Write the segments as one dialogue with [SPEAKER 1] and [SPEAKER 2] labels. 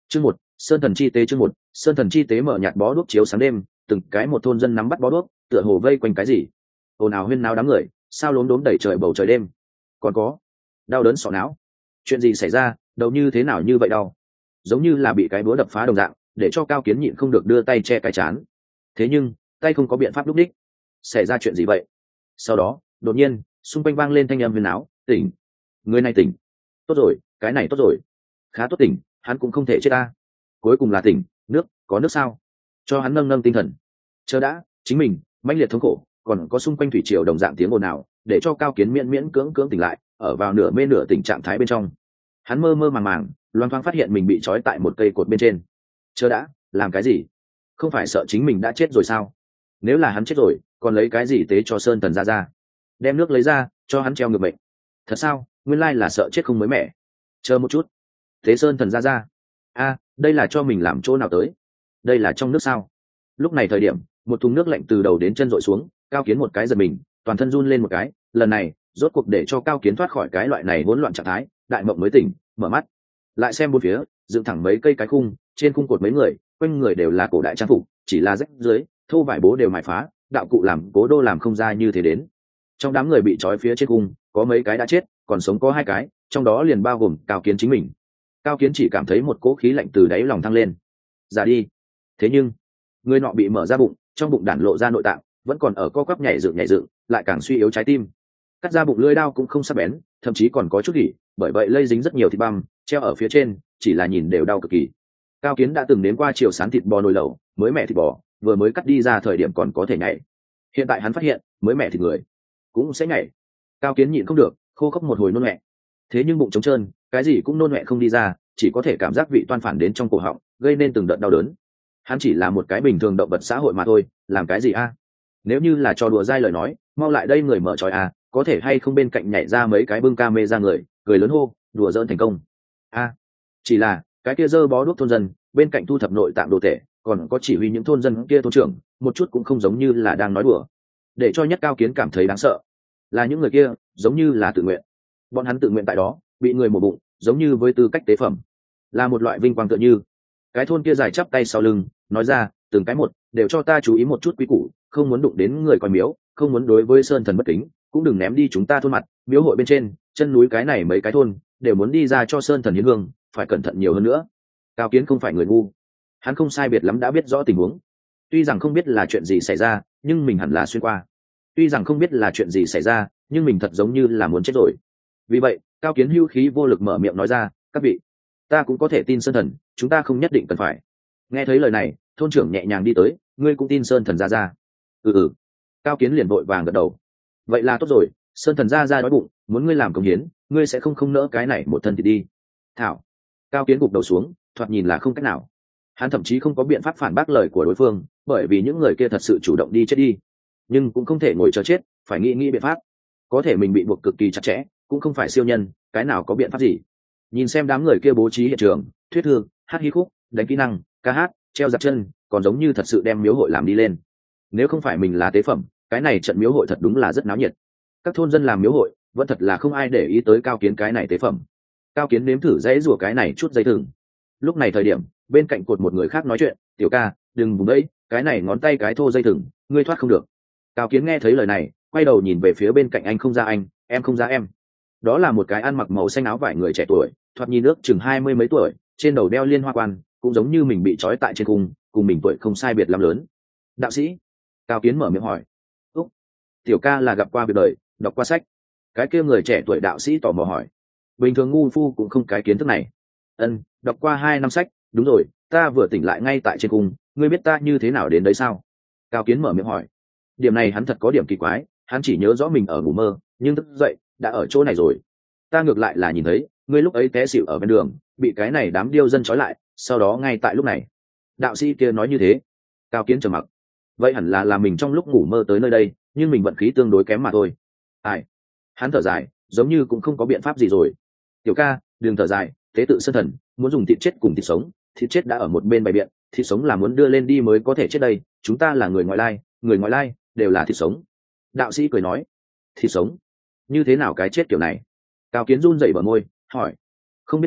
[SPEAKER 1] Chương một, Sơn thần chi tế. Chương một, Sơn thần chi tế. Mở nhạt bó đuốc chiếu sáng đêm, từng cái một thôn dân nắm bắt bó đuốc, tựa hồ vây quanh cái gì. Ồn ào huyên náo đám người, sao lốm đốm đẩy trời bầu trời đêm. Còn có đau đớn sọ não. Chuyện gì xảy ra, đầu như thế nào như vậy đau? Giống như là bị cái búa đập phá đồng dạng, để cho Cao Kiến nhịn không được đưa tay che cái trán. Thế nhưng, tay không có biện pháp lúc đích. Xảy ra chuyện gì vậy? Sau đó, đột nhiên, xung quanh vang lên thanh âm huyên náo, tỉnh. Người này tỉnh. Tốt rồi, cái này tốt rồi. Khá tốt tỉnh, hắn cũng không thể chết ta. Cuối cùng là tỉnh, nước, có nước sao? Cho hắn nâng nâng tinh thần. Chờ đã, chính mình, mãnh liệt thống khổ, còn có xung quanh thủy triều đồng dạng tiếng ồn ào, để cho Cao Kiến miễn miễn cưỡng cưỡng tỉnh lại, ở vào nửa mê nửa tỉnh trạng thái bên trong. Hắn mơ mơ màng màng, loang thoáng phát hiện mình bị trói tại một cây cột bên trên. Chờ đã, làm cái gì? Không phải sợ chính mình đã chết rồi sao? Nếu là hắn chết rồi, còn lấy cái gì tế cho Sơn Thần ra? Đem nước lấy ra, cho hắn treo ngược bệnh. Thật sao? Nguyên lai là sợ chết không mới mẻ. Chờ một chút. Thế Sơn Thần ra. A, đây là cho mình làm chỗ nào tới? Đây là trong nước sao? Lúc này thời điểm, một thùng nước lạnh từ đầu đến chân dội xuống, Cao Kiến một cái giật mình, toàn thân run lên một cái. Lần này, rốt cuộc để cho Cao Kiến thoát khỏi cái loại này hỗn loạn trạng thái, đại mộng mới tỉnh, mở mắt, lại xem bốn phía, dựng thẳng mấy cây cái khung, trên khung cột mấy người, quanh người đều là cổ đại trang phục, chỉ là rách dưới, thô vải bố đều mài phá, đạo cụ làm cố đô làm không ra như thế đến. Trong đám người bị trói phía trên khung, có mấy cái đã chết, còn sống có 2 cái, trong đó liền bao gồm Cao Kiến chính mình. Cao Kiến chỉ cảm thấy một cỗ khí lạnh từ đáy lòng thăng lên. Ra đi. Thế nhưng, người nọ bị mở ra bụng, trong bụng đản lộ ra nội tạng, vẫn còn ở co quắp nhảy dựng, lại càng suy yếu trái tim. Cắt ra bụng lưỡi đao cũng không sắc bén, thậm chí còn có chút gỉ, bởi vậy lây dính rất nhiều thịt băm, treo ở phía trên, chỉ là nhìn đều đau cực kỳ. Cao Kiến đã từng nếm qua chiều sán thịt bò nồi lẩu, mới mẻ thịt bò, vừa mới cắt đi ra thời điểm còn có thể nhảy. Hiện tại hắn phát hiện, mới mẻ thịt người cũng sẽ nhảy. Cao Kiến nhịn không được, khô khốc một hồi nôn mẹ. Thế nhưng bụng trống trơn, cái gì cũng nôn mẹ không đi ra, chỉ có thể cảm giác vị toan phản đến trong cổ họng, gây nên từng đợt đau đớn. Hắn chỉ là một cái bình thường động vật xã hội mà thôi, làm cái gì a? Nếu như là trò đùa dai lời nói, mau lại đây người mở trói a, có thể hay không bên cạnh nhảy ra mấy cái bưng ca mê ra người, cười lớn hô, đùa giỡn thành công. A, chỉ là cái kia dơ bó đuốc thôn dân, bên cạnh thu thập nội tạng đồ tể, còn có chỉ huy những thôn dân kia thôn trưởng, một chút cũng không giống như là đang nói đùa. Để cho Nhất Cao Kiến cảm thấy đáng sợ, là những người kia, giống như là tự nguyện. Bọn hắn tự nguyện tại đó, bị người mổ bụng, giống như với tư cách tế phẩm, là một loại vinh quang tựa như. Cái thôn kia dài chắp tay sau lưng, nói ra, từng cái một, đều cho ta chú ý một chút quý củ, không muốn đụng đến người coi miếu, không muốn đối với Sơn Thần bất kính, cũng đừng ném đi chúng ta thôn mặt, miếu hội bên trên, chân núi cái này mấy cái thôn, đều muốn đi ra cho Sơn Thần hiến hương, phải cẩn thận nhiều hơn nữa. Cao Kiến không phải người ngu, hắn không sai biệt lắm đã biết rõ tình huống. Tuy rằng không biết là chuyện gì xảy ra, nhưng mình hẳn là xuyên qua. Tuy rằng không biết là chuyện gì xảy ra, nhưng mình thật giống như là muốn chết rồi. Vì vậy, Cao Kiến hưu khí vô lực mở miệng nói ra, các vị, ta cũng có thể tin Sơn Thần, chúng ta không nhất định cần phải. Nghe thấy lời này, thôn trưởng nhẹ nhàng đi tới, ngươi cũng tin Sơn Thần ra. Ừ. Cao Kiến liền vội vàng gật đầu. Vậy là tốt rồi, Sơn Thần ra đói bụng, muốn ngươi làm công hiến, ngươi sẽ không nỡ cái này một thân thì đi. Thảo. Cao Kiến gục đầu xuống, thoạt nhìn là không cách nào. Hắn thậm chí không có biện pháp phản bác lời của đối phương, bởi vì những người kia thật sự chủ động đi chết đi. Nhưng cũng không thể ngồi chờ chết, phải nghĩ biện pháp. Có thể mình bị buộc cực kỳ chặt chẽ, cũng không phải siêu nhân, cái nào có biện pháp gì. Nhìn xem đám người kia bố trí hiện trường, thuyết thư, hát hí khúc, đánh kỹ năng, ca hát, treo giặc chân, còn giống như thật sự đem miếu hội làm đi lên. Nếu không phải mình là tế phẩm, cái này trận miếu hội thật đúng là rất náo nhiệt. Các thôn dân làm miếu hội, vẫn thật là không ai để ý tới Cao Kiến cái này tế phẩm. Cao Kiến nếm thử dãy rủa cái này chút dây thừng. Lúc này thời điểm, bên cạnh cột một người khác nói chuyện, tiểu ca, đừng vùng đấy, cái này ngón tay cái thô dây thừng, ngươi thoát không được. Cao Kiến nghe thấy lời này, quay đầu nhìn về phía bên cạnh anh không ra anh, em không ra em. Đó là một cái ăn mặc màu xanh áo vải người trẻ tuổi, thoạt nhìn nước chừng 20 mấy tuổi, trên đầu đeo liên hoa quan, cũng giống như mình bị trói tại trên cung, cùng mình tuổi không sai biệt lắm lớn. Đạo sĩ. Cao Kiến mở miệng hỏi. Úc, tiểu ca là gặp qua việc đời, đọc qua sách. Cái kia người trẻ tuổi đạo sĩ tò mò hỏi. Bình thường ngu phu cũng không cái kiến thức này. Đọc qua 2 năm sách, đúng rồi, ta vừa tỉnh lại ngay tại trên cung, ngươi biết ta như thế nào đến đấy sao? Cao Kiến mở miệng hỏi. Điểm này hắn thật có điểm kỳ quái, hắn chỉ nhớ rõ mình ở ngủ mơ, nhưng thức dậy đã ở chỗ này rồi. Ta ngược lại là nhìn thấy ngươi lúc ấy té xỉu ở bên đường, bị cái này đám điêu dân trói lại, sau đó ngay tại lúc này. Đạo sĩ kia nói như thế. Cao Kiến trầm mặc. Vậy hẳn là mình trong lúc ngủ mơ tới nơi đây, nhưng mình vận khí tương đối kém mà thôi. Ai? Hắn thở dài, giống như cũng không có biện pháp gì rồi. Tiểu ca, đừng thở dài, tế tự Sơn Thần muốn dùng thịt chết cùng thịt sống, thịt chết đã ở một bên bày biện, thịt sống là muốn đưa lên đi mới có thể chết đây, chúng ta là người ngoại lai đều là thịt sống. Đạo sĩ cười nói. Thịt sống? Như thế nào cái chết kiểu này? Cao Kiến run rẩy bờ môi, hỏi. Không biết ta,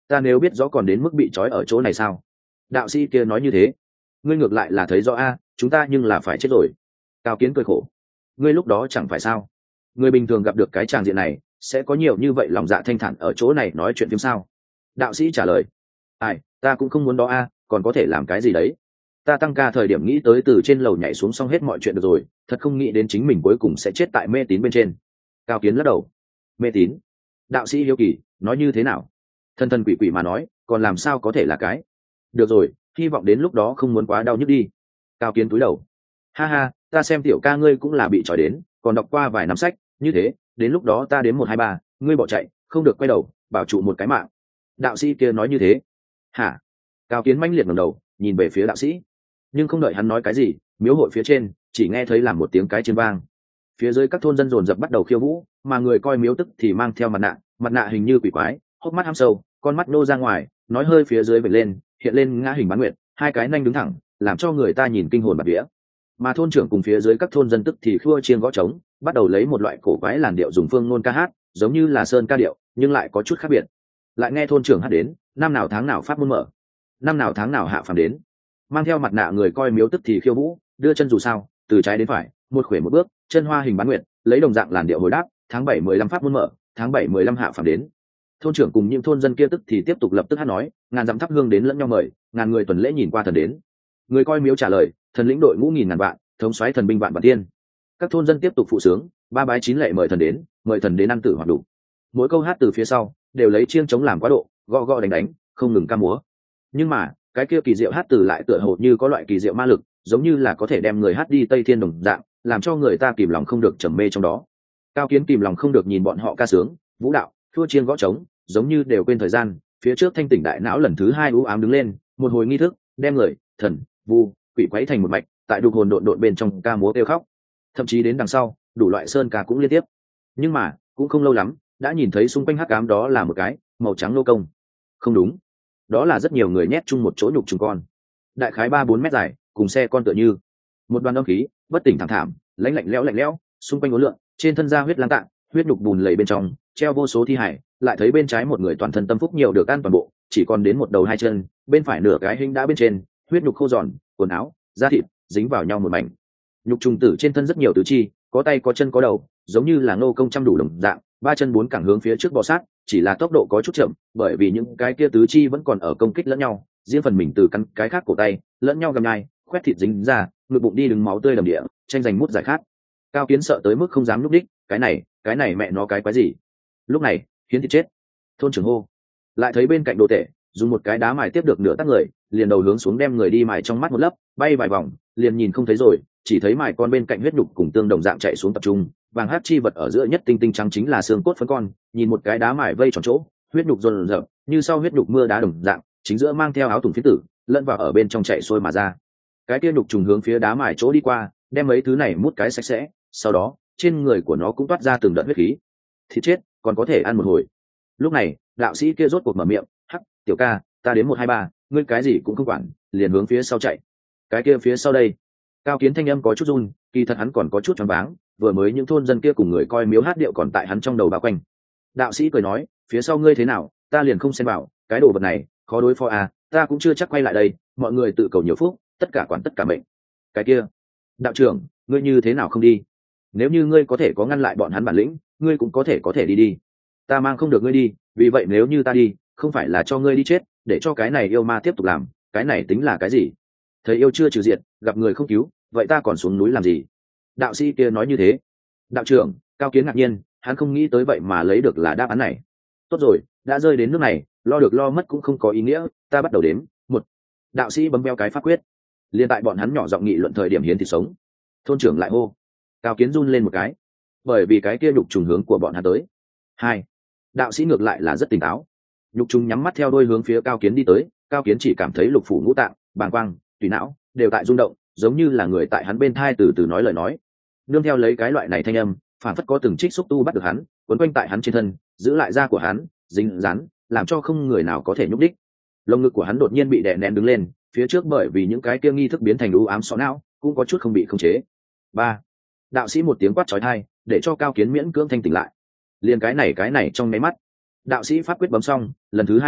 [SPEAKER 1] ta nếu biết rõ còn đến mức bị trói ở chỗ này sao? Đạo sĩ kia nói như thế. Ngươi ngược lại là thấy rõ a, chúng ta nhưng là phải chết rồi. Cao Kiến cười khổ. Ngươi lúc đó chẳng phải sao? Người bình thường gặp được cái tràng diện này sẽ có nhiều như vậy lòng dạ thanh thản ở chỗ này nói chuyện phim sao? Đạo sĩ trả lời. Ai, ta cũng không muốn đó a, còn có thể làm cái gì đấy? Ta tăng ca thời điểm nghĩ tới từ trên lầu nhảy xuống xong hết mọi chuyện được rồi, thật không nghĩ đến chính mình cuối cùng sẽ chết tại mê tín bên trên. Cao Kiến lắc đầu. Mê tín? Đạo sĩ hiếu kỳ, nói như thế nào? Thần thần quỷ quỷ mà nói, còn làm sao có thể là cái? Được rồi, hy vọng đến lúc đó không muốn quá đau nhức đi. Cao Kiến cúi đầu. Ha ha, ta xem tiểu ca ngươi cũng là bị trói đến, còn đọc qua vài năm sách, như thế, đến lúc đó ta đếm 1 2 3, ngươi bỏ chạy, không được quay đầu, bảo trụ một cái mạng. Đạo sĩ kia nói như thế. Hả? Cao Kiến mãnh liệt ngẩng đầu, nhìn về phía đạo sĩ. Nhưng không đợi hắn nói cái gì, miếu hội phía trên chỉ nghe thấy làm một tiếng cái chiến vang. Phía dưới các thôn dân dồn dập bắt đầu khiêu vũ, mà người coi miếu tức thì mang theo mặt nạ hình như quỷ quái, hốc mắt hăm sâu, con mắt nô ra ngoài, nói hơi phía dưới vẩy lên, hiện lên ngã hình bán nguyệt, hai cái nanh đứng thẳng, làm cho người ta nhìn kinh hồn bạt vía. Mà thôn trưởng cùng phía dưới các thôn dân tức thì khua chiêng gõ trống, bắt đầu lấy một loại cổ quái làn điệu dùng phương ngôn ca hát, giống như là sơn ca điệu, nhưng lại có chút khác biệt. Lại nghe thôn trưởng hát đến, năm nào tháng nào pháp môn mở, năm nào tháng nào hạ phàm đến. Mang theo mặt nạ người coi miếu tức thì khiêu vũ, đưa chân dù sao, từ trái đến phải, một khuỷu một bước, chân hoa hình bán nguyệt, lấy đồng dạng làn điệu hồi đáp, tháng 7 15 pháp môn mở, tháng 7 15 hạ phàm đến. Thôn trưởng cùng những thôn dân kia tức thì tiếp tục lập tức hát nói, ngàn dặm thắp hương đến lẫn nhau mời, ngàn người tuần lễ nhìn qua thần đến. Người coi miếu trả lời, thần lĩnh đội ngũ nghìn ngàn vạn, thống soái thần binh vạn vạn tiên. Các thôn dân tiếp tục phụ sướng, ba bái chín lệ mời thần đến ăn tử hoặc đủ. Mỗi câu hát từ phía sau đều lấy chiêng chống làm quá độ, gõ gõ đánh đánh, không ngừng ca múa. Nhưng mà cái kia kỳ diệu hát từ lại tựa hồ như có loại kỳ diệu ma lực, giống như là có thể đem người hát đi tây thiên đồng dạng, làm cho người ta kìm lòng không được trầm mê trong đó. Cao Kiến kìm lòng không được nhìn bọn họ ca sướng, vũ đạo, thua chiêng gõ trống, giống như đều quên thời gian. Phía trước thanh tỉnh đại não lần thứ hai u ám đứng lên, một hồi nghi thức, đem người, thần, vu, quỷ quấy thành một mạch, tại đục hồn độn bên trong ca múa kêu khóc. Thậm chí đến đằng sau, đủ loại sơn ca cũng liên tiếp. Nhưng mà cũng không lâu lắm, đã nhìn thấy xung quanh hắc ám đó là một cái màu trắng lô công. Không đúng, đó là rất nhiều người nhét chung một chỗ nhục trùng con, đại khái 3-4 mét dài, cùng xe con tựa như một đoàn âm khí, bất tỉnh thảm thảm, lạnh lẽo, xung quanh uốn lượn, trên thân da huyết lang tạng, huyết nhục bùn lầy bên trong treo vô số thi hải, lại thấy bên trái một người toàn thân tâm phúc nhiều được ăn toàn bộ, chỉ còn đến một đầu hai chân, bên phải nửa cái hình đã bên trên, huyết nhục khô giòn, quần áo, da thịt dính vào nhau một mảnh. Nhục trùng tử trên thân rất nhiều tứ chi, có tay có chân có đầu, giống như là Ngô Công trăm đủ đồng dạng, ba chân bốn cẳng hướng phía trước bò sát, chỉ là tốc độ có chút chậm, bởi vì những cái kia tứ chi vẫn còn ở công kích lẫn nhau, riêng phần mình từ căn cái khác cổ tay lẫn nhau gầm nhai, khoét thịt dính ra, ngực bụng đi đứng máu tươi đầm địa, tranh giành mút giải khát. Cao Kiến sợ tới mức không dám núp đích, cái này mẹ nó cái quái gì? Lúc này hiến thịt chết. Thôn trưởng hô. Lại thấy bên cạnh đồ tể dùng một cái đá mài tiếp được nửa tắc người, liền đầu hướng xuống đem người đi mài trong mắt một lớp, bay vài vòng liền nhìn không thấy rồi, chỉ thấy mài con bên cạnh huyết nhục cùng tương đồng dạng chạy xuống tập trung, vàng hát chi vật ở giữa nhất tinh tinh trắng chính là xương cốt phấn con, nhìn một cái đá mài vây tròn chỗ, huyết nhục rồn rợp như sau huyết nhục mưa đá đồng dạng, chính giữa mang theo áo thủng phiến tử lẫn vào ở bên trong chạy xuôi mà ra. Cái kia nhục trùng hướng phía đá mài chỗ đi qua, đem mấy thứ này mút cái sạch sẽ, sau đó trên người của nó cũng toát ra từng đợt huyết khí. Thịt chết còn có thể ăn một hồi. Lúc này đạo sĩ kia rốt cuộc mở miệng, hắc, tiểu ca, ta đến 1 2 3, ngươi cái gì cũng không quản, liền hướng phía sau chạy. Cái kia phía sau đây. Cao Kiến thanh âm có chút run, kỳ thật hắn còn có chút choáng váng, vừa mới những thôn dân kia cùng người coi miếu hát điệu còn tại hắn trong đầu bao quanh. Đạo sĩ cười nói, phía sau ngươi thế nào, ta liền không xen vào, cái đồ vật này khó đối phó à, ta cũng chưa chắc quay lại đây, mọi người tự cầu nhiều phúc, tất cả quản tất cả mệnh. Cái kia, đạo trưởng, ngươi như thế nào không đi? Nếu như ngươi có thể có ngăn lại bọn hắn bản lĩnh, ngươi cũng có thể đi. Ta mang không được ngươi đi, vì vậy nếu như ta đi, không phải là cho ngươi đi chết, để cho cái này yêu ma tiếp tục làm, cái này tính là cái gì? Thấy yêu chưa trừ diệt, gặp người không cứu, vậy ta còn xuống núi làm gì? Đạo sĩ kia nói như thế. Đạo trưởng, Cao Kiến ngạc nhiên, hắn không nghĩ tới vậy mà lấy được là đáp án này. Tốt rồi, đã rơi đến nước này, lo được lo mất cũng không có ý nghĩa, ta bắt đầu đếm. 1. Đạo sĩ bấm beo cái pháp quyết. Liên tại bọn hắn nhỏ giọng nghị luận thời điểm hiến thịt sống. Thôn trưởng lại hô. Cao Kiến run lên một cái, bởi vì cái kia nhục trùng hướng của bọn hắn tới. 2. Đạo sĩ ngược lại là rất tỉnh táo. Nhục trùng nhắm mắt theo đôi hướng phía Cao Kiến đi tới, Cao Kiến chỉ cảm thấy lục phủ ngũ tạng, bàng quang, tùy não đều tại rung động, giống như là người tại hắn bên thai từ từ nói lời nói. Nương theo lấy cái loại này thanh âm, phản phất có từng trích xúc tu bắt được hắn, quấn quanh tại hắn trên thân, giữ lại da của hắn, dính dán, làm cho không người nào có thể nhúc đích. Lồng ngực của hắn đột nhiên bị đè nén đứng lên, phía trước bởi vì những cái kia nghi thức biến thành u ám sọ não, cũng có chút không bị khống chế. 3. Đạo sĩ một tiếng quát chói tai, để cho Cao Kiến miễn cưỡng thanh tỉnh lại. Liền cái này trong mấy mắt. Đạo sĩ pháp quyết bấm xong, lần thứ 2 hô,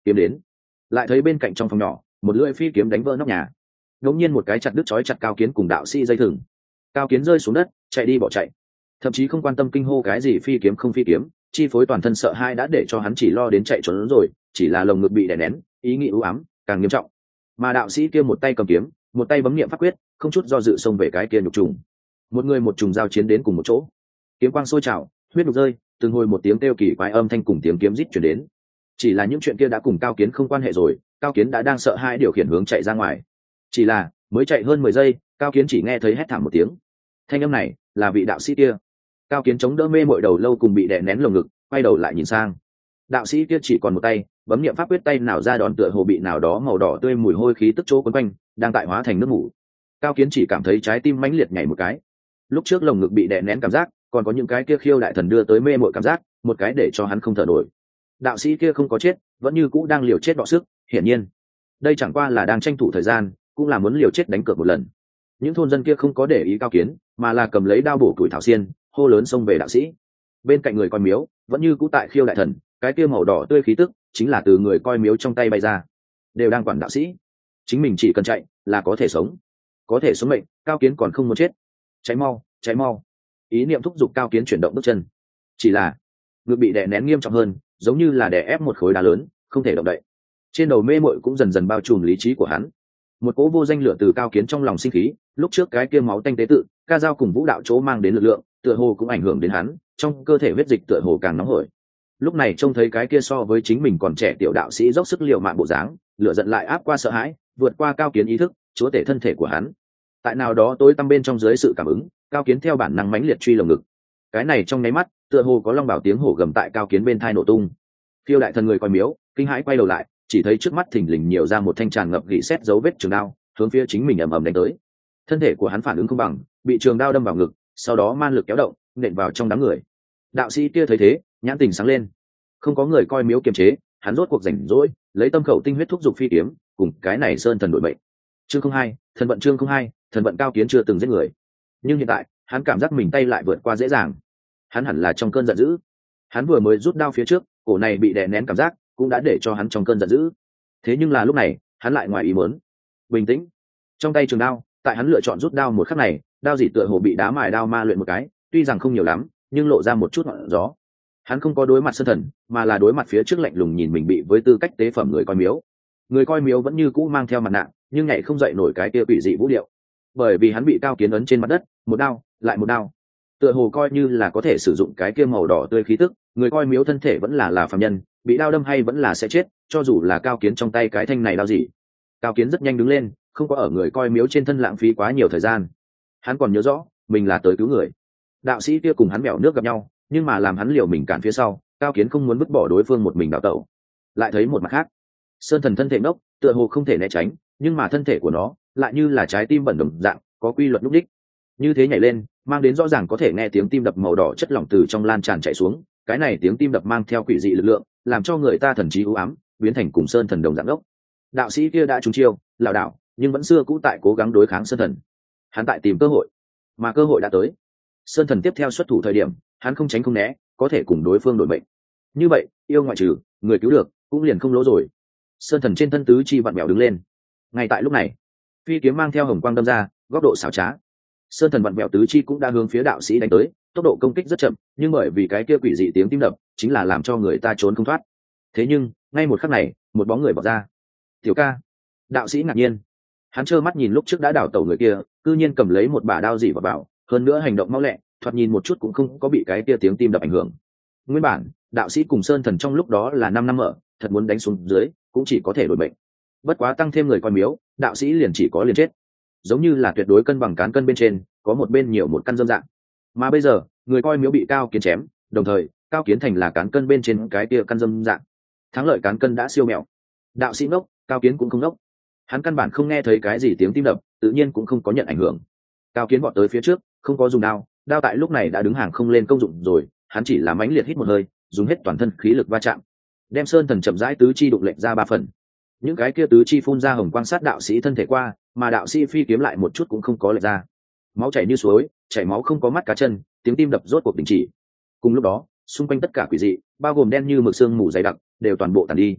[SPEAKER 1] kiếm đến. Lại thấy bên cạnh trong phòng nhỏ một lưỡi phi kiếm đánh vỡ nóc nhà, đống nhiên một cái chặt đứt chói chặt Cao Kiến cùng đạo sĩ dây thừng. Cao Kiến rơi xuống đất, chạy đi bỏ chạy, thậm chí không quan tâm kinh hô cái gì phi kiếm không phi kiếm, chi phối toàn thân sợ hãi đã để cho hắn chỉ lo đến chạy trốn rồi, chỉ là lồng ngực bị đè nén, ý nghĩ u ám càng nghiêm trọng. Mà đạo sĩ kia một tay cầm kiếm, một tay bấm niệm pháp quyết, không chút do dự xông về cái kia nhục trùng. Một người một trùng giao chiến đến cùng một chỗ, kiếm quang sôi trào, huyết đục rơi, từng hồi một tiếng kêu kỳ quái âm thanh cùng tiếng kiếm rít truyền đến. Chỉ là những chuyện kia đã cùng Cao Kiến không quan hệ rồi, Cao Kiến đã đang sợ hãi điều khiển hướng chạy ra ngoài. Chỉ là mới chạy hơn 10 giây, Cao Kiến chỉ nghe thấy hét thảm một tiếng. Thanh âm này là vị đạo sĩ kia. Cao Kiến chống đỡ mê mội đầu lâu cùng bị đè nén lồng ngực, quay đầu lại nhìn sang. Đạo sĩ kia chỉ còn một tay, bấm niệm pháp quyết tay nào ra đòn tựa hồ bị nào đó màu đỏ tươi mùi hôi khí tức chỗ quấn quanh, đang tại hóa thành nước mủ. Cao Kiến chỉ cảm thấy trái tim mãnh liệt nhảy một cái. Lúc trước lồng ngực bị đè nén cảm giác, còn có những cái kia khiêu đại thần đưa tới mê mội cảm giác, một cái để cho hắn không thở nổi. Đạo sĩ kia không có chết, vẫn như cũ đang liều chết đọ sức, hiển nhiên đây chẳng qua là đang tranh thủ thời gian, cũng là muốn liều chết đánh cược một lần. Những thôn dân kia không có để ý Cao Kiến, mà là cầm lấy đao bổ tuổi thảo xiên, hô lớn xông về đạo sĩ. Bên cạnh người coi miếu vẫn như cũ tại khiêu đại thần, cái kia màu đỏ tươi khí tức chính là từ người coi miếu trong tay bay ra, đều đang quản đạo sĩ. Chính mình chỉ cần chạy là có thể sống, có thể sống mệnh. Cao Kiến còn không muốn chết, cháy mau, cháy mau. Ý niệm thúc giục Cao Kiến chuyển động bước chân, chỉ là ngực bị đè nén nghiêm trọng hơn, giống như là đè ép một khối đá lớn, không thể động đậy. Trên đầu mê mội cũng dần dần bao trùm lý trí của hắn. Một cỗ vô danh lửa từ Cao Kiến trong lòng sinh khí, lúc trước cái kia máu tanh tế tự, ca dao cùng vũ đạo chỗ mang đến lực lượng, tựa hồ cũng ảnh hưởng đến hắn, trong cơ thể huyết dịch tựa hồ càng nóng hổi. Lúc này trông thấy cái kia so với chính mình còn trẻ tiểu đạo sĩ dốc sức liều mạng bộ dáng, lửa giận lại áp qua sợ hãi, vượt qua Cao Kiến ý thức, chúa tể thân thể của hắn. Tại nào đó tối tăm bên trong dưới sự cảm ứng, Cao Kiến theo bản năng mãnh liệt truy lồng ngực. Cái này trong nháy mắt, tựa hồ có long bảo tiếng hổ gầm tại Cao Kiến bên thai nổ tung. Phiêu đại thần người coi miếu kinh hãi quay đầu lại, chỉ thấy trước mắt thình lình nhiều ra một thanh tràn ngập gỉ sét dấu vết trường đao, hướng phía chính mình ầm ầm đánh tới. Thân thể của hắn phản ứng không bằng, bị trường đao đâm vào ngực, sau đó man lực kéo động, nện vào trong đám người. Đạo sĩ kia thấy thế, nhãn tình sáng lên. Không có người coi miếu kiềm chế, hắn rốt cuộc rảnh rỗi, lấy tâm khẩu tinh huyết thúc giục phi kiếm, cùng cái này sơn thần đổi mệnh. Chương 02, thần vận chương 02, thần vận. Cao Kiến chưa từng giết người, nhưng hiện tại hắn cảm giác mình tay lại vượt qua dễ dàng. Hắn hẳn là trong cơn giận dữ. Hắn vừa mới rút đao phía trước, cổ này bị đè nén cảm giác cũng đã để cho hắn trong cơn giận dữ. Thế nhưng là lúc này hắn lại ngoài ý muốn bình tĩnh. Trong tay trường đao, tại hắn lựa chọn rút đao một khắc này, đao dỉ tựa hồ bị đá mài đao ma luyện một cái, tuy rằng không nhiều lắm nhưng lộ ra một chút ngọn gió. Hắn không có đối mặt sơn thần, mà là đối mặt phía trước lạnh lùng nhìn mình bị với tư cách tế phẩm người coi miếu. Người coi miếu vẫn như cũ mang theo mặt nạ, nhưng nhảy không dậy nổi cái kia quỷ dị vũ điệu, bởi vì hắn bị Cao Kiến ấn trên mặt đất, một đao lại một đao, tựa hồ coi như là có thể sử dụng cái kia màu đỏ tươi khí tức. Người coi miếu thân thể vẫn là phàm nhân, bị đao đâm hay vẫn là sẽ chết, cho dù là Cao Kiến trong tay cái thanh này đao gì. Cao Kiến rất nhanh đứng lên, không có ở người coi miếu trên thân lãng phí quá nhiều thời gian. Hắn còn nhớ rõ mình là tới cứu người. Đạo sĩ kia cùng hắn bèo nước gặp nhau, nhưng mà làm hắn liều mình cản phía sau. Cao Kiến không muốn vứt bỏ đối phương một mình đào tẩu. Lại thấy một mặt khác, sơn thần thân thể ngốc, tựa hồ không thể né tránh, nhưng mà thân thể của nó lại như là trái tim bẩn đồng dạng, có quy luật lúc đích. Như thế nhảy lên, mang đến rõ ràng có thể nghe tiếng tim đập màu đỏ chất lỏng từ trong lan tràn chạy xuống. Cái này tiếng tim đập mang theo quỷ dị lực lượng, làm cho người ta thần trí u ám, biến thành cùng sơn thần đồng dạng ốc. Đạo sĩ kia đã trúng chiêu, lảo đảo, nhưng vẫn xưa cũ tại cố gắng đối kháng sơn thần. Hắn tại tìm cơ hội, mà cơ hội đã tới. Sơn thần tiếp theo xuất thủ thời điểm, hắn không tránh không né, có thể cùng đối phương đổi mệnh. Như vậy, yêu ngoại trừ, người cứu được, cũng liền không lỗ rồi. Sơn thần trên thân tứ chi vặn mèo đứng lên. Ngay tại lúc này, phi kiếm mang theo hồng quang đâm ra, góc độ xảo trá. Sơn thần vặn mèo tứ chi cũng đã hướng phía đạo sĩ đánh tới, tốc độ công kích rất chậm, nhưng bởi vì cái kia quỷ dị tiếng tim đập, chính là làm cho người ta trốn không thoát. Thế nhưng, ngay một khắc này, một bóng người vọt ra. Tiểu ca. Đạo sĩ ngạc nhiên. Hắn trơ mắt nhìn lúc trước đã đảo tẩu người kia, cư nhiên cầm lấy một bả đao dị vào bảo, hơn nữa hành động mau lẹ, thoạt nhìn một chút cũng không có bị cái kia tiếng tim đập ảnh hưởng. Nguyên bản, đạo sĩ cùng sơn thần trong lúc đó là 5 năm ở, thật muốn đánh xuống dưới, cũng chỉ có thể đổi mệnh. Bất quá tăng thêm người coi miếu, đạo sĩ liền chỉ có liền chết. Giống như là tuyệt đối cân bằng cán cân bên trên, có một bên nhiều một căn dâm dạng. Mà bây giờ, người coi miếu bị Cao Kiến chém, đồng thời, Cao Kiến thành là cán cân bên trên cái kia căn dâm dạng. Thắng lợi cán cân đã siêu mẹo. Đạo sĩ ngốc, Cao Kiến cũng không ngốc. Hắn căn bản không nghe thấy cái gì tiếng tim đập, tự nhiên cũng không có nhận ảnh hưởng. Cao Kiến vọt tới phía trước, không có dùng đao, đao tại lúc này đã đứng hàng không lên công dụng rồi, hắn chỉ là mãnh liệt hít một hơi, dùng hết toàn thân khí lực va chạm, đem sơn thần chậm rãi tứ chi đụng lệch ra 3 phần. Những cái kia tứ chi phun ra hồng quang sát đạo sĩ thân thể qua, mà đạo sĩ phi kiếm lại một chút cũng không có lệch ra. Máu chảy như suối, chảy máu không có mắt cá chân, tiếng tim đập rốt cuộc đình chỉ. Cùng lúc đó, xung quanh tất cả quỷ dị, bao gồm đen như mực sương mù dày đặc, đều toàn bộ tàn đi.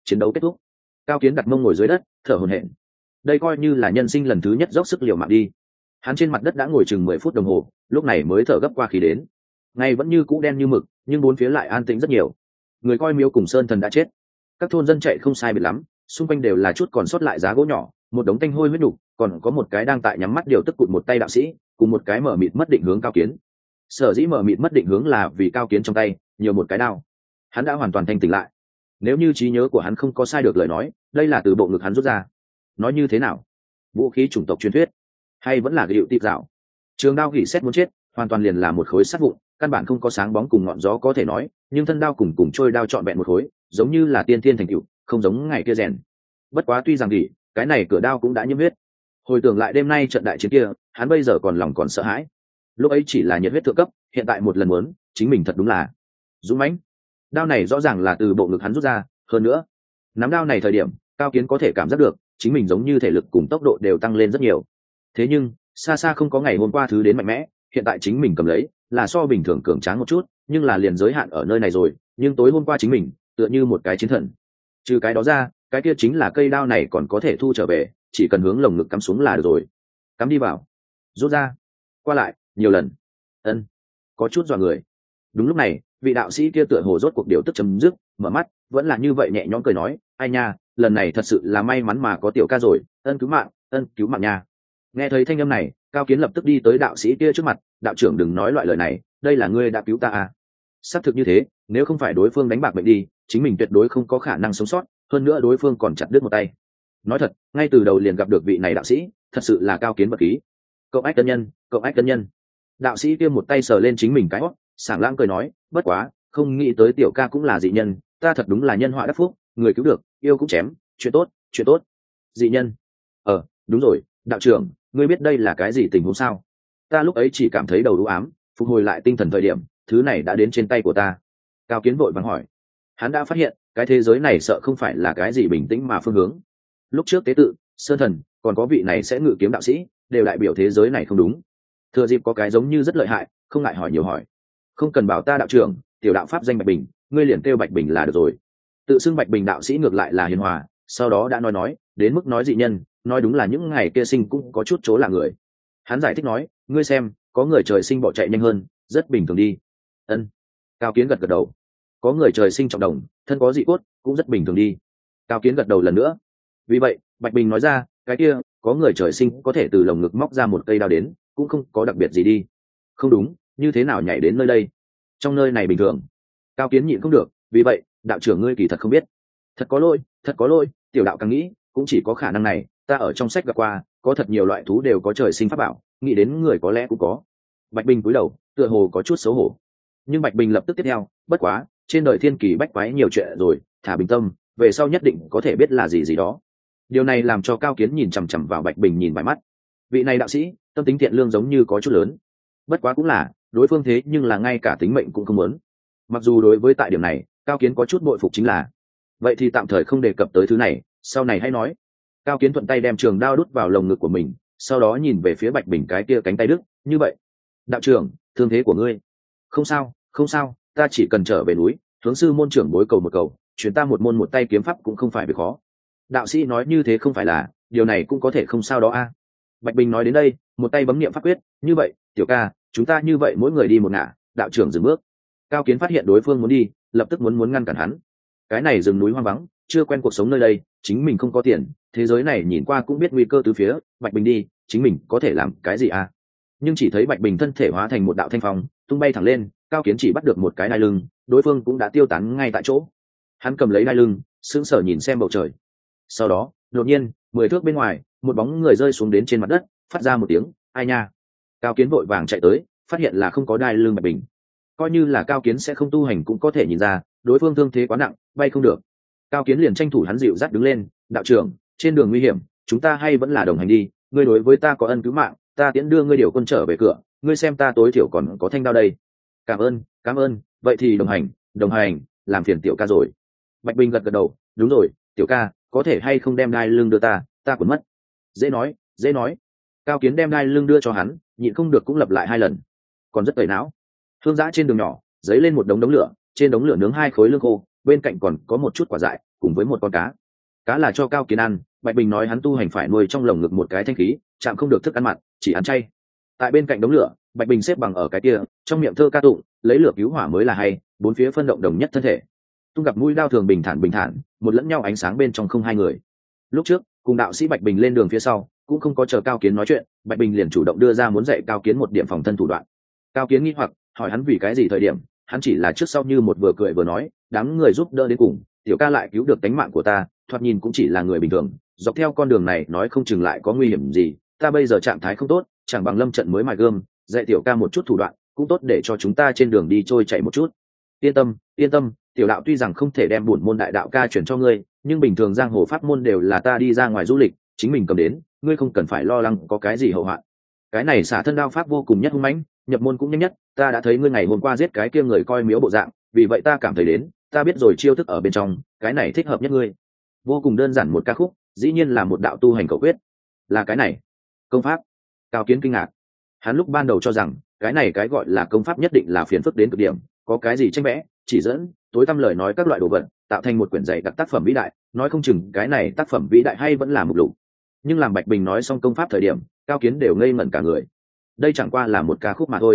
[SPEAKER 1] Chiến đấu kết thúc, Cao Kiến đặt mông ngồi dưới đất thở hổn hển. Đây coi như là nhân sinh lần thứ nhất dốc sức liều mạng đi. Hắn trên mặt đất đã ngồi chừng 10 phút đồng hồ, lúc này mới thở gấp qua khí đến. Ngày vẫn như cũ đen như mực, nhưng bốn phía lại an tĩnh rất nhiều. Người coi miếu cùng sơn thần đã chết, các thôn dân chạy không sai biệt lắm, xung quanh đều là chút còn sót lại giá gỗ nhỏ, một đống tanh hôi huyết nục, còn có một cái đang tại nhắm mắt điều tức cụt một tay đạo sĩ, cùng một cái mở mịt mất định hướng Cao Kiến. Sở dĩ mở mịt mất định hướng là vì Cao Kiến trong tay nhiều một cái đao. Hắn đã hoàn toàn thanh tỉnh lại. Nếu như trí nhớ của hắn không có sai được lời nói, đây là từ bộ ngực hắn rút ra. Nói như thế nào? Vũ khí chủng tộc truyền thuyết, hay vẫn là gịu tịp dạo? Trường đao gỉ xét muốn chết, hoàn toàn liền là một khối sắt vụn, căn bản không có sáng bóng cùng ngọn gió có thể nói, nhưng thân đao cùng trôi đao trọn vẹn một khối, giống như là tiên thiên thành tựu, không giống ngày kia rèn. Bất quá tuy rằng gỉ, cái này cửa đao cũng đã nhiễm huyết. Hồi tưởng lại đêm nay trận đại chiến kia, hắn bây giờ còn lòng còn sợ hãi. Lúc ấy chỉ là nhiệt huyết thượng cấp, hiện tại một lần muốn, chính mình thật đúng là dũng mãnh. Đao này rõ ràng là từ bộ ngực hắn rút ra, hơn nữa, nắm đao này thời điểm, Cao Kiến có thể cảm giác được, chính mình giống như thể lực cùng tốc độ đều tăng lên rất nhiều. Thế nhưng, xa xa không có ngày hôm qua thứ đến mạnh mẽ, hiện tại chính mình cầm lấy, là so bình thường cường tráng một chút, nhưng là liền giới hạn ở nơi này rồi, nhưng tối hôm qua chính mình, tựa như một cái chiến thần. Trừ cái đó ra, cái kia chính là cây đao này còn có thể thu trở về, chỉ cần hướng lồng ngực cắm xuống là được rồi. Cắm đi vào, rút ra, qua lại, nhiều lần. Ân, có chút dọa người. Đúng lúc này, vị đạo sĩ kia tựa hồ rốt cuộc điều tức chấm dứt, mở mắt, vẫn là như vậy nhẹ nhõm cười nói, ai nha, lần này thật sự là may mắn mà có tiểu ca rồi, ân cứu mạng nha. Nghe thấy thanh âm này, Cao Kiến lập tức đi tới đạo sĩ kia trước mặt, đạo trưởng đừng nói loại lời này, đây là ngươi đã cứu ta à? Xác thực như thế, nếu không phải đối phương đánh bạc mệnh đi, chính mình tuyệt đối không có khả năng sống sót, hơn nữa đối phương còn chặt đứt một tay. Nói thật, ngay từ đầu liền gặp được vị này đạo sĩ, thật sự là Cao Kiến vật khí. Cậu ách tân nhân. Đạo sĩ kia một tay sờ lên chính mình cái hót, sảng lãng cười nói, bất quá, không nghĩ tới tiểu ca cũng là dị nhân, ta thật đúng là nhân họa đắc phúc, người cứu được, yêu cũng chém, chuyện tốt. Dị nhân? Đúng rồi, đạo trưởng, ngươi biết đây là cái gì tình huống sao? Ta lúc ấy chỉ cảm thấy đầu u ám, phục hồi lại tinh thần thời điểm, thứ này đã đến trên tay của ta. Cao Kiến vội vàng hỏi. Hắn đã phát hiện, cái thế giới này sợ không phải là cái gì bình tĩnh mà phương hướng. Lúc trước tế tự, sơn thần, còn có vị này sẽ ngự kiếm đạo sĩ, đều đại biểu thế giới này không đúng. Thừa dịp có cái giống như rất lợi hại, không ngại hỏi nhiều hỏi. Không cần bảo ta đạo trưởng, tiểu đạo pháp danh Bạch Bình, ngươi liền kêu Bạch Bình là được rồi. Tự xưng Bạch Bình đạo sĩ ngược lại là hiền hòa, sau đó đã nói đến mức nói dị nhân, nói đúng là những ngày kia sinh cũng có chút chỗ là người. Hắn giải thích nói, ngươi xem, có người trời sinh bỏ chạy nhanh hơn, rất bình thường đi. Ân. Cao Kiến gật đầu. Có người trời sinh trọng đồng, thân có dị cốt, cũng rất bình thường đi. Cao Kiến gật đầu lần nữa. Vì vậy, Bạch Bình nói ra, cái kia, có người trời sinh có thể từ lồng ngực móc ra một cây đao đến, cũng không có đặc biệt gì đi. Không đúng, như thế nào nhảy đến nơi đây? Trong nơi này bình thường. Cao Kiến nhịn không được, vì vậy, đạo trưởng ngươi kỳ thật không biết. Thật có lỗi, tiểu đạo càng nghĩ, cũng chỉ có khả năng này, ta ở trong sách gặp qua, có thật nhiều loại thú đều có trời sinh pháp bảo, nghĩ đến người có lẽ cũng có. Bạch Bình cúi đầu, tựa hồ có chút xấu hổ. Nhưng Bạch Bình lập tức tiếp theo, bất quá, trên đời thiên kỳ bách quái nhiều chuyện rồi, thả bình tâm, về sau nhất định có thể biết là gì đó. Điều này làm cho Cao Kiến nhìn chằm chằm vào Bạch Bình nhìn vài mắt. Vị này đạo sĩ, tâm tính thiện lương giống như có chút lớn. Bất quá cũng là, đối phương thế nhưng là ngay cả tính mệnh cũng không muốn. Mặc dù đối với tại điểm này, Cao Kiến có chút bội phục chính là, vậy thì tạm thời không đề cập tới thứ này, sau này hãy nói. Cao Kiến thuận tay đem trường đao đút vào lồng ngực của mình, sau đó nhìn về phía Bạch Bình cái kia cánh tay đứt, như vậy. Đạo trưởng, thương thế của ngươi? Không sao, ta chỉ cần trở về núi, hướng sư môn trưởng bối cầu một cầu, chuyển ta một môn một tay kiếm pháp cũng không phải việc khó. Đạo sĩ nói như thế không phải là, điều này cũng có thể không sao đó a. Bạch Bình nói đến đây, một tay bấm niệm pháp quyết, như vậy, tiểu ca, chúng ta như vậy mỗi người đi một ngả, đạo trưởng dừng bước. Cao Kiến phát hiện đối phương muốn đi, lập tức muốn ngăn cản hắn. Cái này rừng núi hoang vắng, chưa quen cuộc sống nơi đây, chính mình không có tiền, thế giới này nhìn qua cũng biết nguy cơ từ phía, Bạch Bình đi, chính mình có thể làm cái gì à? Nhưng chỉ thấy Bạch Bình thân thể hóa thành một đạo thanh phong, tung bay thẳng lên, Cao Kiến chỉ bắt được một cái đai lưng, đối phương cũng đã tiêu tán ngay tại chỗ. Hắn cầm lấy đai lưng, sững sờ nhìn xem bầu trời. Sau đó, đột nhiên, 10 thước bên ngoài, một bóng người rơi xuống đến trên mặt đất, phát ra một tiếng, ai nha. Cao Kiến vội vàng chạy tới, phát hiện là không có đai lưng Bạch Bình. Coi như là Cao Kiến sẽ không tu hành cũng có thể nhìn ra, đối phương thương thế quá nặng, bay không được. Cao Kiến liền tranh thủ hắn dịu dắt đứng lên, đạo trưởng, trên đường nguy hiểm, chúng ta hay vẫn là đồng hành đi, ngươi đối với ta có ân cứu mạng, ta tiễn đưa ngươi điều quân trở về cửa, ngươi xem ta tối thiểu còn có thanh đao đây. Cảm ơn, vậy thì đồng hành, làm phiền tiểu ca rồi. Bạch Bình gật đầu, đúng rồi, tiểu ca, có thể hay không đem đai lưng đưa ta quên mất. Dễ nói. Cao Kiến đem đai lưng đưa cho hắn, nhịn không được cũng lặp lại 2 lần. Còn rất tẩy não. Hương dã trên đường nhỏ, dấy lên một đống lửa, trên đống lửa nướng 2 khối lương khô, bên cạnh còn có một chút quả dại, cùng với một con cá. Cá là cho Cao Kiến ăn, Bạch Bình nói hắn tu hành phải nuôi trong lồng ngực một cái thanh khí, chạm không được thức ăn mặn, chỉ ăn chay. Tại bên cạnh đống lửa, Bạch Bình xếp bằng ở cái kia, trong miệng thơ ca tụng, lấy lửa cứu hỏa mới là hay, bốn phía phân động đồng nhất thân thể. Tung gặp mũi đao thường bình thản, một lẫn nhau ánh sáng bên trong không hai người. Lúc trước, cùng đạo sĩ Bạch Bình lên đường phía sau, cũng không có chờ Cao Kiến nói chuyện, Bạch Bình liền chủ động đưa ra muốn dạy Cao Kiến một điểm phòng thân thủ đoạn. Cao Kiến nghi hoặc hỏi hắn vì cái gì thời điểm, hắn chỉ là trước sau như một vừa cười vừa nói, đám người giúp đỡ đến cùng, tiểu ca lại cứu được tính mạng của ta, thoạt nhìn cũng chỉ là người bình thường, dọc theo con đường này nói không chừng lại có nguy hiểm gì, ta bây giờ trạng thái không tốt, chẳng bằng lâm trận mới mài gươm, dạy tiểu ca một chút thủ đoạn, cũng tốt để cho chúng ta trên đường đi trôi chảy một chút. Yên tâm, tiểu đạo tuy rằng không thể đem bổn môn đại đạo ca chuyển cho ngươi, nhưng bình thường giang hồ pháp môn đều là ta đi ra ngoài du lịch, chính mình cầm đến, ngươi không cần phải lo lắng có cái gì hậu hoạn. Cái này xả thân đao pháp vô cùng nhất hung mãnh, nhập môn cũng nhanh nhất, ta đã thấy ngươi ngày hôm qua giết cái kia người coi miếu bộ dạng, vì vậy ta cảm thấy đến, ta biết rồi chiêu thức ở bên trong, cái này thích hợp nhất ngươi. Vô cùng đơn giản một ca khúc, dĩ nhiên là một đạo tu hành cầu quyết. Là cái này, công pháp. Cao Kiến kinh ngạc. Hắn lúc ban đầu cho rằng, cái này cái gọi là công pháp nhất định là phiền phức đến cực điểm, có cái gì tranh vẽ, chỉ dẫn, tối tăm lời nói các loại đồ vật, tạo thành một quyển dạy đặc tác phẩm vĩ đại, nói không chừng cái này tác phẩm vĩ đại hay vẫn là mục lục. Nhưng làm Bạch Bình nói xong công pháp thời điểm, Cao Kiến đều ngây ngẩn cả người. Đây chẳng qua là một ca khúc mà thôi.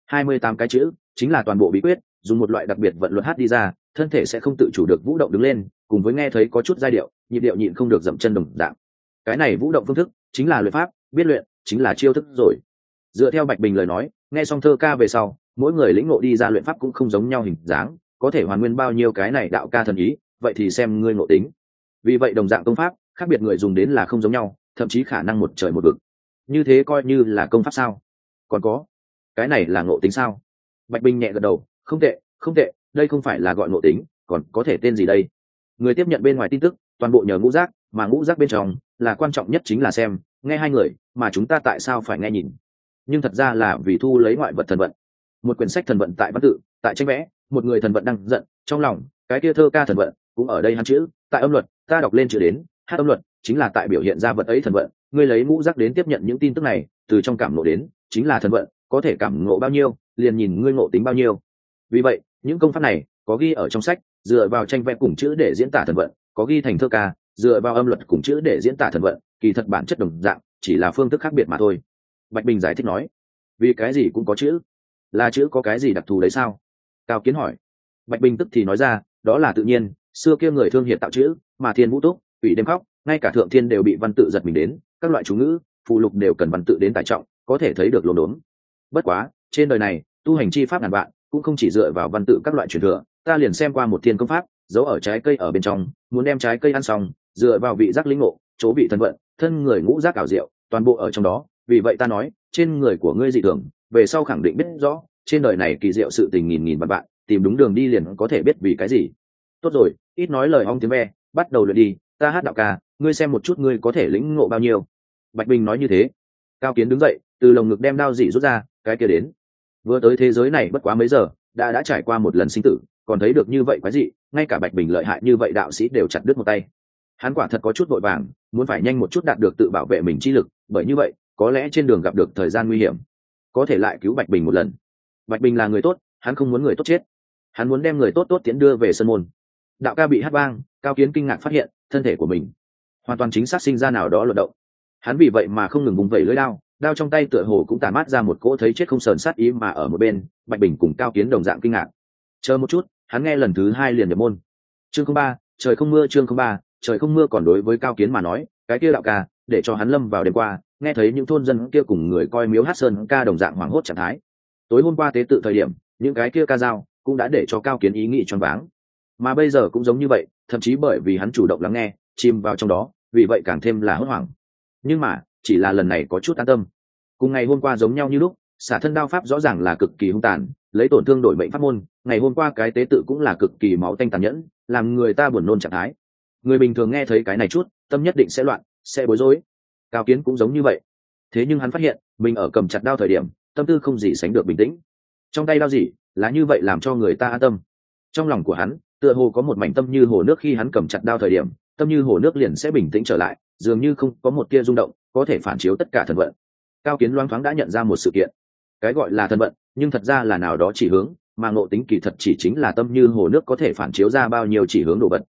[SPEAKER 1] 28 cái chữ, chính là toàn bộ bí quyết, dùng một loại đặc biệt vận luật hát đi ra, thân thể sẽ không tự chủ được vũ động đứng lên, cùng với nghe thấy có chút giai điệu, nhịp điệu nhịn không được dậm chân đồng dạng. Cái này vũ động phương thức, chính là luyện pháp, biết luyện, chính là chiêu thức rồi. Dựa theo Bạch Bình lời nói, nghe xong thơ ca về sau, mỗi người lĩnh ngộ đi ra luyện pháp cũng không giống nhau hình dáng, có thể hoàn nguyên bao nhiêu cái này đạo ca thần ý, vậy thì xem ngươi ngộ tính. Vì vậy đồng dạng công pháp, khác biệt người dùng đến là không giống nhau, thậm chí khả năng một trời một vực. Như thế coi như là công pháp sao? Còn có, cái này là ngộ tính sao? Bạch Bình nhẹ gật đầu, không tệ, đây không phải là gọi ngộ tính, còn có thể tên gì đây? Người tiếp nhận bên ngoài tin tức, toàn bộ nhờ ngũ giác, mà ngũ giác bên trong là quan trọng nhất chính là xem, nghe hai người, mà chúng ta tại sao phải nghe nhìn? Nhưng thật ra là vì thu lấy ngoại vật thần vận. Một quyển sách thần vận tại văn tự, tại tranh vẽ, một người thần vận đang giận, trong lòng, cái kia thơ ca thần vận, cũng ở đây hắn chữ, tại âm luật, ta đọc lên chữ đến, hát âm luật, chính là tại biểu hiện ra vật ấy thần vận, ngươi lấy ngũ giác đến tiếp nhận những tin tức này, từ trong cảm ngộ đến, chính là thần vận, có thể cảm ngộ bao nhiêu, liền nhìn ngươi ngộ tính bao nhiêu. Vì vậy, những công pháp này có ghi ở trong sách, dựa vào tranh vẽ cùng chữ để diễn tả thần vận, có ghi thành thơ ca, dựa vào âm luật cùng chữ để diễn tả thần vận, kỳ thật bản chất đồng dạng, chỉ là phương thức khác biệt mà thôi. Bạch Bình giải thích nói, vì cái gì cũng có chữ, là chữ có cái gì đặc thù đấy sao? Cao Kiến hỏi. Bạch Bình tức thì nói ra, đó là tự nhiên, xưa kia người thương hiệt tạo chữ, mà thiên vũ túc, ủy đêm khóc, ngay cả thượng thiên đều bị văn tự giật mình đến, các loại chú ngữ, phụ lục đều cần văn tự đến tải trọng, có thể thấy được lồn đốn. Bất quá, trên đời này, tu hành chi pháp ngàn vạn, cũng không chỉ dựa vào văn tự các loại truyền thừa, ta liền xem qua một thiên công pháp, giấu ở trái cây ở bên trong, muốn đem trái cây ăn xong, dựa vào vị giác linh ngộ, chỗ vị thân vận, thân người ngũ giác ảo diệu, toàn bộ ở trong đó, vì vậy ta nói, trên người của ngươi dị thường, về sau khẳng định biết rõ, trên đời này kỳ diệu sự tình nghìn nghìn vạn vạn, tìm đúng đường đi liền có thể biết vì cái gì. Tốt rồi, ít nói lời ong tiếng ve, bắt đầu luyện đi, ta hát đạo ca, ngươi xem một chút ngươi có thể lĩnh ngộ bao nhiêu. Bạch Bình nói như thế. Cao Kiến đứng dậy, từ lồng ngực đem đao dị rút ra, cái kia đến. Vừa tới thế giới này bất quá mấy giờ, đã trải qua một lần sinh tử, còn thấy được như vậy quái dị, ngay cả Bạch Bình lợi hại như vậy đạo sĩ đều chặt đứt một tay. Hắn quả thật có chút vội vàng, muốn phải nhanh một chút đạt được tự bảo vệ mình chi lực, bởi như vậy, có lẽ trên đường gặp được thời gian nguy hiểm, có thể lại cứu Bạch Bình một lần. Bạch Bình là người tốt, hắn không muốn người tốt chết, hắn muốn đem người tốt tốt tiến đưa về sân môn. Đạo ca bị hát vang, Cao Kiến kinh ngạc phát hiện thân thể của mình hoàn toàn chính xác sinh ra nào đó luận động. Hắn vì vậy mà không ngừng vùng vẩy lưỡi đao, đao trong tay tựa hồ cũng tản mát ra một cỗ thấy chết không sờn sát ý, mà ở một bên, Bạch Bình cùng Cao Kiến đồng dạng kinh ngạc. Chờ một chút, hắn nghe lần thứ hai liền nhập môn. Chương 03, trời không mưa, chương 03, trời không mưa. Còn đối với Cao Kiến mà nói, cái kia đạo ca, để cho hắn lâm vào đêm qua, nghe thấy những thôn dân kia cùng người coi miếu hát sơn ca đồng dạng hoảng hốt trạng thái. Tối hôm qua tế tự thời điểm, những cái kia ca dao cũng đã để cho Cao Kiến ý nghĩ choáng váng. Mà bây giờ cũng giống như vậy, thậm chí bởi vì hắn chủ động lắng nghe, chìm vào trong đó, vì vậy càng thêm là hốt hoảng. Nhưng mà, chỉ là lần này có chút an tâm. Cùng ngày hôm qua giống nhau như lúc, xả thân đao pháp rõ ràng là cực kỳ hung tàn, lấy tổn thương đổi mệnh pháp môn, ngày hôm qua cái tế tự cũng là cực kỳ máu tanh tàn nhẫn, làm người ta buồn nôn trạng thái. Người bình thường nghe thấy cái này chút, tâm nhất định sẽ loạn, sẽ bối rối. Cao Kiến cũng giống như vậy. Thế nhưng hắn phát hiện, mình ở cầm chặt đao thời điểm, tâm tư không gì sánh được bình tĩnh. Trong tay đao gì, là như vậy làm cho người ta an tâm. Trong lòng của hắn, tựa hồ có một mảnh tâm như hồ nước, khi hắn cầm chặt đao thời điểm, tâm như hồ nước liền sẽ bình tĩnh trở lại, dường như không có một tia rung động, có thể phản chiếu tất cả thần vận. Cao Kiến loáng thoáng đã nhận ra một sự kiện. Cái gọi là thần vận, nhưng thật ra là nào đó chỉ hướng, mà ngộ tính kỳ thật chỉ chính là tâm như hồ nước có thể phản chiếu ra bao nhiêu chỉ hướng đồ vật.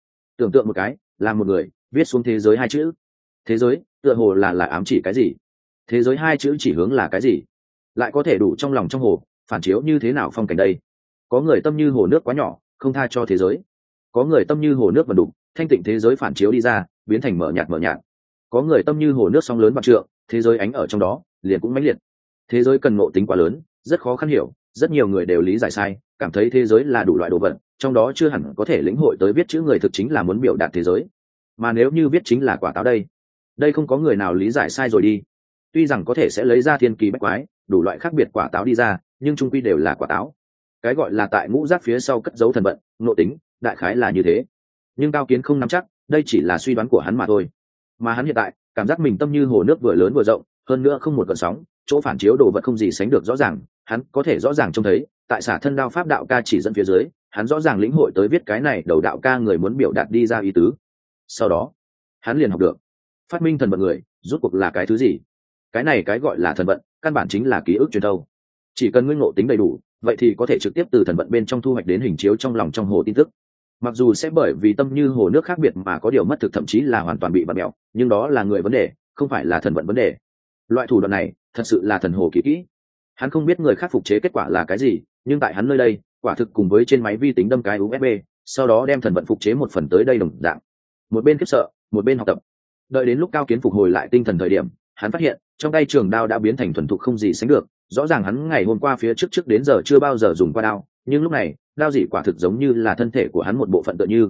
[SPEAKER 1] tưởng tượng một cái, là một người viết xuống thế giới hai chữ. Thế giới tựa hồ là ám chỉ cái gì? Thế giới hai chữ chỉ hướng là cái gì? Lại có thể đủ trong lòng trong hồ phản chiếu như thế nào phong cảnh đây? Có người tâm như hồ nước quá nhỏ, không tha cho thế giới. Có người tâm như hồ nước vần đục, thanh tịnh thế giới phản chiếu đi ra, biến thành mở nhạt mở nhạt. Có người tâm như hồ nước sóng lớn vạn trượng, thế giới ánh ở trong đó liền cũng mãnh liệt. Thế giới cần ngộ tính quá lớn, rất khó khăn hiểu, rất nhiều người đều lý giải sai, cảm thấy thế giới là đủ loại đồ vật, trong đó chưa hẳn có thể lĩnh hội tới viết chữ người thực chính là muốn biểu đạt thế giới. Mà nếu như viết chính là quả táo đây không có người nào lý giải sai rồi đi. Tuy rằng có thể sẽ lấy ra thiên kỳ bách quái, đủ loại khác biệt quả táo đi ra, nhưng chung quy đều là quả táo. Cái gọi là tại ngũ giác phía sau cất giấu thần vận, ngộ tính, đại khái là như thế. Nhưng Cao Kiến không nắm chắc, đây chỉ là suy đoán của hắn mà thôi. Mà hắn hiện tại cảm giác mình tâm như hồ nước vừa lớn vừa rộng, hơn nữa không một gợn sóng, chỗ phản chiếu đồ vật không gì sánh được rõ ràng, hắn có thể rõ ràng trông thấy, tại xả thân đao pháp đạo ca chỉ dẫn phía dưới, hắn rõ ràng lĩnh hội tới viết cái này đầu đạo ca người muốn biểu đạt đi ra ý tứ. Sau đó, hắn liền học được, phát minh thần vận người, rút cuộc là cái thứ gì? Cái này cái gọi là thần vận, căn bản chính là ký ức truyền thâu. Chỉ cần ngươi ngộ tính đầy đủ, vậy thì có thể trực tiếp từ thần vận bên trong thu hoạch đến hình chiếu trong lòng trong hồ tin tức. Mặc dù sẽ bởi vì tâm như hồ nước khác biệt mà có điều mất thực, thậm chí là hoàn toàn bị vặn mẹo, nhưng đó là người vấn đề, không phải là thần vận vấn đề. Loại thủ đoạn này thật sự là thần hồ kỳ kỹ. Hắn không biết người khác phục chế kết quả là cái gì, nhưng tại hắn nơi đây, quả thực cùng với trên máy vi tính đâm cái USB, sau đó đem thần vận phục chế một phần tới đây đồng dạng. Một bên khiếp sợ, một bên học tập. Đợi đến lúc Cao Kiến phục hồi lại tinh thần thời điểm, hắn phát hiện trong tay trường đao đã biến thành thuần thục không gì sánh được. Rõ ràng hắn ngày hôm qua phía trước đến giờ chưa bao giờ dùng qua đao, nhưng lúc này đao dị quả thực giống như là thân thể của hắn một bộ phận, tựa như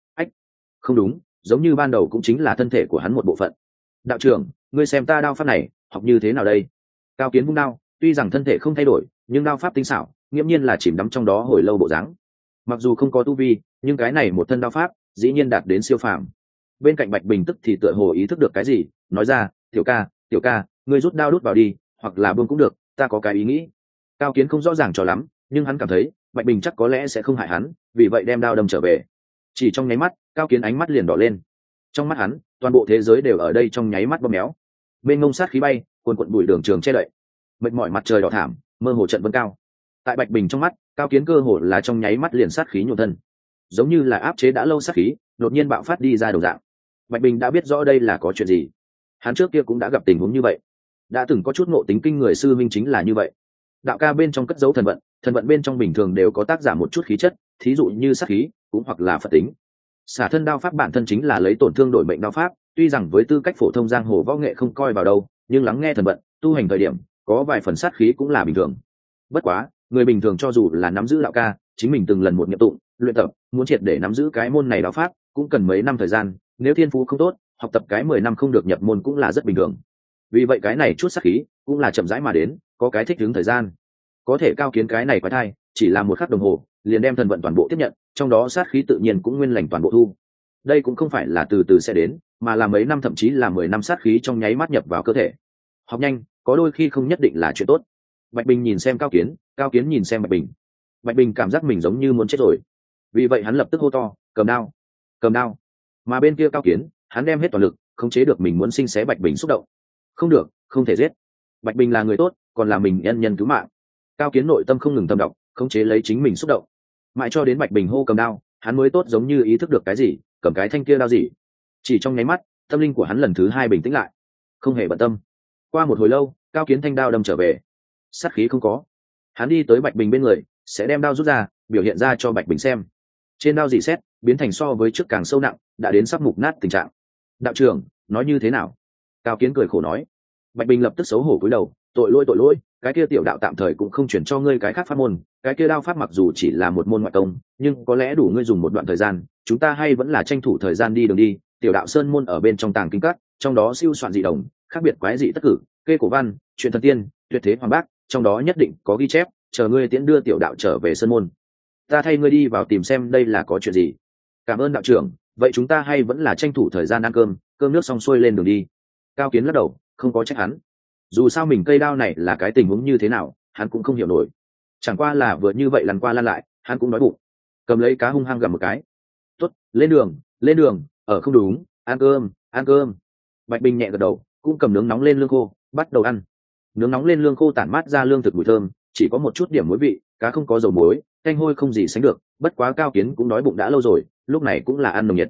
[SPEAKER 1] không đúng, giống như ban đầu cũng chính là thân thể của hắn một bộ phận. Đạo trưởng, ngươi xem ta đao pháp này học như thế nào đây? Cao Kiến vung đao, tuy rằng thân thể không thay đổi, nhưng đao pháp tinh xảo, nghiễm nhiên là chìm đắm trong đó hồi lâu bộ dáng. Mặc dù không có tu vi, nhưng cái này một thân đao pháp dĩ nhiên đạt đến siêu phàm. Bên cạnh Bạch Bình tức thì tựa hồ ý thức được cái gì, nói ra, tiểu ca, ngươi rút đao đút vào đi, hoặc là buông cũng được, ta có cái ý nghĩ. Cao Kiến không rõ ràng cho lắm, nhưng hắn cảm thấy Bạch Bình chắc có lẽ sẽ không hại hắn, vì vậy đem đao đâm trở về. Chỉ trong nháy mắt, Cao Kiến ánh mắt liền đỏ lên. Trong mắt hắn, toàn bộ thế giới đều ở đây trong nháy mắt bóp méo. Bên ngông sát khí bay, cuồn cuộn bụi đường trường che đậy. Mệt mỏi mặt trời đỏ thảm, mơ hồ trận vân cao. Tại Bạch Bình trong mắt, Cao Kiến cơ hồ là trong nháy mắt liền sát khí nhuộm thân, giống như là áp chế đã lâu sát khí, đột nhiên bạo phát đi ra đồng dạng. Bạch Bình đã biết rõ đây là có chuyện gì. Hắn trước kia cũng đã gặp tình huống như vậy, đã từng có chút ngộ tính kinh người sư minh chính là như vậy. Đạo ca bên trong cất giấu thần vận bên trong bình thường đều có tác giả một chút khí chất, thí dụ như sát khí, cũng hoặc là phật tính. Xả thân đao pháp bản thân chính là lấy tổn thương đổi mệnh đao pháp, tuy rằng với tư cách phổ thông giang hồ võ nghệ không coi vào đâu, nhưng lắng nghe thần vận, tu hành thời điểm có vài phần sát khí cũng là bình thường. Bất quá, người bình thường cho dù là nắm giữ đạo ca, chính mình từng lần một nghiệm tụng, luyện tập, muốn triệt để nắm giữ cái môn này đao pháp, cũng cần mấy năm thời gian, nếu thiên phú không tốt, học tập cái 10 năm không được nhập môn cũng là rất bình thường. Vì vậy cái này chút sát khí cũng là chậm rãi mà đến, có cái thích ứng thời gian. Có thể Cao Kiến cái này quái thai, chỉ là một khắc đồng hồ, liền đem thần vận toàn bộ tiếp nhận, trong đó sát khí tự nhiên cũng nguyên lành toàn bộ thu. Đây cũng không phải là từ từ sẽ đến, mà là mấy năm thậm chí là 10 năm sát khí trong nháy mắt nhập vào cơ thể. Học nhanh, có đôi khi không nhất định là chuyện tốt. Bạch Bình nhìn xem Cao Kiến nhìn xem Bạch Bình. Bạch Bình cảm giác mình giống như muốn chết rồi. Vì vậy hắn lập tức hô to, cầm đao. Mà bên kia Cao Kiến, hắn đem hết toàn lực, khống chế được mình muốn sinh xé Bạch Bình xúc động. Không được, không thể giết. Bạch Bình là người tốt, còn là mình nhân cứu mạng. Cao Kiến nội tâm không ngừng tâm động, khống chế lấy chính mình xúc động. Mãi cho đến Bạch Bình hô cầm đao, hắn mới tốt giống như ý thức được cái gì, cầm cái thanh kia đao gì. Chỉ trong nháy mắt, tâm linh của hắn lần thứ hai bình tĩnh lại, không hề bận tâm. Qua một hồi lâu, Cao Kiến thanh đao đâm trở về, sát khí không có. Hắn đi tới Bạch Bình bên người, sẽ đem đao rút ra, biểu hiện ra cho Bạch Bình xem. Trên đao dì xét biến thành so với trước càng sâu nặng, đã đến sắp mục nát tình trạng. Đạo trưởng, nói như thế nào? Cao Kiến cười khổ nói. Bạch Bình lập tức xấu hổ cúi đầu, tội lỗi, cái kia tiểu đạo tạm thời cũng không chuyển cho ngươi cái khác pháp môn, cái kia đao pháp mặc dù chỉ là một môn ngoại công, nhưng có lẽ đủ ngươi dùng một đoạn thời gian, chúng ta hay vẫn là tranh thủ thời gian đi đường đi. Tiểu đạo sơn môn ở bên trong tàng kinh các, trong đó siêu soạn dị đồng, khác biệt quái dị tất cử, kê cổ văn, chuyện thần tiên, tuyệt thế hoàng bác, trong đó nhất định có ghi chép, chờ ngươi tiễn đưa tiểu đạo trở về sơn môn. Ta thay ngươi đi vào tìm xem đây là có chuyện gì. Cảm ơn đạo trưởng, vậy chúng ta hay vẫn là tranh thủ thời gian ăn cơm nước xong xuôi lên đường đi. Cao Kiến lắc đầu, không có trách hắn. Dù sao mình cây đao này là cái tình huống như thế nào, hắn cũng không hiểu nổi. Chẳng qua là vừa như vậy lăn qua lăn lại, hắn cũng đói bụng. Cầm lấy cá hung hăng gặm một cái. Tốt, lên đường, ở không đúng, ăn cơm. Bạch Bình nhẹ gật đầu, cũng cầm nướng nóng lên lương khô, bắt đầu ăn. Nướng nóng lên lương khô tản mát ra lương thực mùi thơm, chỉ có một chút điểm muối vị, cá không có dầu muối, canh hôi không gì sánh được. Bất quá Cao Kiến cũng đói bụng đã lâu rồi, lúc này cũng là ăn nồng nhiệt.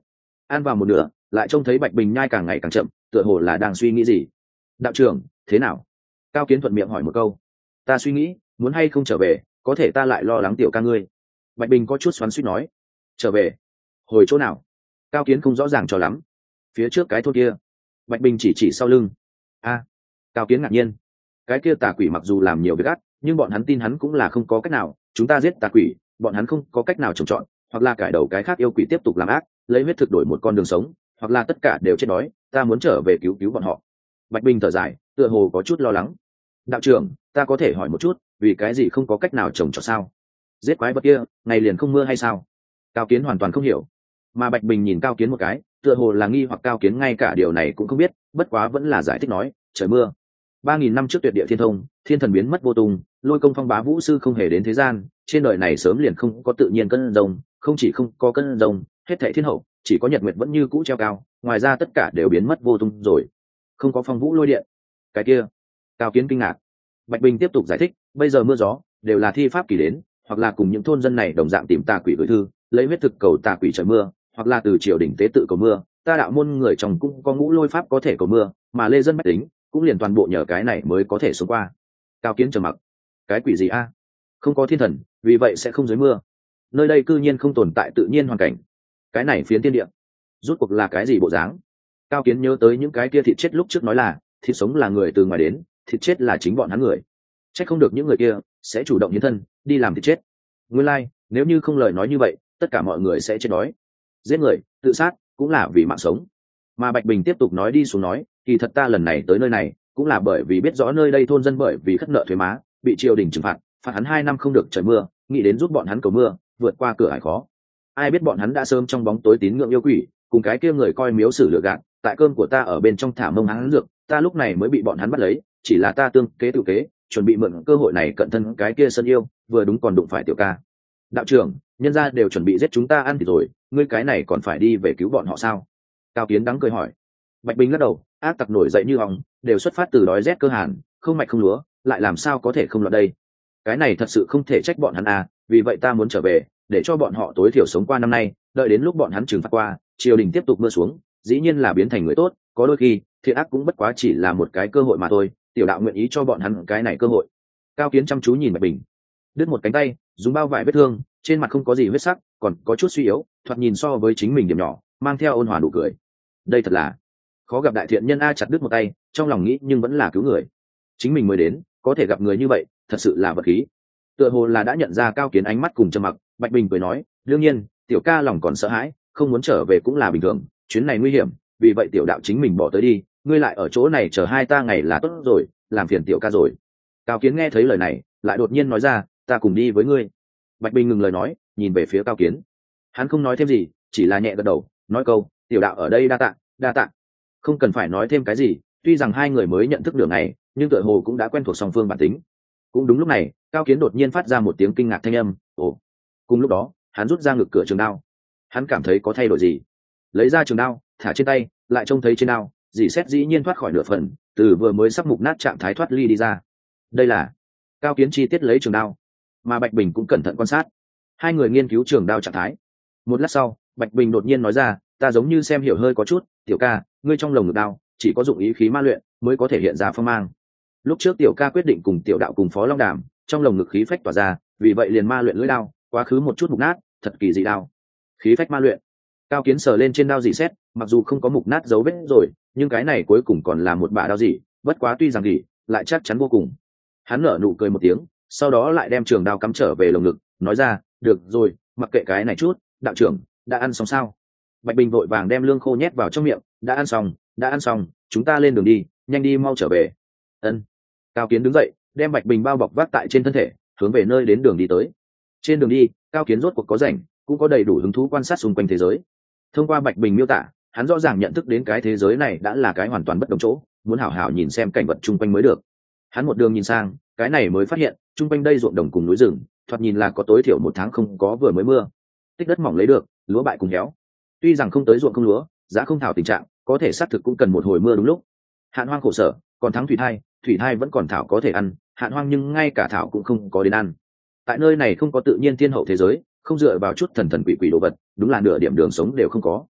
[SPEAKER 1] ăn vào một nửa lại trông thấy Bạch Bình nhai càng ngày càng chậm, tựa hồ là đang suy nghĩ gì. Đạo trưởng thế nào? Cao Kiến thuận miệng hỏi một câu. Ta suy nghĩ muốn hay không trở về, có thể ta lại lo lắng tiểu ca ngươi. Bạch Bình có chút xoắn xuýt nói. Trở về? Hồi chỗ nào? Cao Kiến không rõ ràng cho lắm. Phía trước cái thôn kia. Bạch Bình chỉ sau lưng. A. Cao Kiến ngạc nhiên. Cái kia tà quỷ mặc dù làm nhiều việc ác, nhưng bọn hắn tin hắn cũng là không có cách nào. Chúng ta giết tà quỷ, bọn hắn không có cách nào trồng trọt, hoặc là cải đầu cái khác yêu quỷ tiếp tục làm ác, lấy huyết thực đổi một con đường sống, hoặc là tất cả đều chết đói. Ta muốn trở về cứu cứu bọn họ. Bạch Bình thở dài, tựa hồ có chút lo lắng. Đạo trưởng, ta có thể hỏi một chút, vì cái gì không có cách nào trồng trọt sao? Giết quái vật kia, ngày liền không mưa hay sao? Cao Kiến hoàn toàn không hiểu. Mà Bạch Bình nhìn Cao Kiến một cái, tựa hồ là nghi hoặc Cao Kiến ngay cả điều này cũng không biết, bất quá vẫn là giải thích nói, trời mưa. 3000 năm trước tuyệt địa thiên thông, thiên thần biến mất vô tung, lôi công phong bá vũ sư không hề đến thế gian, trên đời này sớm liền không có tự nhiên cơn rông, không chỉ không có cơn rông, hết thảy thiên hậu, chỉ có nhật nguyệt vẫn như cũ treo cao, ngoài ra tất cả đều biến mất vô tung rồi. Không có phong vũ lôi điện. Cái kia, Cao Kiến kinh ngạc. Bạch Bình tiếp tục giải thích, bây giờ mưa gió đều là thi pháp kỳ đến, hoặc là cùng những thôn dân này đồng dạng tìm tà quỷ gửi thư, lấy huyết thực cầu tà quỷ trời mưa, hoặc là từ triều đình tế tự cầu mưa. Ta đạo môn người trong cũng có ngũ lôi pháp có thể cầu mưa, mà lê dân bách tính cũng liền toàn bộ nhờ cái này mới có thể sống qua. Cao Kiến trầm mặc. Cái quỷ gì a? Không có thiên thần, vì vậy sẽ không dưới mưa. Nơi đây cư nhiên không tồn tại tự nhiên hoàn cảnh. Cái này phiến thiên địa, rút cuộc là cái gì bộ dáng? Cao Kiến nhớ tới những cái kia thịt chết lúc trước nói là, thịt sống là người từ ngoài đến, thịt chết là chính bọn hắn người. Chắc không được những người kia sẽ chủ động hiến thân đi làm thịt chết. Nguyên lai, nếu như không lời nói như vậy, tất cả mọi người sẽ chết đói. Giết người, tự sát cũng là vì mạng sống. Mà Bạch Bình tiếp tục nói đi xuống nói, kỳ thật ta lần này tới nơi này cũng là bởi vì biết rõ nơi đây thôn dân bởi vì khất nợ thuế má bị triều đình trừng phạt, phạt hắn 2 năm không được trời mưa, nghĩ đến giúp bọn hắn cầu mưa, vượt qua cửa ải khó. Ai biết bọn hắn đã sớm trong bóng tối tín ngưỡng yêu quỷ, cùng cái kia người coi miếu xử lừa gạt, tại cơm của ta ở bên trong thả mông hắn dược, ta lúc này mới bị bọn hắn bắt lấy, chỉ là ta tương kế tự kế, chuẩn bị mượn cơ hội này cận thân cái kia sân yêu, vừa đúng còn đụng phải tiểu ca. Đạo trưởng, nhân gia đều chuẩn bị giết chúng ta ăn thì rồi, ngươi cái này còn phải đi về cứu bọn họ sao? Cao Kiến đắng cười hỏi. Bạch Bình lắc đầu, ác tặc nổi dậy như hồng, đều xuất phát từ đói rét cơ hàn, không mạch không lúa, lại làm sao có thể không lọt đây? Cái này thật sự không thể trách bọn hắn à, vì vậy ta muốn trở về, để cho bọn họ tối thiểu sống qua năm nay, đợi đến lúc bọn hắn trừng phạt qua, triều đình tiếp tục mưa xuống, dĩ nhiên là biến thành người tốt, có đôi khi thiện ác cũng bất quá chỉ là một cái cơ hội mà thôi, tiểu đạo nguyện ý cho bọn hắn cái này cơ hội. Cao Kiến chăm chú nhìn Bạch Bình, đứt một cánh tay, dùng bao vải vết thương, trên mặt không có gì huyết sắc, còn có chút suy yếu, thoạt nhìn so với chính mình điểm nhỏ, mang theo ôn hòa nụ cười. Đây thật là khó gặp đại thiện nhân a, chặt đứt một tay, trong lòng nghĩ nhưng vẫn là cứu người. Chính mình mới đến, có thể gặp người như vậy, thật sự là vật khí. Tựa hồ là đã nhận ra Cao Kiến ánh mắt cùng trầm mặc, Bạch Bình cười nói, đương nhiên, tiểu ca lòng còn sợ hãi, không muốn trở về cũng là bình thường, chuyến này nguy hiểm, vì vậy tiểu đạo chính mình bỏ tới đi, ngươi lại ở chỗ này chờ 2 ta ngày là tốt rồi, làm phiền tiểu ca rồi. Cao Kiến nghe thấy lời này, lại đột nhiên nói ra, ta cùng đi với ngươi. Bạch Bình ngừng lời nói, nhìn về phía Cao Kiến. Hắn không nói thêm gì, chỉ là nhẹ gật đầu, nói câu, tiểu đạo ở đây đa tạ, đa tạ. Không cần phải nói thêm cái gì, tuy rằng hai người mới nhận thức đường này, nhưng tựa hồ cũng đã quen thuộc song phương bản tính. Cũng đúng lúc này, Cao Kiến đột nhiên phát ra một tiếng kinh ngạc thanh âm, ồ. Cùng lúc đó, hắn rút ra ngực cửa trường đao. Hắn cảm thấy có thay đổi gì, lấy ra trường đao, thả trên tay, lại trông thấy trên đao, dì xét dĩ nhiên thoát khỏi nửa phần, từ vừa mới sắp mục nát trạng thái thoát ly đi ra. Đây là Cao Kiến chi tiết lấy trường đao, mà Bạch Bình cũng cẩn thận quan sát. Hai người nghiên cứu trường đao trạng thái. Một lát sau, Bạch Bình đột nhiên nói ra, ta giống như xem hiểu hơi có chút, tiểu ca, ngươi trong lồng ngực đao chỉ có dụng ý khí ma luyện mới có thể hiện ra phong mang. Lúc trước tiểu ca quyết định cùng tiểu đạo cùng Phó Long Đàm, trong lồng ngực khí phách tỏa ra, vì vậy liền ma luyện lưỡi đao, quá khứ một chút mục nát, thật kỳ dị đao. Khí phách ma luyện. Cao Kiến sờ lên trên đao dị xét, mặc dù không có mục nát dấu vết rồi, nhưng cái này cuối cùng còn là một bả đao dị, bất quá tuy rằng dị, lại chắc chắn vô cùng. Hắn nở nụ cười một tiếng, sau đó lại đem trường đao cắm trở về lồng ngực, nói ra, được rồi, mặc kệ cái này chút, đạo trưởng đã ăn xong sao? Bạch Bình vội vàng đem lương khô nhét vào trong miệng, đã ăn xong, chúng ta lên đường đi, nhanh đi mau trở về. Ân. Cao Kiến đứng dậy, đem Bạch Bình bao bọc vác tại trên thân thể, hướng về nơi đến đường đi tới. Trên đường đi, Cao Kiến rốt cuộc có rảnh, cũng có đầy đủ hứng thú quan sát xung quanh thế giới. Thông qua Bạch Bình miêu tả, hắn rõ ràng nhận thức đến cái thế giới này đã là cái hoàn toàn bất đồng chỗ, muốn hảo hảo nhìn xem cảnh vật chung quanh mới được. Hắn một đường nhìn sang, cái này mới phát hiện, chung quanh đây ruộng đồng cùng núi rừng, thoạt nhìn là có tối thiểu 1 tháng không có vừa mới mưa. Tích đất mỏng lấy được, lúa bại cùng héo. Tuy rằng không tới ruộng không lúa, giá không thảo tình trạng, có thể xác thực cũng cần một hồi mưa đúng lúc. Hạn hoang khổ sở, còn thắng thủy thai vẫn còn thảo có thể ăn, hạn hoang nhưng ngay cả thảo cũng không có đến ăn. Tại nơi này không có tự nhiên thiên hậu thế giới, không dựa vào chút thần thần quỷ quỷ đồ vật, đúng là nửa điểm đường sống đều không có.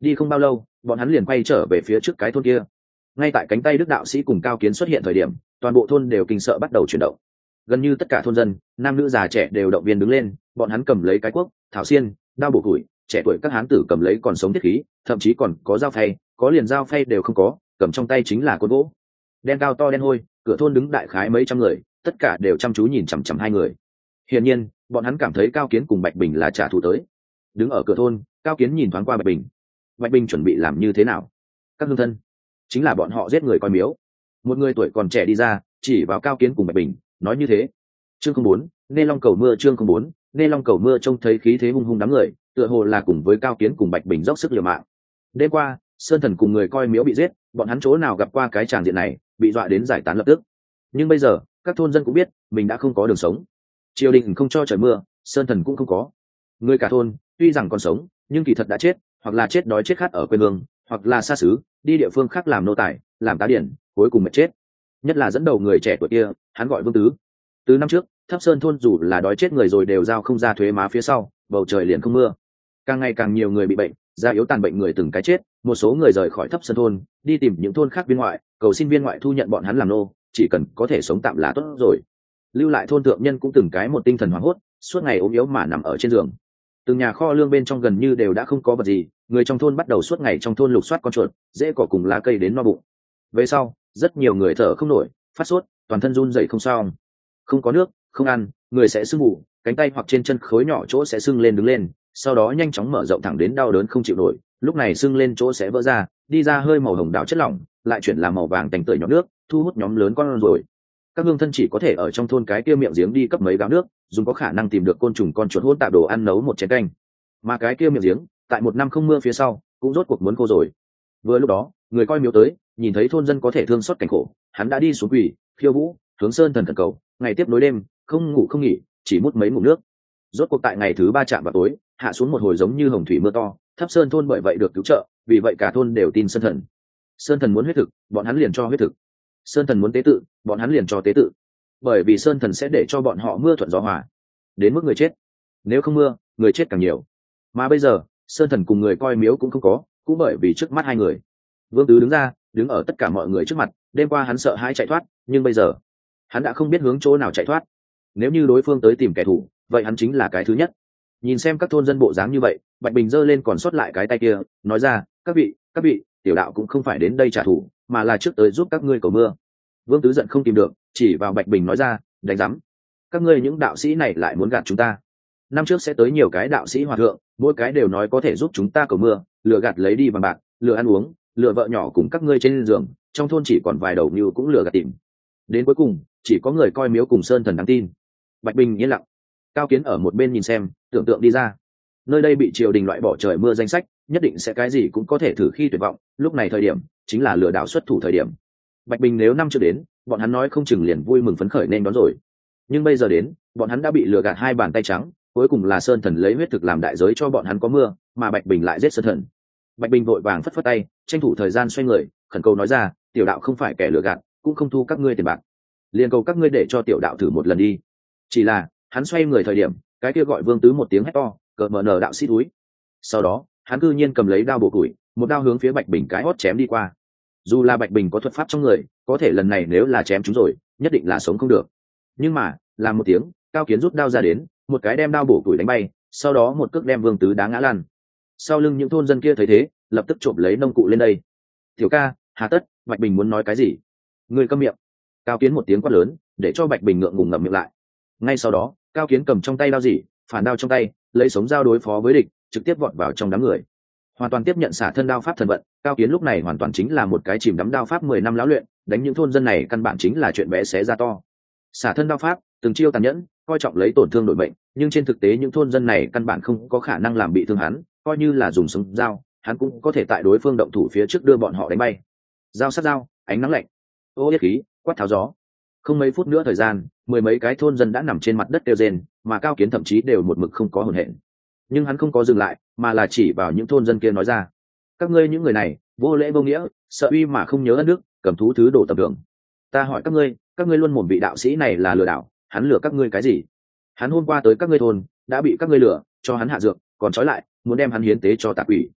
[SPEAKER 1] Đi không bao lâu bọn hắn liền quay trở về phía trước cái thôn kia. Ngay tại cánh tay đức đạo sĩ cùng Cao Kiến xuất hiện thời điểm, toàn bộ thôn đều kinh sợ bắt đầu chuyển động. Gần như tất cả thôn dân, nam nữ già trẻ đều động viên đứng lên, bọn hắn cầm lấy cái cuốc, thảo xiên, đao bổ củi, trẻ tuổi các hán tử cầm lấy còn sống thiết khí, thậm chí còn có dao phay, có liền dao phay đều không có, cầm trong tay chính là côn gỗ. Đen cao to đen hôi, cửa thôn đứng đại khái mấy trăm người, tất cả đều chăm chú nhìn chằm chằm hai người. Hiển nhiên, bọn hắn cảm thấy Cao Kiến cùng Bạch Bình là trả thù tới. Đứng ở cửa thôn, Cao Kiến nhìn thoáng qua Bạch Bình. Bạch Bình chuẩn bị làm như thế nào? Các hương thân, chính là bọn họ giết người coi miếu. Một người tuổi còn trẻ đi ra, chỉ vào Cao Kiến cùng Bạch Bình, nói như thế. Chương 04, Nê Long cầu mưa. Chương 04, Nê Long cầu mưa. Trông thấy khí thế hung hung đám người, tựa hồ là cùng với Cao Kiến cùng Bạch Bình dốc sức liều mạng. Đêm qua, Sơn Thần cùng người coi miếu bị giết, bọn hắn chỗ nào gặp qua cái tràng diện này, bị dọa đến giải tán lập tức. Nhưng bây giờ, các thôn dân cũng biết, mình đã không có đường sống. Triều đình không cho trời mưa, Sơn Thần cũng không có. Người cả thôn, tuy rằng còn sống, nhưng kỳ thật đã chết, hoặc là chết đói chết khát ở quê hương, hoặc là xa xứ, đi địa phương khác làm nô tài, làm tá điển, cuối cùng mất chết. Nhất là dẫn đầu người trẻ tuổi kia, hắn gọi Vương Tứ. Từ năm trước, Thấp Sơn thôn dù là đói chết người rồi đều giao không ra thuế má phía sau, bầu trời liền không mưa. Càng ngày càng nhiều người bị bệnh, da yếu tàn bệnh người từng cái chết, một số người rời khỏi Thấp Sơn thôn, đi tìm những thôn khác bên ngoại, cầu xin viên ngoại thu nhận bọn hắn làm nô, chỉ cần có thể sống tạm là tốt rồi. Lưu lại thôn thượng nhân cũng từng cái một tinh thần hoảng hốt, suốt ngày ốm yếu mà nằm ở trên giường. Từng nhà kho lương bên trong gần như đều đã không có vật gì, người trong thôn bắt đầu suốt ngày trong thôn lục soát con chuột, dễ cỏ cùng lá cây đến no bụng. Về sau, rất nhiều người thở không nổi, phát sốt, toàn thân run rẩy không sao. Không có nước, không ăn, người sẽ sưng mù, cánh tay hoặc trên chân khối nhỏ chỗ sẽ sưng lên đứng lên, sau đó nhanh chóng mở rộng thẳng đến đau đớn không chịu nổi, lúc này sưng lên chỗ sẽ vỡ ra, đi ra hơi màu hồng đào chất lỏng, lại chuyển làm màu vàng tành tưởi nhỏ nước, thu hút nhóm lớn con rồi. Các hương thân chỉ có thể ở trong thôn cái kia miệng giếng đi cấp mấy gáo nước, dùng có khả năng tìm được côn trùng con chuột hỗn tạp đồ ăn nấu một chén canh. Mà cái kia miệng giếng, tại một năm không mưa phía sau, cũng rốt cuộc muốn khô rồi. Vừa lúc đó, người coi miếu tới, nhìn thấy thôn dân có thể thương xót cảnh khổ, hắn đã đi xuống quỳ, khiêu vũ, hướng Sơn Thần thần cầu, ngày tiếp nối đêm, không ngủ không nghỉ, chỉ mút mấy ngụm nước. Rốt cuộc tại ngày thứ 3 chạm vào tối, hạ xuống một hồi giống như hồng thủy mưa to, Thấp Sơn thôn bởi vậy được cứu trợ, vì vậy cả thôn đều tin Sơn Thần. Sơn Thần muốn huyết thực, bọn hắn liền cho huyết thực. Sơn Thần muốn tế tự, bọn hắn liền cho tế tự. Bởi vì Sơn Thần sẽ để cho bọn họ mưa thuận gió hòa, đến mức người chết. Nếu không mưa, người chết càng nhiều. Mà bây giờ, Sơn Thần cùng người coi miếu cũng không có, cũng bởi vì trước mắt hai người. Vương Tứ đứng ra, đứng ở tất cả mọi người trước mặt, đêm qua hắn sợ hãi chạy thoát, nhưng bây giờ, hắn đã không biết hướng chỗ nào chạy thoát. Nếu như đối phương tới tìm kẻ thù, vậy hắn chính là cái thứ nhất. Nhìn xem các thôn dân bộ dáng như vậy, Bạch Bình giơ lên còn sót lại cái tay kia, nói ra, các vị, tiểu đạo cũng không phải đến đây trả thù, mà là trước tới giúp các ngươi cầu mưa. Vương Tứ giận không tìm được, chỉ vào Bạch Bình nói ra, đánh rắm. Các ngươi những đạo sĩ này lại muốn gạt chúng ta. Năm trước sẽ tới nhiều cái đạo sĩ hòa thượng, mỗi cái đều nói có thể giúp chúng ta cầu mưa, lừa gạt lấy đi vàng bạc, lừa ăn uống, lừa vợ nhỏ cùng các ngươi trên giường, trong thôn chỉ còn vài đầu như cũng lừa gạt tìm. Đến cuối cùng, chỉ có người coi miếu cùng Sơn Thần đáng tin. Bạch Bình yên lặng. Cao Kiến ở một bên nhìn xem, tưởng tượng đi ra. Nơi đây bị triều đình loại bỏ trời mưa danh sách, nhất định sẽ cái gì cũng có thể thử khi tuyệt vọng, lúc này thời điểm chính là lừa đảo xuất thủ thời điểm. Bạch Bình nếu năm trước đến, bọn hắn nói không chừng liền vui mừng phấn khởi nên đón rồi. Nhưng bây giờ đến, bọn hắn đã bị lừa gạt hai bàn tay trắng, cuối cùng là Sơn Thần lấy huyết thực làm đại giới cho bọn hắn có mưa, mà Bạch Bình lại giết Sơn Thần. Bạch Bình vội vàng phất phất tay, tranh thủ thời gian xoay người, khẩn cầu nói ra, tiểu đạo không phải kẻ lừa gạt, cũng không thu các ngươi tiền bạc, liền cầu các ngươi để cho tiểu đạo thử một lần đi. Chỉ là hắn xoay người thời điểm, cái kia gọi Vương Tứ một tiếng hét to, cợt mờ nở đạo sĩ túi. Sau đó hắn cư nhiên cầm lấy đao bổ củi, một đao hướng phía Bạch Bình cái hót chém đi qua. Dù là Bạch Bình có thuật pháp trong người, có thể lần này nếu là chém chúng rồi, nhất định là sống không được. Nhưng mà làm một tiếng, Cao Kiến rút đao ra đến, một cái đem đao bổ củi đánh bay, sau đó một cước đem Vương Tứ đá ngã lăn. Sau lưng những thôn dân kia thấy thế, lập tức trộm lấy nông cụ lên đây. Tiểu ca, hà tất, Bạch Bình muốn nói cái gì? Người câm miệng. Cao Kiến một tiếng quát lớn, để cho Bạch Bình ngượng ngùng ngậm miệng lại. Ngay sau đó, Cao Kiến cầm trong tay đao dỉ, phản đao trong tay, lấy sống dao đối phó với địch, trực tiếp vọt vào trong đám người. Hoàn toàn tiếp nhận xả thân đao pháp thần vận, Cao Kiến lúc này hoàn toàn chính là một cái chìm đắm đao pháp 10 năm lão luyện, đánh những thôn dân này căn bản chính là chuyện bé xé ra to. Xả thân đao pháp, từng chiêu tàn nhẫn, coi trọng lấy tổn thương đổi mệnh, nhưng trên thực tế những thôn dân này căn bản không có khả năng làm bị thương hắn, coi như là dùng sống dao, hắn cũng có thể tại đối phương động thủ phía trước đưa bọn họ đánh bay. Dao sát dao, ánh nắng lạnh, ô yết khí, quát tháo gió. Không mấy phút nữa thời gian, mười mấy cái thôn dân đã nằm trên mặt đất kêu rên, mà Cao Kiến thậm chí đều một mực không có hồn hển. Nhưng hắn không có dừng lại, mà là chỉ vào những thôn dân kia nói ra, các ngươi những người này vô lễ vô nghĩa, sợ uy mà không nhớ ân đức, cầm thú thứ đồ tầm thường. Ta hỏi các ngươi luôn mồm vị đạo sĩ này là lừa đảo, hắn lừa các ngươi cái gì? Hắn hôm qua tới các ngươi thôn, đã bị các ngươi lừa, cho hắn hạ dược, còn trói lại, muốn đem hắn hiến tế cho tà quỷ.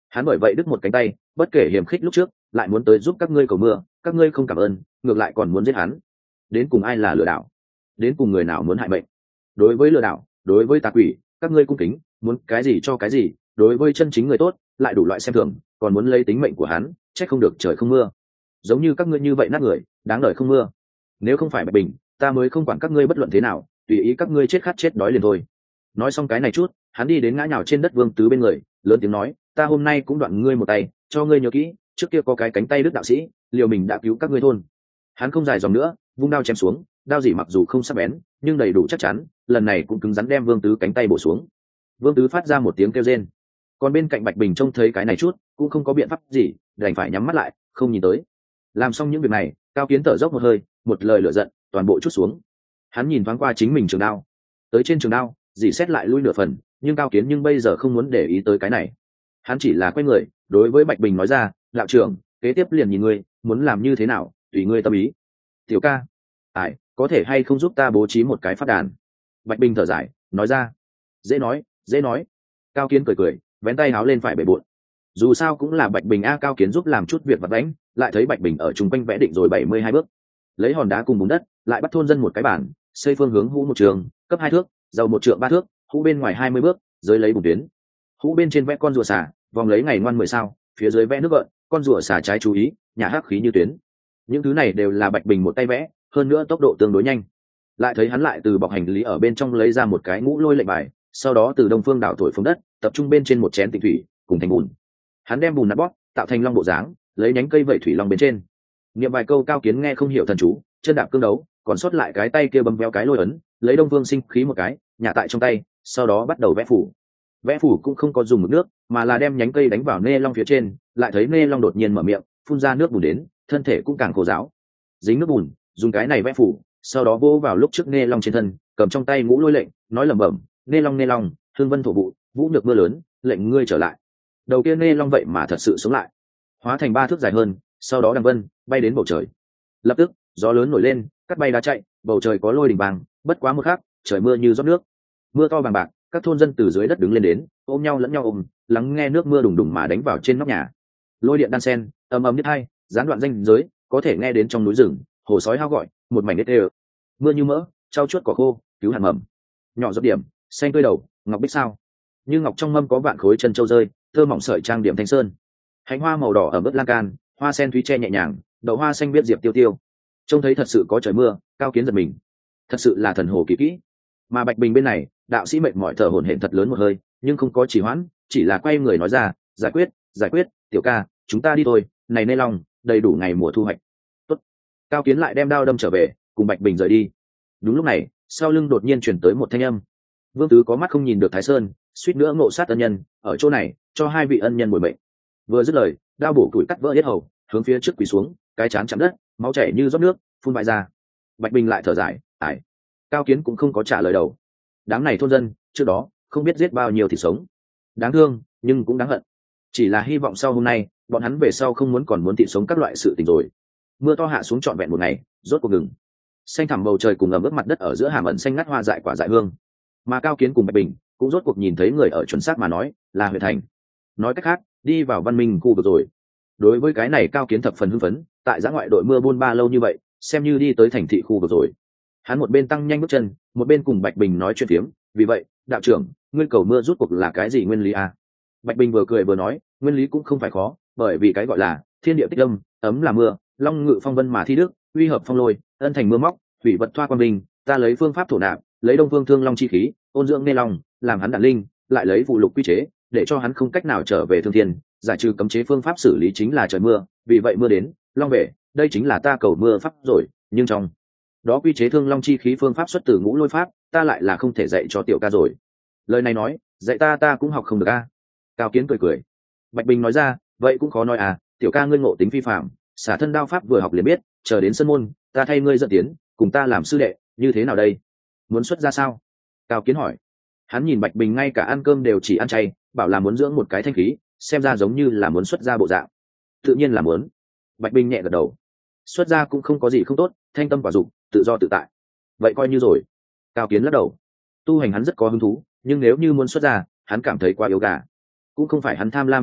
[SPEAKER 1] Hắn bởi vậy đứt một cánh tay, bất kể hiềm khích lúc trước, lại muốn tới giúp các ngươi cầu mưa, các ngươi không cảm ơn, ngược lại còn muốn giết hắn. Đến cùng ai là lừa đảo? Đến cùng người nào muốn hại mệnh? Đối với lừa đảo, đối với tà quỷ, các ngươi cung kính, muốn cái gì cho cái gì, đối với chân chính người tốt, lại đủ loại xem thường, còn muốn lấy tính mệnh của hắn, trách không được trời không mưa. Giống như các ngươi như vậy nát người, đáng đời không mưa. Nếu không phải Bạch Bình, ta mới không quản các ngươi bất luận thế nào, tùy ý các ngươi chết khát chết đói liền thôi. Nói xong cái này chút, hắn đi đến ngã nhào trên đất Vương Tứ bên người, lớn tiếng nói, ta hôm nay cũng đoạn ngươi một tay, cho ngươi nhớ kỹ, trước kia có cái cánh tay đức đạo sĩ, liều mình đã cứu các ngươi thôn. Hắn không dài dòng nữa, vung đao chém xuống, đao gì mặc dù không sắc bén, nhưng đầy đủ chắc chắn, lần này cũng cứng rắn đem Vương Tứ cánh tay bổ xuống. Vương Tứ phát ra một tiếng kêu rên. Còn bên cạnh Bạch Bình trông thấy cái này chút, cũng không có biện pháp gì, đành phải nhắm mắt lại, không nhìn tới. Làm xong những việc này, Cao Kiến thở dốc một hơi, một lời lửa giận, toàn bộ chút xuống. Hắn nhìn thoáng qua chính mình trường đao, tới trên trường đao, dì xét lại lui nửa phần, nhưng Cao Kiến nhưng bây giờ không muốn để ý tới cái này. Hắn chỉ là quay người, đối với Bạch Bình nói ra, đạo trưởng, kế tiếp liền nhìn ngươi, muốn làm như thế nào, tùy ngươi tâm ý. Tiểu ca, ải, có thể hay không giúp ta bố trí một cái phát đàn? Bạch Bình thở dài, nói ra. Dễ nói, dễ nói. Cao Kiến cười cười, vén tay áo lên phải bể bộn. Dù sao cũng là Bạch Bình a. Cao Kiến giúp làm chút việc vặt vãnh, lại thấy Bạch Bình ở chung quanh vẽ định rồi 72 bước, lấy hòn đá cùng bùn đất, lại bắt thôn dân một cái bản, xây phương hướng hũ một trường, cấp 2 thước, dầu 1 trượng 3 thước, hũ bên ngoài 20 bước, dưới lấy bùn tuyến. Hũ bên trên vẽ con rùa xà, vòng lấy ngày ngoan 10 sao, phía dưới vẽ nước gợn, con rùa xà trái chú ý, nhà hắc khí như tuyến. Những thứ này đều là Bạch Bình một tay vẽ, hơn nữa tốc độ tương đối nhanh. Lại thấy hắn lại từ bọc hành lý ở bên trong lấy ra một cái ngũ lôi lệnh bài, sau đó từ đông phương đảo thổi phồng đất, tập trung bên trên một chén tịnh thủy, cùng thành bùn. Hắn đem bùn nát bóp, tạo thành long bộ dáng, lấy nhánh cây vẩy thủy long bên trên. Niệm vài câu Cao Kiến nghe không hiểu thần chú, chân đạp cương đấu, còn sót lại cái tay kia bấm véo cái lôi ấn, lấy đông vương sinh khí một cái, nhả tại trong tay, sau đó bắt đầu vẽ phủ. Vẽ phủ cũng không có dùng mực nước, mà là đem nhánh cây đánh vào nê long phía trên, lại thấy nê long đột nhiên mở miệng, phun ra nước bùn đến, thân thể cũng càng khô ráo. Dính nước bùn, dùng cái này vẽ phủ, sau đó vỗ vào lúc trước nê long trên thân, cầm trong tay ngũ lôi lệnh, nói lẩm bẩm, nê long, hương vân thổ vụ, vũ nhược mưa lớn, lệnh ngươi trở lại. Đầu kia nê long vậy mà thật sự sống lại, hóa thành 3 thước dài hơn, sau đó đằng vân bay đến bầu trời. Lập tức gió lớn nổi lên, cắt bay đá chạy, bầu trời có lôi đình vàng, bất quá một khắc, trời mưa như rót nước, mưa to bằng bạc. Các thôn dân từ dưới đất đứng lên đến, ôm nhau lẫn nhau ôm, lắng nghe nước mưa đùng đùng mà đánh vào trên nóc nhà. Lôi điện đan sen, ầm ầm nhất hai, gián đoạn ranh giới, có thể nghe đến trong núi rừng, hồ sói hao gọi, một mảnh nết đều. Mưa như mỡ, trao chuốt cỏ khô, cứu hạt mầm. Nhỏ giọt điểm, xanh tươi đầu, ngọc bích sao. Như ngọc trong mâm có vạn khối chân châu rơi, thơ mỏng sợi trang điểm thanh sơn. Hạnh hoa màu đỏ ở mức lan can, hoa sen thúy tre nhẹ nhàng, đậu hoa xanh biết diệp tiêu tiêu. Trông thấy thật sự có trời mưa, Cao Kiến giật mình. Thật sự là thần hồ kỳ kỹ. Mà Bạch Bình bên này, đạo sĩ mệt mỏi thở hổn hển thật lớn một hơi, nhưng không có trì hoãn, chỉ là quay người nói ra, giải quyết, tiểu ca, chúng ta đi thôi, này nê long, đầy đủ ngày mùa thu hoạch. Tốt. Cao Kiến lại đem đao đâm trở về, cùng Bạch Bình rời đi. Đúng lúc này, sau lưng đột nhiên chuyển tới một thanh âm. Vương Tứ có mắt không nhìn được Thái Sơn, suýt nữa ngộ sát ân nhân, ở chỗ này, cho 2 vị ân nhân bồi mệnh. Vừa dứt lời, đao bổ củi cắt vỡ hết hầu, hướng phía trước quỳ xuống, cái chán chạm đất, máu chảy như rót nước, phun bại ra. Bạch Bình lại thở dài, ải. Cao Kiến cũng không có trả lời đầu. Đám này thôn dân, trước đó không biết giết bao nhiêu thì sống, đáng thương nhưng cũng đáng hận. Chỉ là hy vọng sau hôm nay, bọn hắn về sau không muốn còn muốn thịt sống các loại sự tình rồi. Mưa to hạ xuống trọn vẹn một ngày, rốt cuộc ngừng. Xanh thẳm bầu trời cùng ẩm ướt mặt đất ở giữa hàm ẩn xanh ngắt hoa dại quả dại hương. Mà Cao Kiến cùng Bạch Bình cũng rốt cuộc nhìn thấy người ở chuẩn xác mà nói là huyện thành. Nói cách khác, đi vào văn minh khu vực rồi. Đối với cái này Cao Kiến thập phần hưng phấn, tại giã ngoại đội mưa buôn ba lâu như vậy, xem như đi tới thành thị khu vực rồi. Hắn một bên tăng nhanh bước chân, một bên cùng Bạch Bình nói chuyện phiếm. Vì vậy, đạo trưởng, ngươi cầu mưa rút cuộc là cái gì nguyên lý à? Bạch Bình vừa cười vừa nói, nguyên lý cũng không phải khó, bởi vì cái gọi là thiên địa tích âm, ấm là mưa, long ngự phong vân mà thi đức, uy hợp phong lôi, ân thành mưa móc, thủy vật thoa quan bình. Ta lấy phương pháp thổ nạp, lấy đông phương thương long chi khí, ôn dưỡng nê long, làm hắn đản linh, lại lấy phụ lục quy chế, để cho hắn không cách nào trở về thương thiên, giải trừ cấm chế phương pháp xử lý chính là trời mưa. Vì vậy mưa đến, long về, đây chính là ta cầu mưa pháp rồi. Nhưng trong đó quy chế thương long chi khí phương pháp xuất từ ngũ lôi pháp, ta lại là không thể dạy cho tiểu ca rồi. Lời này nói, dạy ta cũng học không được a. Cao Kiến cười. Bạch Bình nói ra, vậy cũng khó nói à, tiểu ca ngươi ngộ tính phi phạm, xả thân đao pháp vừa học liền biết, chờ đến sân môn, ta thay ngươi dẫn tiến, cùng ta làm sư đệ, như thế nào đây? Muốn xuất ra sao? Cao Kiến hỏi. Hắn nhìn Bạch Bình ngay cả ăn cơm đều chỉ ăn chay, bảo là muốn dưỡng một cái thanh khí, xem ra giống như là muốn xuất ra bộ dạng. Tự nhiên là muốn. Bạch Bình nhẹ gật đầu. Xuất ra cũng không có gì không tốt, thanh tâm quả dục, tự do tự tại. Vậy coi như rồi. Cao Kiến lắc đầu. Tu hành hắn rất có hứng thú, nhưng nếu như muốn xuất ra, hắn cảm thấy quá yếu gà. Cũng không phải hắn tham lam hưởng lạc,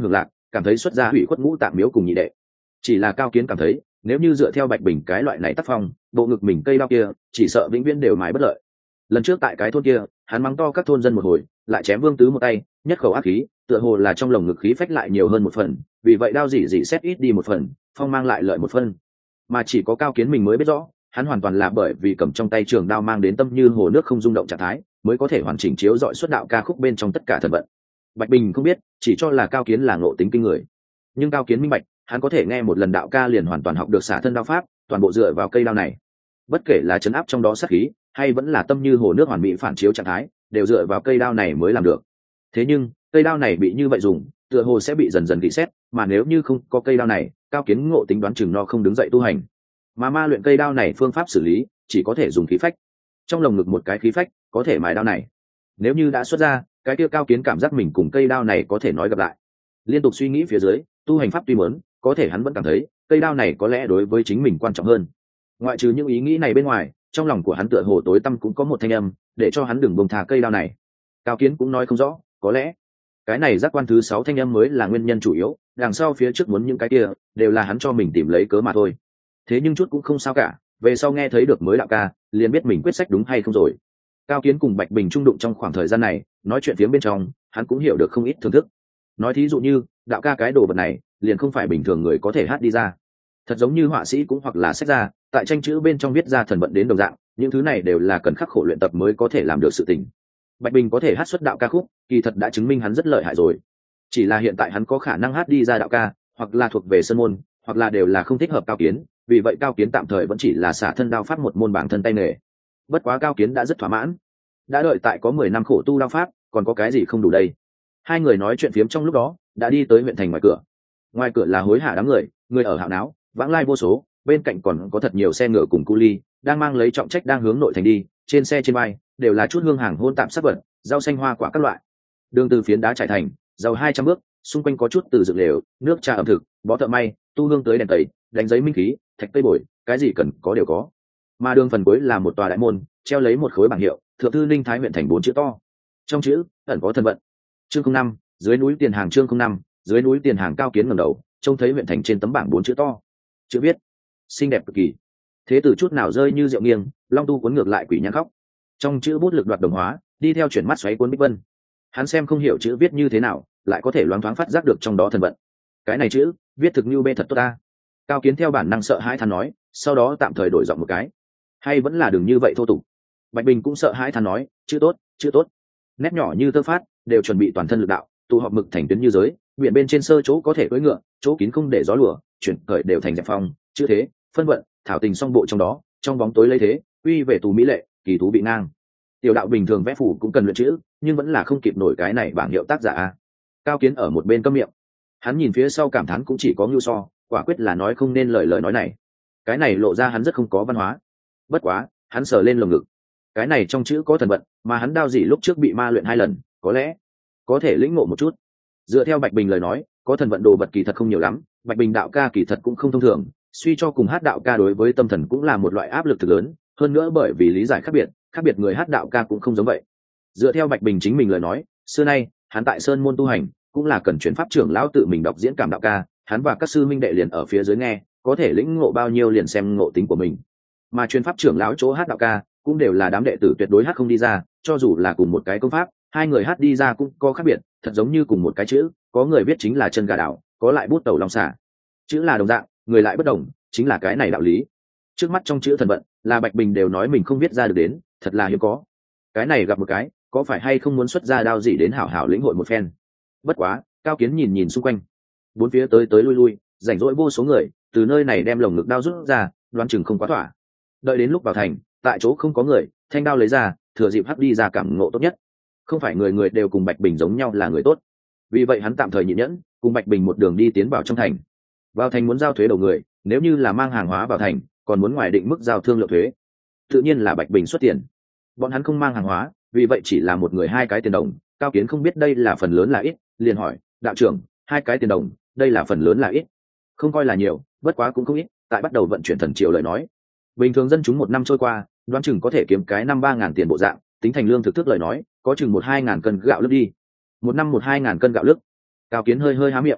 [SPEAKER 1] cảm thấy xuất ra hủy khuất ngũ tạng miếu cùng nhị đệ. Chỉ là Cao Kiến cảm thấy nếu như dựa theo Bạch Bình cái loại này tác phong, bộ ngực mình cây đao kia chỉ sợ vĩnh viễn đều mãi bất lợi. Lần trước tại cái thôn kia, hắn mắng to các thôn dân một hồi, lại chém Vương Tứ một tay, nhất khẩu ác khí, tựa hồ là trong lồng ngực khí phách lại nhiều hơn một phần, vì vậy đao dị dị xét ít đi một phần, phong mang lại lợi một phần. Mà chỉ có Cao Kiến mình mới biết rõ, hắn hoàn toàn là bởi vì cầm trong tay trường đao mang đến tâm như hồ nước không rung động trạng thái, mới có thể hoàn chỉnh chiếu dọi xuất đạo ca khúc bên trong tất cả thần vận. Bạch Bình không biết, chỉ cho là Cao Kiến là ngộ tính kinh người. Nhưng Cao Kiến minh bạch, hắn có thể nghe một lần đạo ca liền hoàn toàn học được xả thân đao pháp, toàn bộ dựa vào cây đao này. Bất kể là chấn áp trong đó sát khí, hay vẫn là tâm như hồ nước hoàn mỹ phản chiếu trạng thái, đều dựa vào cây đao này mới làm được. Thế nhưng, cây đao này bị như vậy dùng, tựa hồ sẽ bị dần dần rỉ sét, mà nếu như không có cây đao này, Cao Kiến ngộ tính đoán chừng no không đứng dậy tu hành. Mà ma luyện cây đao này phương pháp xử lý, chỉ có thể dùng khí phách. Trong lồng ngực một cái khí phách, có thể mài đao này. Nếu như đã xuất ra, cái kia Cao Kiến cảm giác mình cùng cây đao này có thể nói gặp lại. Liên tục suy nghĩ phía dưới, tu hành pháp tuy muốn, có thể hắn vẫn cảm thấy, cây đao này có lẽ đối với chính mình quan trọng hơn. Ngoại trừ những ý nghĩ này bên ngoài, trong lòng của hắn tựa hồ tối tăm cũng có một thanh âm, để cho hắn đừng buông thà cây đao này. Cao Kiến cũng nói không rõ, có lẽ cái này giác quan thứ 6 thanh âm mới là nguyên nhân chủ yếu, đằng sau phía trước muốn những cái kia đều là hắn cho mình tìm lấy cớ mà thôi. Thế nhưng chút cũng không sao cả, về sau nghe thấy được mới đạo ca, liền biết mình quyết sách đúng hay không rồi. Cao Kiến cùng Bạch Bình trung đụng trong khoảng thời gian này, nói chuyện phía bên trong, hắn cũng hiểu được không ít thưởng thức. Nói thí dụ như, đạo ca cái đồ vật này, liền không phải bình thường người có thể hát đi ra. Thật giống như họa sĩ cũng hoặc là sách ra, tại tranh chữ bên trong viết ra thần vận đến đồng dạng, những thứ này đều là cần khắc khổ luyện tập mới có thể làm được sự tình. Bạch Bình có thể hát xuất đạo ca khúc, kỳ thật đã chứng minh hắn rất lợi hại rồi. Chỉ là hiện tại hắn có khả năng hát đi ra đạo ca, hoặc là thuộc về sơn môn, hoặc là đều là không thích hợp Cao Kiến, vì vậy Cao Kiến tạm thời vẫn chỉ là xả thân đao pháp một môn bảng thân tay nghề. Bất quá Cao Kiến đã rất thỏa mãn, đã đợi tại có 10 năm khổ tu đao pháp, còn có cái gì không đủ đây. Hai người nói chuyện phiếm trong lúc đó, đã đi tới huyện thành ngoài cửa. Ngoài cửa là hối hả đám người, người ở hạo náo, vãng lai vô số, bên cạnh còn có thật nhiều xe ngựa cùng cu ly, đang mang lấy trọng trách đang hướng nội thành đi, trên xe trên vai đều là chút hương hàng hôn tạm sắc vật, rau xanh hoa quả các loại. Đường từ phiến đá trải thành, dầu 200 bước, xung quanh có chút từ dựng lều, nước trà ẩm thực, bó thợ may, tu hương tới đèn tẩy, đánh giấy minh khí, thạch cây bồi, cái gì cần có đều có. Mà đường phần cuối là một tòa đại môn, treo lấy một khối bảng hiệu, Thượng thư Ninh Thái huyện thành 4 chữ to. Trong chữ ẩn có thần vận. Chương 05, dưới núi tiền hàng. Chương 05, dưới núi tiền hàng. Cao Kiến ngẩng đầu, trông thấy huyện thành trên tấm bảng 4 chữ to. Chữ viết xinh đẹp cực kỳ, thế từ chút nào rơi như rượu nghiêng, long tu cuốn ngược lại quỷ nhãn khóc. Trong chữ bút lực đoạt đồng hóa, đi theo chuyển mắt xoáy cuốn bích vân. Hắn xem không hiểu chữ viết như thế nào, lại có thể loáng thoáng phát giác được trong đó thần vận. Cái này chữ viết thực như bê thật tốt ta. Cao Kiến theo bản năng sợ hãi than nói, sau đó tạm thời đổi giọng một cái, hay vẫn là đừng như vậy thô tục. Bạch Bình cũng sợ hãi than nói, chữ tốt, chữ tốt. Nét nhỏ như tơ phát, đều chuẩn bị toàn thân lực đạo, tụ họp mực thành tuyến như giới, biển bên trên sơ chỗ có thể cưỡi ngựa, chỗ kín không để gió lùa, chuyển khởi đều thành dẹp phong, chữ thế, phân vận, thảo tình song bộ trong đó, trong bóng tối lấy thế, uy về tù mỹ lệ, kỳ thú bị ngang. Tiểu đạo bình thường vẽ phủ cũng cần luyện chữ, nhưng vẫn là không kịp nổi cái này bảng hiệu tác giả a. Cao Kiến ở một bên câm miệng, hắn nhìn phía sau cảm thán cũng chỉ có Ngưu So, quả quyết là nói không nên lời nói này. Cái này lộ ra hắn rất không có văn hóa. Bất quá, hắn sờ lên lồng ngực. Cái này trong chữ có thần vận, mà hắn đao gì lúc trước bị ma luyện 2 lần, có lẽ có thể lĩnh ngộ một chút. Dựa theo Bạch Bình lời nói, có thần vận đồ vật kỳ thật không nhiều lắm, Bạch Bình đạo ca kỳ thật cũng không thông thường, suy cho cùng hát đạo ca đối với tâm thần cũng là một loại áp lực thực lớn, hơn nữa bởi vì lý giải khác biệt người hát đạo ca cũng không giống vậy. Dựa theo Bạch Bình chính mình lời nói, xưa nay hắn tại sơn môn tu hành cũng là cần chuyển pháp trưởng lão tự mình đọc diễn cảm đạo ca, hắn và các sư minh đệ liền ở phía dưới nghe, có thể lĩnh ngộ bao nhiêu liền xem ngộ tính của mình. Mà truyền pháp trưởng lão chỗ hát đạo ca cũng đều là đám đệ tử tuyệt đối hát không đi ra, cho dù là cùng một cái công pháp, hai người hát đi ra cũng có khác biệt, thật giống như cùng một cái chữ, có người viết chính là chân gà đảo, có lại bút tẩu long xả. Chữ là đồng dạng, người lại bất đồng, chính là cái này đạo lý. Trước mắt trong chữ thần vận, là Bạch Bình đều nói mình không viết ra được đến, thật là hiếm có. Cái này gặp một cái, có phải hay không muốn xuất ra đao gì đến hảo hảo lĩnh hội một phen. Bất quá, Cao Kiến nhìn nhìn xung quanh, bốn phía tới tới lui lui, rảnh rỗi vô số người, từ nơi này đem lồng ngực đao rút ra, đoán chừng không quá thỏa. Đợi đến lúc vào thành, tại chỗ không có người, thanh đao lấy ra, thừa dịp hắc đi ra cảm ngộ tốt nhất. Không phải người người đều cùng Bạch Bình giống nhau là người tốt, vì vậy hắn tạm thời nhịn nhẫn, cùng Bạch Bình một đường đi tiến vào trong thành. Vào thành muốn giao thuế đầu người, nếu như là mang hàng hóa vào thành, còn muốn ngoài định mức giao thương lượng thuế, tự nhiên là Bạch Bình xuất tiền. Bọn hắn không mang hàng hóa, vì vậy chỉ là một người 2 cái tiền đồng. Cao Kiến không biết đây là phần lớn là ít, liền hỏi, đạo trưởng, 2 cái tiền đồng, đây là phần lớn là ít? Không coi là nhiều, bất quá cũng không ít. Tại bắt đầu vận chuyển thần triều lời nói, bình thường dân chúng 1 năm trôi qua, đoán chừng có thể kiếm cái 5-3 ngàn tiền bộ dạng, tính thành lương thực thức lời nói, có chừng 1-2 ngàn cân gạo lứt đi. 1 năm 1-2 ngàn cân gạo lứt. Cao Kiến hơi hơi há miệng.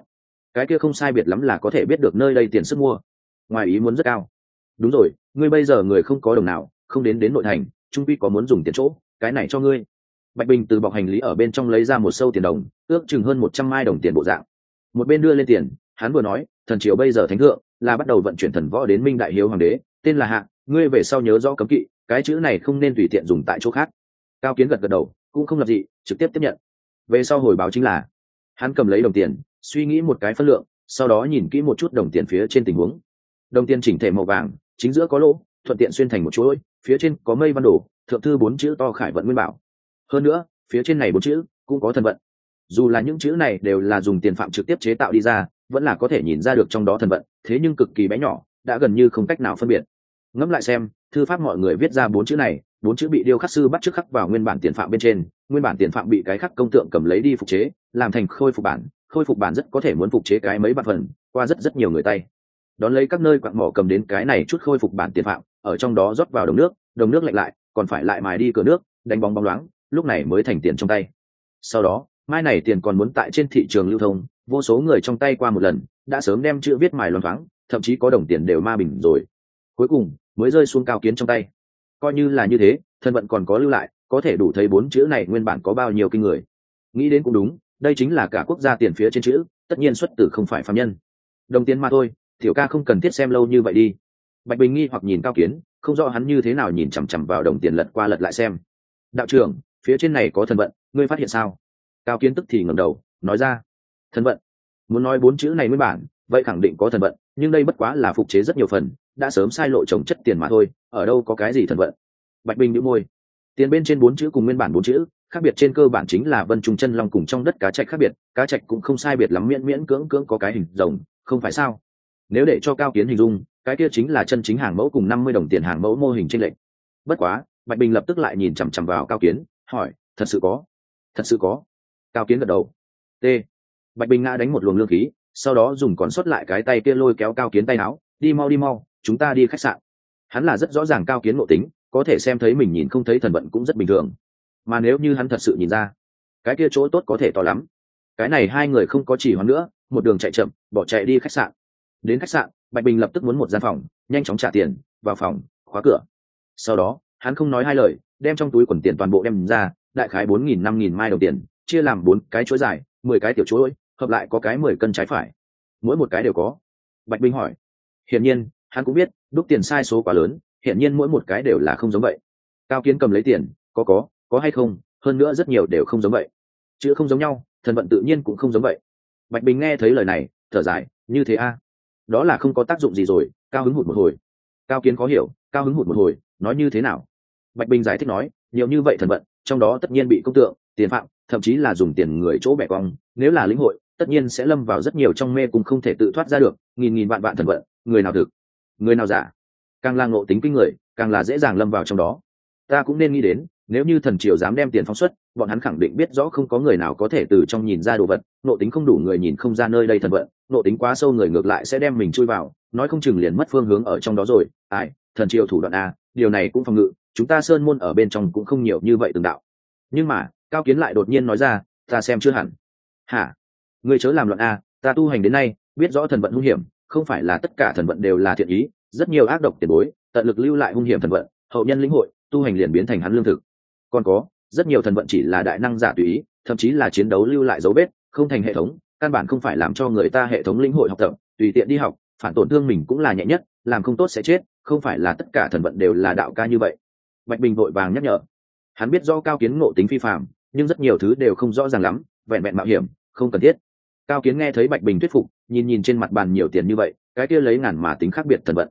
[SPEAKER 1] cái kia không sai biệt lắm là có thể biết được nơi đây tiền sức mua, ngoài ý muốn rất cao. Đúng rồi, ngươi bây giờ người không có đồng nào, không đến nội thành, trung quy có muốn dùng tiền chỗ, cái này cho ngươi. Bạch Bình từ bọc hành lý ở bên trong lấy ra một sâu tiền đồng, ước chừng hơn 100 mai đồng tiền bộ dạng. Một bên đưa lên tiền, hắn vừa nói, thần triều bây giờ thánh thượng là bắt đầu vận chuyển thần võ đến Minh Đại Hiếu hoàng đế, tên là Hạ, ngươi về sau nhớ rõ cấm kỵ, cái chữ này không nên tùy tiện dùng tại chỗ khác. Cao Kiến gật gật đầu, cũng không lập gì, trực tiếp tiếp nhận. Về sau hồi báo chính là, hắn cầm lấy đồng tiền, suy nghĩ một cái phân lượng, sau đó nhìn kỹ một chút đồng tiền phía trên tình huống. Đồng tiền chỉnh thể màu vàng, chính giữa có lỗ, thuận tiện xuyên thành một chuỗi, phía trên có mây văn đồ, thượng thư 4 chữ to Khải vận nguyên bảo. Hơn nữa, phía trên này 4 chữ cũng có thần vận. Dù là những chữ này đều là dùng tiền phạm trực tiếp chế tạo đi ra, vẫn là có thể nhìn ra được trong đó thần vận, thế nhưng cực kỳ bé nhỏ, đã gần như không cách nào phân biệt. Ngẫm lại xem, thư pháp mọi người viết ra 4 chữ này, 4 chữ bị điêu khắc sư bắt chước khắc vào nguyên bản tiền phạm bên trên, nguyên bản tiền phạm bị cái khắc công tượng cầm lấy đi phục chế, làm thành khôi phục bản rất có thể muốn phục chế cái mấy vạn phần, qua rất nhiều người tay. Đón lấy các nơi quặng mỏ cầm đến cái này chút khôi phục bản tiền phạm, ở trong đó rót vào đồng nước lạnh lại, còn phải lại mài đi cửa nước, đánh bóng loáng, lúc này mới thành tiền trong tay. Sau đó, mai này tiền còn muốn tại trên thị trường lưu thông, vô số người trong tay qua một lần, đã sớm đem chữ viết mài loáng thoáng, thậm chí có đồng tiền đều ma bình rồi. Cuối cùng mới rơi xuống Cao Kiến trong tay. Coi như là như thế, thân vận còn có lưu lại, có thể đủ thấy 4 chữ này nguyên bản có bao nhiêu kinh người. Nghĩ đến cũng đúng, đây chính là cả quốc gia tiền phía trên chữ, tất nhiên xuất từ không phải phàm nhân. Đồng tiền mà thôi, tiểu ca không cần thiết xem lâu như vậy đi. Bạch Bình nghi hoặc nhìn Cao Kiến, không rõ hắn như thế nào nhìn chằm chằm vào đồng tiền lật qua lật lại xem. Đạo trưởng, phía trên này có thần vận, ngươi phát hiện sao? Cao Kiến tức thì ngẩng đầu, nói ra. Thần vận? Muốn nói 4 chữ này nguyên bản, vậy khẳng định có thần vận, nhưng đây bất quá là phục chế rất nhiều phần, đã sớm sai lộ trồng chất tiền mà thôi, ở đâu có cái gì thần vận. Bạch Bình nhíu môi. Tiền bên trên 4 chữ cùng nguyên bản 4 chữ, khác biệt trên cơ bản chính là vân trùng chân long cùng trong đất cá trạch khác biệt, cá trạch cũng không sai biệt lắm, miễn cưỡng có cái hình rồng, không phải sao? Nếu để cho Cao Kiến hình dung, cái kia chính là chân chính hàng mẫu cùng 50 đồng tiền hàng mẫu mô hình chênh lệch. Bất quá, Bạch Bình lập tức lại nhìn chằm chằm vào Cao Kiến, hỏi, thật sự có? Thật sự có. Cao Kiến gật đầu. T. Bạch Bình ngã đánh một luồng lương khí, sau đó dùng còn sót lại cái tay kia lôi kéo Cao Kiến tay áo, đi mau, chúng ta đi khách sạn. Hắn là rất rõ ràng Cao Kiến ngộ tính, có thể xem thấy mình nhìn không thấy thần vận cũng rất bình thường, mà nếu như hắn thật sự nhìn ra, cái kia chỗ tốt có thể to lắm. Cái này hai người không có chỉ hoãn nữa, một đường chạy chậm, bỏ chạy đi khách sạn. Đến khách sạn, Bạch Bình lập tức muốn một gian phòng, nhanh chóng trả tiền, vào phòng, khóa cửa. Sau đó, hắn không nói hai lời, đem trong túi quần tiền toàn bộ đem ra, đại khái 4.000 5.000 mai đồng tiền, chia làm 4 cái chuỗi dài, 10 cái tiểu chuỗi, hợp lại có cái 10 cân trái phải. Mỗi một cái đều có. Bạch Bình hỏi. Hiển nhiên, hắn cũng biết, đúc tiền sai số quá lớn, hiển nhiên mỗi một cái đều là không giống vậy. Cao Kiến cầm lấy tiền, có hay không, hơn nữa rất nhiều đều không giống vậy. Chữ không giống nhau, thần vận tự nhiên cũng không giống vậy. Bạch Bình nghe thấy lời này, thở dài, như thế a? Đó là không có tác dụng gì rồi. Cao hứng hụt một hồi. Cao Kiến khó hiểu, cao hứng hụt một hồi, nói như thế nào? Bạch Bình giải thích nói, nhiều như vậy thần vận, trong đó tất nhiên bị công tượng, tiền phạm, thậm chí là dùng tiền người chỗ bẻ cong, nếu là lĩnh hội, tất nhiên sẽ lâm vào rất nhiều trong mê cùng không thể tự thoát ra được, nghìn vạn thần vận, người nào thực, người nào giả, càng là ngộ tính kinh người, càng là dễ dàng lâm vào trong đó. Ta cũng nên nghĩ đến, nếu như thần triều dám đem tiền phóng xuất, bọn hắn khẳng định biết rõ không có người nào có thể từ trong nhìn ra đồ vật, ngộ tính không đủ người nhìn không ra nơi đây thần vận, ngộ tính quá sâu người ngược lại sẽ đem mình chui vào, nói không chừng liền mất phương hướng ở trong đó rồi. Ai, thần triều thủ đoạn a, điều này cũng phòng ngự, chúng ta sơn môn ở bên trong cũng không nhiều như vậy từng đạo. Nhưng mà, Cao Kiến lại đột nhiên nói ra, ta xem chưa hẳn. Hả? Ngươi chớ làm loạn a, ta tu hành đến nay, biết rõ thần vận hung hiểm, không phải là tất cả thần vận đều là thiện ý, rất nhiều ác độc tiền bối, tận lực lưu lại hung hiểm thần vận, hậu nhân lĩnh hội, tu hành liền biến thành hắn lương thực. Còn có, rất nhiều thần vận chỉ là đại năng giả tùy ý, thậm chí là chiến đấu lưu lại dấu vết, không thành hệ thống, căn bản không phải làm cho người ta hệ thống lĩnh hội học tập, tùy tiện đi học, phản tổn thương mình cũng là nhẹ nhất, làm không tốt sẽ chết, không phải là tất cả thần vận đều là đạo ca như vậy. Bạch Bình vội vàng nhắc nhở. Hắn biết do Cao Kiến ngộ tính phi phàm, nhưng rất nhiều thứ đều không rõ ràng lắm, vẹn vẹn mạo hiểm, không cần thiết. Cao Kiến nghe thấy Bạch Bình thuyết phục, nhìn trên mặt bàn nhiều tiền như vậy, cái kia lấy ngàn mà tính khác biệt thần vận.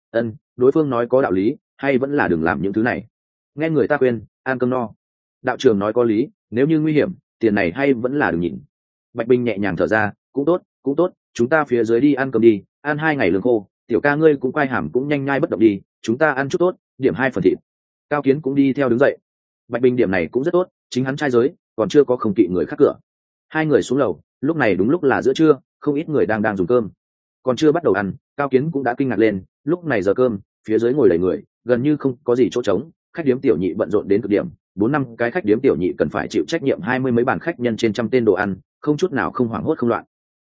[SPEAKER 1] Đối phương nói có đạo lý, hay vẫn là đừng làm những thứ này. Nghe người ta khuyên, ăn cơm no. Đạo trưởng nói có lý, nếu như nguy hiểm, tiền này hay vẫn là đừng nhìn. Bạch Bình nhẹ nhàng thở ra, cũng tốt, chúng ta phía dưới đi ăn cơm đi, ăn 2 ngày lương khô, tiểu ca ngươi cũng quay hàm cũng nhanh nhai bất động đi, chúng ta ăn chút tốt, điểm 2 phần thịt. Cao Kiến cũng đi theo đứng dậy. Bạch Bình điểm này cũng rất tốt, chính hắn trai giới, còn chưa có không kỵ người khác cửa. Hai người xuống lầu, lúc này đúng lúc là giữa trưa, không ít người đang dùng cơm. Còn chưa bắt đầu ăn, Cao Kiến cũng đã kinh ngạc lên, lúc này giờ cơm, phía dưới ngồi đầy người, gần như không có gì chỗ trống, khách điếm tiểu nhị bận rộn đến cực điểm, 4-5 cái khách điếm tiểu nhị cần phải chịu trách nhiệm 20 mấy bàn khách nhân trên trăm tên đồ ăn, không chút nào không hoảng hốt không loạn.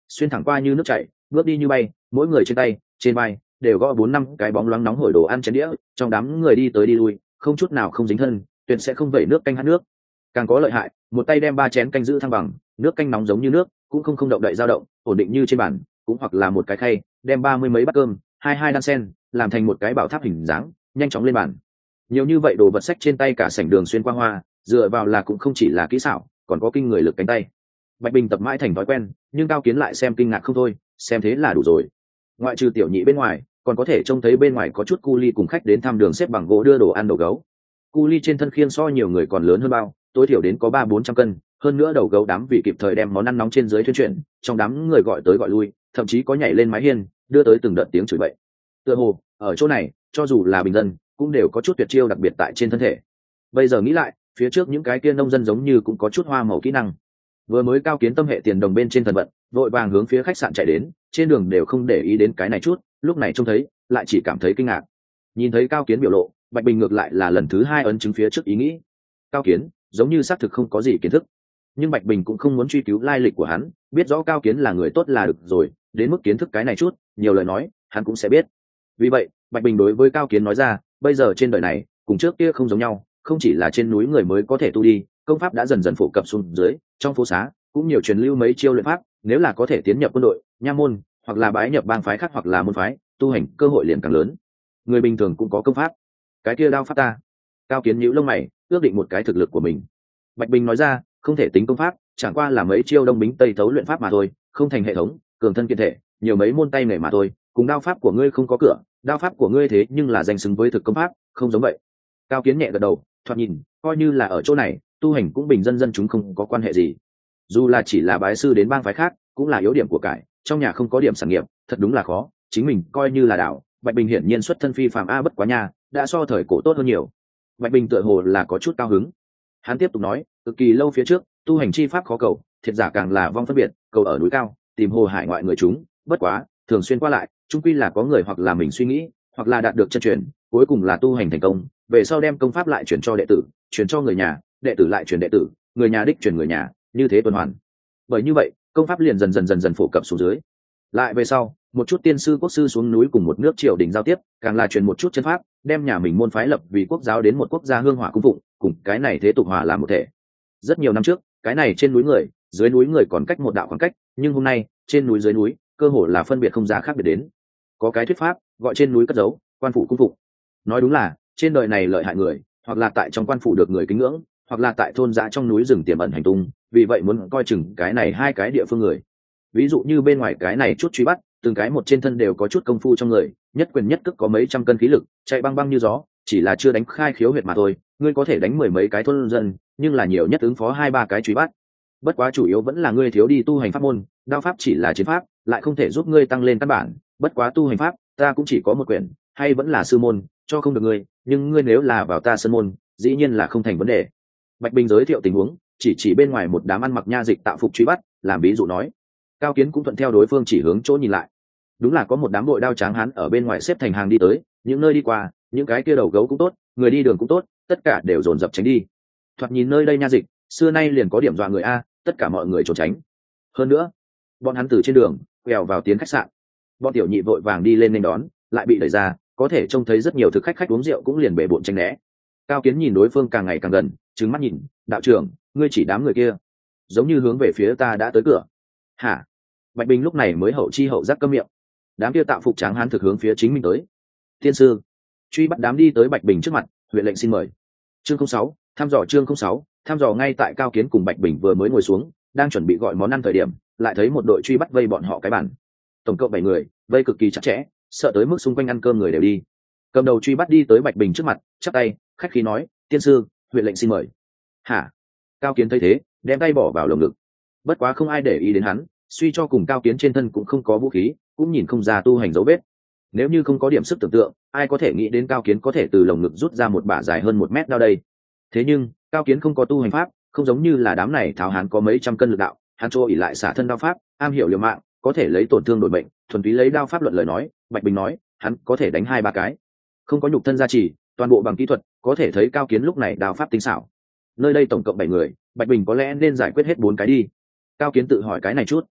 [SPEAKER 1] xuyên thẳng qua như nước chảy, bước đi như bay, mỗi người trên tay trên vai đều gõ 4-5 cái bóng loáng nóng hổi đồ ăn chén đĩa, trong đám người đi tới đi lui không chút nào không dính thân, tuyệt sẽ không vẩy nước canh hát nước. Càng có lợi hại, một tay đem 3 chén canh giữ thăng bằng, nước canh nóng giống như nước cũng không động đậy dao động, ổn định như trên bàn, cũng hoặc là một cái khay đem 30 mấy bát cơm hai đan sen làm thành một cái bảo tháp hình dáng, nhanh chóng lên bàn. Nhiều như vậy đồ vật sách trên tay cả sảnh đường xuyên qua hoa, dựa vào là cũng không chỉ là kỹ xảo, còn có kinh người lực cánh tay. Bạch Bình tập mãi thành thói quen, nhưng Cao Kiến lại xem kinh ngạc không thôi, xem thế là đủ rồi. Ngoại trừ tiểu nhị bên ngoài, còn có thể trông thấy bên ngoài có chút cu ly cùng khách đến thăm đường xếp bằng gỗ đưa đồ ăn đầu gấu. Cu ly trên thân khiên so nhiều người còn lớn hơn bao, tối thiểu đến có 300-400 cân, hơn nữa đầu gấu đám vì kịp thời đem món ăn nóng trên dưới thuyên chuyển, trong đám người gọi tới gọi lui, thậm chí có nhảy lên mái hiên, đưa tới từng đợt tiếng chửi bậy. Tựa hồ, ở chỗ này, cho dù là bình dân, cũng đều có chút tuyệt chiêu đặc biệt tại trên thân thể. Bây giờ nghĩ lại, phía trước những cái kia nông dân giống như cũng có chút hoa màu kỹ năng. Vừa mới Cao Kiến tâm hệ tiền đồng bên trên thần vận, vội vàng hướng phía khách sạn chạy đến, trên đường đều không để ý đến cái này chút, lúc này trông thấy lại chỉ cảm thấy kinh ngạc. Nhìn thấy Cao Kiến biểu lộ, Bạch Bình ngược lại là lần thứ 2 ấn chứng phía trước ý nghĩ. Cao Kiến giống như xác thực không có gì kiến thức, nhưng Bạch Bình cũng không muốn truy cứu lai lịch của hắn, biết rõ Cao Kiến là người tốt là được rồi, đến mức kiến thức cái này chút nhiều lời nói hắn cũng sẽ biết. Vì vậy Bạch Bình đối với Cao Kiến nói ra, bây giờ trên đời này cùng trước kia không giống nhau, không chỉ là trên núi người mới có thể tu đi, công pháp đã dần dần phổ cập xuống dưới, trong phố xá cũng nhiều truyền lưu mấy chiêu luyện pháp, nếu là có thể tiến nhập quân đội, nha môn, hoặc là bái nhập bang phái khác hoặc là môn phái, tu hành cơ hội liền càng lớn. Người bình thường cũng có công pháp, cái kia đao pháp ta. Cao Kiến nhíu lông mày, ước định một cái thực lực của mình. Bạch Bình nói ra, không thể tính công pháp, chẳng qua là mấy chiêu đông bính tây thấu luyện pháp mà thôi, không thành hệ thống, cường thân kiện thể, nhiều mấy môn tay nghề mà thôi, cùng đao pháp của ngươi không có cửa, đao pháp của ngươi thế nhưng là danh xứng với thực công pháp, không giống vậy. Cao Kiến nhẹ gật đầu, thoạt nhìn coi như là ở chỗ này tu hành cũng bình dân dân chúng không có quan hệ gì, dù là chỉ là bái sư đến bang phái khác cũng là yếu điểm của cải, trong nhà không có điểm sản nghiệp thật đúng là khó, chính mình coi như là đạo. Bạch Bình hiển nhiên xuất thân phi phàm, bất quá nha, đã so thời cổ tốt hơn nhiều. Bạch Bình tựa hồ là có chút cao hứng, hắn tiếp tục nói, cực kỳ lâu phía trước tu hành chi pháp khó cầu, thiệt giả càng là vong phân biệt, cầu ở núi cao tìm hồ hải ngoại người chúng, bất quá thường xuyên qua lại chung quy là có người hoặc là mình suy nghĩ hoặc là đạt được chân truyền, cuối cùng là tu hành thành công, về sau đem công pháp lại chuyển cho đệ tử, chuyển cho người nhà, đệ tử lại chuyển đệ tử, người nhà đích chuyển người nhà, như thế tuần hoàn. Bởi như vậy công pháp liền dần dần phổ cập xuống dưới. Lại về sau một chút tiên sư quốc sư xuống núi cùng một nước triều đình giao tiếp, càng là truyền một chút chân pháp, đem nhà mình môn phái lập vì quốc giáo đến một quốc gia hương hỏa cung phụng, cùng cái này thế tục hòa làm một thể. Rất nhiều năm trước cái này trên núi người dưới núi người còn cách một đạo khoảng cách, nhưng hôm nay trên núi dưới núi cơ hồ là phân biệt không ra khác biệt đến. Có cái thuyết pháp gọi trên núi cất giấu, quan phủ cung phụng. Nói đúng là trên đời này lợi hại người hoặc là tại trong quan phủ được người kính ngưỡng, hoặc là tại thôn dã trong núi rừng tiềm ẩn hành tung, vì vậy muốn coi chừng cái này hai cái địa phương người. Ví dụ như bên ngoài cái này chút truy bắt, từng cái một trên thân đều có chút công phu trong người, nhất quyền nhất cước có mấy trăm cân khí lực, chạy băng băng như gió, chỉ là chưa đánh khai khiếu huyệt mà thôi, ngươi có thể đánh 10 mấy cái thôn dân, nhưng là nhiều nhất ứng phó 2-3 cái truy bắt. Bất quá chủ yếu vẫn là ngươi thiếu đi tu hành pháp môn, đao pháp chỉ là chiến pháp, lại không thể giúp ngươi tăng lên căn bản, bất quá tu hành pháp ta cũng chỉ có một quyển, hay vẫn là sư môn cho không được ngươi, nhưng ngươi nếu là vào ta sân môn dĩ nhiên là không thành vấn đề. Bạch Bình giới thiệu tình huống, chỉ bên ngoài một đám ăn mặc nha dịch tạo phục truy bắt, làm ví dụ nói. Cao Kiến cũng thuận theo đối phương chỉ hướng chỗ nhìn lại, đúng là có một đám đội đao tráng hán ở bên ngoài xếp thành hàng đi tới, những nơi đi qua, những cái kia đầu gấu cũng tốt, người đi đường cũng tốt, tất cả đều dồn dập tránh đi. Thoạt nhìn nơi đây nha dịch xưa nay liền có điểm dọa người a, tất cả mọi người trốn tránh. Hơn nữa bọn hắn từ trên đường quẹo vào tiến khách sạn, bọn tiểu nhị vội vàng đi lên nên đón, lại bị đẩy ra, có thể trông thấy rất nhiều thực khách uống rượu cũng liền bể bộn tranh né. Cao Kiến nhìn đối phương càng ngày càng gần, trừng mắt nhìn, đạo trưởng, ngươi chỉ đám người kia giống như hướng về phía ta đã tới cửa. Hả? Bạch Bình lúc này mới hậu chi hậu giác câm miệng. Đám kia tạo phục tráng hán thực hướng phía chính mình tới. Tiên sư truy bắt đám đi tới Bạch Bình trước mặt, huyện lệnh xin mời. Chương 06, thăm dò. Chương 06, thăm dò. Ngay tại Cao Kiến cùng Bạch Bình vừa mới ngồi xuống, đang chuẩn bị gọi món ăn thời điểm, lại thấy một đội truy bắt vây bọn họ cái bàn. Tổng cộng 7 người, vây cực kỳ chặt chẽ, sợ tới mức xung quanh ăn cơm người đều đi. Cầm đầu truy bắt đi tới Bạch Bình trước mặt, chắp tay khách khí nói, tiên sư, huyện lệnh xin mời. Hả? Cao Kiến thấy thế, đem tay bỏ vào lồng ngực. Bất quá không ai để ý đến hắn, suy cho cùng Cao Kiến trên thân cũng không có vũ khí, cũng nhìn không ra tu hành dấu vết. Nếu như không có điểm sức tưởng tượng, ai có thể nghĩ đến Cao Kiến có thể từ lồng ngực rút ra một bả dài hơn 1 mét đao đây. Thế nhưng Cao Kiến không có tu hành pháp, không giống như là đám này tháo hán có mấy trăm cân lực đạo, hắn cho ỉ lại xả thân đao pháp, am hiểu liều mạng, có thể lấy tổn thương đổi bệnh, thuần túy lấy đao pháp luận lời nói. Bạch Bình nói hắn có thể đánh 2-3 cái, không có nhục thân gia trì, toàn bộ bằng kỹ thuật, có thể thấy Cao Kiến lúc này đao pháp tinh xảo. Nơi đây tổng cộng 7 người, Bạch Bình có lẽ nên giải quyết hết 4 cái đi. Cao Kiến tự hỏi cái này chút.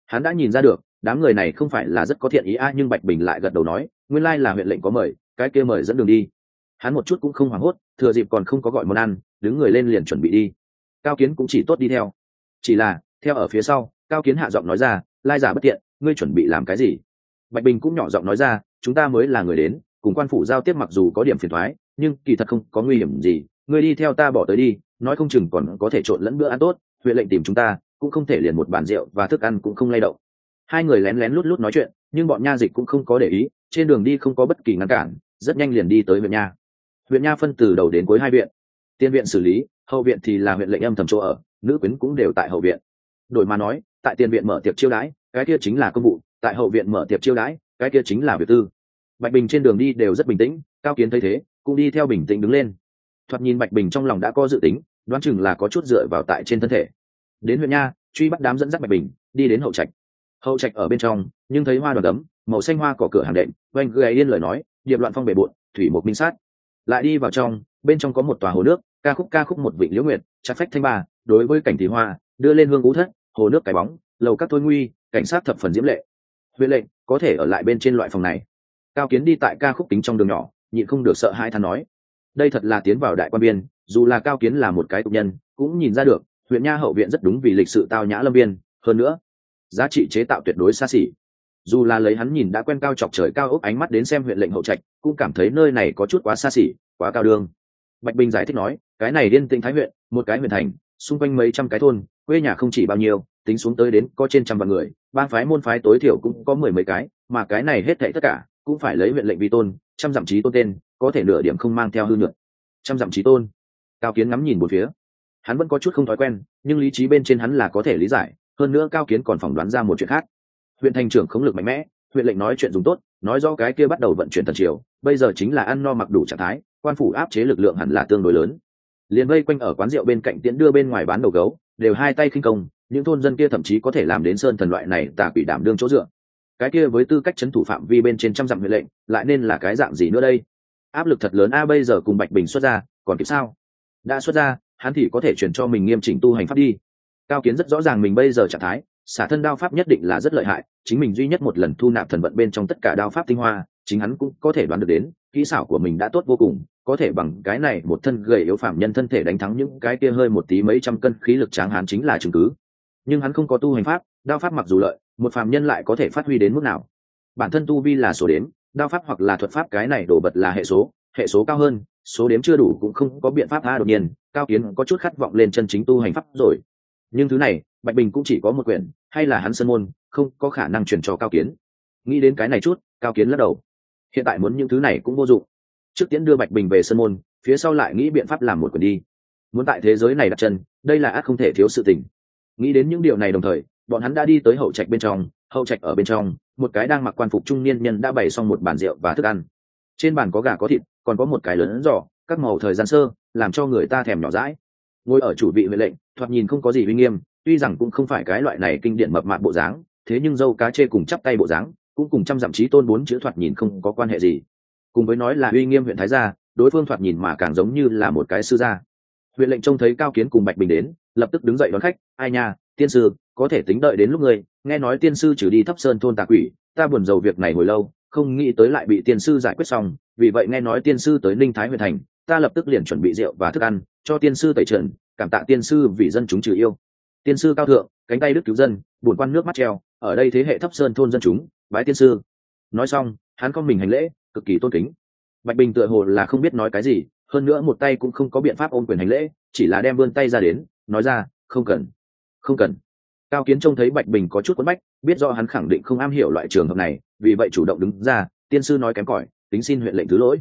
[SPEAKER 1] Hắn đã nhìn ra được đám người này không phải là rất có thiện ý nhưng Bạch Bình lại gật đầu nói nguyên lai là huyện lệnh có mời, cái kia mời dẫn đường đi. Hắn một chút cũng không hoảng hốt, thừa dịp còn không có gọi món ăn, đứng người lên liền chuẩn bị đi. Cao Kiến cũng chỉ tốt đi theo, chỉ là theo ở phía sau. Cao Kiến hạ giọng nói ra, lai giả bất tiện, ngươi chuẩn bị làm cái gì? Bạch Bình cũng nhỏ giọng nói ra, chúng ta mới là người đến, cùng quan phủ giao tiếp mặc dù có điểm phiền toái, nhưng kỳ thật không có nguy hiểm gì, ngươi đi theo ta bỏ tới đi, nói không chừng còn có thể trộn lẫn bữa ăn tốt. Huyện lệnh tìm chúng ta cũng không thể liền một bàn rượu và thức ăn cũng không lay động. Hai người lén lén lút lút nói chuyện, nhưng bọn nha dịch cũng không có để ý, trên đường đi không có bất kỳ ngăn cản, rất nhanh liền đi tới huyện nha. Huyện nha phân từ đầu đến cuối hai viện, tiên viện xử lý, hậu viện thì là huyện lệnh âm thầm chỗ ở, nữ quyến cũng đều tại hậu viện. Đổi mà nói, tại tiền viện mở tiệc chiêu đãi, cái kia chính là công vụ; tại hậu viện mở tiệc chiêu đãi, cái kia chính là việc tư. Bạch Bình trên đường đi đều rất bình tĩnh, Cao Kiến thấy thế cũng đi theo bình tĩnh đứng lên. Thoạt nhìn Bạch Bình trong lòng đã có dự tính, đoán chừng là có chút dựa vào tại trên thân thể. Đến huyện nha, truy bắt đám dẫn dắt Bạch Bình đi đến hậu trạch. Hậu trạch ở bên trong, nhưng thấy hoa đoàn gấm, màu xanh hoa cỏ cửa hàng đệm, oanh gầy yên lời nói, điệp loạn phong bể bộn, thủy một minh sát. Lại đi vào trong, bên trong có một tòa hồ nước, ca khúc một vịnh liễu nguyệt, chặt phách thanh ba, đối với cảnh thì hoa, đưa lên hương ngũ thất, hồ nước cái bóng, lầu các thôi nguy, cảnh sát thập phần diễm lệ. Huyện lệnh có thể ở lại bên trên loại phòng này. Cao Kiến đi tại ca khúc tính trong đường nhỏ, nhịn không được sợ hãi than nói, đây thật là tiến vào đại quan biên. Dù là Cao Kiến là một cái tục nhân, cũng nhìn ra được huyện nha hậu viện rất đúng vì lịch sự tao nhã lâm viên, hơn nữa giá trị chế tạo tuyệt đối xa xỉ. Dù là lấy hắn nhìn đã quen cao chọc trời cao ốc ánh mắt đến xem huyện lệnh hậu trạch, cũng cảm thấy nơi này có chút quá xa xỉ, quá cao đường. Bạch Bình giải thích nói, cái này Điên Tĩnh Thái huyện, một cái huyện thành, xung quanh mấy trăm cái thôn, quê nhà không chỉ bao nhiêu, tính xuống tới đến có trên trăm vạn người, bang phái môn phái tối thiểu cũng có mười mấy cái, mà cái này hết thảy tất cả cũng phải lấy huyện lệnh vi tôn, trăm dặm chí tôn tên, có thể nửa điểm không mang theo hư nhược. Trăm dặm chí tôn. Cao Kiến ngắm nhìn một phía, hắn vẫn có chút không thói quen, nhưng lý trí bên trên hắn là có thể lý giải. Hơn nữa Cao Kiến còn phỏng đoán ra một chuyện khác, huyện thành trưởng khống lực mạnh mẽ, huyện lệnh nói chuyện dùng tốt, nói do cái kia bắt đầu vận chuyển thần triều, bây giờ chính là ăn no mặc đủ trạng thái, quan phủ áp chế lực lượng hẳn là tương đối lớn. Liền vây quanh ở quán rượu bên cạnh tiễn đưa bên ngoài bán đầu gấu, đều hai tay khinh công, những thôn dân kia thậm chí có thể làm đến sơn thần loại này tà quỷ đảm đương chỗ dựa. Cái kia với tư cách trấn thủ phạm vi bên trên trăm dặm huyện lệnh, lại nên là cái dạng gì nữa đây? Áp lực thật lớn bây giờ cùng Bạch Bình xuất ra, còn kịp sao? Đã xuất ra, hắn thì có thể chuyển cho mình nghiêm chỉnh tu hành pháp đi. Cao Kiến rất rõ ràng mình bây giờ trạng thái, xả thân đao pháp nhất định là rất lợi hại, chính mình duy nhất một lần thu nạp thần vận bên trong tất cả đao pháp tinh hoa, chính hắn cũng có thể đoán được đến, kỹ xảo của mình đã tốt vô cùng, có thể bằng cái này một thân gầy yếu phạm nhân thân thể đánh thắng những cái kia hơi một tí mấy trăm cân khí lực tráng hán chính là chứng cứ. Nhưng hắn không có tu hành pháp, đao pháp mặc dù lợi, một phạm nhân lại có thể phát huy đến mức nào? Bản thân tu vi là số đếm, đao pháp hoặc là thuật pháp cái này đổ bật là hệ số cao hơn, số đếm chưa đủ cũng không có biện pháp đột nhiên, Cao Kiến có chút khát vọng lên chân chính tu hành pháp rồi. Nhưng thứ này, Bạch Bình cũng chỉ có một quyển, hay là hắn sơn môn, không có khả năng truyền cho Cao Kiến. Nghĩ đến cái này chút, Cao Kiến lắc đầu. Hiện tại muốn những thứ này cũng vô dụng. Trước tiễn đưa Bạch Bình về sơn môn, phía sau lại nghĩ biện pháp làm một quyển đi. Muốn tại thế giới này đặt chân, đây là ắt không thể thiếu sự tình. Nghĩ đến những điều này đồng thời, bọn hắn đã đi tới hậu trạch bên trong. Hậu trạch ở bên trong, một cái đang mặc quan phục trung niên nhân đã bày xong một bàn rượu và thức ăn. Trên bàn có gà có thịt, còn có một cái lớn giỏ, các màu thời gian sơ, làm cho người ta thèm nhỏ dãi. Ngồi ở chủ vị huyện lệnh, thoạt nhìn không có gì uy nghiêm, tuy rằng cũng không phải cái loại này kinh điển mập mạp bộ dáng, thế nhưng dâu cá chê cùng chắp tay bộ dáng, cũng cùng trăm dặm chí tôn bốn chữ thoạt nhìn không có quan hệ gì. Cùng với nói là uy nghiêm huyện thái gia, đối phương thoạt nhìn mà càng giống như là một cái sư gia. Huyện lệnh trông thấy Cao Kiến cùng Bạch Bình đến, lập tức đứng dậy đón khách, ai nha, tiên sư, có thể tính đợi đến lúc ngươi, nghe nói tiên sư trừ đi Thấp Sơn thôn tà quỷ, ta buồn rầu việc này hồi lâu, không nghĩ tới lại bị tiên sư giải quyết xong, vì vậy nghe nói tiên sư tới Ninh Thái huyện thành, ta lập tức liền chuẩn bị rượu và thức ăn cho tiên sư tẩy trần, cảm tạ tiên sư vì dân chúng trừ yêu. Tiên sư cao thượng, cánh tay đức cứu dân, bổn quan nước mắt treo, ở đây thế hệ Thấp Sơn thôn dân chúng, bái tiên sư. Nói xong, hắn con mình hành lễ, cực kỳ tôn kính. Bạch Bình tựa hồ là không biết nói cái gì, hơn nữa một tay cũng không có biện pháp ôm quyền hành lễ, chỉ là đem vươn tay ra đến, nói ra, không cần, không cần. Cao Kiến trông thấy Bạch Bình có chút quấn bách, biết rõ hắn khẳng định không am hiểu loại trường hợp này, vì vậy chủ động đứng ra, tiên sư nói kém cỏi, tính xin huyện lệnh thứ lỗi.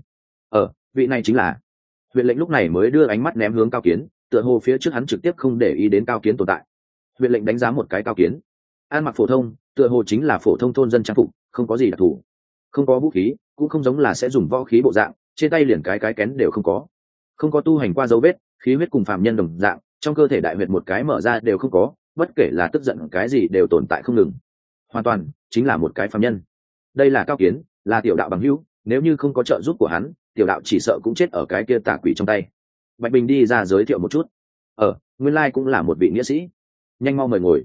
[SPEAKER 1] Vị này chính là. Huyện lệnh lúc này mới đưa ánh mắt ném hướng Cao Kiến, tựa hồ phía trước hắn trực tiếp không để ý đến Cao Kiến tồn tại. Huyện lệnh đánh giá một cái Cao Kiến, ăn mặc phổ thông, tựa hồ chính là phổ thông thôn dân trang phục, không có gì đặc thù, không có vũ khí, cũng không giống là sẽ dùng võ khí bộ dạng, trên tay liền cái kén đều không có, không có tu hành qua dấu vết, khí huyết cùng phàm nhân đồng dạng, trong cơ thể đại huyệt một cái mở ra đều không có, bất kể là tức giận cái gì đều tồn tại không ngừng, hoàn toàn chính là một cái phàm nhân. Đây là Cao Kiến, là tiểu đạo bằng hữu, nếu như không có trợ giúp của hắn, tiểu đạo chỉ sợ cũng chết ở cái kia tà quỷ trong tay. Bạch Bình đi ra giới thiệu một chút, nguyên lai cũng là một vị nghĩa sĩ, nhanh mau mời ngồi.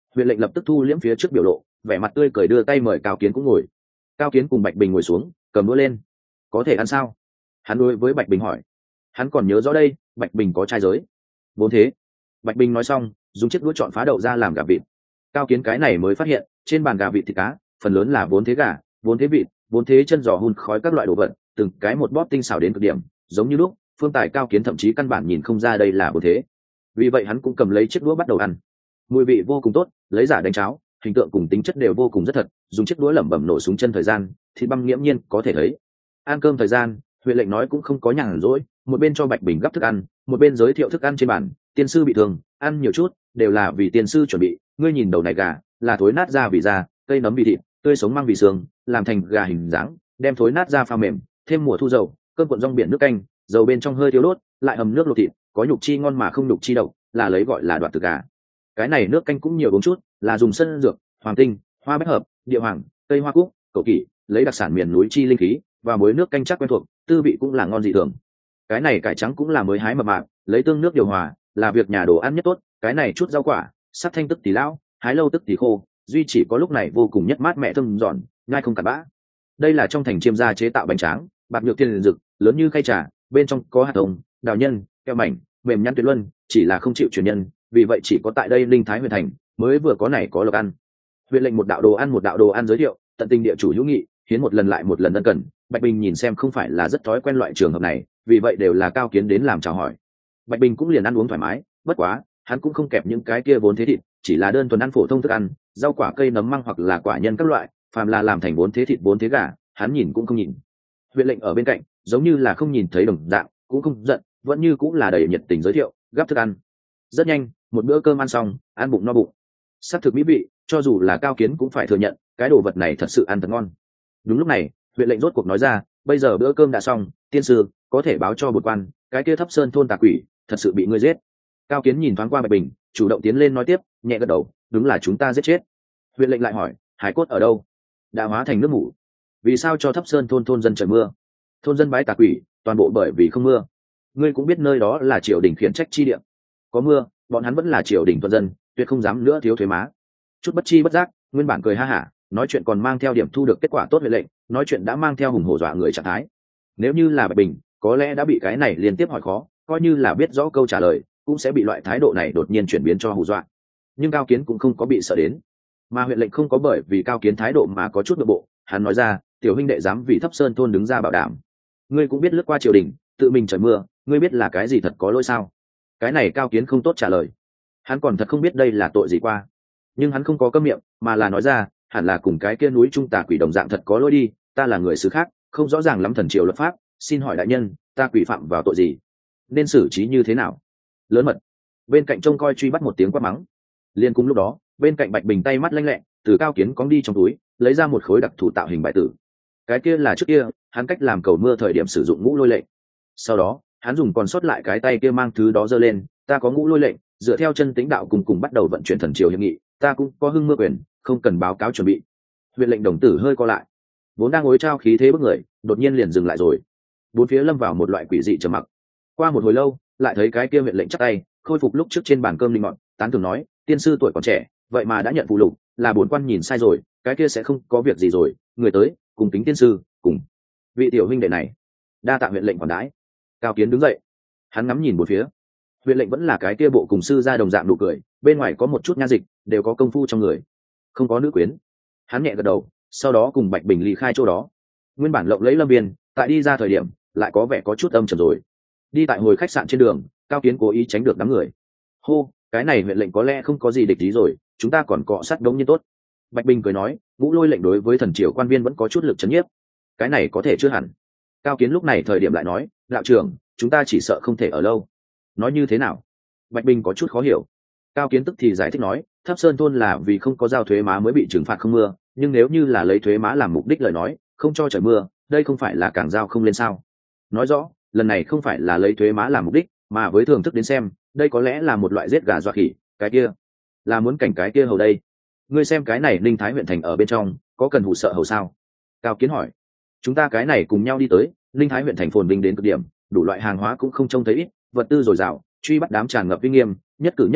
[SPEAKER 1] huyện lệnh lập tức thu liễm phía trước biểu lộ, vẻ mặt tươi cười đưa tay mời Cao Kiến cũng ngồi. Cao Kiến cùng Bạch Bình ngồi xuống, cầm đũa lên. Có thể ăn sao? Hắn đối với Bạch Bình hỏi. Hắn còn nhớ rõ đây, Bạch Bình có trai giới. Vốn thế. Bạch Bình nói xong, dùng chiếc đũa chọn phá đậu ra làm gà vịt. Cao Kiến cái này mới phát hiện, trên bàn gà vịt thịt cá, phần lớn là vốn thế gà, vốn thế vịt, vốn thế chân giò hun khói các loại đồ vật, từng cái một bóp tinh xảo đến cực điểm, giống như lúc Phương Tài Cao Kiến thậm chí căn bản nhìn không ra đây là vốn thế. Vì vậy hắn cũng cầm lấy chiếc đũa bắt đầu ăn. Mùi vị vô cùng tốt, lấy giả đánh cháo, hình tượng cùng tính chất đều vô cùng rất thật, dùng chiếc đũa lẩm bẩm nổ súng chân thời gian, thịt băm nghiễm nhiên có thể thấy. Ăn cơm thời gian, huyện lệnh nói cũng không có nhàn rỗi, một bên cho Bạch Bình gắp thức ăn, một bên giới thiệu thức ăn trên bàn. Tiên sư bị thương, ăn nhiều chút, đều là vì tiên sư chuẩn bị. Ngươi nhìn đầu này gà, là thối nát ra vì da, cây nấm vì thịt, tươi sống mang vì xương, làm thành gà hình dáng, đem thối nát ra pha mềm, thêm mùa thu dầu, cơm cuộn rong biển nước canh, dầu bên trong hơi thiếu đốt, lại hầm nước luộc thịt, có nhục chi ngon mà không nhục chi độc, là lấy gọi là đoạt từ gà. Cái này nước canh cũng nhiều uống chút, là dùng sân dược, hoàng tinh, hoa bách hợp, địa hoàng, cây hoa cúc, cẩu kỷ, lấy đặc sản miền núi chi linh khí, và muối nước canh chắc quen thuộc, tư vị cũng là ngon dị thường. Cái này cải trắng cũng là mới hái mập mạp, lấy tương nước điều hòa, là việc nhà đồ ăn nhất tốt. Cái này chút rau quả, sắc thanh tức tí lão, hái lâu tức tí khô, duy chỉ có lúc này vô cùng nhất mát mẹ thơm giòn, nhai không cặn bã. Đây là trong thành Chiêm gia chế tạo bánh tráng, bạc nhược thiên rực, lớn như khay trà, bên trong có hạt hồng, đào nhân, keo mảnh, mềm nhăn tuyệt luân, chỉ là không chịu truyền nhân, vì vậy chỉ có tại đây Linh Thái huyện thành mới vừa có này có lộc ăn. Huyện lệnh một đạo đồ ăn giới thiệu, tận tình địa chủ hữu nghị, hiến một lần lại một lần ân cần. Bạch Bình nhìn xem không phải là rất thói quen loại trường hợp này, vì vậy đều là Cao Kiến đến làm chào hỏi. Bạch Bình cũng liền ăn uống thoải mái, bất quá hắn cũng không kẹp những cái kia vốn thế thịt, chỉ là đơn thuần ăn phổ thông thức ăn, rau quả cây nấm măng hoặc là quả nhân các loại, phàm là làm thành vốn thế thịt vốn thế gà, hắn nhìn cũng không nhìn. Huyện lệnh ở bên cạnh giống như là không nhìn thấy đồng dạng, cũng không giận, vẫn như cũng là đầy nhiệt tình giới thiệu, gắp thức ăn. Rất nhanh, một bữa cơm ăn xong, ăn bụng no bụng. Sắc thực mỹ vị, cho dù là Cao Kiến cũng phải thừa nhận, cái đồ vật này thật sự ăn thật ngon. Đúng lúc này, huyện lệnh rốt cuộc nói ra, bây giờ bữa cơm đã xong, tiên sư có thể báo cho bột quan, cái kia Thấp Sơn thôn tà quỷ thật sự bị ngươi giết. Cao Kiến nhìn thoáng qua Bạch Bình, chủ động tiến lên nói tiếp, nhẹ gật đầu, đúng là chúng ta giết chết. Huyện lệnh lại hỏi, hải cốt ở đâu? Đã hóa thành nước mủ. Vì sao cho Thấp Sơn thôn thôn dân trời mưa? Thôn dân bái tà quỷ, toàn bộ bởi vì không mưa. Ngươi cũng biết nơi đó là triều đình khiển trách chi địa, có mưa bọn hắn vẫn là triều đình tuân dân, tuyệt không dám nữa thiếu thuế má. Chút bất chi bất giác, nguyên bản cười ha hả, nói chuyện còn mang theo điểm thu được kết quả tốt huyện lệnh, nói chuyện đã mang theo hùng hổ dọa người trạng thái. Nếu như là Bạch Bình, có lẽ đã bị cái này liên tiếp hỏi khó, coi như là biết rõ câu trả lời, cũng sẽ bị loại thái độ này đột nhiên chuyển biến cho hù dọa. Nhưng Cao Kiến cũng không có bị sợ đến, mà huyện lệnh không có bởi vì Cao Kiến thái độ mà có chút nội bộ. Hắn nói ra, tiểu huynh đệ dám vì Thấp Sơn thôn đứng ra bảo đảm, ngươi cũng biết lướt qua triều đình, tự mình trời mưa, ngươi biết là cái gì thật có lỗi sao? Cái này Cao Kiến không tốt trả lời, hắn còn thật không biết đây là tội gì qua. Nhưng hắn không có câm miệng, mà là nói ra, hẳn là cùng cái kia núi trung tà quỷ đồng dạng thật có lỗi đi, ta là người xứ khác, không rõ ràng lắm thần triều luật pháp, xin hỏi đại nhân, ta quỷ phạm vào tội gì, nên xử trí như thế nào? Lớn mật. Bên cạnh trông coi truy bắt một tiếng quát mắng. Liên cùng lúc đó, bên cạnh Bạch Bình tay mắt lanh lẹ, từ Cao Kiến cóng đi trong túi, lấy ra một khối đặc thù tạo hình bài tử. Cái kia là trước kia hắn cách làm cầu mưa thời điểm sử dụng ngũ lôi lệnh. Sau đó hắn dùng còn sót lại cái tay kia mang thứ đó giơ lên, ta có ngũ lôi lệnh, dựa theo chân tính đạo cùng bắt đầu vận chuyển thần triều hiệp nghị, ta cũng có hưng mưa quyền, không cần báo cáo chuẩn bị. Huyện lệnh đồng tử hơi co lại, vốn đang ngồi trao khí thế bức người, đột nhiên liền dừng lại rồi. Bốn phía lâm vào một loại quỷ dị trầm mặc. Qua một hồi lâu, lại thấy cái kia huyện lệnh chắp tay, khôi phục lúc trước trên bàn cơm linh mọn, tán thưởng nói, tiên sư tuổi còn trẻ, vậy mà đã nhận phụ lục, là bổn quan nhìn sai rồi, cái kia sẽ không có việc gì rồi, người tới, cùng kính tiên sư, cùng vị tiểu huynh đệ này, đa tạ huyện lệnh còn đãi. Cao Kiến đứng dậy, hắn ngắm nhìn một phía, huyện lệnh vẫn là cái kia bộ cùng sư ra đồng dạng nụ cười, bên ngoài có một chút nha dịch, đều có công phu trong người, không có nữ quyến. Hắn nhẹ gật đầu, sau đó cùng Bạch Bình ly khai chỗ đó. Nguyên bản lộng lẫy lâm biên, tại đi ra thời điểm lại có vẻ có chút âm trầm rồi. Đi tại hồi khách sạn trên đường, Cao Kiến cố ý tránh được đám người. Hô, cái này huyện lệnh có lẽ không có gì địch ý rồi, chúng ta còn cọ sát đống nhiên tốt. Bạch Bình cười nói, ngũ lôi lệnh đối với thần triều quan viên vẫn có chút lực chấn nhiếp, cái này có thể chưa hẳn. Cao Kiến lúc này thời điểm lại nói, đạo trưởng, chúng ta chỉ sợ không thể ở lâu. Nói như thế nào? Bạch Bình có chút khó hiểu. Cao Kiến tức thì giải thích nói, Thấp Sơn thôn là vì không có giao thuế má mới bị trừng phạt không mưa, nhưng nếu như là lấy thuế má làm mục đích lời nói, không cho trời mưa, đây không phải là càng giao không lên sao? Nói rõ, lần này không phải là lấy thuế má làm mục đích, mà với thưởng thức đến xem, đây có lẽ là một loại giết gà dọa khỉ, cái kia là muốn cảnh cái kia hầu đây. Ngươi xem cái này Ninh Thái huyện thành ở bên trong, có cần hù sợ hầu sao? Cao Kiến hỏi. Chúng ta cái này cùng nhau đi tới, Ninh Thái huyện thành phồn vinh đến cực điểm, đủ loại hàng hóa cũng không trông thấy ít, vật tư dồi dào, truy bắt đám tràn ngập uy nghiêm, nhất cử nhất động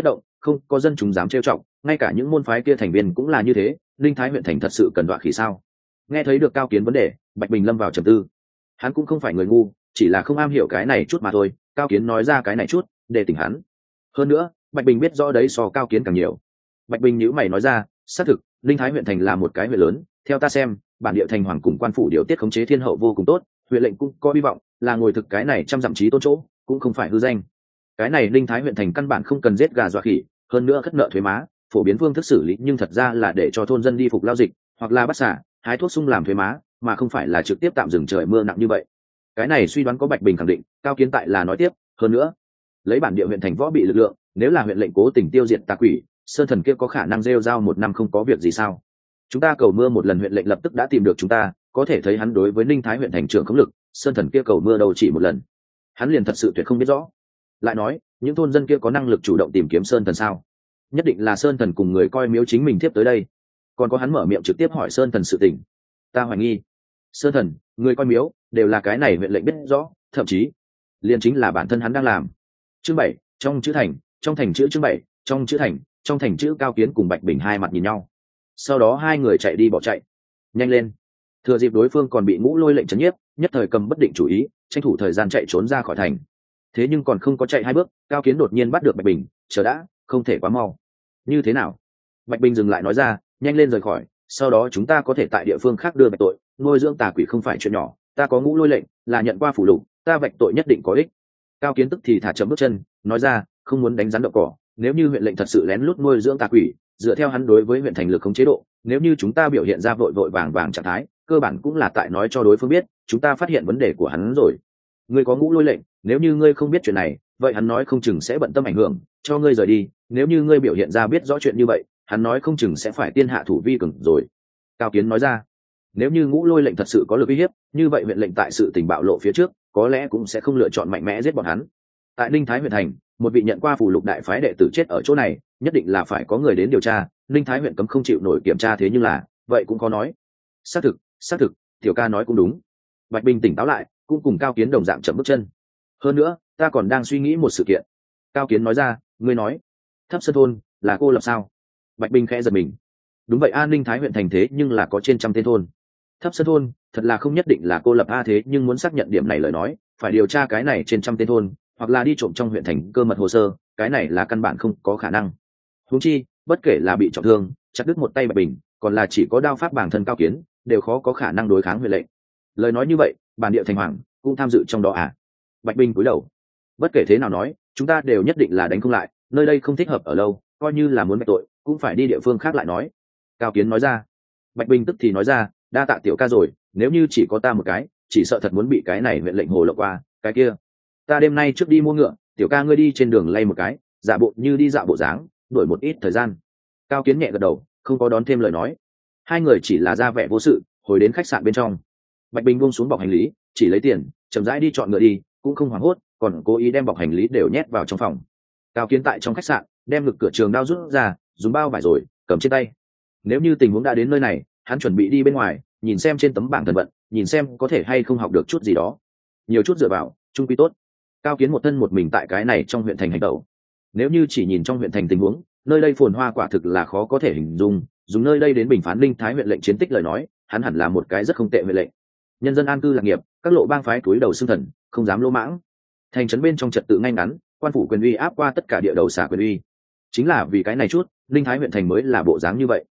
[SPEAKER 1] không có dân chúng dám trêu chọc, ngay cả những môn phái kia thành viên cũng là như thế. Linh Thái huyện thành thật sự cần đoạ khỉ sao? Nghe thấy được Cao Kiến vấn đề, Bạch Bình lâm vào trầm tư. Hắn cũng không phải người ngu, chỉ là không am hiểu cái này chút mà thôi. Cao Kiến nói ra cái này chút để tỉnh hắn. Hơn nữa Bạch Bình biết rõ đấy so Cao Kiến càng nhiều. Bạch Bình nhíu mày nói ra, xác thực Linh Thái huyện thành là một cái huyện lớn, theo ta xem bản địa thành hoàng cùng quan phủ điều tiết khống chế thiên hậu vô cùng tốt, huyện lệnh cũng có hy vọng là ngồi thực cái này trăm dặm chí tôn chỗ, cũng không phải hư danh. Cái này Linh Thái huyện thành căn bản không cần giết gà dọa khỉ, hơn nữa khất nợ thuế má, phổ biến phương thức xử lý nhưng thật ra là để cho thôn dân đi phục lao dịch, hoặc là bắt xả hái thuốc sung làm thuế má, mà không phải là trực tiếp tạm dừng trời mưa nặng như vậy. Cái này suy đoán có Bạch Bình khẳng định. Cao Kiến tại là nói tiếp, hơn nữa lấy bản địa huyện thành võ bị lực lượng, nếu là huyện lệnh cố tình tiêu diệt tà quỷ, sơn thần kia có khả năng rêu rao một năm không có việc gì sao? Chúng ta cầu mưa một lần, huyện lệnh lập tức đã tìm được chúng ta, có thể thấy hắn đối với Ninh Thái huyện thành trưởng khống lực. Sơn thần kia cầu mưa đâu chỉ một lần, hắn liền thật sự tuyệt không biết rõ. Lại nói những thôn dân kia có năng lực chủ động tìm kiếm sơn thần sao? Nhất định là sơn thần cùng người coi miếu chính mình tiếp tới đây, còn có hắn mở miệng trực tiếp hỏi sơn thần sự tình. Ta hoài nghi sơn thần, người coi miếu đều là cái này huyện lệnh biết rõ, thậm chí liền chính là bản thân hắn đang làm. Chương 7, trong chữ thành, trong thành chữ. Chương 7, trong chữ thành, trong thành chữ. Cao Kiến cùng Bạch Bình hai mặt nhìn nhau, sau đó hai người chạy đi bỏ chạy. Nhanh lên! Thừa dịp đối phương còn bị Ngũ Lôi lệnh trấn nhiếp, nhất thời cầm bất định chủ ý, tranh thủ thời gian chạy trốn ra khỏi thành. Thế nhưng còn không có chạy hai bước, Cao Kiến đột nhiên bắt được Bạch Bình. Chờ đã, không thể quá mau. Như thế nào? Bạch Bình dừng lại nói ra, nhanh lên rời khỏi, sau đó chúng ta có thể tại địa phương khác đưa bạch tội. Nuôi dưỡng tà quỷ không phải chuyện nhỏ, ta có Ngũ Lôi lệnh, là nhận qua phủ lục, ta vạch tội nhất định có ích. Cao Kiến tức thì thả chậm bước chân, nói ra, không muốn đánh rắn đậu cỏ. Nếu như huyện lệnh thật sự lén lút nuôi dưỡng tà quỷ, dựa theo hắn đối với huyện thành lực khống chế độ, nếu như chúng ta biểu hiện ra vội vội vàng vàng trạng thái, cơ bản cũng là tại nói cho đối phương biết chúng ta phát hiện vấn đề của hắn rồi. Ngươi có Ngũ Lôi lệnh, nếu như ngươi không biết chuyện này, vậy hắn nói không chừng sẽ bận tâm ảnh hưởng cho ngươi rời đi. Nếu như ngươi biểu hiện ra biết rõ chuyện như vậy, hắn nói không chừng sẽ phải tiên hạ thủ vi cường rồi. Cao Kiến nói ra, nếu như Ngũ Lôi lệnh thật sự có lực uy hiếp, như vậy huyện lệnh tại sự tình bạo lộ phía trước, có lẽ cũng sẽ không lựa chọn mạnh mẽ giết bọn hắn. Tại Ninh Thái huyện thành, một vị nhận qua phủ lục đại phái đệ tử chết ở chỗ này, nhất định là phải có người đến điều tra. Ninh Thái huyện cấm không chịu nổi kiểm tra, thế nhưng là vậy cũng khó nói. Xác thực tiểu ca nói cũng đúng. Bạch Bình tỉnh táo lại, cũng cùng Cao Kiến đồng dạng chậm bước chân. Hơn nữa ta còn đang suy nghĩ một sự kiện. Cao Kiến nói ra, ngươi nói Thấp Sơn thôn là cô lập sao? Bạch Bình khẽ giật mình. Đúng vậy, an Ninh Thái huyện thành thế nhưng là có trên trăm tên thôn. Thấp Sơn thôn thật là không nhất định là cô lập a, thế nhưng muốn xác nhận điểm này lời nói, phải điều tra cái này trên trăm tên thôn, hoặc là đi trộm trong huyện thành cơ mật hồ sơ, cái này là căn bản không có khả năng. Huống chi bất kể là bị trọng thương, chặt đứt một tay Bạch Bình, còn là chỉ có đao pháp bản thân Cao Kiến, đều khó có khả năng đối kháng huyện lệnh. Lời nói như vậy, bản địa thành hoàng cũng tham dự trong đó à? Bạch Bình cúi đầu. Bất kể thế nào nói, chúng ta đều nhất định là đánh không lại, nơi đây không thích hợp ở lâu, coi như là muốn bạch tội cũng phải đi địa phương khác lại nói. Cao Kiến nói ra. Bạch Bình tức thì nói ra, đa tạ tiểu ca rồi, nếu như chỉ có ta một cái, chỉ sợ thật muốn bị cái này huyện lệnh hồ lộng qua. Cái kia ta đêm nay trước đi mua ngựa, tiểu ca ngươi đi trên đường lay một cái, giả bộ như đi dạo bộ dáng, đuổi một ít thời gian. Cao Kiến nhẹ gật đầu, không có đón thêm lời nói. Hai người chỉ là ra vẻ vô sự, hồi đến khách sạn bên trong. Bạch Bình buông xuống bọc hành lý, chỉ lấy tiền, chậm rãi đi chọn ngựa đi, cũng không hoảng hốt, còn cố ý đem bọc hành lý đều nhét vào trong phòng. Cao Kiến tại trong khách sạn đem ngực cửa trường đao rút ra, dùng bao vải rồi cầm trên tay. Nếu như tình huống đã đến nơi này, hắn chuẩn bị đi bên ngoài, nhìn xem trên tấm bảng thần vận, nhìn xem có thể hay không học được chút gì đó, nhiều chút dựa vào trung quy tốt. Cao Kiến một thân một mình tại cái này trong huyện thành hành tẩu. Nếu như chỉ nhìn trong huyện thành tình huống, nơi đây phồn hoa quả thực là khó có thể hình dung, dùng nơi đây đến bình phán Linh Thái huyện lệnh chiến tích lời nói, hắn hẳn là một cái rất không tệ huyện lệnh. Nhân dân an cư lạc nghiệp, các lộ bang phái cúi đầu xưng thần, không dám lỗ mãng. Thành trấn bên trong trật tự ngay ngắn, quan phủ quyền uy áp qua tất cả địa đầu xả quyền uy. Chính là vì cái này chút, Linh Thái huyện thành mới là bộ dáng như vậy.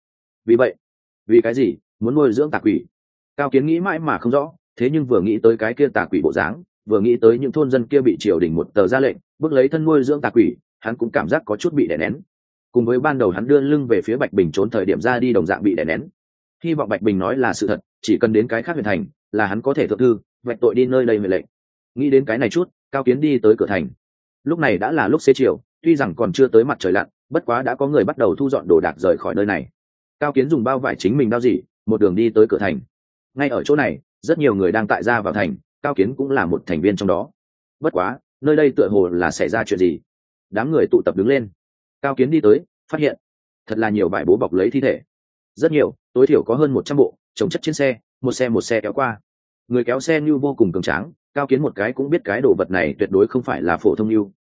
[SPEAKER 1] Vì cái gì muốn nuôi dưỡng tà quỷ? Cao Kiến nghĩ mãi mà không rõ, thế nhưng vừa nghĩ tới cái kia tà quỷ bộ dáng, vừa nghĩ tới những thôn dân kia bị triều đình một tờ ra lệnh bước lấy thân nuôi dưỡng tà quỷ, hắn cũng cảm giác có chút bị đè nén. Cùng với ban đầu hắn đưa lưng về phía Bạch Bình trốn thời điểm ra đi đồng dạng bị đè nén. Hy vọng Bạch Bình nói là sự thật, chỉ cần đến cái khác huyện thành là hắn có thể thượng thư vạch tội đi nơi đây về lệnh. Nghĩ đến cái này chút, Cao Kiến đi tới cửa thành. Lúc này đã là lúc xế chiều, tuy rằng còn chưa tới mặt trời lặn, bất quá đã có người bắt đầu thu dọn đồ đạc rời khỏi nơi này. Cao Kiến dùng bao vải chính mình đao dỉ, một đường đi tới cửa thành. Ngay ở chỗ này, rất nhiều người đang tại ra vào thành, Cao Kiến cũng là một thành viên trong đó. Bất quá, nơi đây tựa hồ là xảy ra chuyện gì? Đám người tụ tập đứng lên. Cao Kiến đi tới, phát hiện thật là nhiều vải bố bọc lấy thi thể. Rất nhiều, tối thiểu có hơn 100 bộ, chồng chất trên xe, một xe kéo qua. Người kéo xe như vô cùng cường tráng, Cao Kiến một cái cũng biết cái đồ vật này tuyệt đối không phải là phổ thông như,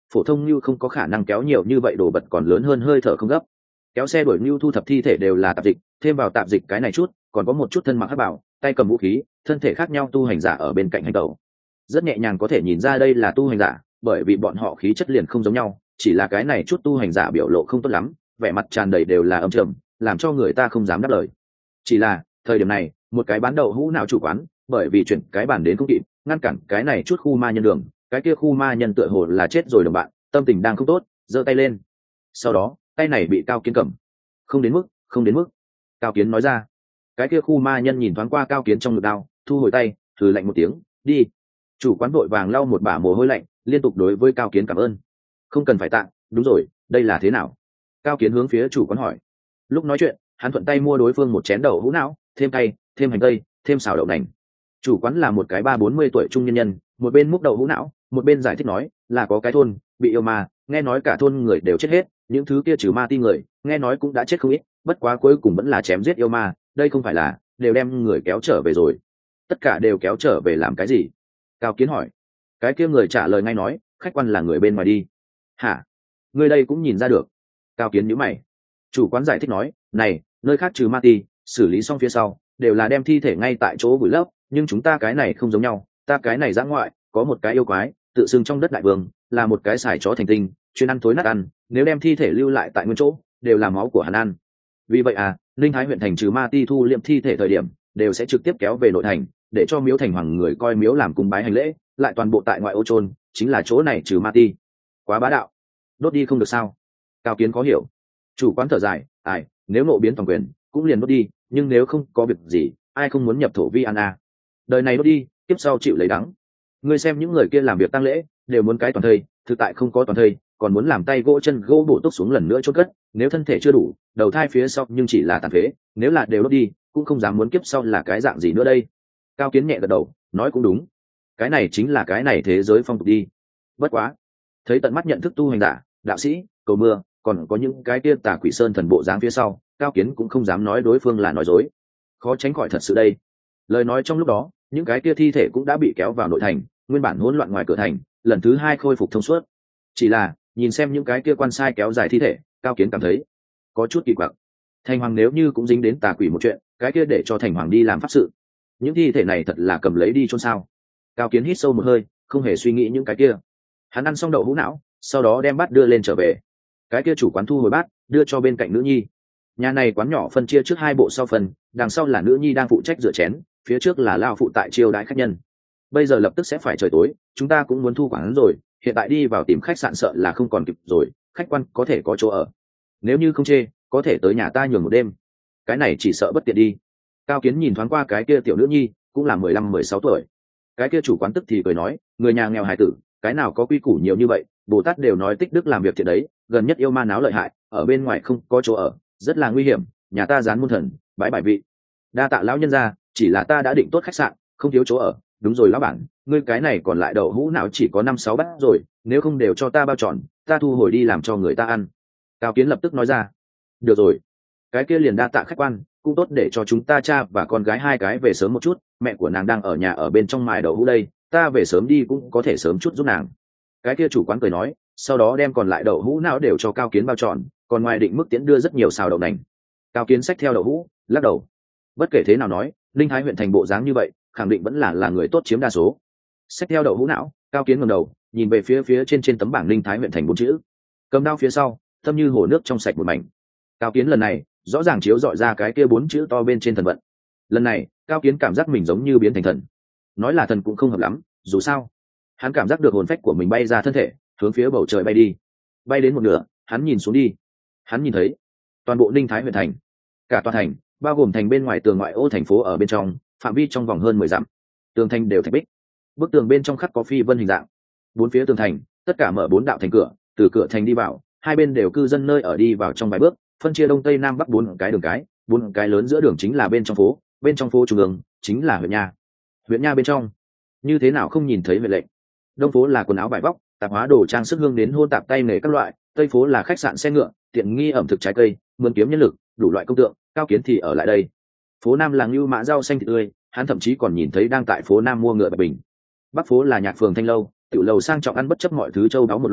[SPEAKER 1] phổ thông như không có khả năng kéo nhiều như vậy đồ vật còn lớn hơn hơi thở không gấp. Kéo xe đuổi như thu thập thi thể đều là tạp dịch, thêm vào tạp dịch cái này chút còn có một chút thân mặc hắc bảo, tay cầm vũ khí, thân thể khác nhau tu hành giả ở bên cạnh hành tẩu. Rất nhẹ nhàng có thể nhìn ra đây là tu hành giả, bởi vì bọn họ khí chất liền không giống nhau, chỉ là cái này chút tu hành giả biểu lộ không tốt lắm, vẻ mặt tràn đầy đều là âm trầm, làm cho người ta không dám đáp lời. Chỉ là thời điểm này một cái bán đậu hũ nào chủ quán bởi vì chuyển cái bàn đến không kịp, ngăn cản cái này chút khu ma nhân đường, cái kia khu ma nhân tựa hồ là chết rồi đồng bạn, tâm tình đang không tốt, giơ tay lên. Sau đó tay này bị Cao Kiến cầm. Không đến mức, không đến mức. Cao Kiến nói ra. Cái kia khu ma nhân nhìn thoáng qua Cao Kiến trong ngực đao, thu hồi tay, thử lạnh một tiếng, đi. Chủ quán vội vàng lau một bả mồ hôi lạnh, liên tục đối với Cao Kiến cảm ơn. Không cần phải tạ, đúng rồi, đây là thế nào? Cao Kiến hướng phía chủ quán hỏi. Lúc nói chuyện hắn thuận tay mua đối phương một chén đậu hũ não, thêm cay, thêm hành tây, thêm xào đậu nành. Chủ quán là một cái 30-40 tuổi trung nhân nhân, một bên múc đậu hũ não, một bên giải thích nói, là có cái thôn bị yêu ma, nghe nói cả thôn người đều chết hết, những thứ kia trừ ma ti người, nghe nói cũng đã chết không ít, bất quá cuối cùng vẫn là chém giết yêu ma, đây không phải là đều đem người kéo trở về rồi. Tất cả đều kéo trở về làm cái gì? Cao Kiến hỏi. Cái kia người trả lời ngay nói, khách quan là người bên ngoài đi. Hả? Người đây cũng nhìn ra được. Cao Kiến nhíu mày. Chủ quán giải thích nói, này, nơi khác trừ ma ti, xử lý xong phía sau đều là đem thi thể ngay tại chỗ vùi lấp, nhưng chúng ta cái này không giống nhau, ta cái này dã ngoại có một cái yêu quái tự xưng trong đất đại vương, là một cái xài chó thành tinh, chuyên ăn thối nát ăn, nếu đem thi thể lưu lại tại nguyên chỗ đều là máu của hắn ăn. Vì vậy Linh Thái huyện thành trừ ma ti thu liệm thi thể thời điểm đều sẽ trực tiếp kéo về nội thành, để cho miếu thành hoàng người coi miếu làm cúng bái hành lễ, lại toàn bộ tại ngoại ô chôn, chính là chỗ này trừ ma ti. Quá bá đạo, đốt đi không được sao? Cao Kiến có hiểu. Chủ quán thở dài, nếu nộ biến toàn quyền cũng liền đốt đi, nhưng nếu không có việc gì ai không muốn nhập thổ vi an đời này đốt đi, tiếp sau chịu lấy đắng. Ngươi xem những người kia làm việc tang lễ đều muốn cái toàn thây, thực tại không có toàn thây còn muốn làm tay gỗ chân gỗ bổ túc xuống lần nữa chốt cất, nếu thân thể chưa đủ đầu thai phía sau nhưng chỉ là tàn phế, nếu là đều đốt đi cũng không dám muốn kiếp sau là cái dạng gì nữa đây. Cao Kiến nhẹ gật đầu nói cũng đúng, cái này chính là cái này thế giới phong tục đi. Bất quá thấy tận mắt nhận thức tu hành giả, đạo sĩ, cầu mưa, còn có những cái kia tà quỷ sơn thần bộ dáng phía sau, Cao Kiến cũng không dám nói đối phương là nói dối, khó tránh khỏi thật sự đây. Lời nói trong lúc đó những cái kia thi thể cũng đã bị kéo vào nội thành, nguyên bản hỗn loạn ngoài cửa thành lần thứ hai khôi phục thông suốt. Chỉ là nhìn xem những cái kia quan sai kéo dài thi thể, Cao Kiến cảm thấy có chút kỳ quặc. Thành hoàng nếu như cũng dính đến tà quỷ một chuyện, cái kia để cho thành hoàng đi làm pháp sự, những thi thể này thật là cầm lấy đi chôn sao? Cao Kiến hít sâu một hơi, không hề suy nghĩ những cái kia. Hắn ăn xong đậu hũ não, sau đó đem bát đưa lên trở về. Cái kia chủ quán thu hồi bát, đưa cho bên cạnh nữ nhi. Nhà này quán nhỏ phân chia trước 2 bộ sau phần, đằng sau là nữ nhi đang phụ trách rửa chén, phía trước là lao phụ tại chiêu đãi khách nhân. Bây giờ lập tức sẽ phải trời tối, chúng ta cũng muốn thu quán rồi, hiện tại đi vào tìm khách sạn sợ là không còn kịp rồi, khách quan có thể có chỗ ở, nếu như không chê có thể tới nhà ta nhường một đêm. Cái này chỉ sợ bất tiện đi. Cao Kiến nhìn thoáng qua cái kia tiểu nữ nhi, cũng là 15-16 tuổi. Cái kia chủ quán tức thì cười nói, người nhà nghèo hài tử cái nào có quy củ nhiều như vậy, Bồ Tát đều nói tích đức làm việc thiện đấy, gần nhất yêu ma náo lợi hại, ở bên ngoài không có chỗ ở rất là nguy hiểm, nhà ta dán muôn thần bãi bài vị. Đa tạ lão nhân gia, chỉ là ta đã định tốt khách sạn, không thiếu chỗ ở. Đúng rồi lão bản, ngươi cái này còn lại đậu hũ não chỉ có 5-6 bát rồi, nếu không đều cho ta bao tròn, ta thu hồi đi làm cho người ta ăn. Cao Kiến lập tức nói ra. Được rồi, cái kia liền đa tạ khách quan, cũng tốt để cho chúng ta cha và con gái 2 cái về sớm một chút, mẹ của nàng đang ở nhà ở bên trong mài đậu hũ đây, ta về sớm đi cũng có thể sớm chút giúp nàng. Cái kia chủ quán cười nói, sau đó đem còn lại đậu hũ não đều cho Cao Kiến bao tròn, còn ngoài định mức tiễn đưa rất nhiều xào đậu nành. Cao Kiến xách theo đậu hũ, lắc đầu. Bất kể thế nào nói, Linh Thái huyện thành bộ dáng như vậy, khẳng định vẫn là người tốt chiếm đa số. Xách theo đậu hũ não, Cao Kiến ngẩng đầu, nhìn về phía trên tấm bảng Linh Thái huyện thành 4 chữ. Cầm đao phía sau, thâm như hồ nước trong sạch một mảnh. Cao Kiến lần này, rõ ràng chiếu dọi ra cái kia 4 chữ to bên trên thần vận. Lần này, Cao Kiến cảm giác mình giống như biến thành thần. Nói là thần cũng không hợp lắm, dù sao, hắn cảm giác được hồn phách của mình bay ra thân thể, hướng phía bầu trời bay đi. Bay đến một nửa, hắn nhìn xuống đi. Hắn nhìn thấy toàn bộ Ninh Thái huyện thành, cả tòa thành, bao gồm thành bên ngoài tường ngoại ô thành phố ở bên trong, phạm vi trong vòng hơn 10 dặm, tường thành đều thạch bích, bức tường bên trong khắc có phi vân hình dạng. 4 phía tường thành, tất cả mở 4 đạo thành cửa, từ cửa thành đi vào, hai bên đều cư dân nơi ở đi vào trong vài bước, phân chia đông tây nam bắc 4 cái đường cái, 4 cái lớn giữa đường chính là bên trong phố trung ương chính là huyện nha. Huyện nha bên trong, như thế nào không nhìn thấy huyện lệnh. Đông phố là quần áo vải vóc, tạp hóa đồ trang sức hương đến hôn tạp tay nghề các loại, tây phố là khách sạn xe ngựa, tiện nghi ẩm thực trái cây, mượn kiếm nhân lực, đủ loại công tượng. Cao Kiến thì ở lại đây. Phố nam là ngưu mã rau xanh thịt tươi, hắn thậm chí còn nhìn thấy đang tại phố nam mua ngựa bạch bình. Bắc phố là nhạc phường thanh lâu, tiểu lầu sang trọng ăn bất chấp mọi thứ châu đáo một loại,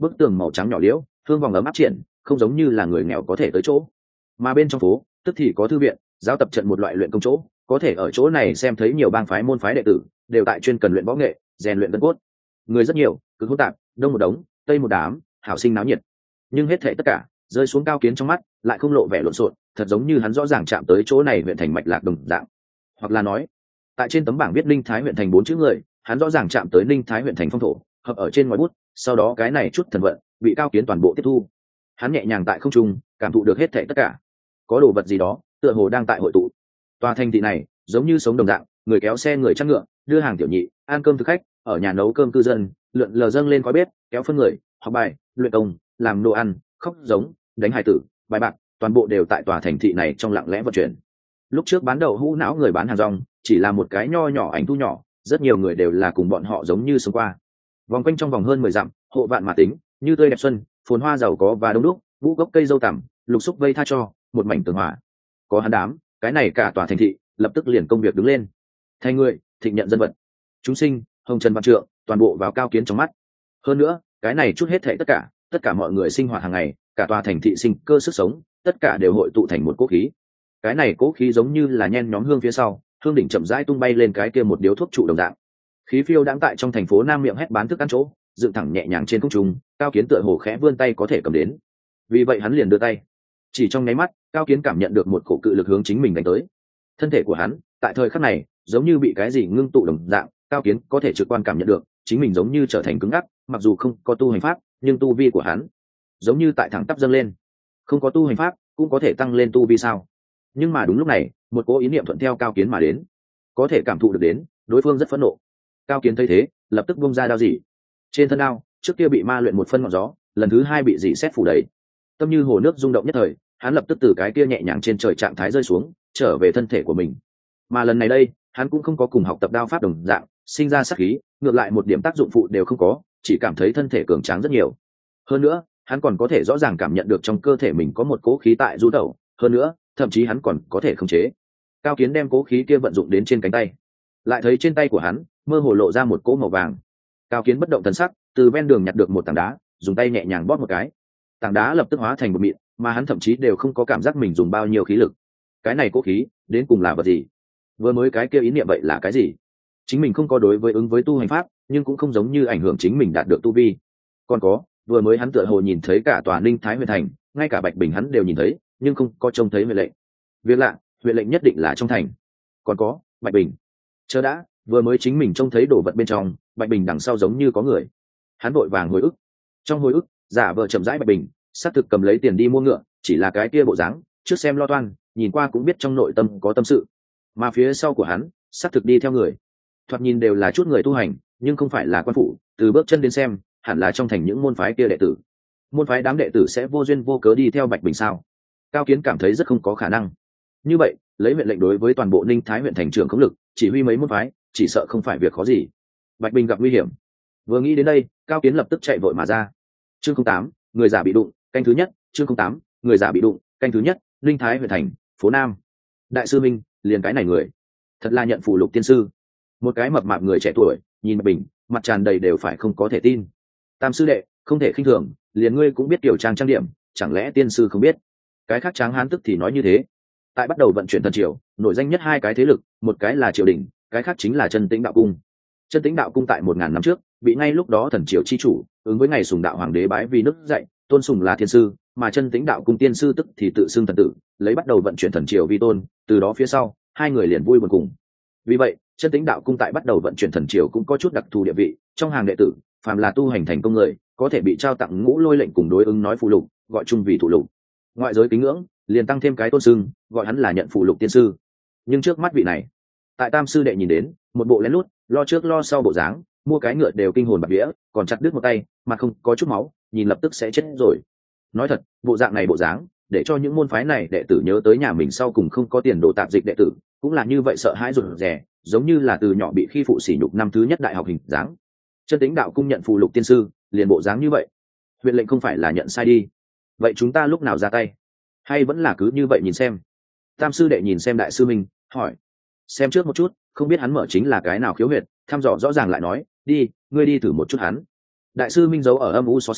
[SPEAKER 1] bức tường màu trắng nhỏ liễu, hương vòng ấm áp triển, không giống như là người nghèo có thể tới chỗ. Mà bên trong phố tức thì có thư viện, giáo tập trận một loại luyện công chỗ, có thể ở chỗ này xem thấy nhiều bang phái môn phái đệ tử đều tại chuyên cần luyện võ nghệ, rèn luyện gân cốt. Người rất nhiều, cực hỗn tạp, đông một đống, tây một đám, hảo sinh náo nhiệt. Nhưng hết thảy tất cả rơi xuống Cao Kiến trong mắt, lại không lộ vẻ lộn xộn, thật giống như hắn rõ ràng chạm tới chỗ này huyện thành mạch lạc đồng dạng. Hoặc là nói, tại trên tấm bảng viết Ninh Thái huyện thành 4 chữ người, hắn rõ ràng chạm tới Ninh Thái huyện thành phong thổ, hợp ở trên ngoài bút, sau đó cái này chút thần vận bị Cao Kiến toàn bộ tiếp thu. Hắn nhẹ nhàng tại không trung, cảm thụ được hết thảy tất cả. Có đồ vật gì đó, tựa hồ đang tại hội tụ. Tòa thành thị này, giống như sống đồng dạng, người kéo xe người chăn ngựa, đưa hàng tiểu nhị, ăn cơm thực khách, ở nhà nấu cơm cư dân, lượn lờ dâng lên khói bếp, kéo phân người, học bài, luyện công, làm đồ ăn, khóc giống, đánh hài tử, bài bạc, toàn bộ đều tại tòa thành thị này trong lặng lẽ vận chuyển. Lúc trước bán đậu hũ não người bán hàng rong, chỉ là một cái nho nhỏ ảnh thu nhỏ, rất nhiều người đều là cùng bọn họ giống như sống qua. Vòng quanh trong vòng hơn 10 dặm, hộ vạn mà tính, như tươi đẹp xuân, phồn hoa giàu có và đông đúc, vũ gốc cây dâu tằm, lục xúc vây tha cho, một mảnh tường hòa. Có hắn đám, cái này cả tòa thành thị lập tức liền công việc đứng lên. Thành người, thịnh nhận dân vật, chúng sinh, hồng trần văn trượng, toàn bộ vào Cao Kiến trong mắt. Hơn nữa, cái này chút hết thảy tất cả mọi người sinh hoạt hàng ngày, cả tòa thành thị sinh cơ sức sống, tất cả đều hội tụ thành một cỗ khí. Cái này cỗ khí giống như là nhen nhóm hương phía sau, hương đỉnh chậm rãi tung bay lên cái kia một điếu thuốc trụ đồng dạng. Khí phiêu đang tại trong thành phố Nam miệng hét bán thức ăn chỗ, dựng thẳng nhẹ nhàng trên không trung, Cao Kiến tựa hồ khẽ vươn tay có thể cầm đến. Vì vậy hắn liền đưa tay. Chỉ trong nháy mắt, Cao Kiến cảm nhận được một cổ cự lực hướng chính mình đánh tới. Thân thể của hắn, tại thời khắc này, giống như bị cái gì ngưng tụ đồng dạng, Cao Kiến có thể trực quan cảm nhận được, chính mình giống như trở thành cứng ngắc, mặc dù không có tu hành pháp, nhưng tu vi của hắn giống như tại thẳng tắp dâng lên. Không có tu hành pháp, cũng có thể tăng lên tu vi sao? Nhưng mà đúng lúc này, một cỗ ý niệm thuận theo Cao Kiến mà đến, có thể cảm thụ được đến, đối phương rất phẫn nộ. Cao Kiến thấy thế, lập tức buông ra đao dỉ. Trên thân đao, trước kia bị ma luyện một phân ngọn gió, lần thứ hai bị dỉ xét phủ đầy. Tâm như hồ nước rung động nhất thời, hắn lập tức từ cái kia nhẹ nhàng trên trời trạng thái rơi xuống, trở về thân thể của mình. Mà lần này đây, hắn cũng không có cùng học tập đao pháp đồng dạng, sinh ra sát khí, ngược lại một điểm tác dụng phụ đều không có, chỉ cảm thấy thân thể cường tráng rất nhiều. Hơn nữa, hắn còn có thể rõ ràng cảm nhận được trong cơ thể mình có một cố khí tại du tẩu, hơn nữa, thậm chí hắn còn có thể khống chế. Cao Kiến đem cố khí kia vận dụng đến trên cánh tay, lại thấy trên tay của hắn mơ hồ lộ ra một cỗ màu vàng. Cao Kiến bất động thần sắc, từ ven đường nhặt được một tảng đá, dùng tay nhẹ nhàng bóp một cái, tảng đá lập tức hóa thành một mịn, mà hắn thậm chí đều không có cảm giác mình dùng bao nhiêu khí lực. Cái này cố khí đến cùng là vật gì? Vừa mới cái kia ý niệm vậy là cái gì? Chính mình không có đối với ứng với tu hành pháp, nhưng cũng không giống như ảnh hưởng chính mình đạt được tu vi. Còn có, vừa mới hắn tựa hồ nhìn thấy cả tòa Ninh Thái huyện thành, ngay cả Bạch Bình hắn đều nhìn thấy, nhưng không có trông thấy huyện lệnh. Việc lạ, huyện lệnh nhất định là trong thành. Còn có, Bạch Bình. Chờ đã, vừa mới chính mình trông thấy đồ vật bên trong, Bạch Bình đằng sau giống như có người. Hắn vội vàng hồi ức. Trong hồi ức, giả vờ chậm rãi Bạch Bình, xác thực cầm lấy tiền đi mua ngựa, chỉ là cái kia bộ dáng, trước xem lo toan, nhìn qua cũng biết trong nội tâm có tâm sự. Mà phía sau của hắn, xác thực đi theo người. Thoạt nhìn đều là chút người tu hành, nhưng không phải là quan phụ, từ bước chân đến xem, hẳn là trong thành những môn phái kia đệ tử. Môn phái đám đệ tử sẽ vô duyên vô cớ đi theo Bạch Bình sao? Cao Kiến cảm thấy rất không có khả năng. Như vậy, lấy huyện lệnh đối với toàn bộ Ninh Thái huyện thành trưởng khống lực, chỉ huy mấy môn phái, chỉ sợ không phải việc khó gì. Bạch Bình gặp nguy hiểm. Vừa nghĩ đến đây, Cao Kiến lập tức chạy vội mà ra. Chương 08, người giả bị đụng, canh thứ nhất. Chương 08, người giả bị đụng, canh thứ nhất. Ninh Thái huyện thành, phố Nam. Đại sư Minh, liền cái này người, thật là nhận phù lục tiên sư. Một cái mập mạp người trẻ tuổi, nhìn Bạch Bình, mặt tràn đầy đều phải không có thể tin. Tam sư đệ, không thể khinh thường, liền ngươi cũng biết tiểu trang trang điểm, chẳng lẽ tiên sư không biết? Cái khác tráng hán tức thì nói như thế. Tại bắt đầu vận chuyển thần triều, nổi danh nhất hai cái thế lực, một cái là triều đình, cái khác chính là Chân Tĩnh đạo cung. Chân Tĩnh đạo cung tại 1000 năm trước, bị ngay lúc đó thần triều chi chủ, ứng với ngày Sùng đạo hoàng đế bái vì nước dạy, tôn sùng là thiên sư, mà Chân Tĩnh đạo cung tiên sư tức thì tự xưng thần tử, lấy bắt đầu vận chuyển thần triều vi tôn, từ đó phía sau, hai người liền vui buồn cùng. Vì vậy, Chân Tĩnh đạo cung tại bắt đầu vận chuyển thần triều cũng có chút đặc thù địa vị, trong hàng đệ tử, phàm là tu hành thành công người, có thể bị trao tặng ngũ lôi lệnh cùng đối ứng nói phù lục, gọi chung vì thủ lục. Ngoại giới kính ngưỡng, liền tăng thêm cái tôn xưng, gọi hắn là nhận phù lục tiên sư. Nhưng trước mắt vị này, tại Tam sư đệ nhìn đến, một bộ lén lút, lo trước lo sau bộ dáng, mua cái ngựa đều kinh hồn bạt vía, còn chặt đứt một tay, mà không có chút máu, nhìn lập tức sẽ chết rồi. Nói thật, bộ dạng này bộ dáng, để cho những môn phái này đệ tử nhớ tới nhà mình sau cùng không có tiền đồ tạp dịch đệ tử, cũng là như vậy sợ hãi rụt rè, giống như là từ nhỏ bị khi phụ sỉ nhục năm thứ nhất đại học hình dáng. Chân Tĩnh đạo cung nhận phù lục tiên sư, liền bộ dáng như vậy. Huyện lệnh không phải là nhận sai đi. Vậy chúng ta lúc nào ra tay? Hay vẫn là cứ như vậy nhìn xem? Tam sư đệ nhìn xem đại sư Minh, hỏi. Xem trước một chút, không biết hắn mở chính là cái nào khiếu huyệt, thăm dò rõ ràng lại nói, đi, ngươi đi thử một chút hắn. Đại sư Minh giấu ở âm u xó xỉnh,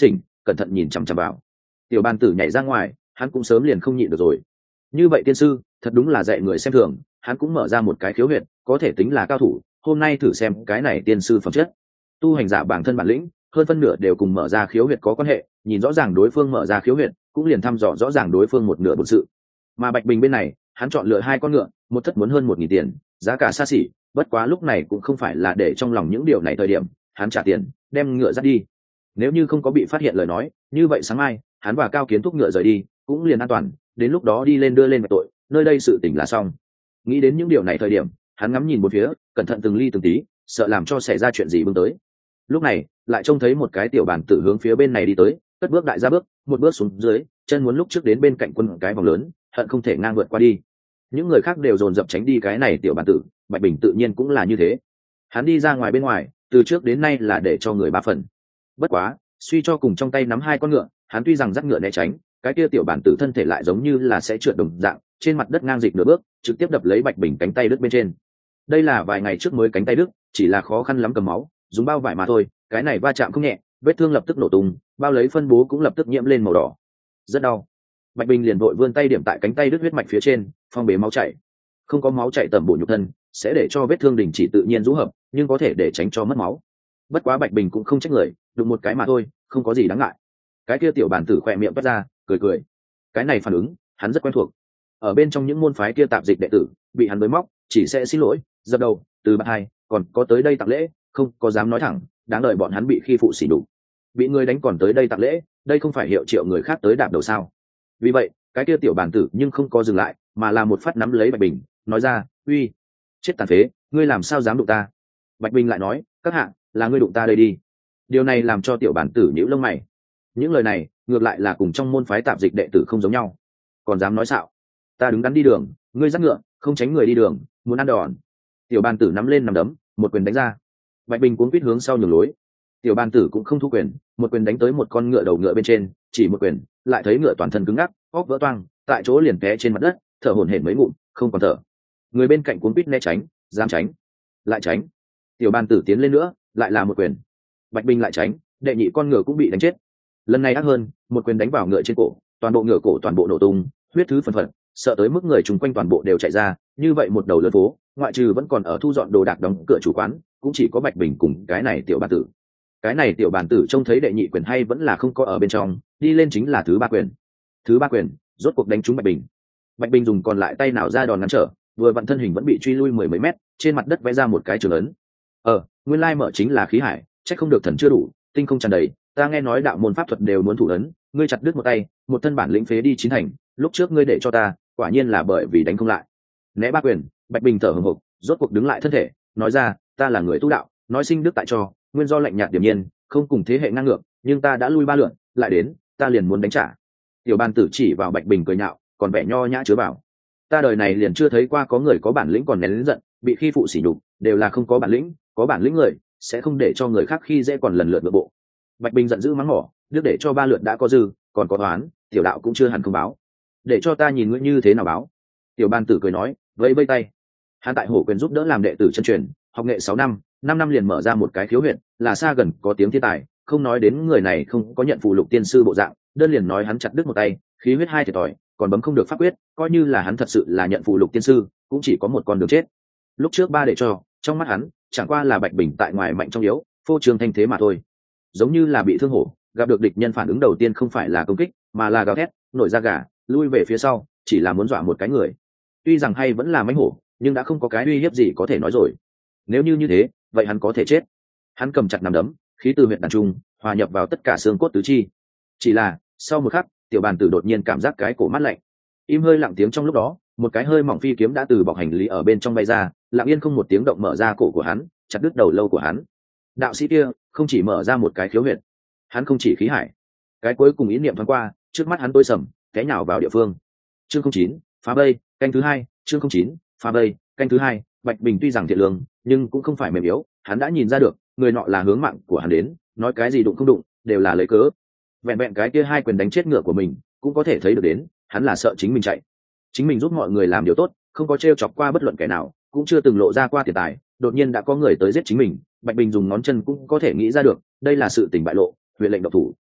[SPEAKER 1] cẩn thận nhìn chằm chằm vào. Tiểu bàn tử nhảy ra ngoài, hắn cũng sớm liền không nhịn được rồi. Như vậy tiên sư thật đúng là dạy người xem thường, hắn cũng mở ra một cái khiếu huyệt, có thể tính là cao thủ. Hôm nay thử xem cái này tiên sư phẩm chất. Tu hành giả bản thân bản lĩnh hơn phân nửa đều cùng mở ra khiếu huyệt có quan hệ, nhìn rõ ràng đối phương mở ra khiếu huyệt cũng liền thăm dò rõ ràng đối phương một nửa bổn sự. Mà Bạch Bình bên này, hắn chọn lựa 2 con ngựa, một thất muốn hơn 1.000 tiền, giá cả xa xỉ, bất quá lúc này cũng không phải là để trong lòng những điều này thời điểm, hắn trả tiền đem ngựa dắt đi. Nếu như không có bị phát hiện lời nói, như vậy sáng mai hắn và Cao Kiến thúc ngựa rời đi cũng liền an toàn, đến lúc đó đi lên đưa lên về tội, nơi đây sự tình là xong. Nghĩ đến những điều này thời điểm, hắn ngắm nhìn một phía, cẩn thận từng ly từng tí, sợ làm cho xảy ra chuyện gì bưng tới. Lúc này lại trông thấy một cái tiểu bàn tử hướng phía bên này đi tới, cất bước đại ra bước, một bước xuống dưới, chân muốn lúc trước đến bên cạnh quân cái vòng lớn, hận không thể ngang vượt qua đi. Những người khác đều dồn dập tránh đi cái này tiểu bàn tử, Bạch Bình tự nhiên cũng là như thế. Hắn đi ra ngoài bên ngoài, từ trước đến nay là để cho người 3 phần. Bất quá, suy cho cùng trong tay nắm 2 con ngựa, hắn tuy rằng dắt ngựa né tránh, cái kia tiểu bản tử thân thể lại giống như là sẽ trượt đồng dạng, trên mặt đất ngang dịch nửa bước, trực tiếp đập lấy Bạch Bình cánh tay đứt bên trên. Đây là vài ngày trước mới cánh tay đứt, chỉ là khó khăn lắm cầm máu, dùng bao vải mà thôi, cái này va chạm không nhẹ, vết thương lập tức nổ tung, bao lấy phân bố cũng lập tức nhiễm lên màu đỏ. Rất đau. Bạch Bình liền vội vươn tay điểm tại cánh tay đứt huyết mạch phía trên, phong bế máu chảy. Không có máu chảy tẩm bổ nhục thân, sẽ để cho vết thương đình chỉ tự nhiên rũ hợp, nhưng có thể để tránh cho mất máu. Bất quá Bạch Bình cũng không trách người, đụng một cái mà thôi, không có gì đáng ngại. Cái kia tiểu bản tử khỏe miệng toát ra, cười cười. Cái này phản ứng, hắn rất quen thuộc. Ở bên trong những môn phái kia tạp dịch đệ tử, bị hắn bới móc, chỉ sẽ xin lỗi, dập đầu, từ bạc hai, còn có tới đây tặng lễ, không có dám nói thẳng, đáng đợi bọn hắn bị khi phụ sỉ nhục. Bị người đánh còn tới đây tặng lễ, đây không phải hiệu triệu người khác tới đạp đầu sao? Vì vậy, cái kia tiểu bản tử nhưng không có dừng lại, mà là một phát nắm lấy Bạch Bình, nói ra, uy, chết tàn phế, ngươi làm sao dám đụng ta? Bạch Bình lại nói, các hạ, là ngươi đụng ta đây đi. Điều này làm cho tiểu bản tử nhíu lông mày. Những lời này ngược lại là cùng trong môn phái tạp dịch đệ tử không giống nhau. Còn dám nói xạo? Ta đứng đắn đi đường, ngươi dắt ngựa, không tránh người đi đường, muốn ăn đòn. Tiểu bản tử nắm lên nắm đấm, một quyền đánh ra. Bạch Bình cuống quýt hướng sau nhường lối. Tiểu bản tử cũng không thu quyền, một quyền đánh tới một con ngựa đầu ngựa bên trên, chỉ một quyền, lại thấy ngựa toàn thân cứng ngắc, óc vỡ toang, tại chỗ liền té trên mặt đất, thở hổn hển mấy ngụm, không còn thở. Người bên cạnh cuống quýt né tránh, dám tránh, lại tránh. Tiểu bản tử tiến lên nữa, lại là một quyền. Bạch Bình lại tránh, đệ nhị con ngựa cũng bị đánh chết. Lần này ác hơn, một quyền đánh vào ngựa trên cổ, toàn bộ ngựa cổ toàn bộ nổ tung, huyết thứ phần phật, sợ tới mức người chung quanh toàn bộ đều chạy ra. Như vậy một đầu lớn phố, ngoại trừ vẫn còn ở thu dọn đồ đạc đóng cửa chủ quán, cũng chỉ có Bạch Bình cùng cái này tiểu bản tử. Cái này tiểu bản tử trông thấy đệ nhị quyền hay vẫn là không có ở bên trong, đi lên chính là thứ 3 quyền. Thứ 3 quyền, rốt cuộc đánh trúng Bạch Bình. Bạch Bình dùng còn lại tay nào ra đòn ngăn trở, vừa vặn thân hình vẫn bị truy lui 10 mấy mét, trên mặt đất vẽ ra một cái trường ấn. Nguyên lai mở chính là khí hải, chắc không được thần chưa đủ, tinh không tràn đầy. Ta nghe nói đạo môn pháp thuật đều muốn thủ ấn, ngươi chặt đứt một tay, một thân bản lĩnh phế đi 9 thành. Lúc trước ngươi để cho ta, quả nhiên là bởi vì đánh không lại. Né 3 quyền, Bạch Bình thở hổn hộc, rốt cuộc đứng lại thân thể, nói ra, ta là người tu đạo, nói sinh đức tại cho, nguyên do lạnh nhạt điềm nhiên, không cùng thế hệ ngang ngược, nhưng ta đã lui 3 lượt, lại đến, ta liền muốn đánh trả. Tiểu bàn tử chỉ vào Bạch Bình cười nhạo, còn vẻ nho nhã chứa bảo, ta đời này liền chưa thấy qua có người có bản lĩnh còn nén lớn giận, bị khi phụ sỉ nhục, đều là không có bản lĩnh, có bản lĩnh người sẽ không để cho người khác khi dễ còn lần lượt nội bộ. Bạch Bình giận dữ mắng mỏ, nước để cho 3 lượt đã có dư, còn có toán, tiểu đạo cũng chưa hẳn không báo, để cho ta nhìn ngươi như thế nào báo. Tiểu bàn tử cười nói, vẫy vẫy tay. Hắn tại Hổ Quyền giúp đỡ làm đệ tử chân truyền, học nghệ 6 năm, 5 năm liền mở ra một cái khiếu huyện, là xa gần có tiếng thiên tài, không nói đến người này không có nhận phụ lục tiên sư bộ dạng, đơn liền nói hắn chặt đứt một tay, khí huyết 2 thiệt thòi, còn bấm không được pháp quyết, coi như là hắn thật sự là nhận phụ lục tiên sư, cũng chỉ có một con đường chết. Lúc trước 3 để cho, trong mắt hắn, chẳng qua là Bạch Bình tại ngoài mạnh trong yếu, phô trương thanh thế mà thôi. Giống như là bị thương hổ, gặp được địch nhân phản ứng đầu tiên không phải là công kích, mà là gào thét, nổi da gà, lui về phía sau, chỉ là muốn dọa một cái người. Tuy rằng hay vẫn là mãnh hổ, nhưng đã không có cái uy hiếp gì có thể nói rồi. Nếu như thế, vậy hắn có thể chết. Hắn cầm chặt nắm đấm, khí từ huyệt đàn trung, hòa nhập vào tất cả xương cốt tứ chi. Chỉ là, sau một khắc, tiểu bàn tử đột nhiên cảm giác cái cổ mát lạnh. Im hơi lặng tiếng trong lúc đó, một cái hơi mỏng phi kiếm đã từ bọc hành lý ở bên trong bay ra, lặng yên không một tiếng động mở ra cổ của hắn, chặt đứt đầu lâu của hắn. Đạo sĩ kia không chỉ mở ra một cái khiếu huyệt, hắn không chỉ khí hải. Cái cuối cùng ý niệm thoáng qua, trước mắt hắn tối sầm, té nhào vào địa phương. Chương 09, phá vây, canh thứ 2, chương 09, phá vây, canh thứ 2. Bạch Bình tuy rằng thiện lương, nhưng cũng không phải mềm yếu, hắn đã nhìn ra được, người nọ là hướng mạng của hắn đến, nói cái gì đụng không đụng, đều là lấy cớ. Vẹn vẹn cái kia 2 quyền đánh chết ngựa của mình, cũng có thể thấy được đến, hắn là sợ chính mình chạy. Chính mình giúp mọi người làm điều tốt, không có trêu chọc qua bất luận kẻ nào, cũng chưa từng lộ ra qua tiền tài, đột nhiên đã có người tới giết chính mình, Bạch Bình dùng ngón chân cũng có thể nghĩ ra được, đây là sự tình bại lộ, huyện lệnh độc thủ.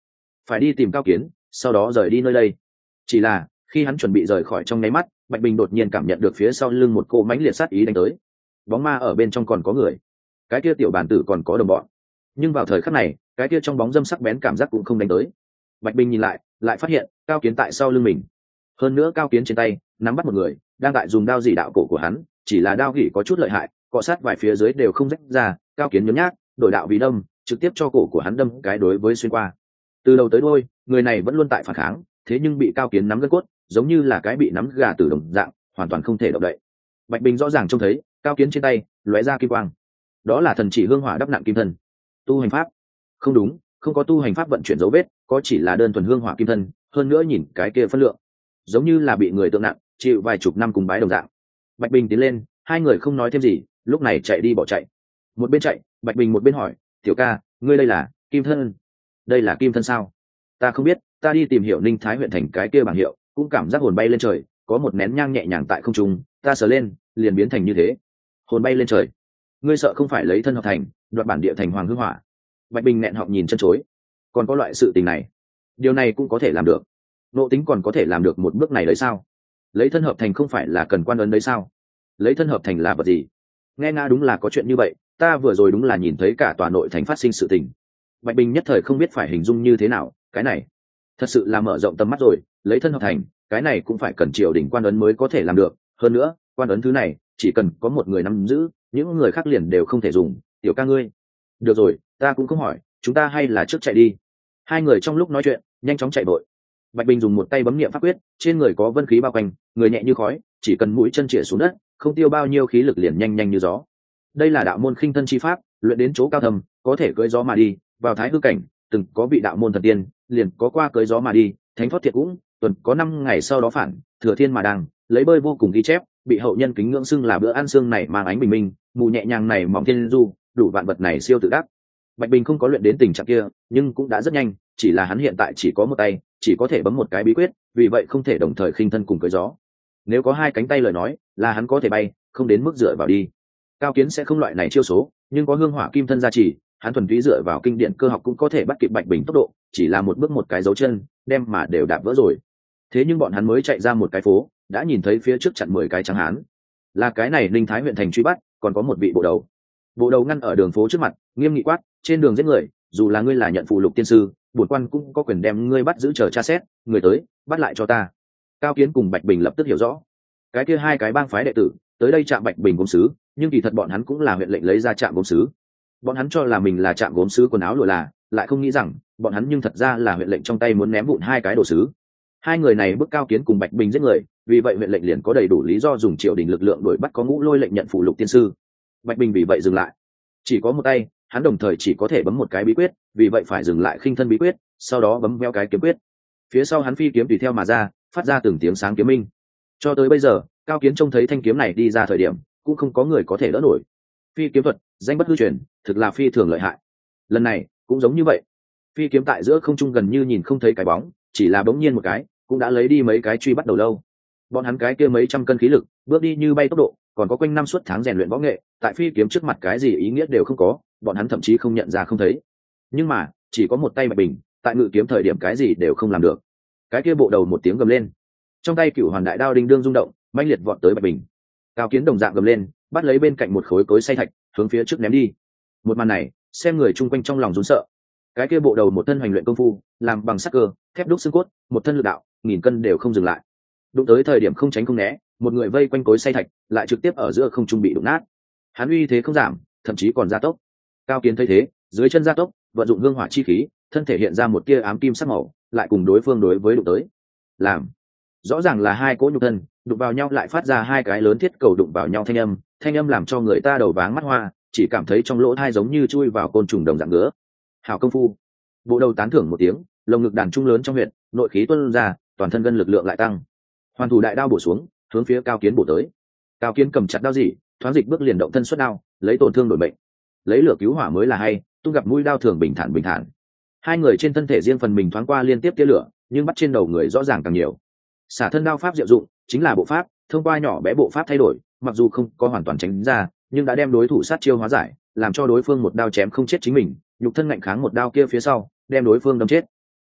[SPEAKER 1] phải đi tìm Cao Kiến, sau đó rời đi nơi đây. Chỉ là khi hắn chuẩn bị rời khỏi trong nháy mắt, Bạch Bình đột nhiên cảm nhận được phía sau lưng một cô mãnh liệt sát ý đánh tới. Bóng ma ở bên trong còn có người, cái kia tiểu bản tử còn có đồng bọn. Nhưng vào thời khắc này, cái kia trong bóng dâm sắc bén cảm giác cũng không đánh tới. Bạch Bình nhìn lại phát hiện Cao Kiến tại sau lưng mình. Hơn nữa Cao Kiến trên tay nắm bắt một người, đang tại dùng đao dỉ đạo cổ của hắn, chỉ là đao gỉ có chút lợi hại, cọ sát vài phía dưới đều không rách ra. Cao Kiến nhấn nhác, đổi đạo vì đâm, trực tiếp cho cổ của hắn đâm cái đối với xuyên qua. Từ đầu tới đuôi, người này vẫn luôn tại phản kháng, thế nhưng bị Cao Kiến nắm gân cốt, giống như là cái bị nắm gà từ đồng dạng, hoàn toàn không thể động đậy. Bạch Bình rõ ràng trông thấy Cao Kiến trên tay lóe ra kim quang, đó là thần chỉ hương hỏa đắp nặng kim thân. Tu hành pháp? Không đúng, không có tu hành pháp vận chuyển dấu vết, có chỉ là đơn thuần hương hỏa kim thân. Hơn nữa nhìn cái kia phân lượng, giống như là bị người tượng nặng chịu vài chục năm cùng bái đồng dạng. Bạch Bình tiến lên, hai người không nói thêm gì, lúc này chạy đi bỏ chạy. Một bên chạy, Bạch Bình một bên hỏi, tiểu ca, ngươi đây là kim thân? Đây là kim thân sao? Ta không biết, ta đi tìm hiểu Ninh Thái huyện thành cái kia bảng hiệu, cũng cảm giác hồn bay lên trời, có một nén nhang nhẹ nhàng tại không trung, ta sờ lên liền biến thành như thế. Hồn bay lên trời? Ngươi sợ không phải lấy thân hợp thành, đoạt bản địa thành hoàng hương hỏa? Bạch Bình nghẹn họng nhìn chân chối. Còn có loại sự tình này? Điều này cũng có thể làm được. Nộ tính còn có thể làm được một bước này đấy sao? Lấy thân hợp thành không phải là cần quan ấn đấy sao? Lấy thân hợp thành là vật gì? Nghe nga đúng là có chuyện như vậy, ta vừa rồi đúng là nhìn thấy cả tòa nội thành phát sinh sự tình. Bạch Bình nhất thời không biết phải hình dung như thế nào, cái này thật sự là mở rộng tầm mắt rồi. Lấy thân hợp thành, cái này cũng phải cần triều đình quan ấn mới có thể làm được. Hơn nữa, quan ấn thứ này chỉ cần có một người nắm giữ, những người khác liền đều không thể dùng. Tiểu ca ngươi, được rồi, ta cũng không hỏi, chúng ta hay là trước chạy đi. Hai người trong lúc nói chuyện nhanh chóng chạy vội. Bạch Bình dùng một tay bấm niệm pháp quyết, trên người có vân khí bao quanh, người nhẹ như khói, chỉ cần mũi chân chĩa xuống đất, không tiêu bao nhiêu khí lực liền nhanh nhanh như gió. Đây là đạo môn khinh thân chi pháp, luyện đến chỗ cao thầm, có thể cưỡi gió mà đi, vào thái hư cảnh, từng có vị đạo môn thần tiên, liền có qua cưỡi gió mà đi, thánh thoát thiệt cũng, tuần có 5 ngày sau đó phản, thừa thiên mà đang, lấy bơi vô cùng ghi chép, bị hậu nhân kính ngưỡng xưng là bữa ăn xương này mang ánh bình minh, mù nhẹ nhàng này mỏng thiên du, đủ vạn vật này siêu tự đắc. Bạch Bình không có luyện đến tình trạng kia, nhưng cũng đã rất nhanh, chỉ là hắn hiện tại chỉ có một tay, chỉ có thể bấm một cái bí quyết, vì vậy không thể đồng thời khinh thân cùng cưỡi gió. Nếu có hai cánh tay lời nói, là hắn có thể bay, không đến mức dựa vào đi. Cao Kiến sẽ không loại này chiêu số, nhưng có hương hỏa kim thân gia trì, hắn thuần túy dựa vào kinh điển cơ học cũng có thể bắt kịp Bạch Bình tốc độ, chỉ là một bước một cái dấu chân, đem mà đều đạp vỡ rồi. Thế nhưng bọn hắn mới chạy ra một cái phố, đã nhìn thấy phía trước chặn 10 cái trắng hán. Là cái này Ninh Thái huyện thành truy bắt, còn có một vị bộ đầu. Bộ đầu ngăn ở đường phố trước mặt, nghiêm nghị quát, trên đường giết người, dù là ngươi là nhận phụ lục tiên sư, bổn quan cũng có quyền đem ngươi bắt giữ chờ tra xét, người tới, bắt lại cho ta. Cao Kiến cùng Bạch Bình lập tức hiểu rõ, cái kia hai cái bang phái đệ tử tới đây chạm Bạch Bình gốm sứ, nhưng kỳ thật bọn hắn cũng là huyện lệnh lấy ra chạm gốm sứ. Bọn hắn cho là mình là chạm gốm sứ quần áo lụa là, lại không nghĩ rằng bọn hắn nhưng thật ra là huyện lệnh trong tay muốn ném vụn hai cái đồ sứ. Hai người này bức Cao Kiến cùng Bạch Bình giết người, vì vậy huyện lệnh liền có đầy đủ lý do dùng triều đình lực lượng đuổi bắt có Ngũ Lôi lệnh nhận phụ lục tiên sư. Bạch Bình vì vậy dừng lại, chỉ có một tay, hắn đồng thời chỉ có thể bấm một cái bí quyết, vì vậy phải dừng lại khinh thân bí quyết, sau đó bấm veo cái kiếm quyết. Phía sau hắn phi kiếm tùy theo mà ra, phát ra từng tiếng sáng kiếm minh. Cho tới bây giờ, Cao Kiến trông thấy thanh kiếm này đi ra thời điểm, cũng không có người có thể đỡ nổi. Phi kiếm thuật, danh bất hư truyền, thực là phi thường lợi hại. Lần này cũng giống như vậy, phi kiếm tại giữa không trung gần như nhìn không thấy cái bóng, chỉ là bỗng nhiên một cái, cũng đã lấy đi mấy cái truy bắt đầu lâu. Bọn hắn cái kia mấy trăm cân khí lực, bước đi như bay tốc độ, còn có quanh năm suốt tháng rèn luyện võ nghệ, tại phi kiếm trước mặt cái gì ý nghĩa đều không có, bọn hắn thậm chí không nhận ra không thấy. Nhưng mà chỉ có một tay Bạch Bình, tại ngự kiếm thời điểm cái gì đều không làm được. Cái kia bộ đầu một tiếng gầm lên, trong tay Cửu Hoàn Đại Đao đinh đương rung động, mãnh liệt vọt tới Bạch Bình. Cao Kiến đồng dạng gầm lên, bắt lấy bên cạnh một khối cối xay thạch, hướng phía trước ném đi. Một màn này, xem người chung quanh trong lòng run sợ. Cái kia bộ đầu một thân hoành luyện công phu, làm bằng sắt cơ, thép đúc xương cốt, một thân lực đạo, 1000 cân đều không dừng lại. Đụng tới thời điểm không tránh không né, một người vây quanh cối xay thạch, lại trực tiếp ở giữa không trung bị đụng nát. Hắn uy thế không giảm, thậm chí còn gia tốc. Cao Kiến thấy thế, dưới chân gia tốc, vận dụng hương hỏa chi khí, thân thể hiện ra một tia ám kim sắc màu, lại cùng đối phương đối với đụng tới. Làm rõ ràng là hai cỗ nhục thân đụng vào nhau, lại phát ra hai cái lớn thiết cầu đụng vào nhau thanh âm làm cho người ta đầu váng mắt hoa, chỉ cảm thấy trong lỗ tai giống như chui vào côn trùng đồng dạng ngứa. Hảo công phu. Bộ đầu tán thưởng một tiếng, lồng ngực đàn trung lớn trong huyệt, nội khí tuôn ra, toàn thân gân lực lượng lại tăng. Hoàn thủ đại đao bổ xuống, hướng phía Cao Kiến bổ tới. Cao Kiến cầm chặt đao dị, thoáng dịch bước liền động thân xuất đao, lấy tổn thương đổi bệnh, lấy lửa cứu hỏa mới là hay, tung gặp mũi đao thường bình thản. Hai người trên thân thể riêng phần mình thoáng qua liên tiếp tia lửa, nhưng bắt trên đầu người rõ ràng càng nhiều. Xả thân đao pháp diệu dụng, chính là bộ pháp, thông qua nhỏ bé bộ pháp thay đổi, mặc dù không có hoàn toàn tránh ra, nhưng đã đem đối thủ sát chiêu hóa giải, làm cho đối phương một đao chém không chết chính mình, nhục thân ngạnh kháng một đao kia phía sau, đem đối phương đâm chết.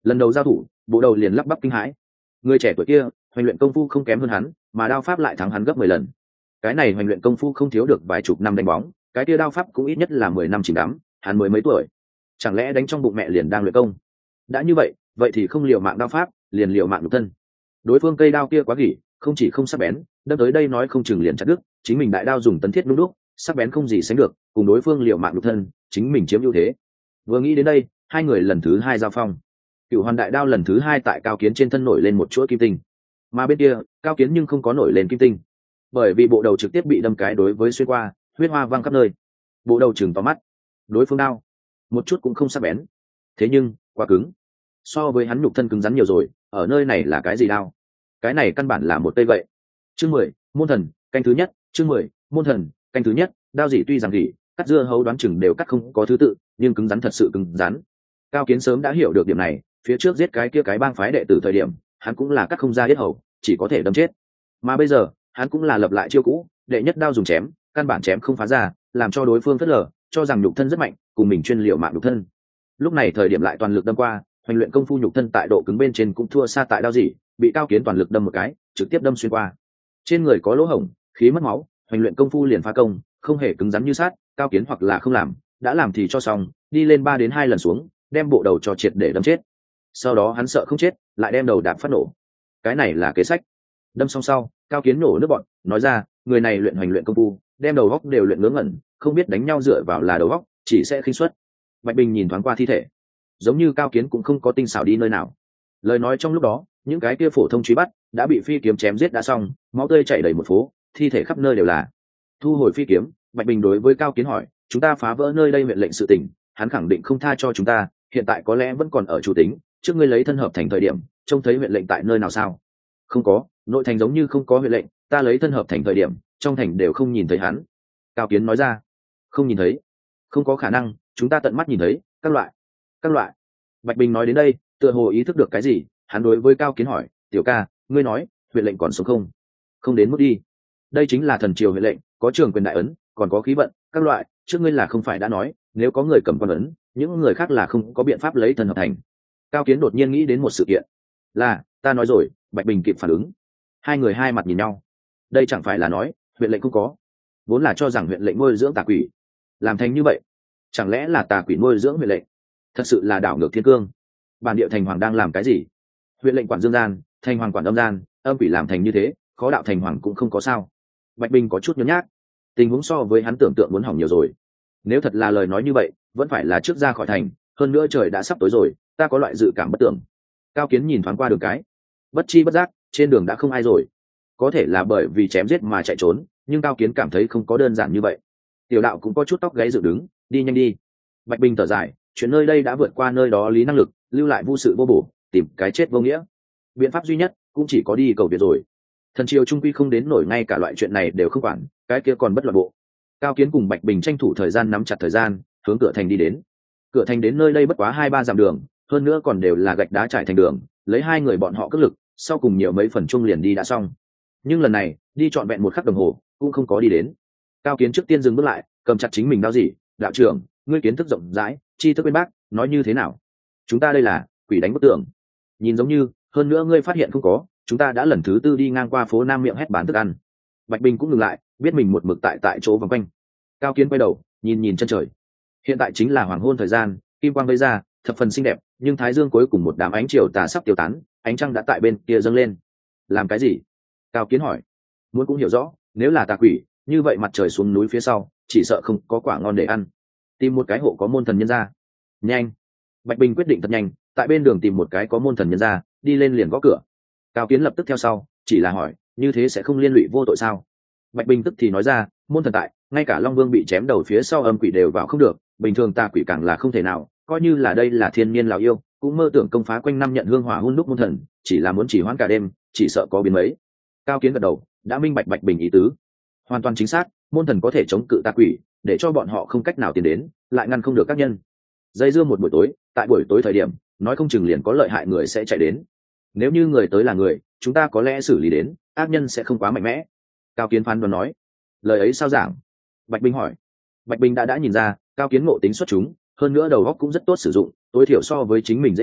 [SPEAKER 1] Lần đầu giao thủ, bộ đầu liền lắp bắp kinh hãi. Người trẻ tuổi kia hoành luyện công phu không kém hơn hắn, mà đao pháp lại thắng hắn gấp 10 lần. Cái này hoành luyện công phu không thiếu được vài chục năm đánh bóng, cái kia đao pháp cũng ít nhất là 10 năm chìm đắm, hắn mới mấy tuổi, chẳng lẽ đánh trong bụng mẹ liền đang luyện công? Đã như vậy, vậy thì không liều mạng đao pháp, liền liều mạng nhục thân. Đối phương cây đao kia quá gỉ, không chỉ không sắc bén, đâm tới đây nói không chừng liền chặt đứt, chính mình đại đao dùng tấn thiết nung đúc, sắc bén không gì sánh được, cùng đối phương liều mạng nhục thân, chính mình chiếm ưu thế. Vừa nghĩ đến đây, hai người lần thứ hai giao phong. Cửu Hoàn đại đao lần thứ hai tại Cao Kiến trên thân nổi lên một chuỗi kim tinh, mà bên kia Cao Kiến nhưng không có nổi lên kim tinh, bởi vì bộ đầu trực tiếp bị đâm cái đối với xuyên qua, huyết hoa văng khắp nơi. Bộ đầu chừng to mắt, đối phương đao một chút cũng không sắc bén, thế nhưng quá cứng, so với hắn nhục thân cứng rắn nhiều rồi. Ở nơi này là cái gì đao? Cái này căn bản là một cây vậy. Chương 10, môn thần canh thứ nhất. Chương 10, môn thần canh thứ nhất. Đao gì tuy rằng gỉ, cắt dưa hấu đoán chừng đều cắt không có thứ tự, nhưng cứng rắn thật sự cứng rắn. Cao Kiến sớm đã hiểu được điểm này, phía trước giết cái kia cái bang phái đệ tử thời điểm, hắn cũng là cắt không ra yết hầu, chỉ có thể đâm chết. Mà bây giờ, hắn cũng là lập lại chiêu cũ, đệ nhất đao dùng chém, căn bản chém không phá ra, làm cho đối phương phớt lờ, cho rằng nhục thân rất mạnh, cùng mình chuyên liệu mạng nhục thân. Lúc này thời điểm lại toàn lực đâm qua, hoành luyện công phu nhục thân tại độ cứng bên trên cũng thua xa tại đao gì, bị Cao Kiến toàn lực đâm một cái, trực tiếp đâm xuyên qua. Trên người có lỗ hổng, khí mất máu, hoành luyện công phu liền phá công, không hề cứng rắn như sát. Cao Kiến hoặc là không làm, đã làm thì cho xong, đi lên 3 đến 2 lần xuống, đem bộ đầu cho triệt để đâm chết. Sau đó hắn sợ không chết, lại đem đầu đạp phát nổ. Cái này là kế sách. Đâm xong sau, Cao Kiến nổ nước bọn, nói ra, người này luyện hoành luyện công phu, đem đầu góc đều luyện ngớ ngẩn, không biết đánh nhau dựa vào là đầu góc, chỉ sẽ khinh suất. Bạch Bình nhìn thoáng qua thi thể, giống như Cao Kiến cũng không có tinh xảo đi nơi nào. Lời nói trong lúc đó, những cái kia phổ thông truy bắt đã bị phi kiếm chém giết đã xong, máu tươi chảy đầy một phố, thi thể khắp nơi đều là. Thu hồi phi kiếm, Bạch Bình đối với Cao Kiến hỏi, chúng ta phá vỡ nơi đây huyện lệnh sự tình, hắn khẳng định không tha cho chúng ta, hiện tại có lẽ vẫn còn ở chủ tính, trước ngươi lấy thân hợp thành thời điểm, trông thấy huyện lệnh tại nơi nào sao? Không có, nội thành giống như không có huyện lệnh, ta lấy thân hợp thành thời điểm, trong thành đều không nhìn thấy hắn. Cao Kiến nói ra. Không nhìn thấy? Không có khả năng, chúng ta tận mắt nhìn thấy. Các loại. Bạch Bình nói đến đây, tựa hồ ý thức được cái gì, hắn đối với Cao Kiến hỏi, tiểu ca, ngươi nói huyện lệnh còn sống không? Không đến mức đi. Đây chính là thần triều huyện lệnh, có trường quyền đại ấn, còn có khí vận, các loại. Trước ngươi là không phải đã nói, nếu có người cầm quan ấn, những người khác là không có biện pháp lấy thân hợp thành. Cao Kiến đột nhiên nghĩ đến một sự kiện. Là, ta nói rồi. Bạch Bình kịp phản ứng. Hai người hai mặt nhìn nhau. Đây chẳng phải là nói huyện lệnh không có, vốn là cho rằng huyện lệnh nuôi dưỡng tà quỷ, làm thành như vậy, chẳng lẽ là tà quỷ nuôi dưỡng huyện lệnh? Thật sự là đảo ngược thiên cương. Bản địa thành hoàng đang làm cái gì? Huyện lệnh quản dương gian, thành hoàng quản âm gian, âm quỷ làm thành như thế, khó đạo thành hoàng cũng không có sao. Bạch Bình có chút nhớ nhác, tình huống so với hắn tưởng tượng muốn hỏng nhiều rồi. Nếu thật là lời nói như vậy, vẫn phải là trước ra khỏi thành, hơn nữa trời đã sắp tối rồi, ta có loại dự cảm bất tưởng. Cao Kiến nhìn thoáng qua đường cái, bất chi bất giác trên đường đã không ai rồi. Có thể là bởi vì chém giết mà chạy trốn, nhưng Cao Kiến cảm thấy không có đơn giản như vậy. Tiểu đạo cũng có chút tóc gáy dựng đứng, đi nhanh đi. Bạch Bình thở dài, chuyện nơi đây đã vượt qua nơi đó lý năng lực, lưu lại vô sự vô bổ, tìm cái chết vô nghĩa. Biện pháp duy nhất cũng chỉ có đi cầu viện rồi. Thần triều trung quy không đến nổi ngay cả loại chuyện này đều không quản, cái kia còn bất loạn bộ. Cao Kiến cùng Bạch Bình tranh thủ thời gian, nắm chặt thời gian, hướng cửa thành đi đến. Cửa thành đến nơi đây bất quá 2-3 dặm đường, hơn nữa còn đều là gạch đá trải thành đường, lấy hai người bọn họ cất lực, sau cùng nhiều mấy phần chung liền đi đã xong. Nhưng lần này đi trọn vẹn 1 khắc đồng hồ cũng không có đi đến. Cao Kiến trước tiên dừng bước lại, cầm chặt chính mình đao gì, đạo trưởng, ngươi kiến thức rộng rãi, tri thức bên bác, nói như thế nào? Chúng ta đây là quỷ đánh bức tường. Nhìn giống như, hơn nữa ngươi phát hiện không có, chúng ta đã lần thứ 4 đi ngang qua phố Nam miệng hét bán thức ăn. Bạch Bình cũng ngừng lại, biết mình một mực tại chỗ vòng quanh. Cao Kiến quay đầu, nhìn chân trời. Hiện tại chính là hoàng hôn thời gian, kim quang vây ra, thập phần xinh đẹp, nhưng thái dương cuối cùng một đám ánh chiều tà sắp tiêu tán, ánh trăng đã tại bên kia dâng lên. Làm cái gì? Cao Kiến hỏi. Muốn cũng hiểu rõ, nếu là tà quỷ, như vậy mặt trời xuống núi phía sau, chỉ sợ không có quả ngon để ăn. Tìm một cái hộ có môn thần nhân ra. Nhanh. Bạch Bình quyết định thật nhanh, tại bên đường tìm một cái có môn thần nhân ra, đi lên liền gõ cửa. Cao Kiến lập tức theo sau, chỉ là hỏi, như thế sẽ không liên lụy vô tội sao? Bạch Bình tức thì nói ra, môn thần tại, ngay cả Long Vương bị chém đầu phía sau âm quỷ đều vào không được, bình thường tà quỷ càng là không thể nào, coi như là đây là thiên niên lão yêu, cũng mơ tưởng công phá quanh năm nhận hương hỏa hun đúc môn thần, chỉ là muốn chỉ hoãn cả đêm, chỉ sợ có biến mấy. Cao Kiến gật đầu, đã minh bạch Bạch Bình ý tứ. Hoàn toàn chính xác, môn thần có thể chống cự tà quỷ, để cho bọn họ không cách nào tiến đến, lại ngăn không được các nhân. Dây dưa một buổi tối, tại buổi tối thời điểm, nói không chừng liền có lợi hại người sẽ chạy đến. Nếu như người tới là người, chúng ta có lẽ xử lý đến, ác nhân sẽ không quá mạnh mẽ. Cao Kiến phán đoán nói. Lời ấy sao giảng? Bạch Bình hỏi. Bạch Bình đã nhìn ra, Cao Kiến ngộ tính xuất chúng, hơn nữa đầu óc cũng rất tốt sử dụng, tối thiểu so với chính mình dễ dùng,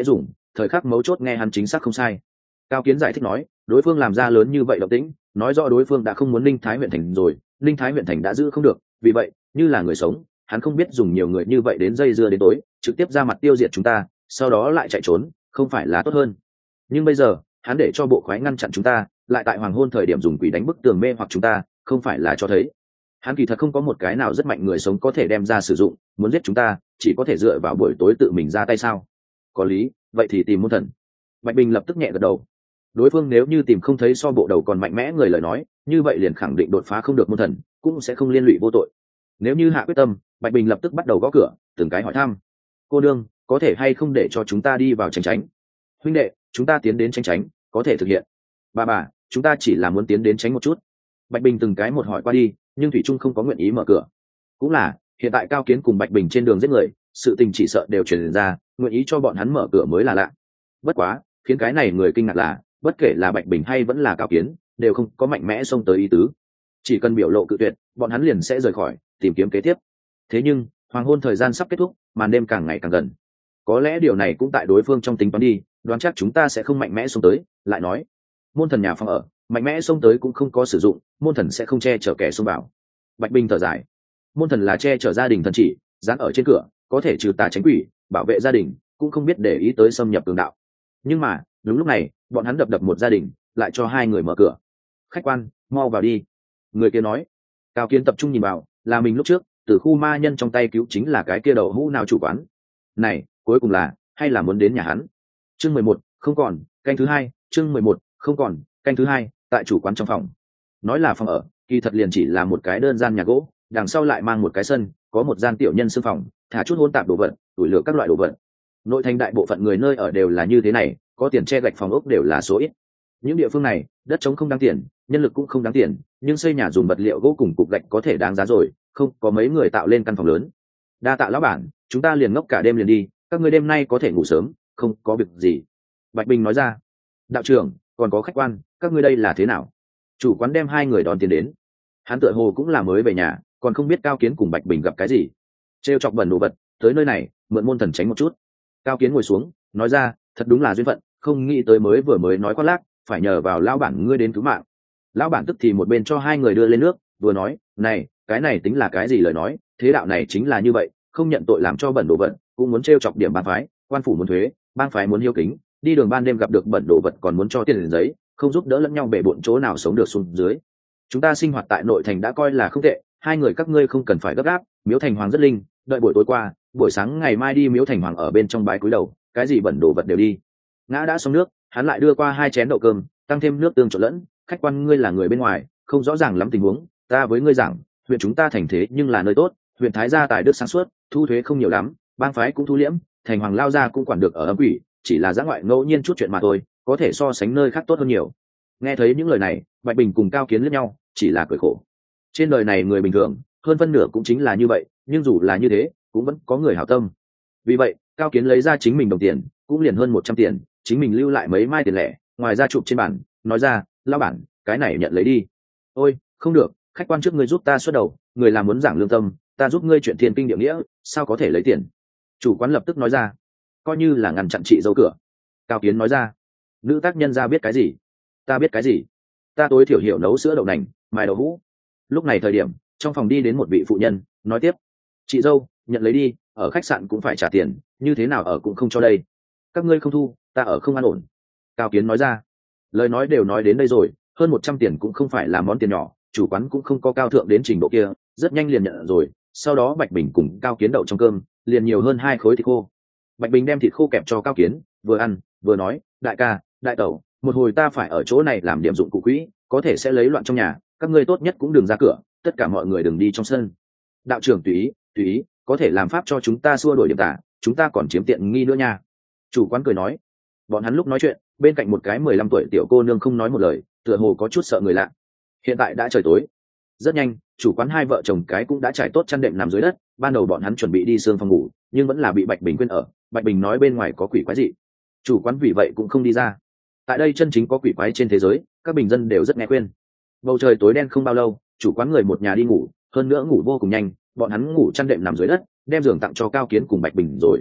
[SPEAKER 1] thời khắc mấu chốt nghe hắn chính xác không sai. Cao Kiến giải thích nói, đối phương làm ra lớn như vậy động tĩnh, nói rõ đối phương đã không muốn Linh Thái huyện thành rồi, Linh Thái huyện thành đã giữ không được, vì vậy như là người sống, hắn không biết dùng nhiều người như vậy đến dây dưa đến tối, trực tiếp ra mặt tiêu diệt chúng ta, sau đó lại chạy trốn, không phải là tốt hơn. Nhưng bây giờ hắn để cho bộ khoái ngăn chặn chúng ta, lại tại hoàng hôn thời điểm dùng quỷ đánh bức tường mê hoặc chúng ta, không phải là cho thấy hắn kỳ thật không có một cái nào rất mạnh người sống có thể đem ra sử dụng, muốn giết chúng ta chỉ có thể dựa vào buổi tối tự mình ra tay sao? Có lý, vậy thì tìm môn thần. Bạch Bình lập tức nhẹ gật đầu. Đối phương nếu như tìm không thấy so bộ đầu còn mạnh mẽ người lời nói, như vậy liền khẳng định đột phá không được môn thần, cũng sẽ không liên lụy vô tội. Nếu như hạ quyết tâm, Bạch Bình lập tức bắt đầu gõ cửa, từng cái hỏi thăm. Cô đương, có thể hay không để cho chúng ta đi vào tránh tránh? Huynh đệ, chúng ta tiến đến tránh tránh, có thể thực hiện. Bà, chúng ta chỉ là muốn tiến đến tránh một chút. Bạch Bình từng cái một hỏi qua đi, nhưng thủy trung không có nguyện ý mở cửa. Cũng là, hiện tại Cao Kiến cùng Bạch Bình trên đường giết người, sự tình chỉ sợ đều truyền ra, nguyện ý cho bọn hắn mở cửa mới là lạ. Bất quá, khiến cái này người kinh ngạc là, bất kể là Bạch Bình hay vẫn là Cao Kiến, đều không có mạnh mẽ xông tới ý tứ. Chỉ cần biểu lộ cự tuyệt, bọn hắn liền sẽ rời khỏi, tìm kiếm kế tiếp. Thế nhưng, hoàng hôn thời gian sắp kết thúc, màn đêm càng ngày càng gần. Có lẽ điều này cũng tại đối phương trong tính toán đi, đoán chắc chúng ta sẽ không mạnh mẽ xông tới, lại nói, môn thần nhà phòng ở, mạnh mẽ xông tới cũng không có sử dụng, môn thần sẽ không che chở kẻ xông vào. Bạch Bình thở dài, môn thần là che chở gia đình thần chỉ, dán ở trên cửa, có thể trừ tà tránh quỷ, bảo vệ gia đình, cũng không biết để ý tới xâm nhập tường đạo. Nhưng mà đúng lúc này, bọn hắn đập một gia đình, lại cho hai người mở cửa. Khách quan, mau vào đi. Người kia nói. Cao Kiến tập trung nhìn vào, là mình lúc trước từ khu ma nhân trong tay cứu chính là cái kia đầu hũ nào chủ quán. Này, cuối cùng là, hay là muốn đến nhà hắn? Chương 11, không còn, canh thứ hai. Chương 11, không còn, canh thứ hai. Tại chủ quán trong phòng. Nói là phòng ở, kỳ thật liền chỉ là một cái đơn gian nhà gỗ, đằng sau lại mang một cái sân, có một gian tiểu nhân xương phòng, thả chút hỗn tạp đồ vật, tủi lửa các loại đồ vật. Nội thành đại bộ phận người nơi ở đều là như thế này, có tiền che gạch phòng ốc đều là số ít. Những địa phương này, đất trống không đáng tiền, nhân lực cũng không đáng tiền, nhưng xây nhà dùng vật liệu gỗ cùng cục gạch có thể đáng giá rồi, không có mấy người tạo lên căn phòng lớn. Đa tạ lão bản, chúng ta liền ngốc cả đêm liền đi, các ngươi đêm nay có thể ngủ sớm, không có việc gì. Bạch Bình nói ra. Đạo trưởng, còn có khách quan, các ngươi đây là thế nào? Chủ quán đem hai người đón tiền đến. Hắn tựa hồ cũng là mới về nhà, còn không biết Cao Kiến cùng Bạch Bình gặp cái gì. Trêu chọc bẩn đồ vật, tới nơi này, mượn môn thần tránh một chút. Cao Kiến ngồi xuống, nói ra, thật đúng là duyên phận, không nghĩ tới vừa mới nói khoác lác, phải nhờ vào lão bản ngươi đến cứu mạng. Lão bản tức thì một bên cho hai người đưa lên nước, vừa nói, này, cái này tính là cái gì lời nói, thế đạo này chính là như vậy, không nhận tội làm cho bẩn đồ vật, cũng muốn trêu chọc điểm bang phái, quan phủ muốn thuế, bang phái muốn hiếu kính, đi đường ban đêm gặp được bẩn đồ vật còn muốn cho tiền liền giấy, không giúp đỡ lẫn nhau bể bộn chỗ nào sống được xuống dưới. Chúng ta sinh hoạt tại nội thành đã coi là không tệ, hai người các ngươi không cần phải gấp gáp, miếu thành hoàng rất linh, đợi buổi tối qua, buổi sáng ngày mai đi miếu thành hoàng ở bên trong bái cúi đầu, cái gì bẩn đồ vật đều đi. Ngã đã xong nước, hắn lại đưa qua hai chén đậu cơm, tăng thêm nước tương trộn lẫn. Khách quan ngươi là người bên ngoài, không rõ ràng lắm tình huống, ta với ngươi giảng, huyện chúng ta thành thế nhưng là nơi tốt, huyện Thái gia tài đức sáng suốt, thu thuế không nhiều lắm, bang phái cũng thu liễm, thành hoàng lao gia cũng quản được ở âm quỷ, chỉ là giã ngoại ngẫu nhiên chút chuyện mà thôi, có thể so sánh nơi khác tốt hơn nhiều. Nghe thấy những lời này, Bạch Bình cùng Cao Kiến liếc nhau, chỉ là cười khổ. Trên đời này người bình thường, hơn phân nửa cũng chính là như vậy, nhưng dù là như thế, cũng vẫn có người hảo tâm. Vì vậy, Cao Kiến lấy ra chính mình đồng tiền, cũng liền hơn 100 tiền, chính mình lưu lại mấy mai tiền lẻ, ngoài ra chụp trên bàn, nói ra, lão bản, cái này nhận lấy đi. Ôi, không được, khách quan trước ngươi giúp ta xuất đầu, người làm muốn giảng lương tâm, ta giúp ngươi chuyện thiên kinh địa nghĩa, sao có thể lấy tiền? Chủ quán lập tức nói ra, coi như là ngăn chặn chị dâu cửa. Cao Kiến nói ra, nữ tác nhân ra biết cái gì? Ta biết cái gì? Ta tối thiểu hiểu nấu sữa đậu nành, mài đậu hũ. Lúc này thời điểm, trong phòng đi đến một vị phụ nhân, nói tiếp, chị dâu, nhận lấy đi, ở khách sạn cũng phải trả tiền, như thế nào ở cũng không cho đây. Các ngươi không thu, ta ở không an ổn. Cao Kiến nói ra, lời nói đều nói đến đây rồi, hơn 100 tiền cũng không phải là món tiền nhỏ, chủ quán cũng không có cao thượng đến trình độ kia, rất nhanh liền nhận rồi. Sau đó Bạch Bình cùng Cao Kiến đậu trong cơm, liền nhiều hơn 2 khối thịt khô. Bạch Bình đem thịt khô kẹp cho Cao Kiến, vừa ăn vừa nói, đại ca, đại tẩu, một hồi ta phải ở chỗ này làm điểm dụng cụ quỹ, có thể sẽ lấy loạn trong nhà, các ngươi tốt nhất cũng đừng ra cửa, tất cả mọi người đừng đi trong sân. Đạo trưởng tùy ý, có thể làm pháp cho chúng ta xua đuổi điểm tả, chúng ta còn chiếm tiện nghi nữa nha. Chủ quán cười nói. Bọn hắn lúc nói chuyện, bên cạnh một cái 15 tuổi tiểu cô nương không nói một lời, tựa hồ có chút sợ người lạ. Hiện tại đã trời tối, rất nhanh, chủ quán hai vợ chồng cái cũng đã trải tốt chăn đệm nằm dưới đất. Ban đầu bọn hắn chuẩn bị đi sương phòng ngủ, nhưng vẫn là bị Bạch Bình quên ở. Bạch Bình nói bên ngoài có quỷ quái gì, chủ quán vì vậy cũng không đi ra. Tại đây chân chính có quỷ quái trên thế giới, các bình dân đều rất nghe khuyên. Bầu trời tối đen không bao lâu, chủ quán người một nhà đi ngủ, hơn nữa ngủ vô cùng nhanh. Bọn hắn ngủ chăn đệm nằm dưới đất, đem giường tặng cho Cao Kiến cùng Bạch Bình rồi.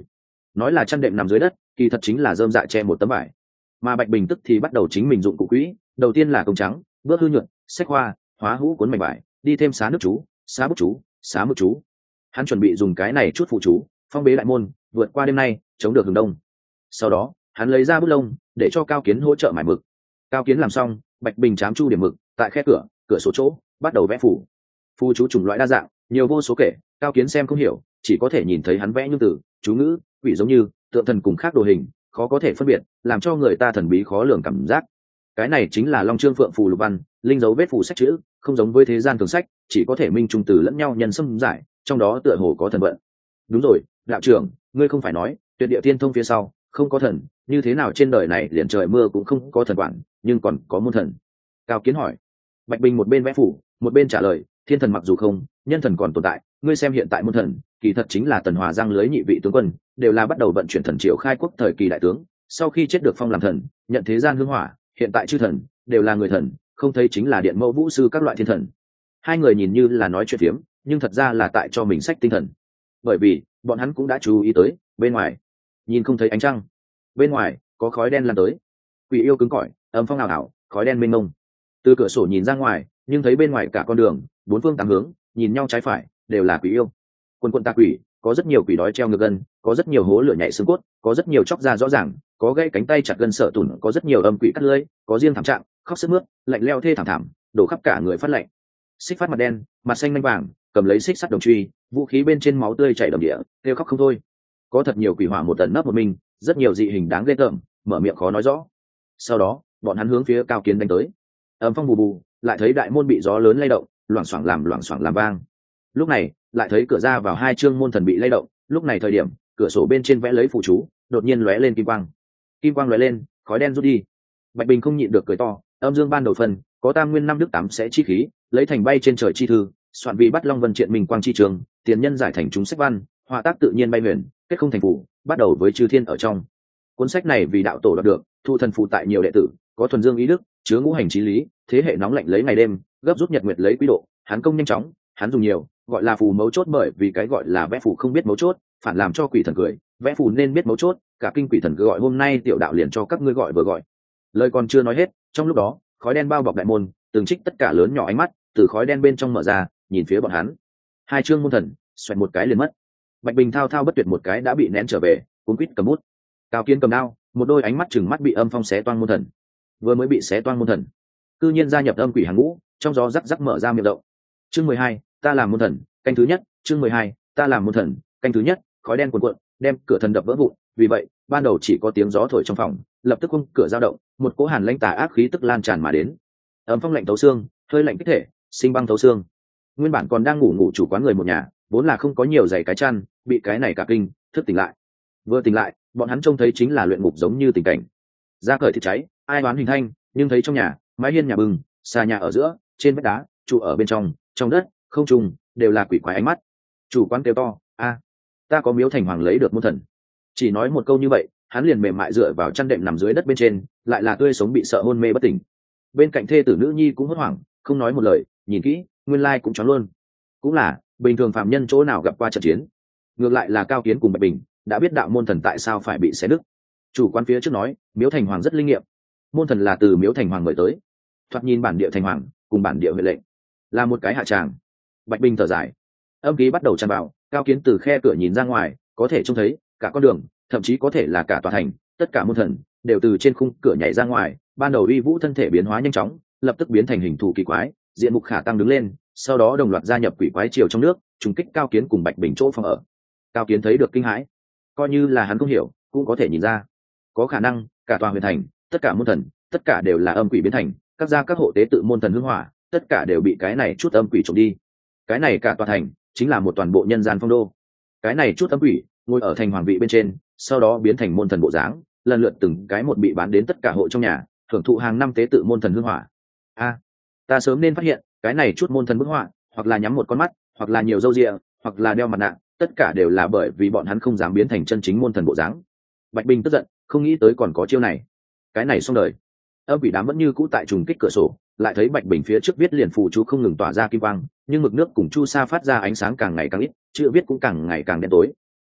[SPEAKER 1] nói là chăn đệm nằm dưới đất, kỳ thật chính là rơm dạ che một tấm vải. Mà Bạch Bình tức thì bắt đầu chính mình dụng cụ quỹ, đầu tiên là công trắng, bước hư nhuận, sách hoa, hóa hũ cuốn mảnh vải, đi thêm xá nước chú, xá bút chú, xá mực chú. Hắn chuẩn bị dùng cái này chút phụ chú phong bế đại môn, vượt qua đêm nay, chống được hừng đông. Sau đó hắn lấy ra bút lông để cho Cao Kiến hỗ trợ mài mực. Cao Kiến làm xong, Bạch Bình chám chu điểm mực tại khe cửa, cửa sổ chỗ, bắt đầu vẽ phủ. Phù chú chủng loại đa dạng, nhiều vô số kể, Cao Kiến xem không hiểu, chỉ có thể nhìn thấy hắn vẽ những từ, chú ngữ, quỷ giống như tượng thần cùng khác đồ hình, khó có thể phân biệt, làm cho người ta thần bí khó lường cảm giác. Cái này chính là Long Chương Phượng phù lục văn, linh dấu vết phù sách chữ, không giống với thế gian thường sách, chỉ có thể minh trung từ lẫn nhau nhân xâm giải, trong đó tựa hồ có thần vận. Đúng rồi, đạo trưởng, ngươi không phải nói tuyệt địa tiên thông phía sau không có thần, như thế nào trên đời này liền trời mưa cũng không có thần quản, nhưng còn có môn thần? Cao Kiến hỏi. Bạch Bình một bên vẽ phủ, một bên trả lời, thiên thần mặc dù không, nhân thần còn tồn tại, ngươi xem hiện tại môn thần kỳ thật chính là Tần Hòa Giang lưới nhị vị tướng quân, đều là bắt đầu vận chuyển thần triệu khai quốc thời kỳ đại tướng, sau khi chết được phong làm thần, nhận thế gian hương hỏa, hiện tại chư thần đều là người thần, không thấy chính là điện mẫu vũ sư các loại thiên thần. Hai người nhìn như là nói chuyện phiếm, nhưng thật ra là tại cho mình sách tinh thần, bởi vì bọn hắn cũng đã chú ý tới bên ngoài nhìn không thấy ánh trăng, bên ngoài có khói đen lan tới, quỷ yêu cứng cỏi, âm phong ảo ảo, khói đen mênh mông. Từ cửa sổ nhìn ra ngoài, nhưng thấy bên ngoài cả con đường, bốn phương tám hướng nhìn nhau trái phải đều là quỷ yêu. Quần quần tà quỷ, có rất nhiều quỷ đói treo ngược gân, có rất nhiều hố lửa nhảy xương cốt, có rất nhiều chóc da rõ ràng, có gãy cánh tay chặt gân sợ tủn, có rất nhiều âm quỷ cắt lưỡi, có riêng thảm trạng khóc sướt mướt, lạnh leo thê thảm thảm, đổ khắp cả người phát lạnh. Xích phát mặt đen, mặt xanh lanh vàng, cầm lấy xích sắt đồng truy, vũ khí bên trên máu tươi chảy đầm địa, kêu khóc không thôi. Có thật nhiều quỷ hỏa một tận nấp một mình, rất nhiều dị hình đáng ghê tởm, mở miệng khó nói rõ. Sau đó bọn hắn hướng phía Cao Kiến đánh tới. Âm phong bù bù, lại thấy đại môn bị gió lớn lay động, loảng xoảng làm vang. Lúc này lại thấy cửa ra vào hai chương môn thần bị lay động, lúc này thời điểm cửa sổ bên trên vẽ lấy phù chú đột nhiên lóe lên kim quang lóe lên, khói đen rút đi. Bạch Bình không nhịn được cười to, âm dương ban đầu phần có tam nguyên năm đức tám sẽ chi khí, lấy thành bay trên trời chi thư, soạn vị bắt long vân triện minh quang chi trường, tiền nhân giải thành chúng sách văn, họa tác tự nhiên bay huyền, kết không thành phủ, bắt đầu với chư thiên ở trong. Cuốn sách này vì đạo tổ đoạt được, thu thần phụ tại nhiều đệ tử, có thuần dương ý đức, chứa ngũ hành chí lý, thế hệ nóng lạnh lấy ngày đêm, gấp rút nhật nguyệt lấy quý độ, hắn công nhanh chóng, hắn dùng nhiều, gọi là phù mấu chốt, bởi vì cái gọi là vẽ phù không biết mấu chốt, phản làm cho quỷ thần cười, vẽ phù nên biết mấu chốt, cả kinh quỷ thần cứ gọi hôm nay tiểu đạo liền cho các ngươi gọi vừa gọi. Lời còn chưa nói hết, trong lúc đó, khói đen bao bọc đại môn, từng trích tất cả lớn nhỏ ánh mắt từ khói đen bên trong mở ra, nhìn phía bọn hắn. Hai chương môn thần xoẹt một cái liền mất. Bạch Bình thao thao bất tuyệt một cái đã bị nén trở về, cuốn quýt cầm bút. Cao Kiến cầm đao, một đôi ánh mắt chừng mắt bị âm phong xé toang môn thần. Vừa mới bị xé toang môn thần, cư nhiên gia nhập âm quỷ hàng ngũ, trong gió rắc rắc mở ra miệng rộng. Chương 12, ta làm môn thần, canh thứ nhất. Chương 12, ta làm môn thần, canh thứ nhất. Khói đen cuồn cuộn, đem cửa thần đập vỡ vụn. Vì vậy, ban đầu chỉ có tiếng gió thổi trong phòng, lập tức khung cửa dao động, một cỗ hàn lãnh tà ác khí tức lan tràn mà đến. Ấm phong lạnh thấu xương, hơi lạnh kích thể, sinh băng thấu xương. Nguyên bản còn đang ngủ chủ quán người một nhà, vốn là không có nhiều giày cái chăn, bị cái này cả kinh, thức tỉnh lại. Vừa tỉnh lại, bọn hắn trông thấy chính là luyện ngục giống như tình cảnh. Da cởi thịt cháy, ai đoán hình thanh, nhưng thấy trong nhà, mái hiên nhà bừng, xà nhà ở giữa, trên vách đá, trụ ở bên trong đất, không trùng, đều là quỷ quái ánh mắt. Chủ quán kêu to, a, ta có Miếu Thành Hoàng lấy được môn thần. Chỉ nói một câu như vậy, hắn liền mềm mại dựa vào chăn đệm nằm dưới đất bên trên, lại là tươi sống bị sợ hôn mê bất tỉnh. Bên cạnh thê tử nữ nhi cũng hốt hoảng, không nói một lời, nhìn kỹ, nguyên lai cũng choáng luôn. Cũng là bình thường phạm nhân chỗ nào gặp qua trận chiến, ngược lại là Cao Kiến cùng Bạch Bình đã biết đạo môn thần tại sao phải bị xé nứt. Chủ quan phía trước nói Miếu Thành Hoàng rất linh nghiệm, môn thần là từ Miếu Thành Hoàng mời tới, thoạt nhìn bản địa thành hoàng cùng bản địa huệ lệnh là một cái hạ tràng. Bạch Bình thở dài, âm khí bắt đầu tràn vào. Cao Kiến từ khe cửa nhìn ra ngoài, có thể trông thấy cả con đường, thậm chí có thể là cả tòa thành, tất cả môn thần đều từ trên khung cửa nhảy ra ngoài. Ban đầu uy vũ thân thể biến hóa nhanh chóng, lập tức biến thành hình thù kỳ quái, diện mục khả tăng đứng lên, sau đó đồng loạt gia nhập quỷ quái triều trong nước, trùng kích Cao Kiến cùng Bạch Bình chỗ phòng ở. Cao Kiến thấy được kinh hãi, coi như là hắn không hiểu cũng có thể nhìn ra, có khả năng cả tòa huyền thành, tất cả môn thần, tất cả đều là âm quỷ biến thành, các gia các hộ tế tự môn thần hương hỏa, tất cả đều bị cái này chút âm quỷ trộm đi. Cái này cả tòa thành chính là một toàn bộ nhân gian phong đô. Cái này chút âm quỷ ngồi ở thành hoàng vị bên trên, sau đó biến thành môn thần bộ dáng, lần lượt từng cái một bị bán đến tất cả hộ trong nhà, hưởng thụ hàng năm tế tự môn thần hương hỏa. Ta sớm nên phát hiện, cái này chút môn thần bức họa, hoặc là nhắm một con mắt, hoặc là nhiều râu ria, hoặc là đeo mặt nạ, tất cả đều là bởi vì bọn hắn không dám biến thành chân chính môn thần bộ dáng. Bạch Bình tức giận, không nghĩ tới còn có chiêu này. Cái này xong đời. Âm quỷ đám vẫn như cũ tại trùng kích cửa sổ, lại thấy Bạch Bình phía trước viết liền phù chú không ngừng tỏa ra kim quang, nhưng mực nước cùng chu sa phát ra ánh sáng càng ngày càng ít, chữ viết cũng càng ngày càng đen tối.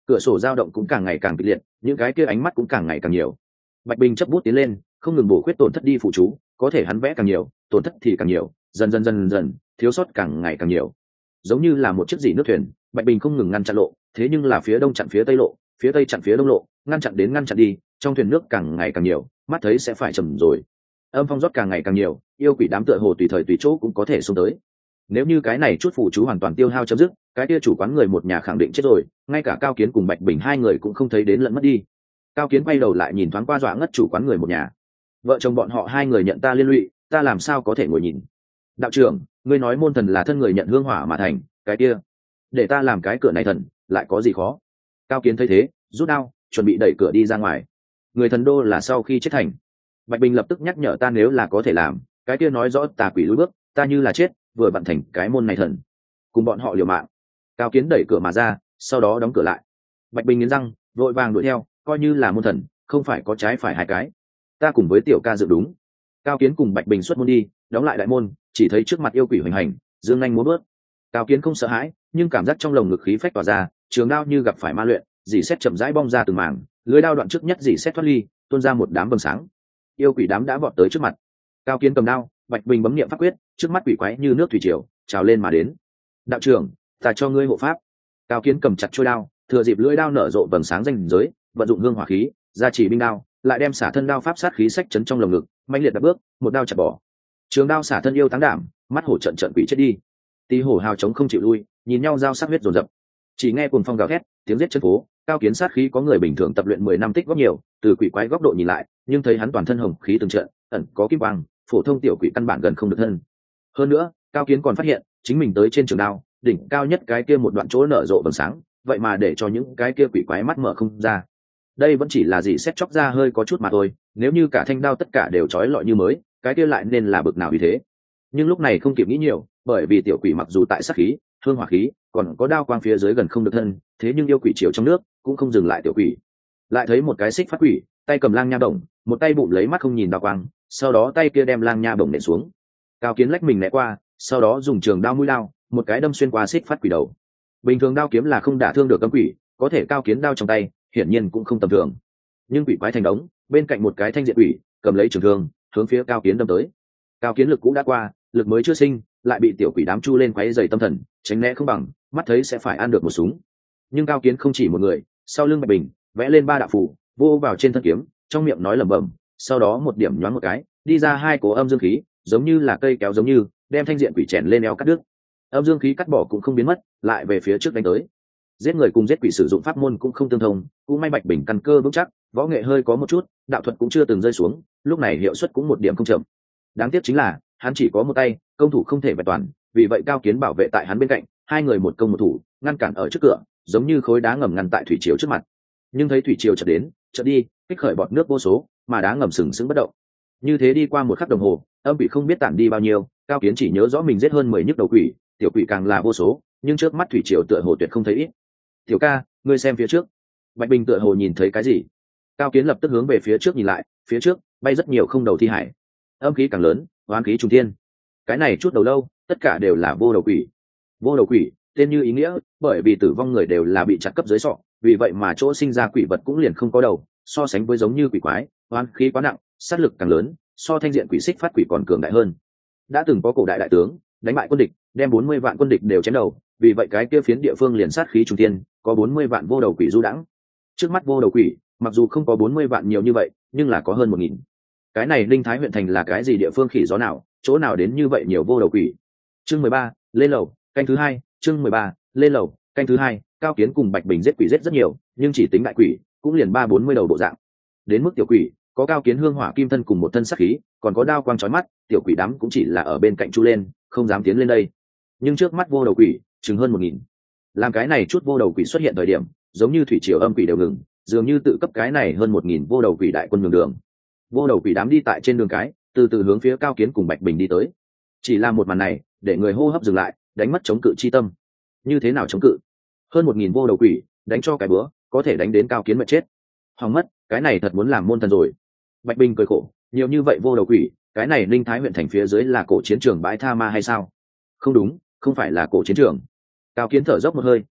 [SPEAKER 1] cửa sổ dao động cũng càng ngày càng kịch liệt, những cái kia ánh mắt cũng càng ngày càng nhiều. Bạch Bình chấp bút tiến lên, không ngừng bổ khuyết tổn thất đi phụ chú, có thể hắn vẽ càng nhiều, tổn thất thì càng nhiều, dần dần thiếu sót càng ngày càng nhiều. Giống như là một chiếc dỉ nước thuyền, Bạch Bình không ngừng ngăn chặn lộ, thế nhưng là phía đông chặn phía tây lộ, phía tây chặn phía đông lộ, ngăn chặn đến ngăn chặn đi, trong thuyền nước càng ngày càng nhiều, mắt thấy sẽ phải trầm rồi. Âm phong rót càng ngày càng nhiều, yêu quỷ đám tựa hồ tùy thời tùy chỗ cũng có thể xông tới. Nếu như cái này chút phụ chú hoàn toàn tiêu hao chấm dứt, cái kia chủ quán người một nhà khẳng định chết rồi, ngay cả Cao Kiến cùng Bạch Bình hai người cũng không thấy đến lẫn mất đi. Cao Kiến quay đầu lại nhìn thoáng qua dọa ngất chủ quán người một nhà. Vợ chồng bọn họ hai người nhận ta liên lụy, ta làm sao có thể ngồi nhìn. Đạo trưởng, ngươi nói môn thần là thân người nhận hương hỏa mà thành, cái kia để ta làm cái cửa này thần lại có gì khó. Cao Kiến thấy thế, rút đao chuẩn bị đẩy cửa đi ra ngoài. Người thần đô là sau khi chết thành. Bạch Bình lập tức nhắc nhở ta nếu là có thể làm, cái kia nói rõ tà quỷ lùi bước, ta như là chết vừa vặn thành cái môn này thần, cùng bọn họ liều mạng. Cao Kiến đẩy cửa mà ra, sau đó đóng cửa lại. Bạch Bình nghiến răng, vội vàng đuổi theo, coi như là môn thần, không phải có trái phải hai cái. Ta cùng với tiểu ca dự đúng. Cao Kiến cùng Bạch Bình xuất môn đi, đóng lại đại môn, chỉ thấy trước mặt yêu quỷ hoành hành, dương nhanh múa bước. Cao Kiến không sợ hãi, nhưng cảm giác trong lồng ngực khí phách tỏa ra, trường đao như gặp phải ma luyện, dì xét chậm rãi bong ra từng mảng, lưới đao đoạn trước nhất dì xét thoát ly, tuôn ra một đám vầng sáng. Yêu quỷ đám đã vọt tới trước mặt. Cao Kiến cầm đao, Bạch Bình bấm niệm pháp quyết, trước mắt quỷ quái như nước thủy triều trào lên mà đến. Đạo trưởng, ta cho ngươi hộ pháp. Cao Kiến cầm chặt chuôi đao, thừa dịp lưỡi đao nở rộ vầng sáng danh giới, vận dụng hương hỏa khí, gia trì binh đao, lại đem xả thân đao pháp sát khí sách chấn trong lồng ngực, mãnh liệt đạp bước, một đao chặt bỏ. Trường đao xả thân yêu táng đảm, mắt hổ trận quỷ chết đi. Tí hổ hào chống không chịu lui, nhìn nhau giao sát huyết dồn dập. Chỉ nghe cuồng phong gào thét, tiếng giết chân phố, Cao Kiến sát khí có người bình thường tập luyện 10 năm tích góp nhiều, từ quỷ quái góc độ nhìn lại, nhưng thấy hắn toàn thân hồng khí từng trận, ẩn có kim quang, phổ thông tiểu quỷ căn bản gần không được thân. Hơn nữa, Cao Kiến còn phát hiện, chính mình tới trên trường đao, đỉnh cao nhất cái kia một đoạn chỗ nở rộ vầng sáng, vậy mà để cho những cái kia quỷ quái mắt mở không ra. Đây vẫn chỉ là gì xét chóc ra hơi có chút mà thôi, nếu như cả thanh đao tất cả đều trói lọi như mới, cái kia lại nên là bực nào vì thế. Nhưng lúc này không kịp nghĩ nhiều, bởi vì tiểu quỷ mặc dù tại sát khí, hương hỏa khí, còn có đao quang phía dưới gần không được thân, thế nhưng yêu quỷ chiều trong nước cũng không dừng lại tiểu quỷ. Lại thấy một cái xích phát quỷ, tay cầm lang nha bổng, một tay bụng lấy mắt không nhìn đao quang, sau đó tay kia đem lang nha bổng nện xuống. Cao Kiến lách mình né qua, sau đó dùng trường đao mũi đao, một cái đâm xuyên qua xích phát quỷ đầu. Bình thường đao kiếm là không đả thương được cấm quỷ, có thể Cao Kiến đao trong tay, hiển nhiên cũng không tầm thường. Nhưng quỷ quái thành đống, bên cạnh một cái thanh diện quỷ, cầm lấy trường thương, hướng phía Cao Kiến đâm tới. Cao Kiến lực cũ đã qua, lực mới chưa sinh, lại bị tiểu quỷ đám chu lên quấy dày tâm thần, tránh né không bằng, mắt thấy sẽ phải ăn được một súng. Nhưng Cao Kiến không chỉ một người, sau lưng Bạch Bình vẽ lên 3 đạo phù, vô vào trên thân kiếm, trong miệng nói lẩm bẩm, sau đó một điểm nhoáng một cái, đi ra 2 cỗ âm dương khí, giống như là cây kéo giống như, đem thanh diện quỷ chèn lên eo cắt đứt. Âm dương khí cắt bỏ cũng không biến mất, lại về phía trước đánh tới. Giết người cùng giết quỷ sử dụng pháp môn cũng không tương thông, cũng may Bạch Bình căn cơ vững chắc, võ nghệ hơi có một chút, đạo thuật cũng chưa từng rơi xuống, lúc này hiệu suất cũng một điểm không chậm. Đáng tiếc chính là hắn chỉ có một tay, công thủ không thể vẹn toàn, vì vậy Cao Kiến bảo vệ tại hắn bên cạnh, hai người một công một thủ, ngăn cản ở trước cửa, giống như khối đá ngầm ngăn tại thủy triều trước mặt. Nhưng thấy thủy triều chợt đến, chợt đi, kích khởi bọt nước vô số, mà đá ngầm sừng sững bất động. Như thế đi qua một khắc đồng hồ, âm quỷ không biết tản đi bao nhiêu, Cao Kiến chỉ nhớ rõ mình giết hơn 10 nhức đầu quỷ, tiểu quỷ càng là vô số, nhưng trước mắt thủy triều tựa hồ tuyệt không thấy ít. Tiểu ca, ngươi xem phía trước. Bạch Bình tựa hồ nhìn thấy cái gì. Cao Kiến lập tức hướng về phía trước nhìn lại, phía trước bay rất nhiều không đầu thi hải, âm khí càng lớn, oán khí trùng thiên. Cái này chút đầu lâu, tất cả đều là vô đầu quỷ. Vô đầu quỷ, tên như ý nghĩa, bởi vì tử vong người đều là bị chặt cấp dưới sọ, vì vậy mà chỗ sinh ra quỷ vật cũng liền không có đầu, so sánh với giống như quỷ quái, oán khí quá nặng, sát lực càng lớn, so thanh diện quỷ xích phát quỷ còn cường đại hơn. Đã từng có cổ đại đại tướng đánh bại quân địch, đem 40 vạn quân địch đều chém đầu, vì vậy cái kia phiến địa phương liền sát khí trùng thiên, có 40 vạn vô đầu quỷ du đãng. Trước mắt vô đầu quỷ, mặc dù không có 40 vạn nhiều như vậy, nhưng là có hơn 1000. Cái này Linh Thái huyện thành là cái gì địa phương khỉ gió nào, chỗ nào đến như vậy nhiều vô đầu quỷ. Chương 13, lên lầu, canh thứ 2, chương 13, lên lầu, canh thứ 2, Cao Kiến cùng Bạch Bình giết quỷ giết rất nhiều, nhưng chỉ tính đại quỷ, cũng liền 30-40 đầu bộ dạng. Đến mức tiểu quỷ, có Cao Kiến hương hỏa kim thân cùng một thân sát khí, còn có đao quang chói mắt, tiểu quỷ đám cũng chỉ là ở bên cạnh chu lên, không dám tiến lên đây. Nhưng trước mắt vô đầu quỷ, chừng hơn 1000. Làm cái này chút vô đầu quỷ xuất hiện thời điểm, giống như thủy triều âm quỷ đều ngừng, dường như tự cấp cái này hơn 1000 vô đầu quỷ đại quân nhường đường. Vô đầu quỷ đám đi tại trên đường cái, từ từ hướng phía Cao Kiến cùng Bạch Bình đi tới. Chỉ là một màn này, để người hô hấp dừng lại, đánh mất chống cự chi tâm. Như thế nào chống cự? Hơn 1000 vô đầu quỷ, đánh cho cái bữa, có thể đánh đến Cao Kiến mà chết. Hỏng mất, cái này thật muốn làm môn thần rồi. Bạch Bình cười khổ, nhiều như vậy vô đầu quỷ, cái này Linh Thái huyện thành phía dưới là cổ chiến trường bãi tha ma hay sao? Không đúng, không phải là cổ chiến trường. Cao Kiến thở dốc một hơi,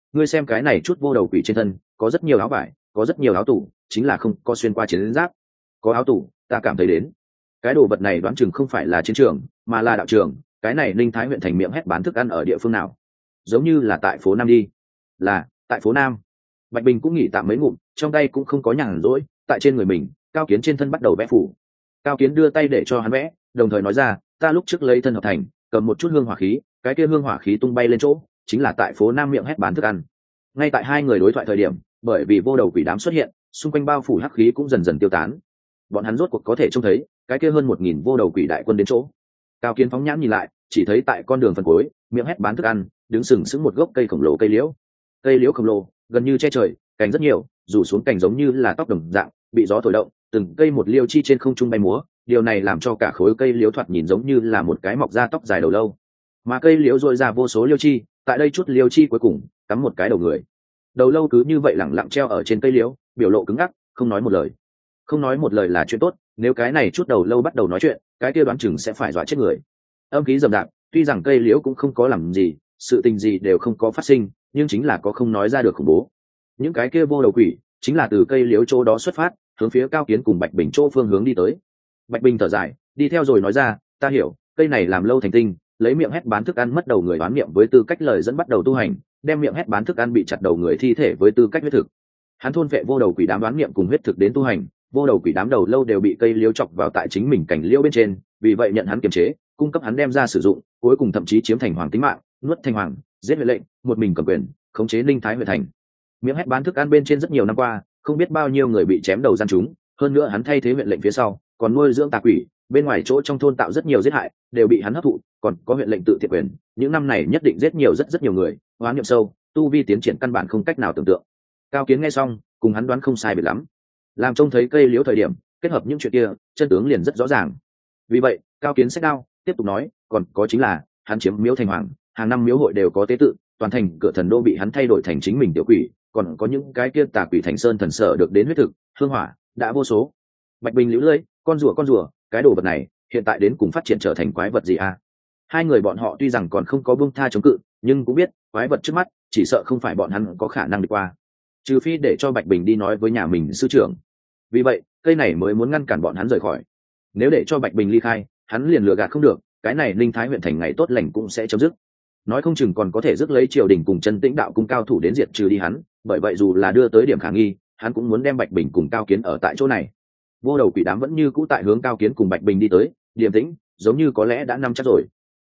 [SPEAKER 1] ngươi xem cái này chút vô đầu quỷ trên thân có rất nhiều áo vải, có rất nhiều áo tủ, chính là không có xuyên qua chiến giáp. Có áo tủ, ta cảm thấy đến cái đồ vật này đoán chừng không phải là chiến trường mà là đạo trường. Cái này Ninh Thái huyện thành miệng hét bán thức ăn ở địa phương nào? Giống như là tại phố Nam đi. Là tại phố Nam. Bạch Bình cũng nghỉ tạm mấy ngụm, trong tay cũng không có nhàn rỗi. Tại trên người mình, Cao Kiến trên thân bắt đầu vẽ phủ. Cao Kiến đưa tay để cho hắn vẽ, đồng thời nói ra, ta lúc trước lấy thân hợp thành, cầm một chút hương hỏa khí, cái kia hương hỏa khí tung bay lên chỗ, chính là tại phố Nam miệng hét bán thức ăn. Ngay tại hai người đối thoại thời điểm, bởi vì vô đầu quỷ đám xuất hiện, xung quanh bao phủ hắc khí cũng dần dần tiêu tán. Bọn hắn rốt cuộc có thể trông thấy cái kia hơn 1000 vô đầu quỷ đại quân đến chỗ. Cao Kiến phóng nhãn nhìn lại, chỉ thấy tại con đường phần cuối, miệng hét bán thức ăn, đứng sừng sững một gốc cây khổng lồ cây liễu. Cây liễu khổng lồ, gần như che trời, cành rất nhiều, rủ xuống cành giống như là tóc đồng dạng, bị gió thổi động, từng cây một liêu chi trên không trung bay múa, điều này làm cho cả khối cây liễu thoạt nhìn giống như là một cái mọc ra tóc dài đầu lâu. Mà cây liễu rôi ra vô số liêu chi, tại đây chút liêu chi cuối cùng cắm một cái đầu người. Đầu lâu cứ như vậy lẳng lặng treo ở trên cây liễu, biểu lộ cứng ngắc, không nói một lời. Không nói một lời là chuyện tốt, nếu cái này chút đầu lâu bắt đầu nói chuyện, cái kia đoán chừng sẽ phải dọa chết người. Âm khí rầm rạp, tuy rằng cây liễu cũng không có làm gì, sự tình gì đều không có phát sinh, nhưng chính là có không nói ra được khủng bố. Những cái kia vô đầu quỷ chính là từ cây liễu chỗ đó xuất phát, hướng phía Cao Kiến cùng Bạch Bình chỗ phương hướng đi tới. Bạch Bình thở dài, đi theo rồi nói ra, ta hiểu, cây này làm lâu thành tinh, lấy miệng hét bán thức ăn mất đầu người đoán miệng với tư cách lời dẫn bắt đầu tu hành, đem miệng hét bán thức ăn bị chặt đầu người thi thể với tư cách huyết thực. Hắn thôn vệ vô đầu quỷ đám đoán miệng cùng huyết thực đến tu hành, vô đầu quỷ đám đầu lâu đều bị cây liễu chọc vào tại chính mình cảnh liễu bên trên, vì vậy nhận hắn kiềm chế, cung cấp hắn đem ra sử dụng, cuối cùng thậm chí chiếm thành hoàng tính mạng, nuốt thành hoàng, giết huyện lệnh, một mình cầm quyền, khống chế Ninh Thái huyện thành. Miệng hét bán thức ăn bên trên rất nhiều năm qua, không biết bao nhiêu người bị chém đầu gian chúng, hơn nữa hắn thay thế huyện lệnh phía sau, còn nuôi dưỡng tà quỷ, bên ngoài chỗ trong thôn tạo rất nhiều giết hại, đều bị hắn hấp thụ, còn có huyện lệnh tự thiện quyền, những năm này nhất định giết nhiều rất nhiều người, oán niệm sâu, tu vi tiến triển căn bản không cách nào tưởng tượng. Cao Kiến nghe xong, cùng hắn đoán không sai biệt lắm. Làm trông thấy cây liễu thời điểm, kết hợp những chuyện kia, chân tướng liền rất rõ ràng. Vì vậy, Cao Kiến xách đao, tiếp tục nói, còn có chính là, hắn chiếm miếu thành hoàng, hàng năm miếu hội đều có tế tự, toàn thành cửa thần đô bị hắn thay đổi thành chính mình tiểu quỷ, còn có những cái kia tà quỷ thành sơn thần sở được đến huyết thực, hương hỏa, đã vô số. Bạch Bình liễu lơi, con rùa, cái đồ vật này, hiện tại đến cùng phát triển trở thành quái vật gì à? Hai người bọn họ tuy rằng còn không có buông tha chống cự, nhưng cũng biết, quái vật trước mắt, chỉ sợ không phải bọn hắn có khả năng đi qua. Trừ phi để cho Bạch Bình đi nói với nhà mình sư trưởng. Vì vậy, cây này mới muốn ngăn cản bọn hắn rời khỏi. Nếu để cho Bạch Bình ly khai, hắn liền lừa gạt không được, cái này Ninh Thái huyện thành ngày tốt lành cũng sẽ chấm dứt. Nói không chừng còn có thể rước lấy triều đình cùng Chân Tĩnh đạo cung cao thủ đến diệt trừ đi hắn, bởi vậy dù là đưa tới điểm khả nghi, hắn cũng muốn đem Bạch Bình cùng Cao Kiến ở tại chỗ này. Vô đầu quỷ đám vẫn như cũ tại hướng Cao Kiến cùng Bạch Bình đi tới, điềm tĩnh, giống như có lẽ đã nắm chắc rồi.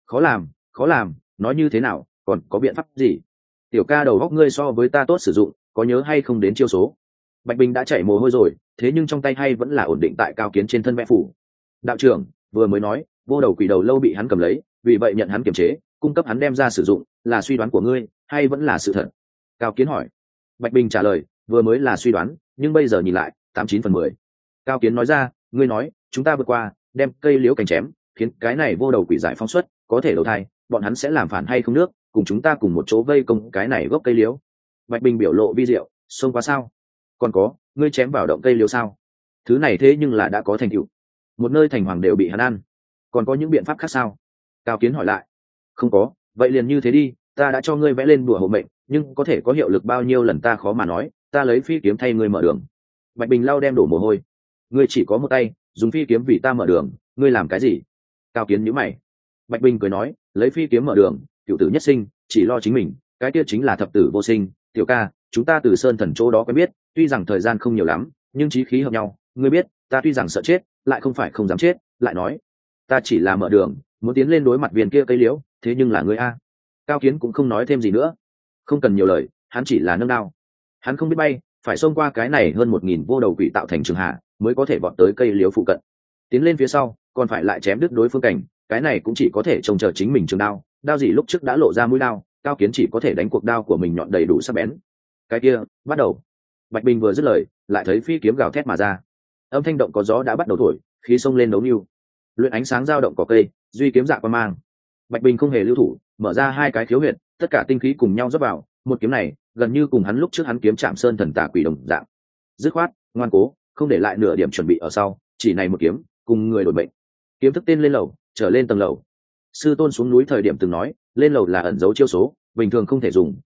[SPEAKER 1] Khó làm, nói như thế nào, còn có biện pháp gì? Tiểu ca đầu góc ngươi so với ta tốt sử dụng, có nhớ hay không đến chiêu số? Bạch Bình đã chảy mồ hôi rồi, thế nhưng trong tay hay vẫn là ổn định tại Cao Kiến trên thân vẽ phủ. Đạo trưởng vừa mới nói, vô đầu quỷ đầu lâu bị hắn cầm lấy, vì vậy nhận hắn kiềm chế, cung cấp hắn đem ra sử dụng, là suy đoán của ngươi, hay vẫn là sự thật? Cao Kiến hỏi. Bạch Bình trả lời, vừa mới là suy đoán, nhưng bây giờ nhìn lại, 89/10. Cao Kiến nói ra, ngươi nói, chúng ta vượt qua, đem cây liễu cành chém, khiến cái này vô đầu quỷ giải phóng xuất, có thể đầu thai, bọn hắn sẽ làm phản hay không nước, cùng chúng ta cùng một chỗ vây công cái này gốc cây liễu. Bạch Bình biểu lộ vi diệu, xông qua sao? Còn có, ngươi chém vào động cây liễu sao? Thứ này thế nhưng là đã có thành tựu, một nơi thành hoàng đều bị hắn ăn, còn có những biện pháp khác sao? Cao Kiến hỏi lại. Không có, vậy liền như thế đi, ta đã cho ngươi vẽ lên bùa hộ mệnh, nhưng có thể có hiệu lực bao nhiêu lần ta khó mà nói, ta lấy phi kiếm thay ngươi mở đường. Bạch Bình lau đem đổ mồ hôi. Ngươi chỉ có một tay, dùng phi kiếm vì ta mở đường, ngươi làm cái gì? Cao Kiến nhíu mày. Bạch Bình cười nói, lấy phi kiếm mở đường, cửu tử nhất sinh, chỉ lo chính mình, cái kia chính là thập tử vô sinh. Tiểu ca, chúng ta từ sơn thần chỗ đó quen biết, tuy rằng thời gian không nhiều lắm, nhưng chí khí hợp nhau, ngươi biết, ta tuy rằng sợ chết, lại không phải không dám chết, lại nói, ta chỉ là mở đường, muốn tiến lên đối mặt viên kia cây liễu, thế nhưng là ngươi a. Cao Kiến cũng không nói thêm gì nữa, không cần nhiều lời, hắn chỉ là nâng đao. Hắn không biết bay, phải xông qua cái này hơn 1000 vô đầu quỷ tạo thành trường hạ, mới có thể vọt tới cây liễu phụ cận. Tiến lên phía sau, còn phải lại chém đứt đối phương cảnh, cái này cũng chỉ có thể trông chờ chính mình trường đao, đao gì lúc trước đã lộ ra mũi đao, Cao Kiến chỉ có thể đánh cuộc đao của mình nhọn đầy đủ sắc bén. Cái kia, bắt đầu. Bạch Bình vừa dứt lời, lại thấy phi kiếm gào thét mà ra. Âm thanh động có gió đã bắt đầu thổi, khí xông lên đấu nưu. Luyện ánh sáng dao động có cây, duy kiếm dạ qua mang. Bạch Bình không hề lưu thủ, mở ra hai cái khiếu huyệt, tất cả tinh khí cùng nhau rót vào, một kiếm này, gần như cùng hắn lúc trước hắn kiếm Trảm Sơn thần tà quỷ đồng dạng. Dứt khoát, ngoan cố, không để lại nửa điểm chuẩn bị ở sau, chỉ này một kiếm, cùng người đổi mệnh. Kiếm thức tên lên lầu, trở lên tầng lầu. Sư tôn xuống núi thời điểm từng nói, lên lầu là ẩn dấu chiêu số, bình thường không thể dùng,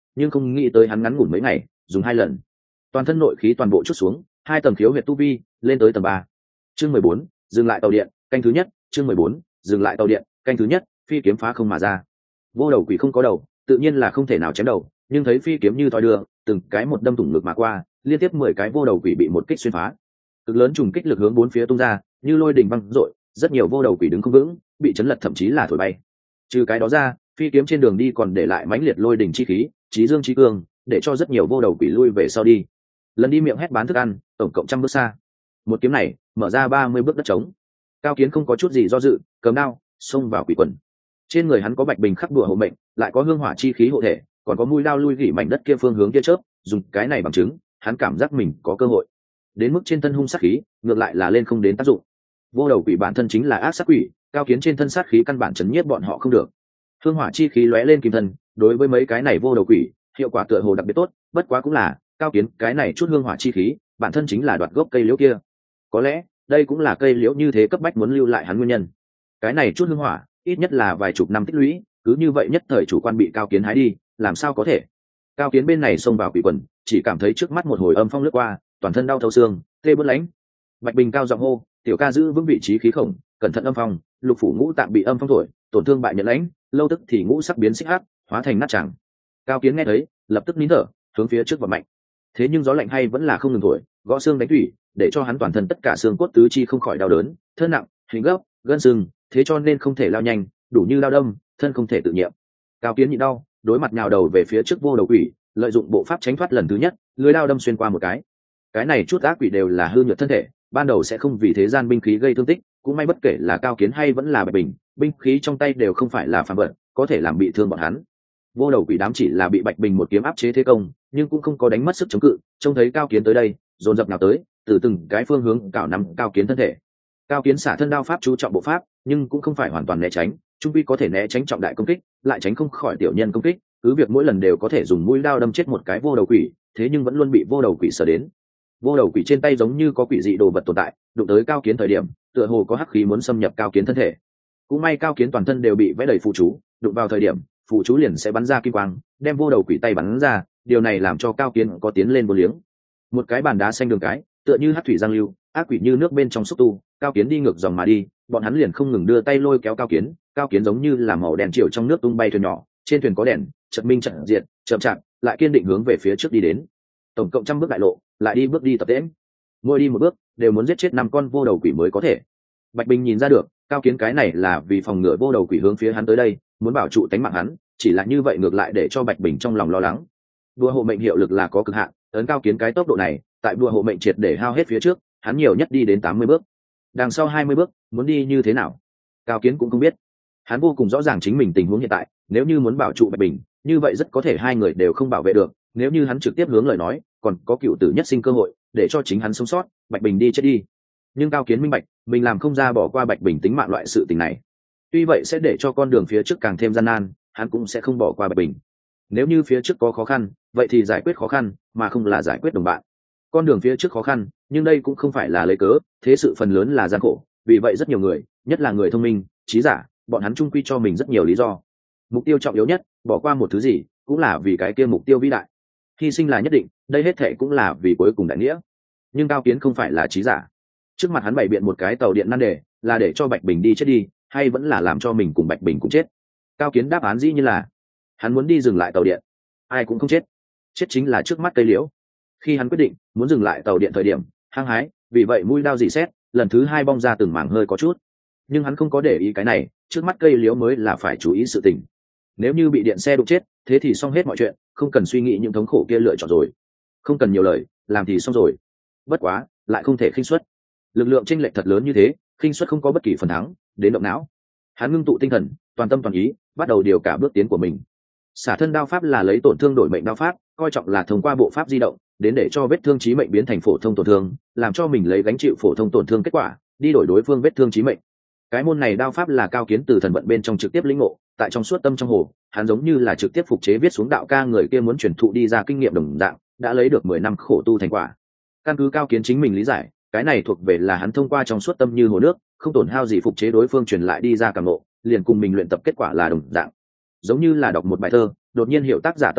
[SPEAKER 1] nhưng không nghĩ tới hắn ngắn ngủn mấy ngày dùng 2 lần toàn thân nội khí toàn bộ chút xuống, 2 tầng khiếu huyệt tu vi lên tới tầng 3. Chương 14, dừng lại tàu điện, canh thứ nhất. Chương 14, dừng lại tàu điện, canh thứ nhất. Phi kiếm phá không mà ra. Vô đầu quỷ không có đầu, tự nhiên là không thể nào chém đầu, nhưng thấy phi kiếm như thoi đưa, từng cái một đâm thủng ngực mà qua, liên tiếp 10 cái vô đầu quỷ bị một kích xuyên phá. Cực lớn trùng kích lực hướng bốn phía tung ra, như lôi đình văng dội, rất nhiều vô đầu quỷ đứng không vững, bị chấn lật thậm chí là thổi bay. Trừ cái đó ra, phi kiếm trên đường đi còn để lại mãnh liệt lôi đình chi khí, chí dương chí cương, để cho rất nhiều vô đầu quỷ lui về sau đi. Lần đi miệng hét bán thức ăn, tổng cộng 100 bước xa. Một kiếm này mở ra 30 bước đất trống. Cao Kiến không có chút gì do dự, cầm đao xông vào quỷ quần. Trên người hắn có bạch bình khắc đùa hộ mệnh, lại có hương hỏa chi khí hộ thể, còn có mũi đao lui gỉ mảnh đất kia phương hướng kia chớp, dùng cái này bằng chứng, hắn cảm giác mình có cơ hội. Đến mức trên thân hung sát khí, ngược lại là lên không đến tác dụng. Vô đầu quỷ bản thân chính là ác sát quỷ, Cao Kiến trên thân sát khí căn bản chấn nhiếp bọn họ không được. Hương hỏa chi khí lóe lên kim thân, đối với mấy cái này vô đầu quỷ, hiệu quả tựa hồ đặc biệt tốt, bất quá cũng là, Cao Kiến cái này chút hương hỏa chi khí, bản thân chính là đoạt gốc cây liễu kia. Có lẽ, đây cũng là cây liễu như thế cấp bách muốn lưu lại hắn nguyên nhân. Cái này chút hương hỏa, ít nhất là vài chục năm tích lũy, cứ như vậy nhất thời chủ quan bị Cao Kiến hái đi, làm sao có thể? Cao Kiến bên này xông vào quỷ quần, chỉ cảm thấy trước mắt một hồi âm phong lướt qua, toàn thân đau thấu xương, tê bứt lãnh. Bạch Bình cao giọng hô, tiểu ca giữ vững vị trí khí khổng, cẩn thận âm phong, lục phủ ngũ tạng bị âm phong thổi, tổn thương bại nhận lãnh, lâu tức thì ngũ sắc biến xích hắc, hóa thành nát chẳng. Cao Kiến nghe thấy, lập tức nín thở, hướng phía trước và mạnh. Thế nhưng gió lạnh hay vẫn là không ngừng thổi, gõ xương đánh thủy, để cho hắn toàn thân tất cả xương cốt tứ chi không khỏi đau đớn, thân nặng, hình gấp, gân sưng, thế cho nên không thể lao nhanh, đủ như lao đâm, thân không thể tự nhiệm. Cao Kiến nhịn đau, đối mặt nhào đầu về phía trước vô đầu quỷ, lợi dụng bộ pháp tránh thoát lần thứ nhất, lưỡi đao đâm xuyên qua một cái. Cái này chút ác quỷ đều là hư nhược thân thể, ban đầu sẽ không vì thế gian binh khí gây thương tích, cũng may bất kể là Cao Kiến hay vẫn là Bạch Bình, binh khí trong tay đều không phải là phàm vật, có thể làm bị thương bọn hắn. Vô đầu quỷ đám chỉ là bị Bạch Bình một kiếm áp chế thế công, nhưng cũng không có đánh mất sức chống cự, trông thấy Cao Kiến tới đây, dồn dập nào tới, từ từng cái phương hướng cào nắm Cao Kiến thân thể. Cao Kiến xả thân đao pháp chú trọng bộ pháp, nhưng cũng không phải hoàn toàn né tránh, trung quy có thể né tránh trọng đại công kích, lại tránh không khỏi tiểu nhân công kích, cứ việc mỗi lần đều có thể dùng mũi đao đâm chết một cái vô đầu quỷ, thế nhưng vẫn luôn bị vô đầu quỷ sở đến. Vô đầu quỷ trên tay giống như có quỷ dị đồ vật tồn tại, đụng tới Cao Kiến thời điểm, tựa hồ có hắc khí muốn xâm nhập Cao Kiến thân thể. Cũng may Cao Kiến toàn thân đều bị vẽ đầy phù chú, đụng vào thời điểm, phù chú liền sẽ bắn ra kim quang, đem vô đầu quỷ tay bắn ra, điều này làm cho Cao Kiến có tiến lên vô liếng. Một cái bàn đá xanh đường cái, tựa như hắc thủy giang lưu, ác quỷ như nước bên trong xúc tu, Cao Kiến đi ngược dòng mà đi, bọn hắn liền không ngừng đưa tay lôi kéo Cao Kiến giống như là màu đèn chiều trong nước tung bay thuyền nhỏ, trên thuyền có đèn, chợt minh chợt diệt, chậm chạp, lại kiên định hướng về phía trước đi đến. Tổng cộng 100 bước đại lộ, lại đi bước đi tập tễnh. Mỗi đi một bước, đều muốn giết chết 5 con vô đầu quỷ mới có thể. Bạch Bình nhìn ra được, Cao Kiến cái này là vì phòng ngừa vô đầu quỷ hướng phía hắn tới đây, muốn bảo trụ tính mạng hắn, chỉ là như vậy ngược lại để cho Bạch Bình trong lòng lo lắng. Đùa hộ mệnh hiệu lực là có cực hạn, ấn Cao Kiến cái tốc độ này, tại đùa hộ mệnh triệt để hao hết phía trước, hắn nhiều nhất đi đến 80 bước. Đằng sau 20 bước, muốn đi như thế nào? Cao Kiến cũng không biết. Hắn vô cùng rõ ràng chính mình tình huống hiện tại, nếu như muốn bảo trụ Bạch Bình, như vậy rất có thể hai người đều không bảo vệ được, nếu như hắn trực tiếp hướng lời nói, còn có cựu tử nhất sinh cơ hội, để cho chính hắn sống sót, Bạch Bình đi chết đi. Nhưng Cao Kiến minh bạch, mình làm không ra bỏ qua Bạch Bình tính mạng loại sự tình này. Tuy vậy sẽ để cho con đường phía trước càng thêm gian nan, hắn cũng sẽ không bỏ qua Bạch Bình. Nếu như phía trước có khó khăn, vậy thì giải quyết khó khăn, mà không là giải quyết đồng bạn. Con đường phía trước khó khăn, nhưng đây cũng không phải là lấy cớ, thế sự phần lớn là gian khổ, vì vậy rất nhiều người, nhất là người thông minh, trí giả, bọn hắn chung quy cho mình rất nhiều lý do. Mục tiêu trọng yếu nhất, bỏ qua một thứ gì, cũng là vì cái kia mục tiêu vĩ đại. Hy sinh là nhất định, đây hết thệ cũng là vì cuối cùng đại nghĩa. Nhưng Cao Kiến không phải là trí giả. Trước mặt hắn bày biện một cái tàu điện nan đề, là để cho Bạch Bình đi chết đi, hay vẫn là làm cho mình cùng Bạch Bình cũng chết. Cao Kiến đáp án dĩ như là hắn muốn đi dừng lại tàu điện, ai cũng không chết, chết chính là trước mắt cây liễu. Khi hắn quyết định muốn dừng lại tàu điện thời điểm, hăng hái, vì vậy mũi đao dị xét, lần thứ 2 bong ra từng mảng hơi có chút, nhưng hắn không có để ý cái này, trước mắt cây liễu mới là phải chú ý sự tình. Nếu như bị điện xe đụng chết, thế thì xong hết mọi chuyện, không cần suy nghĩ những thống khổ kia lựa chọn rồi, không cần nhiều lời, làm thì xong rồi. Bất quá, lại không thể khinh suất, lực lượng chênh lệch thật lớn như thế, khinh suất không có bất kỳ phần thắng, đến động não. Hắn ngưng tụ tinh thần, toàn tâm toàn ý, bắt đầu điều cả bước tiến của mình. Xả thân đao pháp là lấy tổn thương đổi mệnh đao pháp, coi trọng là thông qua bộ pháp di động, đến để cho vết thương chí mệnh biến thành phổ thông tổn thương, làm cho mình lấy gánh chịu phổ thông tổn thương kết quả, đi đổi đối phương vết thương chí mệnh. Cái môn này đao pháp là Cao Kiến từ thần vận bên trong trực tiếp lĩnh ngộ, tại trong suốt tâm trong hồ, hắn giống như là trực tiếp phục chế viết xuống đạo ca người kia muốn truyền thụ đi ra kinh nghiệm đồng dạng, đã lấy được 10 năm khổ tu thành quả. Căn cứ Cao Kiến chính mình lý giải, cái này thuộc về là hắn thông qua trong suốt tâm như hồ nước, không tổn hao gì phục chế đối phương truyền lại đi ra cảm ngộ, liền cùng mình luyện tập kết quả là đồng dạng. Giống như là đọc một bài thơ, đột nhiên hiểu tác giả tâm cảnh,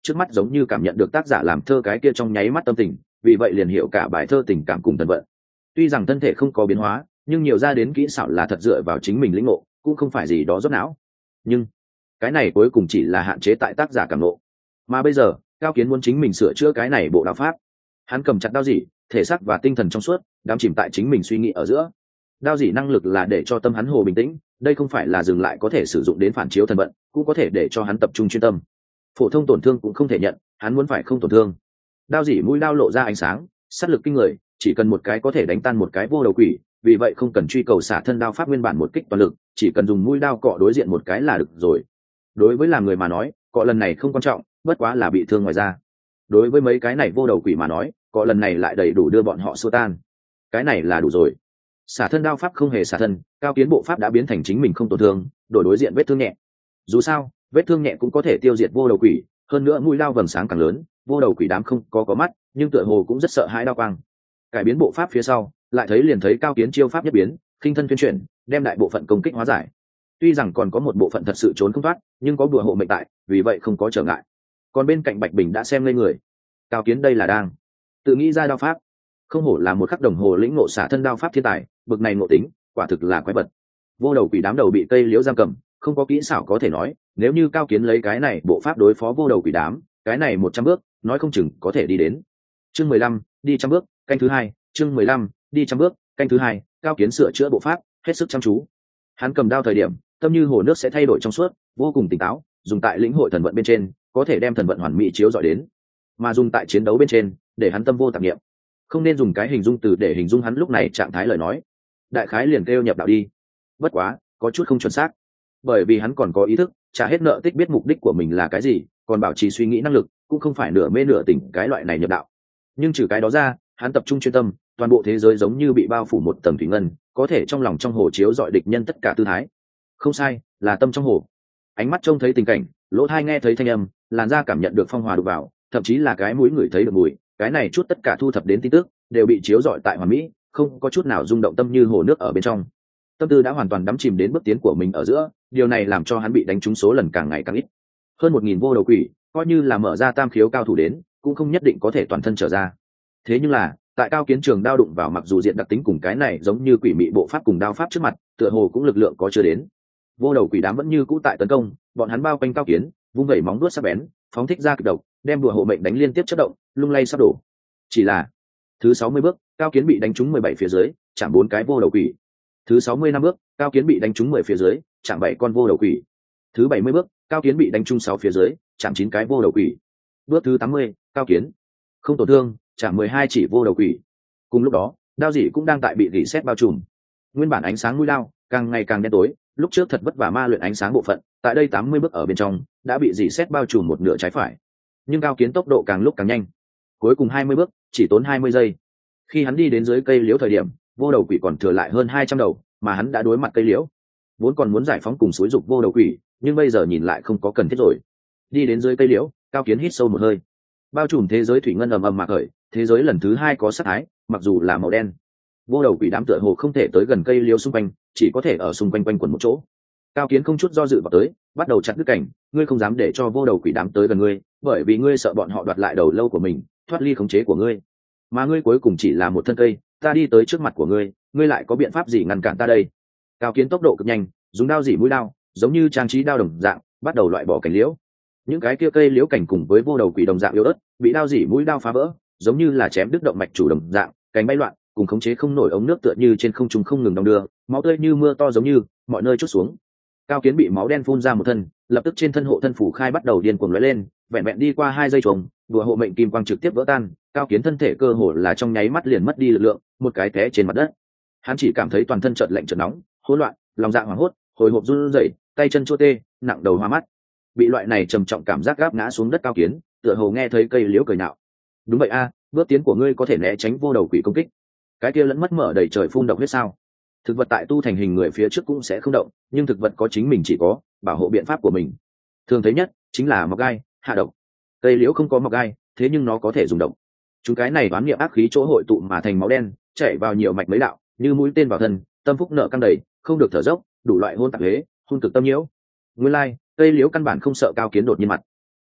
[SPEAKER 1] trước mắt giống như cảm nhận được tác giả làm thơ cái kia trong nháy mắt tâm tình, vì vậy liền hiểu cả bài thơ tình cảm cùng thần vận. Tuy rằng thân thể không có biến hóa, nhưng nhiều ra đến kỹ xảo là thật dựa vào chính mình lĩnh ngộ, cũng không phải gì đó dốt não. Nhưng cái này cuối cùng chỉ là hạn chế tại tác giả cảm ngộ. Mà bây giờ Cao Kiến muốn chính mình sửa chữa cái này bộ đạo pháp. Hắn cầm chặt đao dỉ, thể xác và tinh thần trong suốt đắm chìm tại chính mình suy nghĩ ở giữa. Đao dỉ năng lực là để cho tâm hắn hồ bình tĩnh, đây không phải là dừng lại có thể sử dụng đến phản chiếu thần vận, cũng có thể để cho hắn tập trung chuyên tâm. Phổ thông tổn thương cũng không thể nhận, hắn muốn phải không tổn thương. Đao dỉ mũi đao lộ ra ánh sáng, sát lực kinh người, chỉ cần một cái có thể đánh tan một cái vô đầu quỷ, vì vậy không cần truy cầu xả thân đao pháp nguyên bản một kích toàn lực, chỉ cần dùng mũi đao cọ đối diện một cái là được rồi. Đối với làm người mà nói, cọ lần này không quan trọng, bất quá là bị thương ngoài ra. Đối với mấy cái này vô đầu quỷ mà nói, cọ lần này lại đầy đủ đưa bọn họ xua tan. Cái này là đủ rồi. Xả thân đao pháp không hề xả thân, Cao Kiến bộ pháp đã biến thành chính mình không tổn thương, đổi đối diện vết thương nhẹ. Dù sao, vết thương nhẹ cũng có thể tiêu diệt vô đầu quỷ, hơn nữa mũi đao vầng sáng càng lớn, vô đầu quỷ đám không có mắt, nhưng tựa hồ cũng rất sợ hãi đao quang. Cải biến bộ pháp phía sau, lại liền thấy Cao Kiến chiêu pháp nhất biến, khinh thân tuyên chuyển, đem đại bộ phận công kích hóa giải. Tuy rằng còn có một bộ phận thật sự trốn không thoát, nhưng có đùa hộ mệnh tại, vì vậy không có trở ngại. Còn bên cạnh Bạch Bình đã xem lên người. Cao Kiến đây là đang tự nghĩ ra đao pháp, không hổ là một khắc đồng hồ lĩnh ngộ xả thân đao pháp thiên tài, bực này ngộ tính, quả thực là quái vật. Vô đầu quỷ đám đầu bị cây liễu giam cầm, không có kỹ xảo có thể nói, nếu như Cao Kiến lấy cái này bộ pháp đối phó vô đầu quỷ đám, cái này 100 bước, nói không chừng có thể đi đến. Chương 15, đi trăm bước, canh thứ hai. Chương 15, đi trăm bước, canh thứ hai. Cao Kiến sửa chữa bộ pháp, hết sức chăm chú. Hắn cầm đao thời điểm, tâm như hồ nước sẽ thay đổi trong suốt, vô cùng tỉnh táo, dùng tại lĩnh hội thần vận bên trên, có thể đem thần vận hoàn mỹ chiếu dọi đến, mà dùng tại chiến đấu bên trên, để hắn tâm vô tạp niệm. Không nên dùng cái hình dung từ để hình dung hắn lúc này trạng thái lời nói. Đại khái liền kêu nhập đạo đi. Bất quá, có chút không chuẩn xác, bởi vì hắn còn có ý thức, trả hết nợ tích biết mục đích của mình là cái gì, còn bảo trì suy nghĩ năng lực, cũng không phải nửa mê nửa tỉnh cái loại này nhập đạo. Nhưng trừ cái đó ra, hắn tập trung chuyên tâm, toàn bộ thế giới giống như bị bao phủ một tầng thủy ngân, có thể trong lòng trong hồ chiếu dọi địch nhân tất cả tư thái. Không sai, là tâm trong hồ. Ánh mắt trông thấy tình cảnh, lỗ tai nghe thấy thanh âm, làn da cảm nhận được phong hòa đục vào, thậm chí là cái mũi ngửi thấy được mùi, cái này chút tất cả thu thập đến tin tức đều bị chiếu rọi tại hoàn mỹ, không có chút nào rung động tâm như hồ nước ở bên trong. Tâm tư đã hoàn toàn đắm chìm đến bước tiến của mình ở giữa, điều này làm cho hắn bị đánh trúng số lần càng ngày càng ít. Hơn 1000 vô đầu quỷ, coi như là mở ra tam khiếu cao thủ đến, cũng không nhất định có thể toàn thân trở ra. Thế nhưng là, tại Cao Kiến trường đao đụng vào, mặc dù diện đặc tính cùng cái này giống như quỷ mị bộ pháp cùng đao pháp trước mặt, tựa hồ cũng lực lượng có chưa đến. Vô đầu quỷ đám vẫn như cũ tại tấn công, bọn hắn bao quanh Cao Kiến, vung vẩy móng vuốt sắc bén, phóng thích ra kịch độc, đem đùa hộ mệnh đánh liên tiếp chớp động, lung lay sắp đổ. Chỉ là thứ 60 bước, Cao Kiến bị đánh trúng 17 phía dưới, chạm 4 cái vô đầu quỷ. Thứ 65 bước, Cao Kiến bị đánh trúng 10 phía dưới, chạm 7 con vô đầu quỷ. Thứ 70 bước, Cao Kiến bị đánh trúng 6 phía dưới, chạm 9 cái vô đầu quỷ. Bước thứ 80, Cao Kiến không tổn thương, chạm 12 chỉ vô đầu quỷ. Cùng lúc đó, đao dỉ cũng đang tại bị rỉ sét bao trùm. Nguyên bản ánh sáng mũi đao càng ngày càng đen tối, lúc trước thật vất vả ma luyện ánh sáng bộ phận, tại đây 80 bước ở bên trong đã bị rỉ sét bao trùm một nửa trái phải. Nhưng Cao Kiến tốc độ càng lúc càng nhanh, cuối cùng 20 bước chỉ tốn 20 giây. Khi hắn đi đến dưới cây liễu thời điểm, vô đầu quỷ còn thừa lại hơn 200 đầu, mà hắn đã đối mặt cây liễu, vốn còn muốn giải phóng cùng xúi dục vô đầu quỷ, nhưng bây giờ nhìn lại không có cần thiết rồi. Đi đến dưới cây liễu, Cao Kiến hít sâu một hơi. Bao trùm thế giới thủy ngân ầm ầm mà khởi, thế giới lần thứ hai có sát thái, mặc dù là màu đen. Vô đầu quỷ đám tựa hồ không thể tới gần cây liễu xung quanh, chỉ có thể ở xung quanh quanh quẩn một chỗ. Cao Kiến không chút do dự vào tới, bắt đầu chặt đứt cảnh, ngươi không dám để cho vô đầu quỷ đám tới gần ngươi, bởi vì ngươi sợ bọn họ đoạt lại đầu lâu của mình, thoát ly khống chế của ngươi. Mà ngươi cuối cùng chỉ là một thân cây, ta đi tới trước mặt của ngươi, ngươi lại có biện pháp gì ngăn cản ta đây? Cao Kiến tốc độ cực nhanh, dùng đao dỉ mũi đao, giống như trang trí đao đồng dạng, bắt đầu loại bỏ cành liễu. Những cái kia cây liễu cảnh cùng với vô đầu quỷ đồng dạng yếu ớt, bị đao dỉ mũi đao phá vỡ, giống như là chém đứt động mạch chủ đồng dạng, cành bay loạn, cùng khống chế không nổi ống nước tựa như trên không trung không ngừng đong đưa, máu tươi như mưa to giống như mọi nơi trút xuống. Cao Kiến bị máu đen phun ra một thân, lập tức trên thân hộ thân phủ khai bắt đầu điên cuồng lóe lên, vẹn vẹn đi qua 2 giây trùng, đùa hộ mệnh kim quang trực tiếp vỡ tan, Cao Kiến thân thể cơ hồ là trong nháy mắt liền mất đi lực lượng, một cái té trên mặt đất. Hắn chỉ cảm thấy toàn thân chợt lạnh chợt nóng, hỗn loạn, lòng dạ hoảng hốt, hồi hộp run rẩy, tay chân chua tê, nặng đầu hoa mắt. Bị loại này trầm trọng cảm giác gáp ngã xuống đất Cao Kiến, tựa hồ nghe thấy cây liễu cười nhạo. Đúng vậy a, bước tiến của ngươi có thể né tránh vô đầu quỷ công kích. Cái kia lẫn mất mở đầy trời phun độc huyết sao? Thực vật tại tu thành hình người phía trước cũng sẽ không động, nhưng thực vật có chính mình chỉ có bảo hộ biện pháp của mình. Thường thấy nhất chính là mọc gai, hạ độc. Cây liễu không có mọc gai, thế nhưng nó có thể dùng độc. Chúng cái này đoán niệm ác khí chỗ hội tụ mà thành máu đen, chảy vào nhiều mạch mấy đạo, như mũi tên vào thân, tâm phúc nợ căng đầy, không được thở dốc, đủ loại hôn tạp hế, hôn cực tâm nhiễu. Nguyên lai, cây liễu căn bản không sợ Cao Kiến đột nhiên mặt.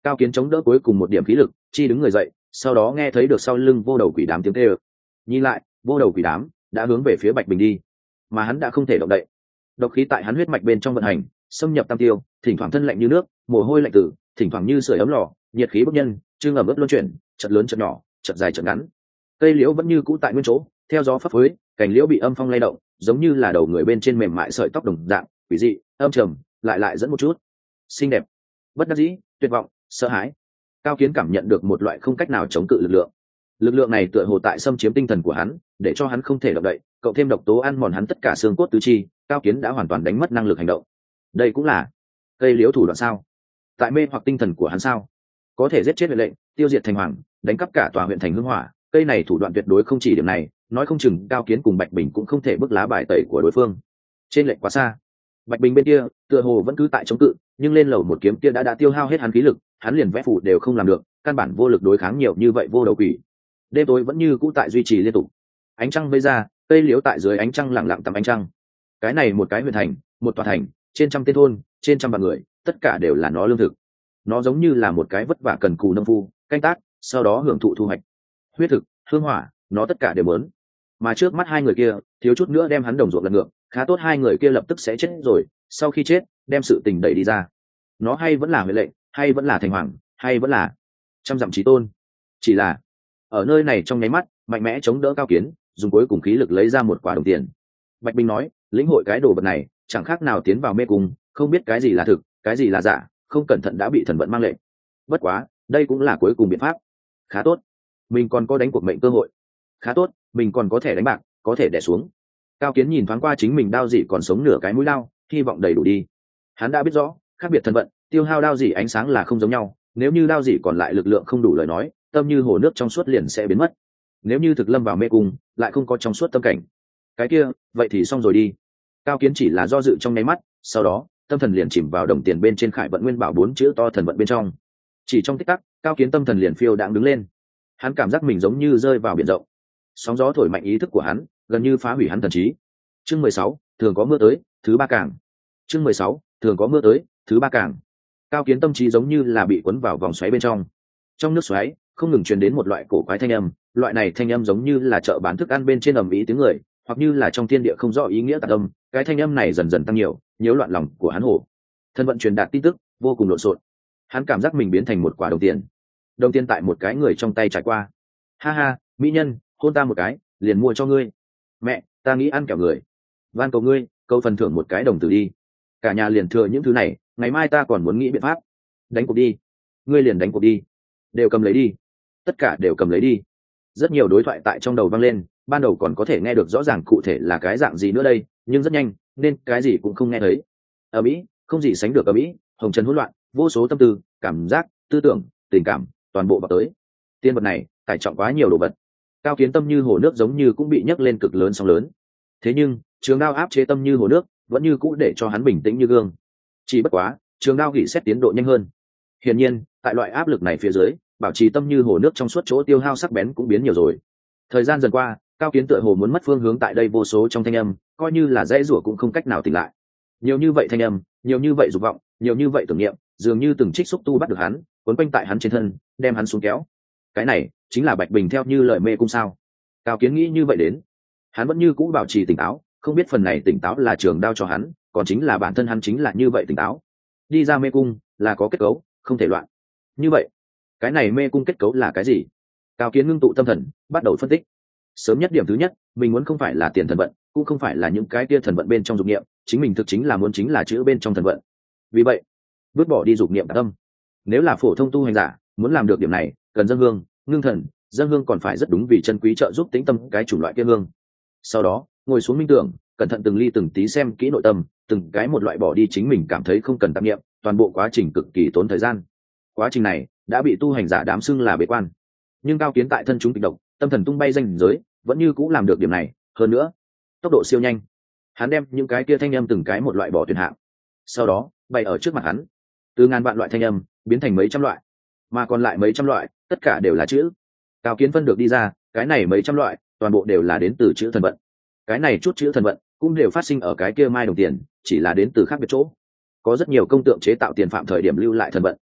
[SPEAKER 1] Cao Kiến chống đỡ cuối cùng một điểm khí lực, chi đứng người dậy, sau đó nghe thấy được sau lưng vô đầu quỷ đám tiếng kêu. Nhìn lại, vô đầu quỷ đám đã hướng về phía Bạch Bình đi, mà hắn đã không thể động đậy. Độc khí tại hắn huyết mạch bên trong vận hành, xâm nhập tam tiêu, thỉnh thoảng thân lạnh như nước, mồ hôi lạnh tử, thỉnh thoảng như sưởi ấm lò, nhiệt khí bốc nhân, chương ẩm ướt luân chuyển, chợt lớn chợt nhỏ, chợt dài chợt ngắn. Cây liễu vẫn như cũ tại nguyên chỗ, theo gió phấp phới, cành liễu bị âm phong lay động, giống như là đầu người bên trên mềm mại sợi tóc đồng dạng, quỷ dị, âm trầm, lại dẫn một chút xinh đẹp, bất đắc dĩ, tuyệt vọng, sợ hãi. Cao Kiến cảm nhận được một loại không cách nào chống cự lực lượng này tựa hồ tại xâm chiếm tinh thần của hắn, để cho hắn không thể động đậy, cộng thêm độc tố ăn mòn hắn tất cả xương cốt tứ chi, Cao Kiến đã hoàn toàn đánh mất năng lực hành động. Đây cũng là cây liễu thủ đoạn sao? Tại mê hoặc tinh thần của hắn sao? Có thể giết chết huyện lệnh, tiêu diệt thành hoàng, đánh cắp cả tòa huyện thành hưng hỏa, cây này thủ đoạn tuyệt đối không chỉ điểm này, nói không chừng Cao Kiến cùng Bạch Bình cũng không thể bước lá bài tẩy của đối phương. Trên lệnh quá xa. Bạch Bình bên kia tựa hồ vẫn cứ tại chống cự, nhưng lên lầu một kiếm kia đã tiêu hao hết hắn khí lực, hắn liền vẽ phủ đều không làm được, căn bản vô lực đối kháng nhiều như vậy vô đầu quỷ. Đêm tối vẫn như cũ tại duy trì liên tục. Ánh trăng vây ra, cây liễu tại dưới ánh trăng lặng lặng tắm ánh trăng. Cái này một cái huyện thành, một tòa thành, trên trăm tên thôn, trên trăm vạn người, tất cả đều là nó lương thực. Nó giống như là một cái vất vả cần cù nông phu, canh tác, sau đó hưởng thụ thu hoạch. Huyết thực, hương hỏa, nó tất cả đều muốn. Mà trước mắt hai người kia, thiếu chút nữa đem hắn đồng ruộng lật ngược, khá tốt hai người kia lập tức sẽ chết rồi, sau khi chết, đem sự tình đẩy đi ra. Nó hay vẫn là huệ lệnh, hay vẫn là thành hoàng, hay vẫn là trăm dặm chí tôn. Chỉ là ở nơi này trong nháy mắt, mạnh mẽ chống đỡ Cao Kiến, dùng cuối cùng khí lực lấy ra một quả đồng tiền. Bạch Bình nói, lĩnh hội cái đồ vật này, chẳng khác nào tiến vào mê cung, không biết cái gì là thực, cái gì là giả, không cẩn thận đã bị thần vận mang lệnh. Bất quá, đây cũng là cuối cùng biện pháp. Khá tốt, mình còn có đánh cuộc mệnh cơ hội. Khá tốt, mình còn có thể đánh bạc, có thể đè xuống. Cao Kiến nhìn thoáng qua chính mình đao dị còn sống nửa cái mũi lao, hy vọng đầy đủ đi. Hắn đã biết rõ, khác biệt thần vận, tiêu hao đao dị ánh sáng là không giống nhau, nếu như đao dị còn lại lực lượng không đủ lời nói, tâm như hồ nước trong suốt liền sẽ biến mất. Nếu như thực lâm vào mê cung, lại không có trong suốt tâm cảnh, cái kia, vậy thì xong rồi đi. Cao Kiến chỉ là do dự trong nháy mắt, sau đó, tâm thần liền chìm vào đồng tiền bên trên khải vận nguyên bảo 4 chữ to thần vận bên trong. Chỉ trong tích tắc, Cao Kiến tâm thần liền phiêu đãng đứng lên. Hắn cảm giác mình giống như rơi vào biển rộng. Sóng gió thổi mạnh ý thức của hắn, gần như phá hủy hắn thần trí. Chương 16, thường có mưa tới, thứ ba càng. Chương 16, thường có mưa tới, thứ ba càng. Cao Kiến tâm trí giống như là bị cuốn vào vòng xoáy bên trong. Trong nước xoáy, không ngừng truyền đến một loại cổ quái thanh âm, loại này thanh âm giống như là chợ bán thức ăn bên trên ầm ĩ tiếng người, hoặc như là trong thiên địa không rõ ý nghĩa tạp âm, cái thanh âm này dần dần tăng nhiều, nhiễu loạn lòng của hắn hổ. Thân vận truyền đạt tin tức, vô cùng lộn xộn. Hắn cảm giác mình biến thành một quả đồng tiền. Đồng tiền tại một cái người trong tay trải qua. Ha ha, mỹ nhân, hôn ta một cái, liền mua cho ngươi. Mẹ, ta nghĩ ăn kẹo người. Van cầu ngươi, câu phần thưởng một cái đồng tử đi. Cả nhà liền thừa những thứ này, ngày mai ta còn muốn nghĩ biện pháp. Đánh cuộc đi. Ngươi liền đánh cuộc đi. Đều cầm lấy đi. Tất cả đều cầm lấy đi. Rất nhiều đối thoại tại trong đầu vang lên, ban đầu còn có thể nghe được rõ ràng cụ thể là cái dạng gì nữa đây, nhưng rất nhanh, nên cái gì cũng không nghe thấy. Ở Mỹ, không gì sánh được ở Mỹ, hồng trần hỗn loạn, vô số tâm tư, cảm giác, tư tưởng, tình cảm, toàn bộ vào tới. Tiên vật này, tải trọng quá nhiều đồ vật. Cao Kiến tâm như hồ nước giống như cũng bị nhấc lên cực lớn sóng lớn. Thế nhưng, trường đao áp chế tâm như hồ nước, vẫn như cũ để cho hắn bình tĩnh như gương. Chỉ bất quá, trường đao gỉ xét tiến độ nhanh hơn. Hiển nhiên, tại loại áp lực này phía dưới, bảo trì tâm như hồ nước trong suốt chỗ tiêu hao sắc bén cũng biến nhiều rồi. Thời gian dần qua, Cao Kiến tựa hồ muốn mất phương hướng tại đây vô số trong thanh âm, coi như là dãy rủa cũng không cách nào tỉnh lại. Nhiều như vậy thanh âm, nhiều như vậy dục vọng, nhiều như vậy tưởng niệm, dường như từng trích xúc tu bắt được hắn, quấn quanh tại hắn trên thân, đem hắn xuống kéo. Cái này chính là Bạch Bình theo như lời mê cung sao? Cao Kiến nghĩ như vậy đến, hắn vẫn như cũ bảo trì tỉnh táo, không biết phần này tỉnh táo là trường đao cho hắn, còn chính là bản thân hắn chính là như vậy tỉnh táo. Đi ra mê cung là có kết cấu, không thể loạn. Như vậy, cái này mê cung kết cấu là cái gì? Cao Kiến ngưng tụ tâm thần, bắt đầu phân tích. Sớm nhất điểm thứ nhất, mình muốn không phải là tiền thần vận, cũng không phải là những cái kia thần vận bên trong dục niệm, chính mình thực chính là muốn chính là chữ bên trong thần vận. Vì vậy, vứt bỏ đi dục niệm tạp tâm. Nếu là phổ thông tu hành giả, muốn làm được điểm này, cần dâng hương, ngưng thần, dâng hương còn phải rất đúng vì chân quý trợ giúp tĩnh tâm cái chủng loại kia hương. Sau đó, ngồi xuống minh tưởng, cẩn thận từng ly từng tí xem kỹ nội tâm, từng cái một loại bỏ đi chính mình cảm thấy không cần tạp niệm, toàn bộ quá trình cực kỳ tốn thời gian. Quá trình này đã bị tu hành giả đám xưng là bế quan, nhưng Cao Kiến tại thân chúng kịch độc, tâm thần tung bay danh giới, vẫn như cũng làm được điểm này, hơn nữa, tốc độ siêu nhanh. Hắn đem những cái kia thanh âm từng cái một loại bỏ tuyển hạng, sau đó bày ở trước mặt hắn, từ ngàn vạn loại thanh âm biến thành mấy trăm loại, mà còn lại mấy trăm loại tất cả đều là chữ. Cao Kiến phân được đi ra, cái này mấy trăm loại toàn bộ đều là đến từ chữ thần vận. Cái này chút chữ thần vận cũng đều phát sinh ở cái kia mai đồng tiền, chỉ là đến từ khác biệt chỗ. Có rất nhiều công tượng chế tạo tiền phạm thời điểm lưu lại thần vận,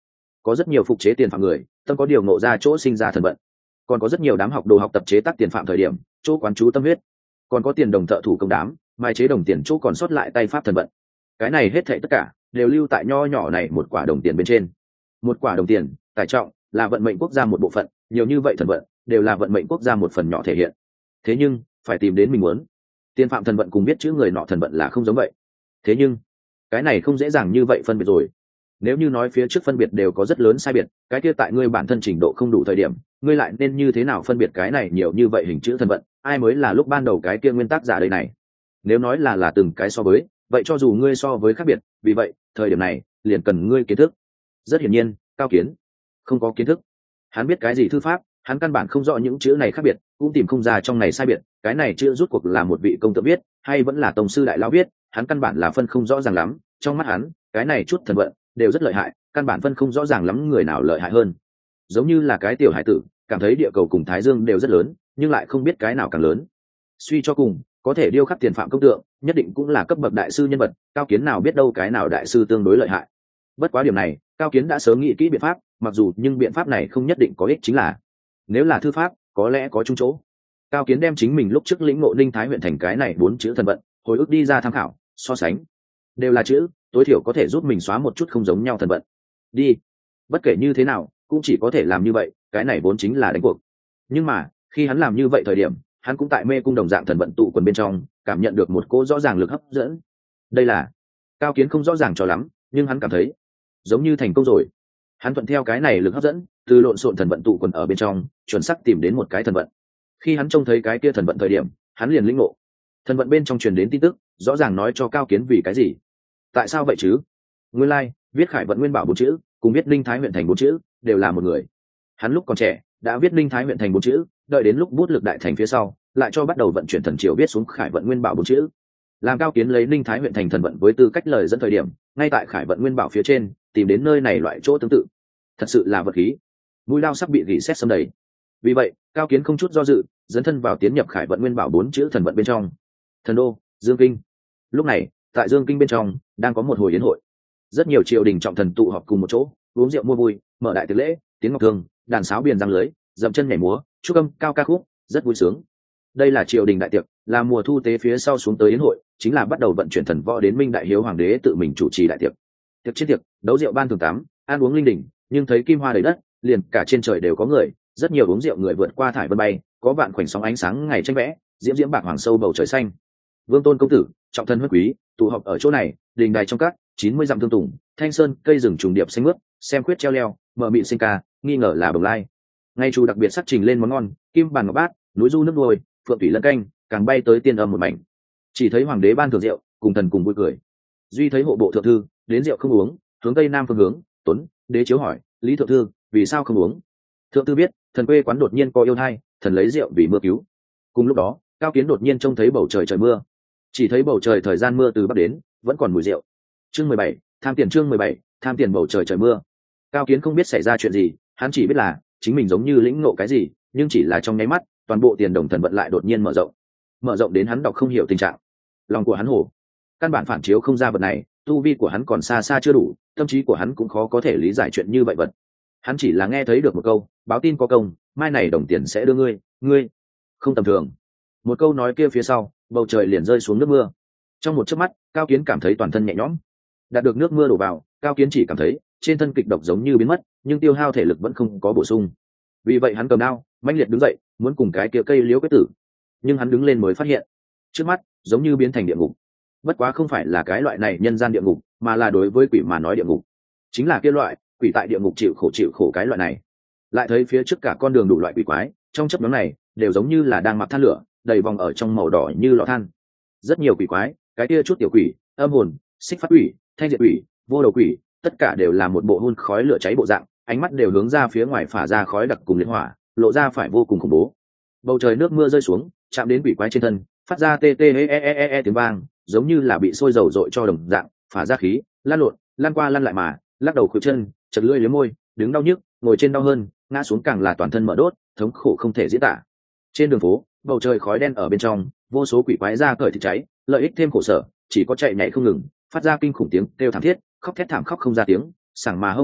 [SPEAKER 1] có rất nhiều phục chế tiền phạm người tâm có điều nộ ra chỗ sinh ra thần vận, còn có rất nhiều đám học đồ học tập chế tác tiền phạm thời điểm chỗ quán chú tâm huyết, còn có tiền đồng thợ thủ công đám mai chế đồng tiền chỗ còn sót lại tay pháp thần vận. Cái này hết thảy tất cả đều lưu tại nho nhỏ này một quả đồng tiền bên trên. Một quả đồng tiền tài trọng là vận mệnh quốc gia một bộ phận, nhiều như vậy thần vận đều là vận mệnh quốc gia một phần nhỏ thể hiện. Thế nhưng phải tìm đến mình muốn tiền phạm thần vận cùng biết chữ người nọ thần vận là không giống vậy. Thế nhưng cái này không dễ dàng như vậy phân biệt rồi. Nếu như nói phía trước phân biệt đều có rất lớn sai biệt, cái kia tại ngươi bản thân trình độ không đủ thời điểm, ngươi lại nên như thế nào phân biệt cái này nhiều như vậy hình chữ thần vận, ai mới là lúc ban đầu cái kia nguyên tắc giả đây này. Nếu nói là từng cái so với, vậy cho dù ngươi so với khác biệt, vì vậy thời điểm này liền cần ngươi kiến thức. Rất hiển nhiên Cao Kiến không có kiến thức. Hắn biết cái gì thư pháp, hắn căn bản không rõ những chữ này khác biệt, cũng tìm không ra trong này sai biệt. Cái này chữ rút cuộc là một vị công tử viết hay vẫn là tông sư đại lão viết, hắn căn bản là phân không rõ ràng lắm. Trong mắt hắn cái này chút thần vận đều rất lợi hại, căn bản phân không rõ ràng lắm người nào lợi hại hơn. Giống như là cái tiểu hải tử cảm thấy địa cầu cùng thái dương đều rất lớn, nhưng lại không biết cái nào càng lớn. Suy cho cùng có thể điêu khắc tiền phạm công tượng nhất định cũng là cấp bậc đại sư nhân vật, Cao Kiến nào biết đâu cái nào đại sư tương đối lợi hại. Bất quá điểm này Cao Kiến đã sớm nghĩ kỹ biện pháp, mặc dù nhưng biện pháp này không nhất định có ích, chính là nếu là thư pháp có lẽ có chung chỗ. Cao Kiến đem chính mình lúc trước lĩnh ngộ Ninh Thái huyện thành cái này 4 chữ thần vận hồi ức đi ra tham khảo so sánh, đều là chữ tối thiểu có thể giúp mình xóa một chút không giống nhau thần vận đi. Bất kể như thế nào cũng chỉ có thể làm như vậy, cái này vốn chính là đánh cuộc. Nhưng mà khi hắn làm như vậy thời điểm, hắn cũng tại mê cung đồng dạng thần vận tụ quần bên trong cảm nhận được một cỗ rõ ràng lực hấp dẫn. Đây là Cao Kiến không rõ ràng cho lắm, nhưng hắn cảm thấy giống như thành công rồi. Hắn thuận theo cái này lực hấp dẫn, từ lộn xộn thần vận tụ quần ở bên trong chuẩn xác tìm đến một cái thần vận. Khi hắn trông thấy cái kia thần vận thời điểm, hắn liền lĩnh ngộ thần vận bên trong truyền đến tin tức rõ ràng nói cho Cao Kiến vì cái gì, tại sao vậy chứ. Nguyên lai viết Khải Vận Nguyên Bảo 4 chữ cùng viết Ninh Thái huyện thành 4 chữ đều là một người. Hắn lúc còn trẻ đã viết Ninh Thái huyện thành 4 chữ, đợi đến lúc bút lực đại thành phía sau lại cho bắt đầu vận chuyển thần triều viết xuống Khải Vận Nguyên Bảo 4 chữ. Làm Cao Kiến lấy Ninh Thái huyện thành thần vận với tư cách lời dẫn thời điểm, ngay tại Khải Vận Nguyên Bảo phía trên tìm đến nơi này loại chỗ tương tự, thật sự là vật khí. Mũi lao sắp bị rỉ sét xâm đầy. Vì vậy Cao Kiến không chút do dự dấn thân vào tiến nhập Khải Vận Nguyên Bảo 4 chữ thần vận bên trong. Thần đô Dương Kinh. Lúc này tại Dương Kinh bên trong đang có một hồi yến hội, rất nhiều triều đình trọng thần tụ họp cùng một chỗ uống rượu mua vui, mở đại tiệc lễ, tiếng ngọc thường, đàn sáo biền răng lưới, dậm chân nhảy múa, chúc âm cao ca khúc, rất vui sướng. Đây là triều đình đại tiệc, là mùa thu tế phía sau xuống tới yến hội, chính là bắt đầu vận chuyển thần võ đến Minh Đại Hiếu hoàng đế tự mình chủ trì đại tiệc. Tiệc trên tiệc đấu rượu ban thường tắm, ăn uống linh đình, nhưng thấy kim hoa đầy đất, liền cả trên trời đều có người, rất nhiều uống rượu người vượt qua thải vân bay, có vạn khoảnh sóng ánh sáng ngày tranh vẽ, diễm diễm bạc hoàng sâu bầu trời xanh. Vương tôn công tử trọng thân huyết quý tụ họp ở chỗ này, đình đài trong các 90 dặm thương tùng, thanh sơn cây rừng trùng điệp xanh mướt, xem khuyết treo leo, mở mịn sinh ca, nghi ngờ là bồng lai. Ngay chủ đặc biệt sắc trình lên món ngon, kim bàn ngọc bát, núi du nước nuôi, phượng thủy lân canh, càng bay tới tiên âm một mảnh. Chỉ thấy hoàng đế ban thưởng rượu, cùng thần cùng vui cười. Duy thấy hộ bộ thượng thư đến rượu không uống, hướng tây nam phương hướng. Tuấn đế chiếu hỏi lý thượng thư vì sao không uống. Thượng thư biết thần quê quán đột nhiên có yêu thai, thần lấy rượu vì mưa cứu. Cùng lúc đó Cao Kiến đột nhiên trông thấy bầu trời trời mưa, chỉ thấy bầu trời thời gian mưa từ bắc đến vẫn còn mùi rượu. Chương 17, tham tiền. Chương 17, tham tiền. Bầu trời trời mưa. Cao Kiến không biết xảy ra chuyện gì, hắn chỉ biết là chính mình giống như lĩnh ngộ cái gì, nhưng chỉ là trong nháy mắt, toàn bộ tiền đồng thần vận lại đột nhiên mở rộng đến hắn đọc không hiểu tình trạng. Lòng của hắn hổ, căn bản phản chiếu không ra vật này, tu vi của hắn còn xa xa chưa đủ, tâm trí của hắn cũng khó có thể lý giải chuyện như vậy vật. Hắn chỉ là nghe thấy được một câu báo tin có công, mai này đồng tiền sẽ đưa ngươi không tầm thường. Một câu nói kia phía sau, bầu trời liền rơi xuống nước mưa. Trong một chớp mắt Cao Kiến cảm thấy toàn thân nhẹ nhõm. Đạt được nước mưa đổ vào, Cao Kiến chỉ cảm thấy trên thân kịch độc giống như biến mất, nhưng tiêu hao thể lực vẫn không có bổ sung. Vì vậy hắn cầm đao mãnh liệt đứng dậy, muốn cùng cái kia cây liễu quyết tử. Nhưng hắn đứng lên mới phát hiện trước mắt giống như biến thành địa ngục. Bất quá không phải là cái loại này nhân gian địa ngục, mà là đối với quỷ mà nói địa ngục, chính là kia loại quỷ tại địa ngục chịu khổ cái loại này. Lại thấy phía trước cả con đường đủ loại quỷ quái, trong chớp nhoáng này đều giống như là đang mặc than lửa, đầy vòng ở trong màu đỏ như lò than. Rất nhiều quỷ quái, cái kia chút tiểu quỷ, âm hồn, xích phát quỷ, thanh diệt quỷ, vô đầu quỷ, tất cả đều là một bộ hun khói lửa cháy bộ dạng, ánh mắt đều hướng ra phía ngoài phả ra khói đặc cùng liệt hỏa, lộ ra phải vô cùng khủng bố. Bầu trời nước mưa rơi xuống, chạm đến quỷ quái trên thân, phát ra tê tê tiếng vang, giống như là bị sôi dầu dội cho đồng dạng, phả ra khí, lăn lộn, lăn qua lăn lại mà, lắc đầu khuỷu chân, chật lưỡi liếm môi, đứng đau nhức, ngồi trên đau hơn, ngã xuống càng là toàn thân mở đốt, thống khổ không thể diễn tả. Trên đường phố, bầu trời khói đen ở bên trong, vô số quỷ quái ra cởi thịt cháy, lợi ích thêm khổ sở, chỉ có chạy nhảy không ngừng, phát ra kinh khủng tiếng kêu thảm thiết, khóc thét thảm khóc không ra tiếng, sảng mà hâu ngày,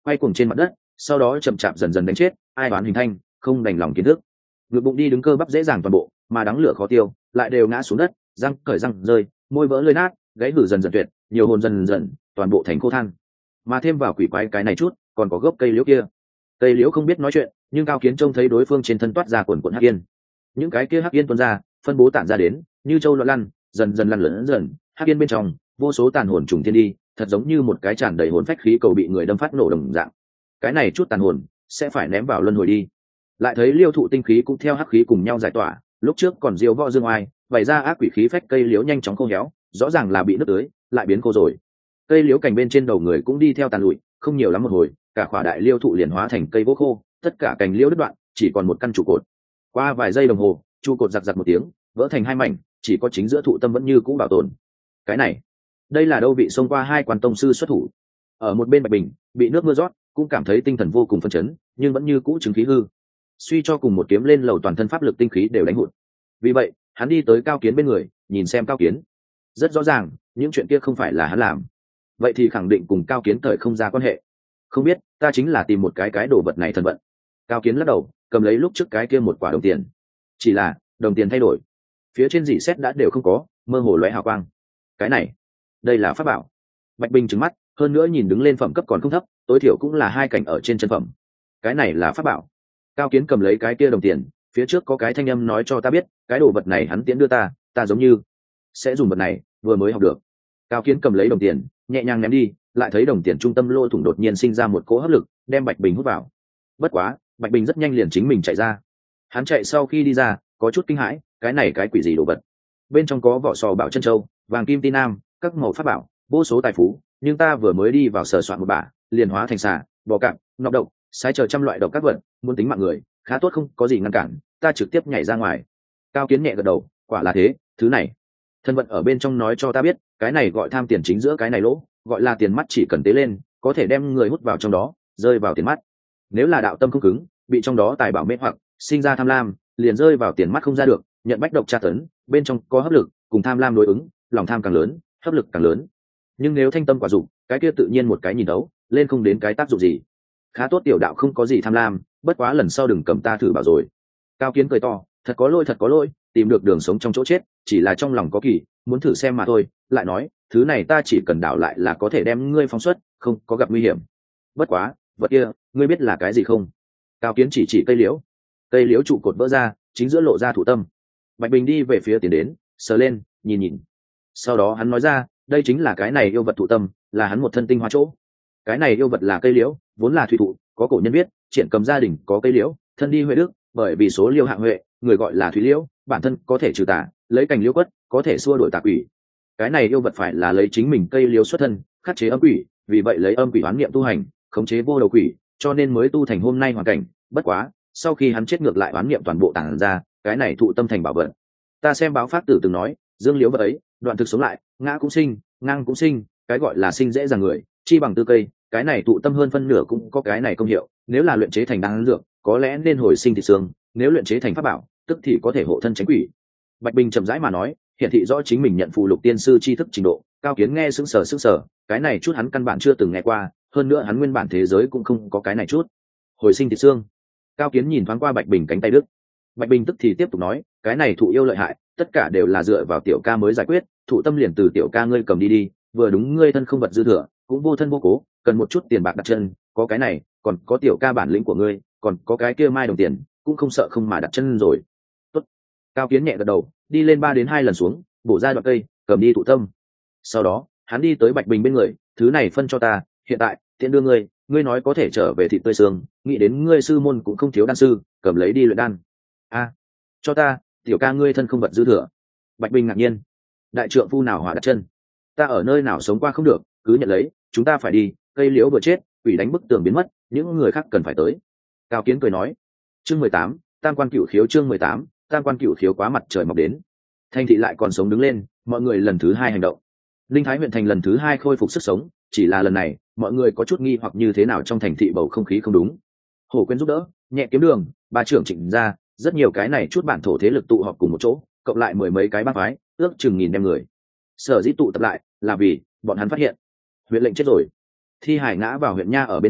[SPEAKER 1] quay cuồng trên mặt đất, sau đó chậm chạp dần dần đánh chết ai đoán hình thanh, không đành lòng kiến thức. Ngực bụng đi đứng cơ bắp dễ dàng toàn bộ, mà đắng lửa khó tiêu, lại đều ngã xuống đất, răng cởi răng rơi, môi vỡ lơi nát, gáy hử dần dần tuyệt, nhiều hồn dần dần, toàn bộ thành khô than. Mà thêm vào quỷ quái cái này chút, còn có gốc cây liễu kia. Cây liễu không biết nói chuyện, nhưng Cao Kiến trông thấy đối phương trên thân toát ra quần quần hắc yên. Những cái kia hắc yên tuôn ra, phân bố tản ra đến, như châu loạn lăn, dần dần lăn lẫn dần, hắc yên bên trong, vô số tàn hồn trùng thiên đi, thật giống như một cái tràn đầy hồn phách khí cầu bị người đâm phát nổ đồng dạng. Cái này chút tàn hồn sẽ phải ném vào luân hồi đi. Lại thấy liêu thụ tinh khí cũng theo hắc khí cùng nhau giải tỏa, lúc trước còn diêu võ dương oai, bày ra ác quỷ khí phách cây liễu nhanh chóng khô héo, rõ ràng là bị nước tưới, lại biến khô rồi. Cây liễu cành bên trên đầu người cũng đi theo tàn lụi, không nhiều lắm một hồi, cả khỏa đại liêu thụ liền hóa thành cây gỗ khô, tất cả cành liễu đứt đoạn, chỉ còn một căn trụ cột. Qua vài giây đồng hồ, trụ cột giật giật một tiếng, vỡ thành hai mảnh, chỉ có chính giữa thụ tâm vẫn như cũ bảo tồn. Cái này, đây là đâu vị xông qua hai quan tông sư xuất thủ. Ở một bên Bạch Bình, bị nước mưa rót, cũng cảm thấy tinh thần vô cùng phấn chấn, nhưng vẫn như cũ chứng khí hư. Suy cho cùng một kiếm lên lầu toàn thân pháp lực tinh khí đều đánh hụt. Vì vậy, hắn đi tới Cao Kiến bên người, nhìn xem Cao Kiến. Rất rõ ràng, những chuyện kia không phải là hắn làm. Vậy thì khẳng định cùng Cao Kiến thời không ra quan hệ. Không biết, ta chính là tìm một cái đồ vật này thần vận. Cao Kiến lắc đầu, cầm lấy lúc trước cái kia một quả đồng tiền. Chỉ là, đồng tiền thay đổi. Phía trên dỉ xét đã đều không có, mơ hồ lóe hào quang. Cái này, đây là pháp bảo. Bạch Bình trừng mắt, hơn nữa nhìn đứng lên phẩm cấp còn không thấp, tối thiểu cũng là hai cảnh ở trên chân phẩm. Cái này là pháp bảo. Cao Kiến cầm lấy cái kia đồng tiền, phía trước có cái thanh âm nói cho ta biết, cái đồ vật này hắn tiễn đưa ta, ta giống như sẽ dùng vật này, vừa mới học được. Cao Kiến cầm lấy đồng tiền, nhẹ nhàng ném đi, lại thấy đồng tiền trung tâm lỗ thủng đột nhiên sinh ra một cỗ hấp lực, đem Bạch Bình hút vào. Bất quá, Bạch Bình rất nhanh liền chính mình chạy ra. Hắn chạy sau khi đi ra, có chút kinh hãi, cái này cái quỷ gì đồ vật? Bên trong có vỏ sò bảo chân châu, vàng kim ti nam, các màu pháp bảo, vô số tài phú, nhưng ta vừa mới đi vào sờ soạn một bả, liền hóa thành xà, bò cạp, nọc độc, sai chờ trăm loại độc các vật, muốn tính mạng người, khá tốt không có gì ngăn cản, ta trực tiếp nhảy ra ngoài. Cao Kiến nhẹ gật đầu, quả là thế, thứ này thân vận ở bên trong nói cho ta biết, cái này gọi tham tiền chính giữa cái này lỗ, gọi là tiền mắt, chỉ cần tế lên có thể đem người hút vào trong đó, rơi vào tiền mắt. Nếu là đạo tâm không cứng, bị trong đó tài bảo mê hoặc, sinh ra tham lam, liền rơi vào tiền mắt không ra được, nhận bách độc tra tấn, bên trong có hấp lực, cùng tham lam đối ứng, lòng tham càng lớn, hấp lực càng lớn. Nhưng nếu thanh tâm quả dụng, cái kia tự nhiên một cái nhìn đấu, lên không đến cái tác dụng gì. Khá tốt tiểu đạo không có gì tham lam, bất quá lần sau đừng cầm ta thử bảo rồi. Cao Kiến cười to, thật có lỗi, tìm được đường sống trong chỗ chết, chỉ là trong lòng có kỳ, muốn thử xem mà thôi. Lại nói, thứ này ta chỉ cần đảo lại là có thể đem ngươi phóng xuất, không có gặp nguy hiểm. Bất quá, vật kia, ngươi biết là cái gì không? Cao Kiến chỉ cây liễu trụ cột vỡ ra, chính giữa lộ ra thụ tâm. Bạch Bình đi về phía tiến đến, sờ lên, nhìn. Sau đó hắn nói ra, đây chính là cái này yêu vật thụ tâm, là hắn một thân tinh hoa chỗ. Cái này yêu vật là cây liễu, vốn là thủy thụ, có cổ nhân biết, triển cầm gia đình có cây liễu, thân đi huệ đức, bởi vì số liễu hạng huệ, người gọi là thủy liễu, bản thân có thể trừ tà, lấy cành liễu quất, có thể xua đuổi tà quỷ. Cái này yêu vật phải là lấy chính mình cây liễu xuất thân, khắc chế âm quỷ, vì vậy lấy âm quỷ oán niệm tu hành, khống chế vô đầu quỷ, cho nên mới tu thành hôm nay hoàn cảnh. Bất quá, sau khi hắn chết ngược lại oán niệm toàn bộ tản ra, cái này thụ tâm thành bảo vật. Ta xem báo pháp tử từng nói, dương liễu vật ấy, đoạn thực sống lại, ngã cũng sinh, ngang cũng sinh, cái gọi là sinh dễ dàng người, chi bằng tư cây, cái này thụ tâm hơn phân nửa cũng có cái này công hiệu. Nếu là luyện chế thành đan dược, có lẽ nên hồi sinh thịt xương, nếu luyện chế thành pháp bảo, tức thì có thể hộ thân tránh quỷ. Bạch Bình chậm rãi mà nói, hiện thị rõ chính mình nhận phù lục tiên sư tri thức trình độ. Cao Kiến nghe sững sờ, cái này chút hắn căn bản chưa từng nghe qua, hơn nữa hắn nguyên bản thế giới cũng không có cái này chút. Hồi sinh thịt xương. Cao Kiến nhìn thoáng qua Bạch Bình cánh tay đứt. Bạch Bình tức thì tiếp tục nói, cái này thụ yêu lợi hại, tất cả đều là dựa vào tiểu ca mới giải quyết, thụ tâm liền từ tiểu ca ngươi cầm đi, vừa đúng ngươi thân không vật dư thừa, cũng vô thân vô cố, cần một chút tiền bạc đặt chân, có cái này, còn có tiểu ca bản lĩnh của ngươi, còn có cái kia mai đồng tiền, cũng không sợ không mà đặt chân rồi. Tốt. Cao Kiến nhẹ gật đầu, đi lên 3 đến 2 lần xuống, bổ ra đoạn cây, cầm đi thụ tâm. Sau đó, hắn đi tới Bạch Bình bên người, thứ này phân cho ta, hiện tại, tiện đưa ngươi nói có thể trở về thịt tươi xương, nghĩ đến ngươi sư môn cũng không thiếu đan sư, cầm lấy đi luyện đan. A, cho ta, tiểu ca ngươi thân không vật dư thừa. Bạch Bình ngạc nhiên, đại trượng phu nào hỏa đặt chân, ta ở nơi nào sống qua không được, cứ nhận lấy, chúng ta phải đi, cây liễu vừa chết, quỷ đánh bức tường biến mất, những người khác cần phải tới. Cao Kiến cười nói. Chương 18, tam quan cửu khiếu. Chương 18, tam quan cửu khiếu. Quá mặt trời mọc đến, thành thị lại còn sống đứng lên, mọi người lần thứ 2 hành động. Linh Thái huyện thành lần thứ 2 khôi phục sức sống, chỉ là lần này mọi người có chút nghi hoặc như thế nào trong thành thị bầu không khí không đúng. Hổ Quyên giúp đỡ, Nhẹ Kiếm Đường, Ba trưởng Trịnh ra, rất nhiều cái này chút bản thổ thế lực tụ họp cùng một chỗ, cộng lại 10 mấy cái bang phái, ước chừng 1000 đem người. Sở dĩ tụ tập lại là vì bọn hắn phát hiện huyện lệnh chết rồi, thi hải ngã vào huyện nha ở bên trong,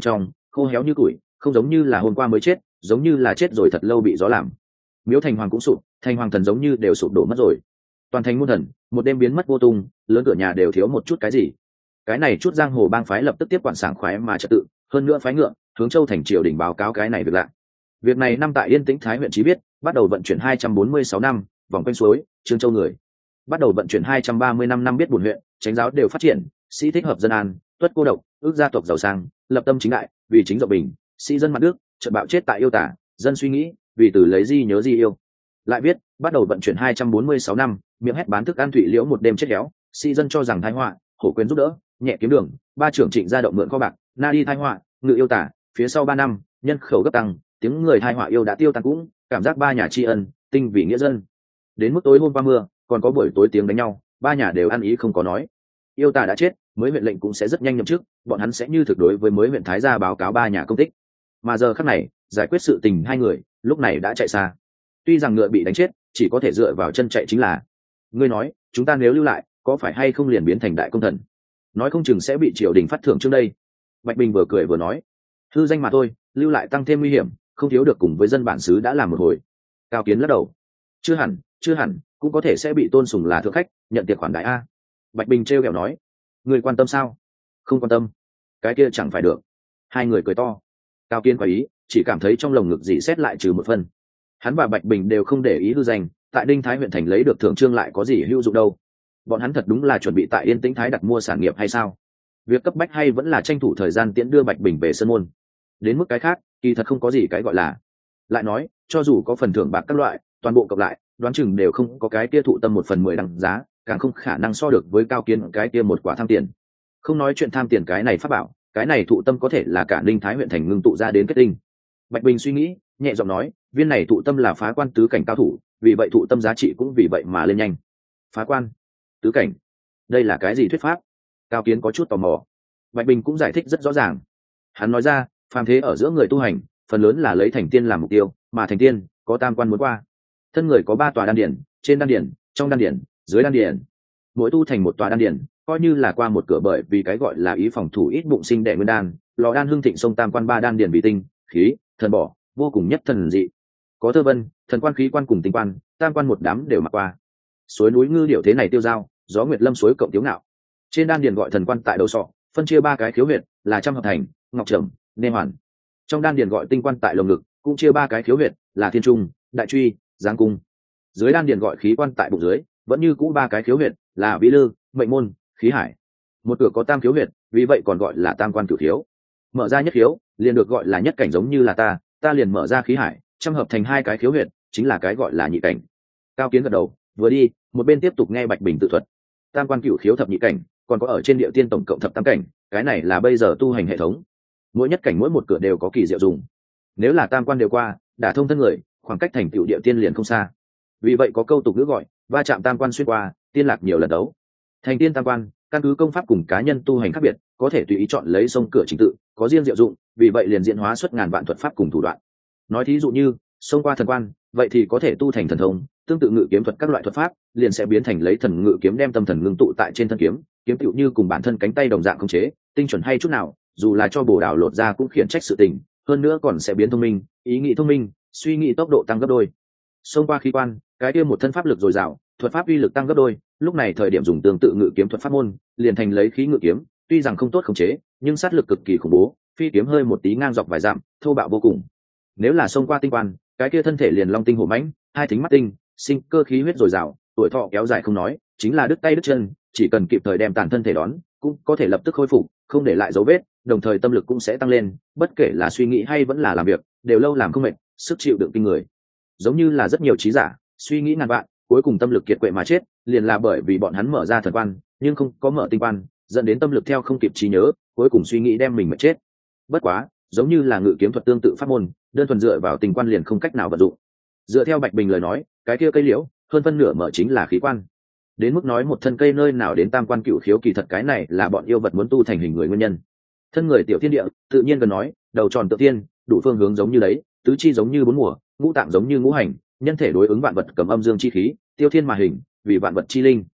[SPEAKER 1] khô héo như củi, không giống như là hôm qua mới chết, giống như là chết rồi thật lâu bị gió làm. Miếu thành hoàng cũng sụp, thành hoàng thần giống như đều sụp đổ mất rồi. Toàn thành muôn thần một đêm biến mất vô tung, lớn cửa nhà đều thiếu một chút cái gì. Cái này chút giang hồ bang phái lập tức tiếp quản sảng khoái mà trật tự, hơn nữa phái ngựa hướng châu thành triều đình báo cáo cái này việc lạ. Việc này năm tại Yên Tĩnh Thái huyện Chí biết, bắt đầu vận chuyển 246 năm, vòng quanh suối, Trương Châu người. Bắt đầu vận chuyển 235 năm biết buồn huyện, chánh giáo đều phát triển, sĩ thích hợp dân an, tuất cô độc, ước gia tộc giàu sang, lập tâm chính đại, vì chính rộng bình, sĩ dân mặt nước, chợt bạo chết tại yêu tả, dân suy nghĩ, vì từ lấy di nhớ di yêu. Lại biết, bắt đầu vận chuyển 246 năm, miệng hét bán thức ăn thủy liễu một đêm chết héo, sĩ dân cho rằng tai họa, hổ quyền giúp đỡ, nhẹ kiếm đường, ba trưởng trịnh gia động mượn kho bạc, na đi tai họa, ngự yêu tả, phía sau 3 năm, nhân khẩu gấp tăng, tiếng người tai họa yêu đã tiêu tan cũng, cảm giác ba nhà tri ân, tinh vì nghĩa dân. Đến mức tối hôm qua mưa, còn có buổi tối tiếng đánh nhau, ba nhà đều ăn ý không có nói. Yêu tả đã chết, mới huyện lệnh cũng sẽ rất nhanh nhậm chức, bọn hắn sẽ như thực đối với mới huyện thái gia báo cáo ba nhà công tích. Mà giờ khắc này, giải quyết sự tình hai người, lúc này đã chạy xa. Tuy rằng ngựa bị đánh chết, chỉ có thể dựa vào chân chạy chính là. Ngươi nói, chúng ta nếu lưu lại, có phải hay không liền biến thành đại công thần? Nói không chừng sẽ bị triều đình phát thưởng trước đây. Bạch Bình vừa cười vừa nói, hư danh mà thôi, lưu lại tăng thêm nguy hiểm, không thiếu được cùng với dân bản xứ đã làm một hồi. Cao Kiến lắc đầu, chưa hẳn, cũng có thể sẽ bị tôn sùng là thượng khách, nhận tiệc khoản đại a. Bạch Bình trêu ghẹo nói, người quan tâm sao? Không quan tâm, cái kia chẳng phải được. Hai người cười to. Cao Kiến quả ý, chỉ cảm thấy trong lồng ngực dị xét lại trừ một phần. Hắn và Bạch Bình đều không để ý hư danh, tại Đinh Thái huyện thành lấy được thưởng trương lại có gì hữu dụng đâu. Bọn hắn thật đúng là chuẩn bị tại Yên Tĩnh Thái đặt mua sản nghiệp hay sao? Việc cấp bách hay vẫn là tranh thủ thời gian tiễn đưa Bạch Bình về sân môn. Đến mức cái khác, kỳ thật không có gì cái gọi là. Lại nói, cho dù có phần thưởng bạc các loại, toàn bộ cộng lại, đoán chừng đều không có cái kia thụ tâm 1/10 đằng giá, càng không khả năng so được với Cao Kiến cái kia một quả tham tiền. Không nói chuyện tham tiền cái này pháp bảo, cái này thụ tâm có thể là cả Ninh Thái huyện thành ngưng tụ ra đến kết tinh. Bạch Bình suy nghĩ, nhẹ giọng nói, viên này thụ tâm là phá quan tứ cảnh cao thủ, vì vậy thụ tâm giá trị cũng vì vậy mà lên nhanh. Phá quan tứ cảnh, đây là cái gì thuyết pháp? Cao Kiến có chút tò mò. Bạch Bình cũng giải thích rất rõ ràng. Hắn nói ra, phàm thế ở giữa người tu hành, phần lớn là lấy thành tiên làm mục tiêu, mà thành tiên có tam quan muốn qua. Thân người có 3 tòa đan điển, trên đan điển, trong đan điển, dưới đan điển. Mỗi tu thành một tòa đan điển, coi như là qua một cửa, bởi vì cái gọi là ý phòng thủ ít bụng sinh đệ nguyên đan, lò đan hưng thịnh sông tam quan 3 đan điển vì tinh, khí, thần bỏ, vô cùng nhất thần dị. Có thơ vân, thần quan khí quan cùng tinh quan, tam quan một đám đều mặc qua. Suối núi ngư điệu thế này tiêu dao, gió nguyệt lâm suối cộng tiếu ngạo. Trên đan điển gọi thần quan tại đầu sọ, phân chia 3 cái khiếu huyệt, là trăm hợp thành, ngọc trầm, nên hoàn. Trong đan điển gọi tinh quan tại lồng ngực, cũng chia 3 cái khiếu huyệt, là thiên trung, đại truy, giáng cung. Dưới đan điển gọi khí quan tại bụng dưới, vẫn như cũ 3 cái khiếu huyệt, là vĩ lư, mệnh môn, khí hải. Một cửa có tam khiếu huyệt, vì vậy còn gọi là tam quan cửu khiếu. Mở ra nhất khiếu, liền được gọi là nhất cảnh, giống như là ta liền mở ra khí hải, trăm hợp thành 2 cái khiếu huyệt, chính là cái gọi là nhị cảnh. Cao Kiến gật đầu, vừa đi, một bên tiếp tục nghe Bạch Bình tự thuật. Tam quan cửu khiếu thập nhị cảnh, còn có ở trên địa tiên tổng cộng thập tam cảnh, cái này là bây giờ tu hành hệ thống. Mỗi nhất cảnh mỗi một cửa đều có kỳ diệu dùng. Nếu là tam quan đều qua, đả thông thân người, khoảng cách thành tựu địa tiên liền không xa. Vì vậy có câu tục ngữ gọi, va chạm tam quan xuyên qua, tiên lạc nhiều lần đấu. Thành tiên tam quan, căn cứ công pháp cùng cá nhân tu hành khác biệt, có thể tùy ý chọn lấy sông cửa trình tự, có riêng diệu dụng, vì vậy liền diễn hóa xuất ngàn vạn thuật pháp cùng thủ đoạn. Nói thí dụ như, xông qua thần quan, vậy thì có thể tu thành thần thông, tương tự ngự kiếm thuật các loại thuật pháp, liền sẽ biến thành lấy thần ngự kiếm đem tâm thần ngưng tụ tại trên thân kiếm, kiếm tựu như cùng bản thân cánh tay đồng dạng khống chế, tinh chuẩn hay chút nào, dù là cho bổ đảo lột ra cũng khiển trách sự tình, hơn nữa còn sẽ biến thông minh, ý nghĩ thông minh, suy nghĩ tốc độ tăng gấp đôi. Xông qua khí quan, cái kia một thân pháp lực dồi dào, thuật pháp uy lực tăng gấp đôi, lúc này thời điểm dùng tương tự ngự kiếm thuật pháp môn, liền thành lấy khí ngự kiếm, tuy rằng không tốt khống chế, nhưng sát lực cực kỳ khủng bố, phi kiếm hơi một tí ngang dọc vài dặm, thô bạo vô cùng. Nếu là xông qua tinh quan, cái kia thân thể liền long tinh hổ mãnh, hai thính mắt tinh, sinh cơ khí huyết dồi dào, tuổi thọ kéo dài không nói, chính là đứt tay đứt chân, chỉ cần kịp thời đem tàn thân thể đón, cũng có thể lập tức khôi phục, không để lại dấu vết, đồng thời tâm lực cũng sẽ tăng lên, bất kể là suy nghĩ hay vẫn là làm việc, đều lâu làm không mệt, sức chịu đựng kinh người. Giống như là rất nhiều trí giả, suy nghĩ ngàn vạn, cuối cùng tâm lực kiệt quệ mà chết, liền là bởi vì bọn hắn mở ra thần quan, nhưng không có mở tinh quan, dẫn đến tâm lực theo không kịp trí nhớ, cuối cùng suy nghĩ đem mình mà chết. Bất quá, giống như là ngự kiếm thuật tương tự pháp môn, đơn thuần dựa vào tinh quan liền không cách nào vận dụng. Dựa theo Bạch Bình lời nói, cái kia cây liễu, hơn phân nửa mở chính là khí quan. Đến mức nói một thân cây nơi nào đến tam quan cửu khiếu, kỳ thật cái này là bọn yêu vật muốn tu thành hình người nguyên nhân. Thân người tiểu thiên địa, tự nhiên cần nói, đầu tròn tự tiên, đủ phương hướng giống như đấy, tứ chi giống như bốn mùa, ngũ tạng giống như ngũ hành, nhân thể đối ứng vạn vật cầm âm dương chi khí, tiêu thiên mà hình, vì vạn vật chi linh.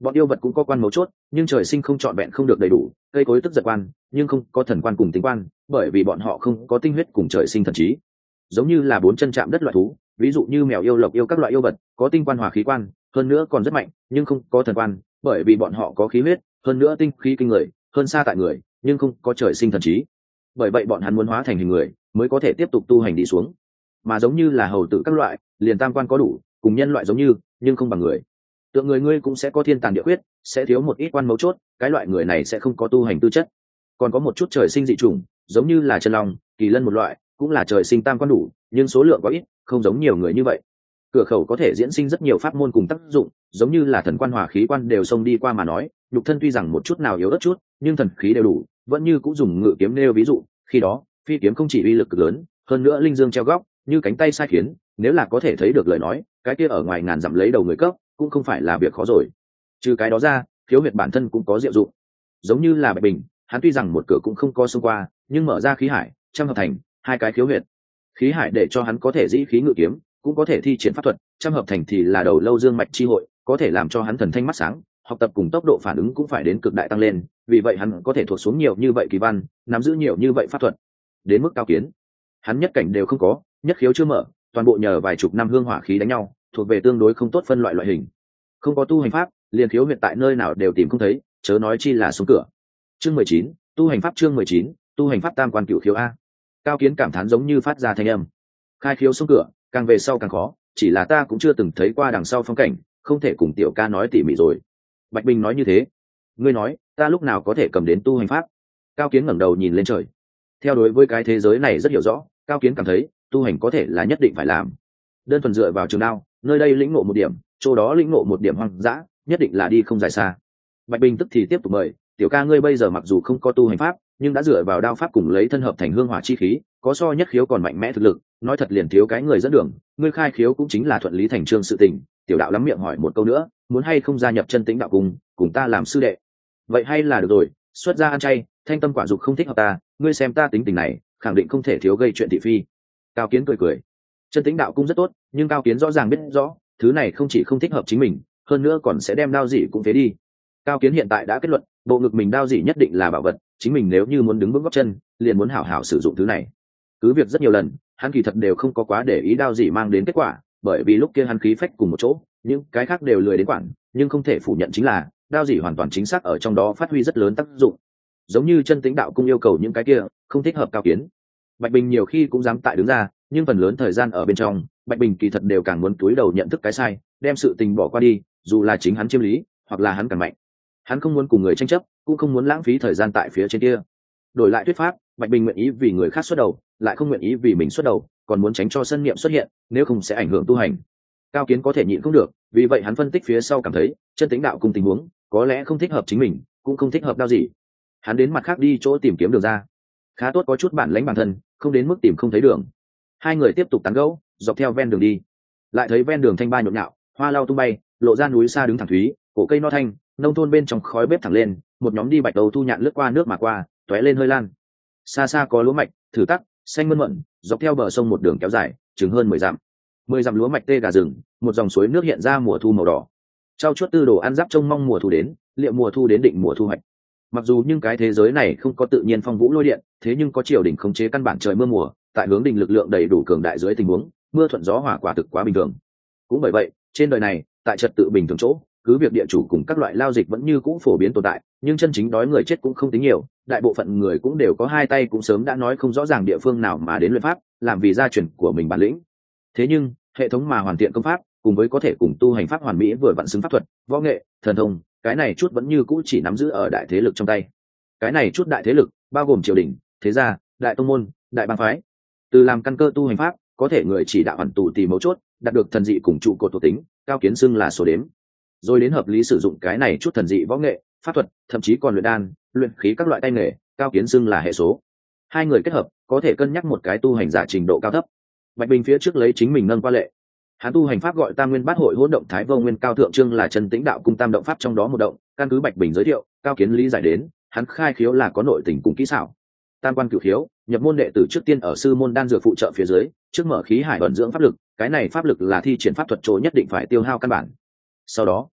[SPEAKER 1] bọn yêu vật cũng có quan mấu chốt, nhưng trời sinh không trọn vẹn không được đầy đủ, cây cối tức giật quan nhưng không có thần quan cùng tính quan, bởi vì bọn họ không có tinh huyết cùng trời sinh thần trí. Giống như là bốn chân chạm đất loại thú, ví dụ như mèo yêu, lộc yêu, các loại yêu vật có tinh quan hòa khí quan, hơn nữa còn rất mạnh nhưng không có thần quan, bởi vì bọn họ có khí huyết, hơn nữa tinh khí kinh người hơn xa tại người, nhưng không có trời sinh thần trí. Bởi vậy bọn hắn muốn hóa thành hình người mới có thể tiếp tục tu hành đi xuống. Mà giống như là hầu tử các loại, liền tam quan có đủ, cùng nhân loại giống như nhưng không bằng người. Tượng người ngươi cũng sẽ có thiên tàn địa huyết, sẽ thiếu một ít quan mấu chốt, cái loại người này sẽ không có tu hành tư chất. Còn có một chút trời sinh dị chủng, giống như là chân long, kỳ lân một loại, cũng là trời sinh tam quan đủ, nhưng số lượng có ít, không giống nhiều người như vậy. Cửa khẩu có thể diễn sinh rất nhiều pháp môn cùng tác dụng, giống như là thần quan hỏa khí quan đều xông đi qua mà nói, nhục thân tuy rằng một chút nào yếu ớt chút, nhưng thần khí đều đủ, vẫn như cũng dùng ngự kiếm nêu ví dụ, khi đó phi kiếm không chỉ uy lực cực lớn, hơn nữa linh dương treo góc, như cánh tay sai khiến, nếu là có thể thấy được lời nói, cái kia ở ngoài ngàn dặm lấy đầu người cấp, cũng không phải là việc khó rồi. Trừ cái đó ra, khiếu huyệt bản thân cũng có diệu dụng, giống như là Bạch Bình, hắn tuy rằng một cửa cũng không có xông qua, nhưng mở ra khí hải, trăm hợp thành hai cái khiếu huyệt. Khí hải để cho hắn có thể dĩ khí ngự kiếm, cũng có thể thi triển pháp thuật, trăm hợp thành thì là đầu lâu dương mạch chi hội, có thể làm cho hắn thần thanh mắt sáng, học tập cùng tốc độ phản ứng cũng phải đến cực đại tăng lên, vì vậy hắn có thể thuộc xuống nhiều như vậy kỳ văn, nắm giữ nhiều như vậy pháp thuật. Đến mức Cao Kiến, hắn nhất cảnh đều không có, nhất khiếu chưa mở, toàn bộ nhờ vài chục năm hương hỏa khí đánh nhau, thuộc về tương đối không tốt phân loại hình. Không có tu hành pháp, liền khiếu huyệt tại nơi nào đều tìm không thấy, chớ nói chi là xuống cửa. Chương 19, tu hành pháp. Chương 19, tu hành pháp tam quan cửu khiếu a. Cao Kiến cảm thán giống như phát ra thanh âm. Khai khiếu xuống cửa, càng về sau càng khó, chỉ là ta cũng chưa từng thấy qua đằng sau phong cảnh, không thể cùng tiểu ca nói tỉ mỉ rồi. Bạch Bình nói như thế. Ngươi nói, ta lúc nào có thể cầm đến tu hành pháp? Cao Kiến ngẩng đầu nhìn lên trời. Theo đối với cái thế giới này rất hiểu rõ, Cao Kiến cảm thấy tu hành có thể là nhất định phải làm. Đơn thuần dựa vào trường đao, nơi đây lĩnh ngộ một điểm, chỗ đó lĩnh ngộ một điểm hoang dã, nhất định là đi không dài xa. Bạch Bình tức thì tiếp tục mời, tiểu ca ngươi bây giờ mặc dù không có tu hành pháp, nhưng đã dựa vào đao pháp cùng lấy thân hợp thành hương hỏa chi khí, có so nhất khiếu còn mạnh mẽ thực lực, nói thật liền thiếu cái người dẫn đường, ngươi khai khiếu cũng chính là thuận lý thành trương sự tình. Tiểu đạo lắm miệng hỏi một câu nữa, muốn hay không gia nhập Chân Tĩnh đạo cùng ta làm sư đệ? Vậy hay là được rồi, xuất gia ăn chay, thanh tâm quả dục không thích hợp ta, ngươi xem ta tính tình này, khẳng định không thể thiếu gây chuyện thị phi. Cao Kiến cười cười, Chân Tĩnh đạo cung rất tốt, nhưng Cao Kiến rõ ràng biết rõ, thứ này không chỉ không thích hợp chính mình, hơn nữa còn sẽ đem đao dị cũng phế đi. Cao Kiến hiện tại đã kết luận, bộ ngực mình đao dị nhất định là bảo vật, chính mình nếu như muốn đứng vững gót chân, liền muốn hảo hảo sử dụng thứ này. Cứ việc rất nhiều lần, hắn kỳ thật đều không có quá để ý đao dị mang đến kết quả, bởi vì lúc kia hắn khí phách cùng một chỗ, những cái khác đều lười đến quản, nhưng không thể phủ nhận chính là đao dị hoàn toàn chính xác ở trong đó phát huy rất lớn tác dụng. Giống như Chân Tĩnh đạo cung yêu cầu những cái kia, không thích hợp Cao Kiến. Bạch Bình nhiều khi cũng dám tại đứng ra, nhưng phần lớn thời gian ở bên trong, Bạch Bình kỳ thật đều càng muốn túi đầu nhận thức cái sai, đem sự tình bỏ qua đi, dù là chính hắn chiếm lý, hoặc là hắn càng mạnh. Hắn không muốn cùng người tranh chấp, cũng không muốn lãng phí thời gian tại phía trên kia. Đổi lại thuyết pháp, Bạch Bình nguyện ý vì người khác xuất đầu, lại không nguyện ý vì mình xuất đầu, còn muốn tránh cho sân niệm xuất hiện, nếu không sẽ ảnh hưởng tu hành. Cao Kiến có thể nhịn không được, vì vậy hắn phân tích phía sau cảm thấy, Chân Tĩnh đạo cung tình huống, có lẽ không thích hợp chính mình, cũng không thích hợp đao gì. Hắn đến mặt khác đi chỗ tìm kiếm đường ra. Khá tốt có chút bản lãnh bản thân, không đến mức tìm không thấy đường. Hai người tiếp tục tán gẫu, dọc theo ven đường đi. Lại thấy ven đường thanh ba nhộn nhạo, hoa lau tung bay, lộ ra núi xa đứng thẳng thúy, cổ cây no thanh, nông thôn bên trong khói bếp thẳng lên, một nhóm đi bạch đầu thu nhạn lướt qua nước mà qua, tóe lên hơi lan. Xa xa có lúa mạch, thử tắc, xanh mơn mận, dọc theo bờ sông một đường kéo dài, chừng hơn 10 dặm. 10 dặm lúa mạch tê gà rừng, một dòng suối nước hiện ra mùa thu màu đỏ. Trao chuốt tư đồ ăn giáp trông mong mùa thu đến, liệu mùa thu đến định mùa thu hoạch. Mặc dù nhưng cái thế giới này không có tự nhiên phong vũ lôi điện, thế nhưng có triều đình khống chế căn bản trời mưa mùa, tại hướng đình lực lượng đầy đủ cường đại dưới tình huống, mưa thuận gió hòa quả thực quá bình thường. Cũng bởi vậy, trên đời này, tại trật tự bình thường chỗ, cứ việc địa chủ cùng các loại lao dịch vẫn như cũ phổ biến tồn tại, nhưng chân chính đói người chết cũng không tính nhiều, đại bộ phận người cũng đều có hai tay cũng sớm đã nói không rõ ràng địa phương nào mà đến luyện pháp, làm vì gia truyền của mình bản lĩnh. Thế nhưng, hệ thống mà hoàn thiện công pháp, cùng với có thể cùng tu hành pháp hoàn mỹ vừa vặn xứng pháp thuật, võ nghệ, thần thông, cái này chút vẫn như cũ chỉ nắm giữ ở đại thế lực trong tay. Cái này chút đại thế lực bao gồm triều đình, thế gia, đại tông môn, đại bang phái. Từ làm căn cơ tu hành pháp, có thể người chỉ đạo ẩn tù tì mấu chốt, đạt được thần dị cùng trụ cột thuộc tính, Cao Kiến xưng là số đếm. Rồi đến hợp lý sử dụng cái này chút thần dị võ nghệ, pháp thuật, thậm chí còn luyện đan, luyện khí các loại tay nghề, Cao Kiến xưng là hệ số. Hai người kết hợp, có thể cân nhắc một cái tu hành giả trình độ cao thấp. Bạch Bình phía trước lấy chính mình nâng qua lệ. Hắn tu hành pháp gọi Tam Nguyên Bát Hội Hỗn Động Thái Vô Nguyên Cao Thượng Chương là Chân Tĩnh đạo cung tam động pháp trong đó một động, căn cứ Bạch Bình giới thiệu, Cao Kiến lý giải đến, hắn khai khiếu là có nội tình cùng kỹ xảo. Tam quan cửu khiếu, nhập môn đệ tử trước tiên ở sư môn đan dược phụ trợ phía dưới, trước mở khí hải vận dưỡng pháp lực, cái này pháp lực là thi triển pháp thuật chỗ nhất định phải tiêu hao căn bản. Sau đó,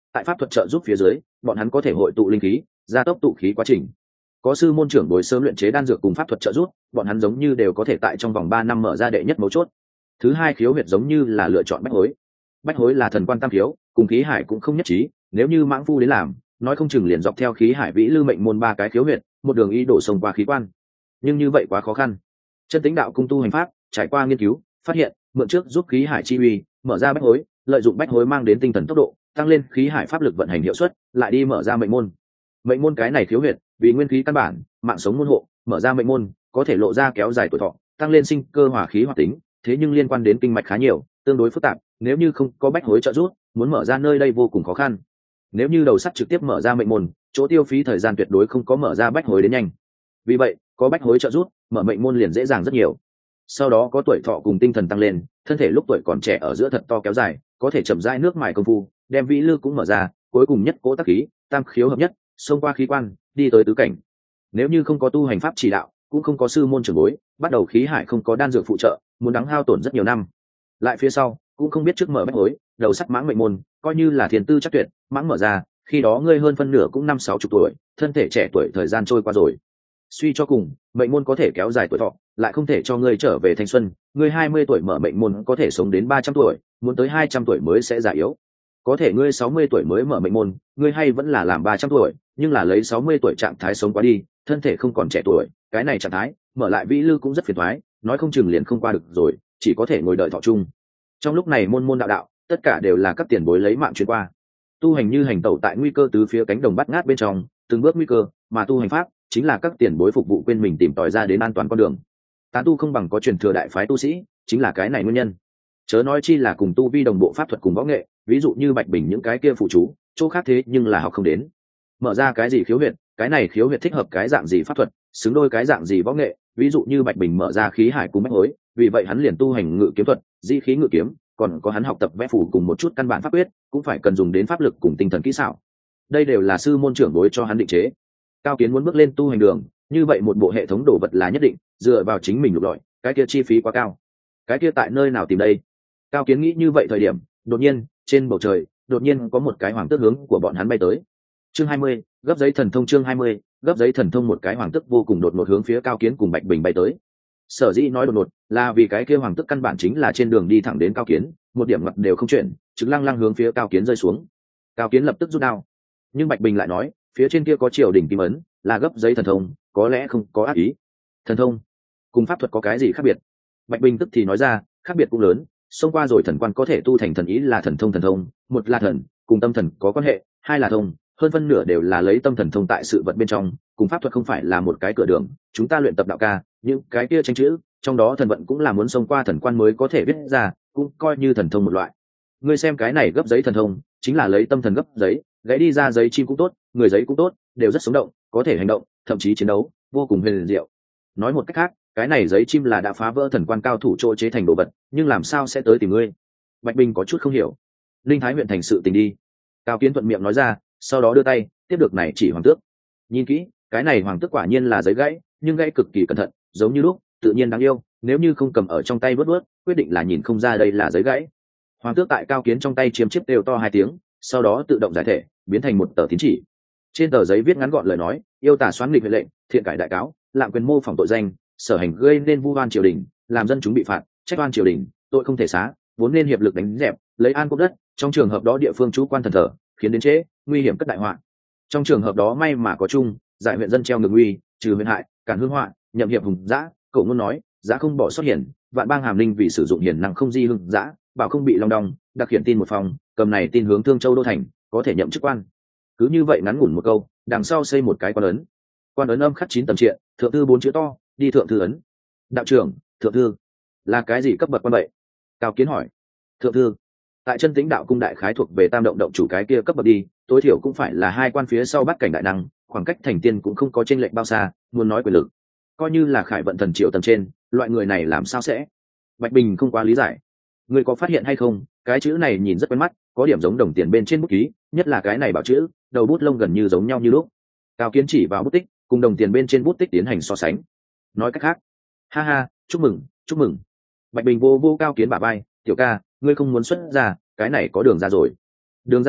[SPEAKER 1] tại pháp thuật trợ giúp phía dưới bọn hắn có thể hội tụ linh khí, gia tốc tụ khí quá trình. Có sư môn trưởng bồi sớm luyện chế đan dược cùng pháp thuật trợ giúp, bọn hắn giống như đều có thể tại trong vòng 3 năm mở ra đệ nhất mấu chốt. Thứ hai khiếu huyệt giống như là lựa chọn bách hối. Bách hối là thần quan tam khiếu, cùng khí hải cũng không nhất trí, nếu như mãng phu đến làm, nói không chừng liền dọc theo khí hải vĩ lư mệnh môn 3 cái khiếu huyệt, một đường ý đổ sông qua khí quan. Nhưng như vậy quá khó khăn. Chân Tĩnh đạo cung tu hành pháp, trải qua nghiên cứu, phát hiện, mượn trước giúp khí hải chi uy, mở ra bách hối, lợi dụng bách hối mang đến tinh thần tốc độ, tăng lên khí hải pháp lực vận hành hiệu suất, lại đi mở ra mệnh môn. Mệnh môn cái này khiếu huyệt, vì nguyên khí căn bản, mạng sống môn hộ, mở ra mệnh môn, có thể lộ ra kéo dài tuổi thọ, tăng lên sinh cơ hỏa khí hoạt tính, thế nhưng liên quan đến kinh mạch khá nhiều, tương đối phức tạp, nếu như không có bách hối trợ giúp, muốn mở ra nơi đây vô cùng khó khăn. Nếu như đầu sắt trực tiếp mở ra mệnh môn, chỗ tiêu phí thời gian tuyệt đối không có mở ra bách hối đến nhanh. Vì vậy, có bách hối trợ giúp, mở mệnh môn liền dễ dàng rất nhiều. Sau đó có tuổi thọ cùng tinh thần tăng lên, thân thể lúc tuổi còn trẻ ở giữa thật to kéo dài, có thể chậm rãi nước mài công phu, đem vĩ lư cũng mở ra, cuối cùng nhất cố tác khí, tam khiếu hợp nhất, xông qua khí quan, đi tới tứ cảnh. Nếu như không có tu hành pháp chỉ đạo, cũng không có sư môn trưởng bối, bắt đầu khí hải không có đan dược phụ trợ, muốn đắng hao tổn rất nhiều năm. Lại phía sau, cũng không biết trước mở bách hối, đầu sắt mãng mệnh môn, coi như là thiên tư chắc tuyệt, mãng mở ra, khi đó ngươi hơn phân nửa cũng 50-60 tuổi, thân thể trẻ tuổi thời gian trôi qua rồi. Suy cho cùng, mệnh môn có thể kéo dài tuổi thọ, lại không thể cho ngươi trở về thanh xuân, ngươi 20 tuổi mở mệnh môn có thể sống đến 300 tuổi, muốn tới 200 tuổi mới sẽ già yếu. Có thể ngươi 60 tuổi mới mở mệnh môn, ngươi hay vẫn là làm 300 tuổi, nhưng là lấy 60 tuổi trạng thái sống quá đi, thân thể không còn trẻ tuổi, cái này trạng thái, mở lại vĩ lư cũng rất phiền toái, nói không chừng liền không qua được rồi, chỉ có thể ngồi đợi thọ chung. Trong lúc này môn môn đạo đạo, tất cả đều là các tiền bối lấy mạng chuyên qua. Tu hành như hành tẩu tại nguy cơ tứ phía cánh đồng bát ngát bên trong, từng bước nguy cơ, mà tu hành pháp chính là các tiền bối phục vụ quên mình tìm tòi ra đến an toàn con đường. Tán tu không bằng có truyền thừa đại phái tu sĩ, chính là cái này nguyên nhân. Chớ nói chi là cùng tu vi đồng bộ pháp thuật cùng võ nghệ, ví dụ như Bạch Bình những cái kia phụ chú, chỗ khác thế nhưng là học không đến. Mở ra cái gì khiếu huyệt, cái này khiếu huyệt thích hợp cái dạng gì pháp thuật, xứng đôi cái dạng gì võ nghệ, ví dụ như Bạch Bình mở ra khí hải cùng bách hối, vì vậy hắn liền tu hành ngự kiếm thuật, di khí ngự kiếm, còn có hắn học tập vẽ phù cùng một chút căn bản pháp quyết, cũng phải cần dùng đến pháp lực cùng tinh thần kỹ xảo. Đây đều là sư môn trưởng bối cho hắn định chế. Cao Kiến muốn bước lên tu hành đường, như vậy một bộ hệ thống đồ vật là nhất định, dựa vào chính mình lục lọi, cái kia chi phí quá cao. Cái kia tại nơi nào tìm đây? Cao Kiến nghĩ như vậy thời điểm, đột nhiên, trên bầu trời, đột nhiên có một cái hoàng tước hướng của bọn hắn bay tới. Chương 20, gấp giấy thần thông chương 20, gấp giấy thần thông một cái hoàng tước vô cùng đột ngột hướng phía Cao Kiến cùng Bạch Bình bay tới. Sở dĩ nói đột ngột, là vì cái kia hoàng tước căn bản chính là trên đường đi thẳng đến Cao Kiến, một điểm mặt đều không chuyển, trực lăng lăng hướng phía Cao Kiến rơi xuống. Cao Kiến lập tức rút đao. Nhưng Bạch Bình lại nói, phía trên kia có triều đỉnh kim ấn, là gấp giấy thần thông, có lẽ không có ác ý. Thần thông cùng pháp thuật có cái gì khác biệt? Bạch Bình tức thì nói ra, khác biệt cũng lớn, xông qua rồi thần quan có thể tu thành thần ý là thần thông, một là thần, cùng tâm thần có quan hệ, hai là thông, hơn phân nửa đều là lấy tâm thần thông tại sự vật bên trong, cùng pháp thuật không phải là một cái cửa đường. Chúng ta luyện tập đạo ca, những cái kia tranh chữ, trong đó thần vận cũng là muốn xông qua thần quan mới có thể viết ra, cũng coi như thần thông một loại. Ngươi xem cái này gấp giấy thần thông, chính là lấy tâm thần gấp giấy, gãy đi ra giấy chim cũng tốt, người giấy cũng tốt, đều rất sống động, có thể hành động, thậm chí chiến đấu, vô cùng huyền diệu. Nói một cách khác, cái này giấy chim là đã phá vỡ thần quan cao thủ chỗ chế thành đồ vật, nhưng làm sao sẽ tới tìm ngươi? Bạch Bình có chút không hiểu. Linh Thái huyện thành sự tình đi. Cao Kiến thuận miệng nói ra, sau đó đưa tay tiếp được này chỉ hoàng tước. Nhìn kỹ, cái này hoàng tước quả nhiên là giấy gãy, nhưng gãy cực kỳ cẩn thận, giống như lúc, tự nhiên đáng yêu. Nếu như không cầm ở trong tay bớt, quyết định là nhìn không ra đây là giấy gãy. Hoàng tước tại Cao Kiến trong tay chiếm chiếc đều to 2 tiếng, sau đó tự động giải thể, biến thành một tờ tín chỉ. Trên tờ giấy viết ngắn gọn lời nói: yêu tả xoán nghịch huệ lệnh, thiện cải đại cáo, lạm quyền mô phỏng tội danh, sở hành gây nên vu oan triều đình, làm dân chúng bị phạt, trách oan triều đình, tội không thể xá, vốn nên hiệp lực đánh dẹp, lấy an quốc đất. Trong trường hợp đó địa phương chú quan thần thờ, khiến đến trễ, nguy hiểm cất đại họa. Trong trường hợp đó may mà có chung, giải huyện dân treo ngược nguy, trừ huyện hại, cản hương họa, nhậm hiệp hùng dã. Cậu ngôn nói, dã không bỏ xuất hiển, vạn bang hàm linh vì sử dụng hiển năng không di hưng dã, bảo không bị long đong, đặc hiển tin một phòng, cầm này tin hướng Thương Châu đô thành, có thể nhậm chức quan. Cứ như vậy ngắn ngủn một câu, đằng sau xây một cái quan ấn. Quan ấn âm khắc 9 tầng triện, thượng thư 4 chữ to, đi thượng thư ấn. Đạo trưởng, thượng thư là cái gì cấp bậc quan vậy? Cao Kiến hỏi. Thượng thư tại Chân Tĩnh đạo cung đại khái thuộc về tam động động chủ cái kia cấp bậc đi, tối thiểu cũng phải là 2 quan phía sau bát cảnh đại năng, khoảng cách thành tiên cũng không có chênh lệch bao xa, muốn nói quyền lực, coi như là Khải Vận thần triệu tầng trên, loại người này làm sao sẽ? Bạch Bình không quá lý giải. Người có phát hiện hay không, cái chữ này nhìn rất quen mắt, có điểm giống đồng tiền bên trên bút ký, nhất là cái này bảo chữ, đầu bút lông gần như giống nhau như lúc. Cao Kiến chỉ vào bút tích, cùng đồng tiền bên trên bút tích tiến hành so sánh. Nói cách khác, ha ha, chúc mừng, chúc mừng. Bạch Bình vô Cao Kiến bả vai, tiểu ca, ngươi không muốn xuất ra, cái này có đường ra rồi. Đường ra a,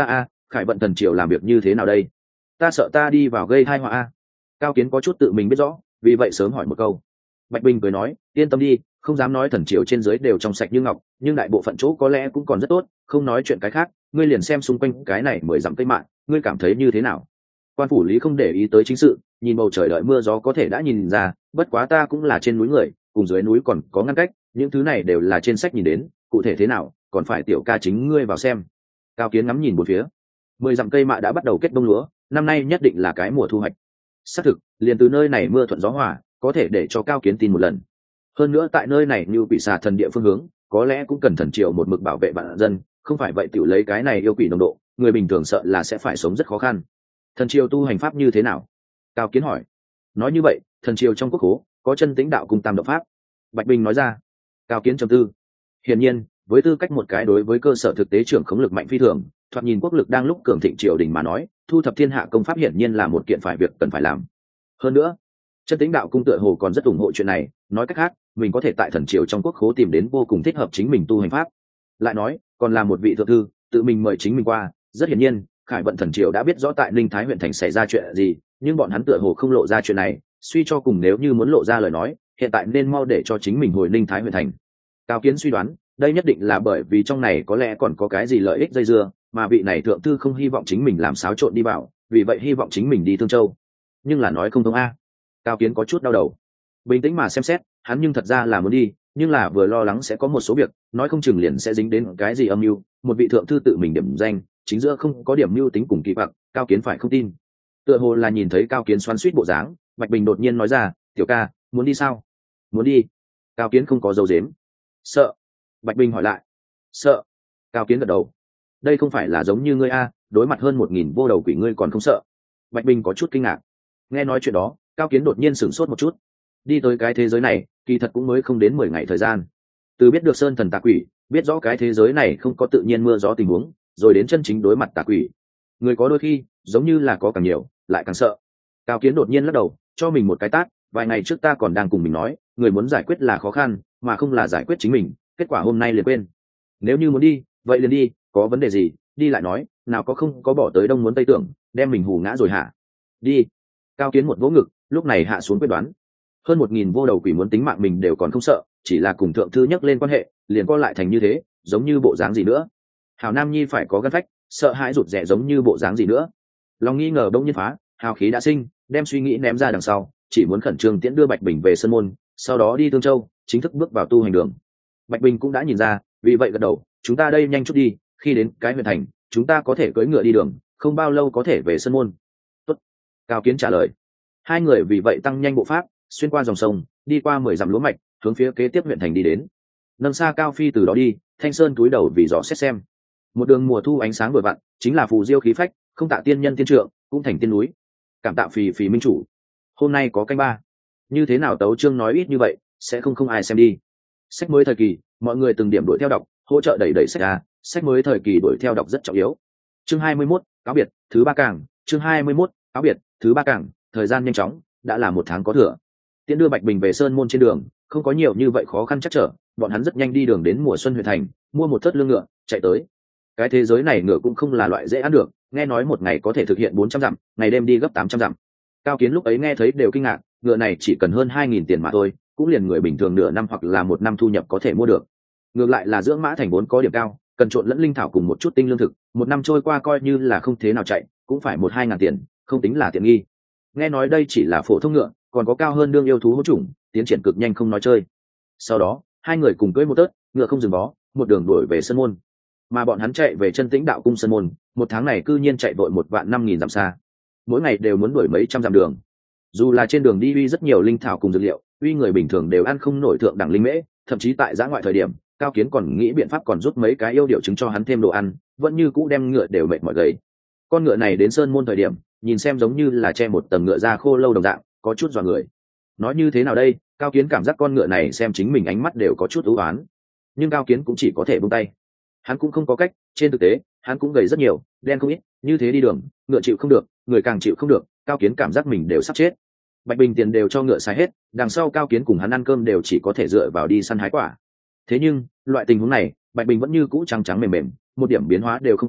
[SPEAKER 1] Khải vận thần triều làm việc như thế nào đây? Ta sợ ta đi vào gây tai họa a. Cao Kiến có chút tự mình biết rõ, vì vậy sớm hỏi một câu. Bạch Bình cười nói, yên tâm đi, không dám nói thần triều trên dưới đều trong sạch như ngọc, nhưng đại bộ phận chỗ có lẽ cũng còn rất tốt, không nói chuyện cái khác, ngươi liền xem xung quanh cái này 10 dặm cây mạng, ngươi cảm thấy như thế nào? Quan phủ lý không để ý tới chính sự, nhìn bầu trời đợi mưa gió có thể đã nhìn ra, bất quá ta cũng là trên núi người, cùng dưới núi còn có ngăn cách, những thứ này đều là trên sách nhìn đến, cụ thể thế nào, còn phải tiểu ca chính ngươi vào xem. Cao Kiến ngắm nhìn một phía, 10 dặm cây mạ đã bắt đầu kết bông lúa, năm nay nhất định là cái mùa thu hoạch. Xác thực, liền từ nơi này mưa thuận gió hòa, có thể để cho Cao Kiến tin một lần. Hơn nữa tại nơi này như quỷ xà thần địa phương hướng, có lẽ cũng cần thần triều một mực bảo vệ vạn dân, không phải vậy tiểu lấy cái này yêu quỷ nồng độ, người bình thường sợ là sẽ phải sống rất khó khăn. Thần triều tu hành pháp như thế nào? Cao Kiến hỏi. Nói như vậy, thần triều trong quốc khố có chân tĩnh đạo cùng tam động pháp. Bạch Bình nói ra. Cao Kiến trầm tư. Hiển nhiên, với tư cách một cái đối với cơ sở thực tế trưởng khống lực mạnh phi thường, thoạt nhìn quốc lực đang lúc cường thịnh triều đình mà nói, thu thập thiên hạ công pháp hiển nhiên là một kiện phải việc cần phải làm. Hơn nữa, chân tĩnh đạo cung tựa hồ còn rất ủng hộ chuyện này, nói cách khác, mình có thể tại thần triều trong quốc khố tìm đến vô cùng thích hợp chính mình tu hành pháp. Lại nói, còn là một vị thượng thư, tự mình mời chính mình qua, rất hiển nhiên, Khải vận thần triều đã biết rõ tại Ninh Thái huyện thành xảy ra chuyện gì, nhưng bọn hắn tựa hồ không lộ ra chuyện này, suy cho cùng nếu như muốn lộ ra lời nói, hiện tại nên mau để cho chính mình hồi Ninh Thái huyện thành. Cao Kiến suy đoán, đây nhất định là bởi vì trong này có lẽ còn có cái gì lợi ích dây dưa, mà vị này thượng thư không hy vọng chính mình làm xáo trộn đi vào, vì vậy hy vọng chính mình đi Thương Châu. Nhưng là nói không thông a. Cao Kiến có chút đau đầu. Bình tĩnh mà xem xét, hắn nhưng thật ra là muốn đi, nhưng là vừa lo lắng sẽ có một số việc, nói không chừng liền sẽ dính đến cái gì âm mưu, một vị thượng thư tự mình điểm danh, chính giữa không có điểm mưu tính cùng kỳ vọng, Cao Kiến phải không tin. Tựa hồ là nhìn thấy Cao Kiến xoắn xuýt bộ dáng, Bạch Bình đột nhiên nói ra, "Tiểu ca, muốn đi sao?" "Muốn đi." Cao Kiến không có dấu dếm. "Sợ?" Bạch Bình hỏi lại. "Sợ." Cao Kiến gật đầu. "Đây không phải là giống như ngươi a, đối mặt hơn 1000 vô đầu quỷ ngươi còn không sợ?" Bạch Bình có chút kinh ngạc. Nghe nói chuyện đó, Cao Kiến đột nhiên sửng sốt một chút. Đi tới cái thế giới này, kỳ thật cũng mới không đến 10 ngày thời gian. Từ biết được sơn thần tà quỷ, biết rõ cái thế giới này không có tự nhiên mưa gió tình huống, rồi đến chân chính đối mặt tà quỷ. Người có đôi khi, giống như là có càng nhiều, lại càng sợ. Cao Kiến đột nhiên lắc đầu, cho mình một cái tát, vài ngày trước ta còn đang cùng mình nói, người muốn giải quyết là khó khăn, mà không là giải quyết chính mình, kết quả hôm nay liền quên. Nếu như muốn đi, vậy liền đi, có vấn đề gì, đi lại nói, nào có không có bỏ tới đông muốn tây tưởng, đem mình hù ngã rồi hả? Đi. Cao Kiến một vỗ ngực, lúc này hạ xuống quyết đoán. Hơn 1000 vô đầu quỷ muốn tính mạng mình đều còn không sợ, chỉ là cùng thượng thư nhắc lên quan hệ, liền co lại thành như thế, giống như bộ dáng gì nữa. Hào Nam Nhi phải có gan phách, sợ hãi rụt rè giống như bộ dáng gì nữa. Lòng nghi ngờ bỗng nhiên phá, hào khí đã sinh, đem suy nghĩ ném ra đằng sau, chỉ muốn khẩn trương tiễn đưa Bạch Bình về Sơn Môn, sau đó đi Tương Châu, chính thức bước vào tu hành đường. Bạch Bình cũng đã nhìn ra, vì vậy gật đầu, chúng ta đây nhanh chút đi, khi đến cái huyện thành, chúng ta có thể cưỡi ngựa đi đường, không bao lâu có thể về Sơn Môn. Tốt. Cao Kiến trả lời. Hai người vì vậy tăng nhanh bộ pháp, xuyên qua dòng sông, đi qua 10 dặm lúa mạch, hướng phía kế tiếp huyện thành đi đến. Nâng xa Cao Phi từ đó đi, Thanh Sơn túi đầu vì dò xét xem. Một đường mùa thu ánh sáng vừa vặn, chính là phù diêu khí phách, không tạ tiên nhân tiên trượng, cũng thành tiên núi. Cảm tạ phì phì minh chủ. Hôm nay có canh ba. Như thế nào tấu chương nói ít như vậy, sẽ không ai xem đi. Sách mới thời kỳ, mọi người từng điểm đuổi theo đọc, hỗ trợ đẩy sách ra, sách mới thời kỳ đuổi theo đọc rất trọng yếu. Chương 21, cáo biệt, thứ ba càng, chương 21, cáo biệt, thứ ba càng, thời gian nhanh chóng, đã là 1 tháng có thừa. Tiễn đưa Bạch Bình về Sơn Môn trên đường, không có nhiều như vậy khó khăn chắc trở, bọn hắn rất nhanh đi đường đến mùa xuân huyện thành, mua một thất lương ngựa, chạy tới. Cái thế giới này ngựa cũng không là loại dễ ăn được, nghe nói một ngày có thể thực hiện 400 dặm, ngày đêm đi gấp 800 dặm. Cao Kiến lúc ấy nghe thấy đều kinh ngạc, ngựa này chỉ cần hơn 2000 tiền mà thôi, cũng liền người bình thường nửa năm hoặc là 1 năm thu nhập có thể mua được. Ngược lại là dưỡng mã thành vốn có điểm cao, cần trộn lẫn linh thảo cùng một chút tinh lương thực, 1 năm trôi qua coi như là không thế nào chạy, cũng phải 1-2 ngàn tiền, không tính là tiện nghi. Nghe nói đây chỉ là phổ thông ngựa, còn có cao hơn đương yêu thú hỗn chủng, tiến triển cực nhanh không nói chơi. Sau đó, hai người cùng cưỡi một tớt, ngựa không dừng bó, một đường đuổi về Sơn Môn. Mà bọn hắn chạy về chân tĩnh đạo cung Sơn Môn, 1 tháng này cư nhiên chạy vội 15000 dặm xa. Mỗi ngày đều muốn đuổi mấy trăm dặm đường. Dù là trên đường đi uy rất nhiều linh thảo cùng dược liệu, uy người bình thường đều ăn không nổi thượng đẳng linh mễ, thậm chí tại giã ngoại thời điểm, Cao Kiến còn nghĩ biện pháp còn rút mấy cái yêu điệu trứng cho hắn thêm đồ ăn, vẫn như cũ đem ngựa đều mệt mỏi gầy. Con ngựa này đến Sơn Môn thời điểm, nhìn xem giống như là che một tầng ngựa da khô lâu đồng dạng, có chút dọa người. Nói như thế nào đây, Cao Kiến cảm giác con ngựa này xem chính mình ánh mắt đều có chút u uất, nhưng Cao Kiến cũng chỉ có thể buông tay. Hắn cũng không có cách, trên thực tế, hắn cũng gầy rất nhiều, đen không ít, như thế đi đường, ngựa chịu không được, người càng chịu không được, Cao Kiến cảm giác mình đều sắp chết. Bạch Bình tiền đều cho ngựa xài hết, đằng sau Cao Kiến cùng hắn ăn cơm đều chỉ có thể dựa vào đi săn hái quả. Thế nhưng, loại tình huống này, Bạch Bình vẫn như cũ trắng trắng mềm mềm, một điểm biến hóa đều không có,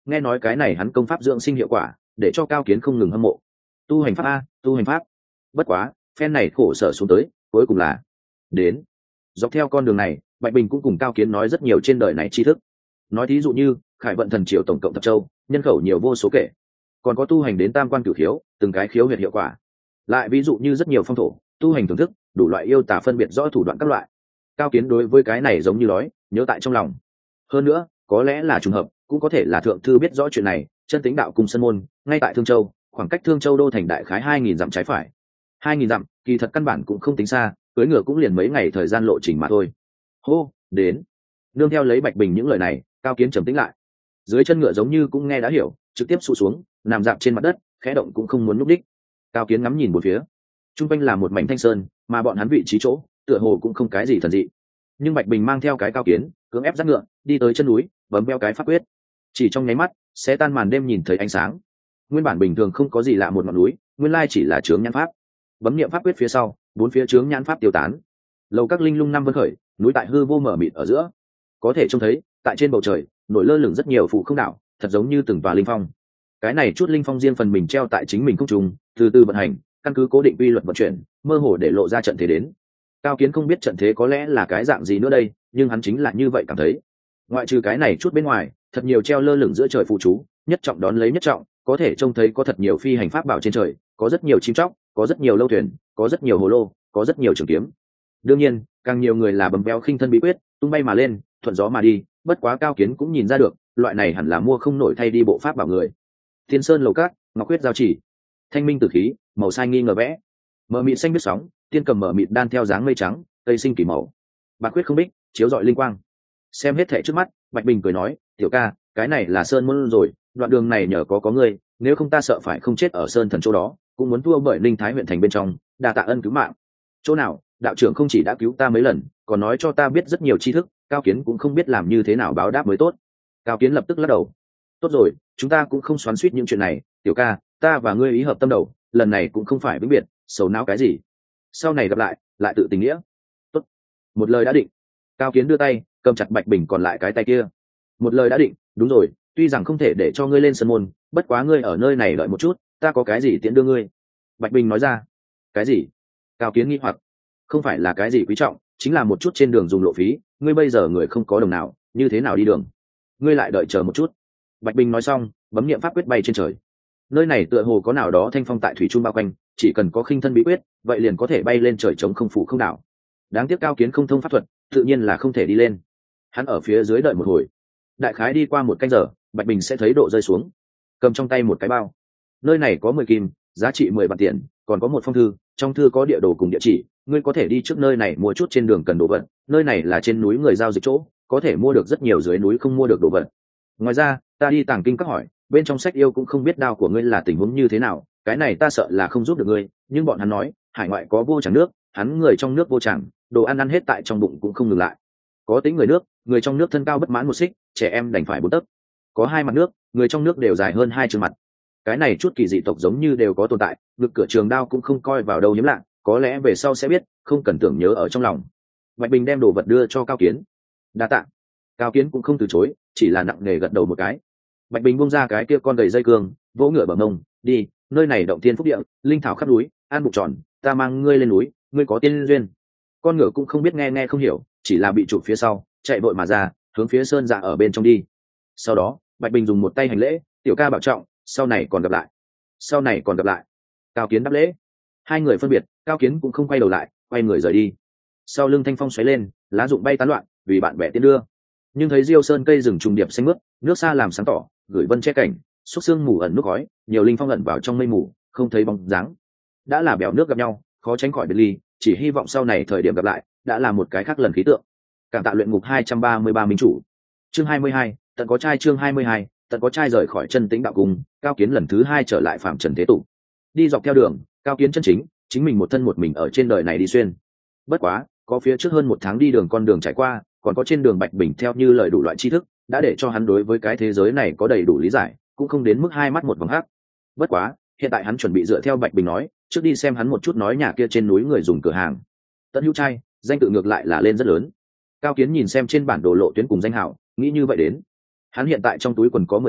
[SPEAKER 1] nghe nói cái này hắn công pháp dưỡng sinh hiệu quả để cho Cao Kiến không ngừng hâm mộ. Tu hành pháp a, tu hành pháp. Bất quá phen này khổ sở xuống tới cuối cùng là đến. Dọc theo con đường này Bạch Bình cũng cùng Cao Kiến nói rất nhiều trên đời này tri thức. Nói thí dụ như Khải Vận Thần Triều tổng cộng thập châu, nhân khẩu nhiều vô số kể, còn có tu hành đến tam quan cửu khiếu, từng cái khiếu huyệt hiệu quả. Lại ví dụ như rất nhiều phong thổ, tu hành thưởng thức, đủ loại yêu tà phân biệt rõ thủ đoạn các loại. Cao Kiến đối với cái này giống như nói nhớ tại trong lòng. Hơn nữa có lẽ là trùng hợp, cũng có thể là thượng thư biết rõ chuyện này. Chân Tĩnh đạo cùng sân môn ngay tại Thương Châu, khoảng cách Thương Châu đô thành đại khái 2.000 dặm trái phải. 2.000 dặm kỳ thật căn bản cũng không tính xa, cưỡi ngựa cũng liền mấy ngày thời gian lộ trình mà thôi. Hô, đến. Nương theo lấy Bạch Bình những lời này, Cao Kiến trầm tĩnh lại. Dưới chân ngựa giống như cũng nghe đã hiểu, trực tiếp sụ xuống, nằm dạp trên mặt đất, khẽ động cũng không muốn nhúc đích. Cao Kiến ngắm nhìn một phía, trung quanh là một mảnh thanh sơn, mà bọn hắn vị trí chỗ tựa hồ cũng không cái gì thần dị. Nhưng Bạch Bình mang theo cái Cao Kiến cưỡng ép dắt ngựa đi tới chân núi, bấm beo cái pháp quyết, chỉ trong nháy mắt sẽ tan màn đêm nhìn thấy ánh sáng. Nguyên bản bình thường không có gì lạ một ngọn núi, nguyên lai chỉ là chướng nhãn pháp. Bấm niệm pháp quyết phía sau, bốn phía chướng nhãn pháp tiêu tán. Lầu các linh lung năm vân khởi, núi tại hư vô mở mịt ở giữa, có thể trông thấy tại trên bầu trời nổi lơ lửng rất nhiều phụ không đảo, thật giống như từng tòa linh phong. Cái này chút linh phong riêng phần mình treo tại chính mình không trùng, từ từ vận hành, căn cứ cố định quy luật vận chuyển, mơ hồ để lộ ra trận thế đến. Cao Kiến không biết trận thế có lẽ là cái dạng gì nữa đây, nhưng hắn chính là như vậy cảm thấy. Ngoại trừ cái này chút bên ngoài, thật nhiều treo lơ lửng giữa trời phụ chú, nhất trọng đón lấy nhất trọng, có thể trông thấy có thật nhiều phi hành pháp bảo trên trời, có rất nhiều chim chóc, có rất nhiều lâu thuyền, có rất nhiều hồ lô, có rất nhiều trường kiếm. Đương nhiên càng nhiều người là bấm béo khinh thân bí quyết, tung bay mà lên, thuận gió mà đi. Bất quá Cao Kiến cũng nhìn ra được loại này hẳn là mua không nổi thay đi bộ pháp bảo người. Thiên sơn lầu cát, ngọc huyết giao chỉ, thanh minh tử khí, màu sai nghi ngờ vẽ, mờ mịt xanh biết sóng, tiên cầm mờ mịt đan theo dáng mây trắng, tây sinh kỳ màu, bạc huyết không bích chiếu rọi linh quang. Xem hết thẻ trước mắt, Bạch Bình cười nói, tiểu ca, cái này là sơn môn rồi, đoạn đường này nhờ có ngươi, nếu không ta sợ phải không chết ở sơn thần chỗ đó, cũng muốn thua bởi Ninh Thái huyện thành bên trong, đà tạ ân cứu mạng. Chỗ nào đạo trưởng không chỉ đã cứu ta mấy lần, còn nói cho ta biết rất nhiều tri thức. Cao Kiến cũng không biết làm như thế nào báo đáp mới tốt. Cao Kiến lập tức lắc đầu, tốt rồi, chúng ta cũng không xoắn xuýt những chuyện này, tiểu ca, ta và ngươi ý hợp tâm đầu, lần này cũng không phải vĩnh biệt, sầu não cái gì, sau này gặp lại tự tình nghĩa. Tốt, một lời đã định. Cao Kiến đưa tay cầm chặt Bạch Bình còn lại cái tay kia. Một lời đã định, đúng rồi, tuy rằng không thể để cho ngươi lên sân môn, bất quá ngươi ở nơi này đợi một chút, ta có cái gì tiện đưa ngươi. Bạch Bình nói ra. Cái gì? Cao Kiến nghi hoặc. Không phải là cái gì quý trọng, chính là một chút trên đường dùng lộ phí, ngươi bây giờ người không có đồng nào, như thế nào đi đường? Ngươi lại đợi chờ một chút. Bạch Bình nói xong, bấm niệm pháp quyết bay trên trời. Nơi này tựa hồ có nào đó thanh phong tại thủy trung bao quanh, chỉ cần có khinh thân bí quyết, vậy liền có thể bay lên trời chống không phủ không đảo. Đáng tiếc Cao Kiến không thông pháp thuật, tự nhiên là không thể đi lên. Hắn ở phía dưới đợi một hồi, đại khái đi qua một canh giờ, Bạch Bình sẽ thấy độ rơi xuống, cầm trong tay một cái bao. Nơi này có 10 kim, giá trị 10 vạn tiền, còn có một phong thư, trong thư có địa đồ cùng địa chỉ, ngươi có thể đi trước nơi này mua chút trên đường cần đồ vật. Nơi này là trên núi người giao dịch chỗ, có thể mua được rất nhiều dưới núi không mua được đồ vật. Ngoài ra ta đi tàng kinh các hỏi, bên trong sách yêu cũng không biết đao của ngươi là tình huống như thế nào, cái này ta sợ là không giúp được ngươi, nhưng bọn hắn nói hải ngoại có vô chẳng nước, hắn người trong nước vô chẳng, đồ ăn hết tại trong bụng cũng không ngừng lại. Có tính người nước, người trong nước thân cao bất mãn 1 xích, trẻ em đành phải 4 tấc. Có 2 mặt nước, người trong nước đều dài hơn 2 trường mặt. Cái này chút kỳ dị tộc giống như đều có tồn tại, ngực cửa trường đao cũng không coi vào đâu hiếm lạ, có lẽ về sau sẽ biết, không cần tưởng nhớ ở trong lòng. Bạch Bình đem đồ vật đưa cho Cao Kiến. Đa tạ. Cao Kiến cũng không từ chối, chỉ là nặng nề gật đầu một cái. Bạch Bình buông ra cái kia con gầy dây cương, vỗ ngựa bờ mông, đi, nơi này động tiên phúc địa, linh thảo khắp núi, an bụng tròn, ta mang ngươi lên núi, ngươi có tiên duyên. Con ngựa cũng không biết nghe không hiểu, chỉ là bị chụp phía sau, chạy vội mà ra, hướng phía sơn dạ ở bên trong đi. Sau đó Bạch Bình dùng một tay hành lễ, tiểu ca bảo trọng, sau này còn gặp lại. Sau này còn gặp lại. Cao Kiến đáp lễ. Hai người phân biệt, Cao Kiến cũng không quay đầu lại, quay người rời đi. Sau lưng thanh phong xoáy lên, lá rụng bay tán loạn, vì bạn bè tiến đưa. Nhưng thấy diêu sơn cây rừng trùng điệp xanh mướt, nước xa làm sáng tỏ, gửi vân che cảnh, xúc xương mù ẩn nút khói, nhiều linh phong ẩn vào trong mây mù, không thấy bóng dáng. Đã là bèo nước gặp nhau, khó tránh khỏi biệt ly, chỉ hy vọng sau này thời điểm gặp lại đã là một cái khác lần khí tượng. Cảm tạ luyện ngục 233 minh chủ. Chương 22, tận có trai. Chương 22, tận có trai rời khỏi chân tĩnh đạo cung, Cao Kiến lần thứ 2 trở lại phạm trần thế tục. Đi dọc theo đường, Cao Kiến chân chính mình một thân một mình ở trên đời này đi xuyên. Bất quá có phía trước hơn 1 tháng đi đường con đường trải qua, còn có trên đường Bạch Bình theo như lời đủ loại tri thức, đã để cho hắn đối với cái thế giới này có đầy đủ lý giải, cũng không đến mức hai mắt một vòng hắc. Bất quá hiện tại hắn chuẩn bị dựa theo Bạch Bình nói, trước đi xem hắn một chút nói nhà kia trên núi người dùng cửa hàng. Tận hữu trai, danh tự ngược lại là lên rất lớn. Cao Kiến nhìn xem trên bản đồ lộ tuyến cùng danh hảo, nghĩ như vậy đến. Hắn hiện tại trong túi quần có 10 kim,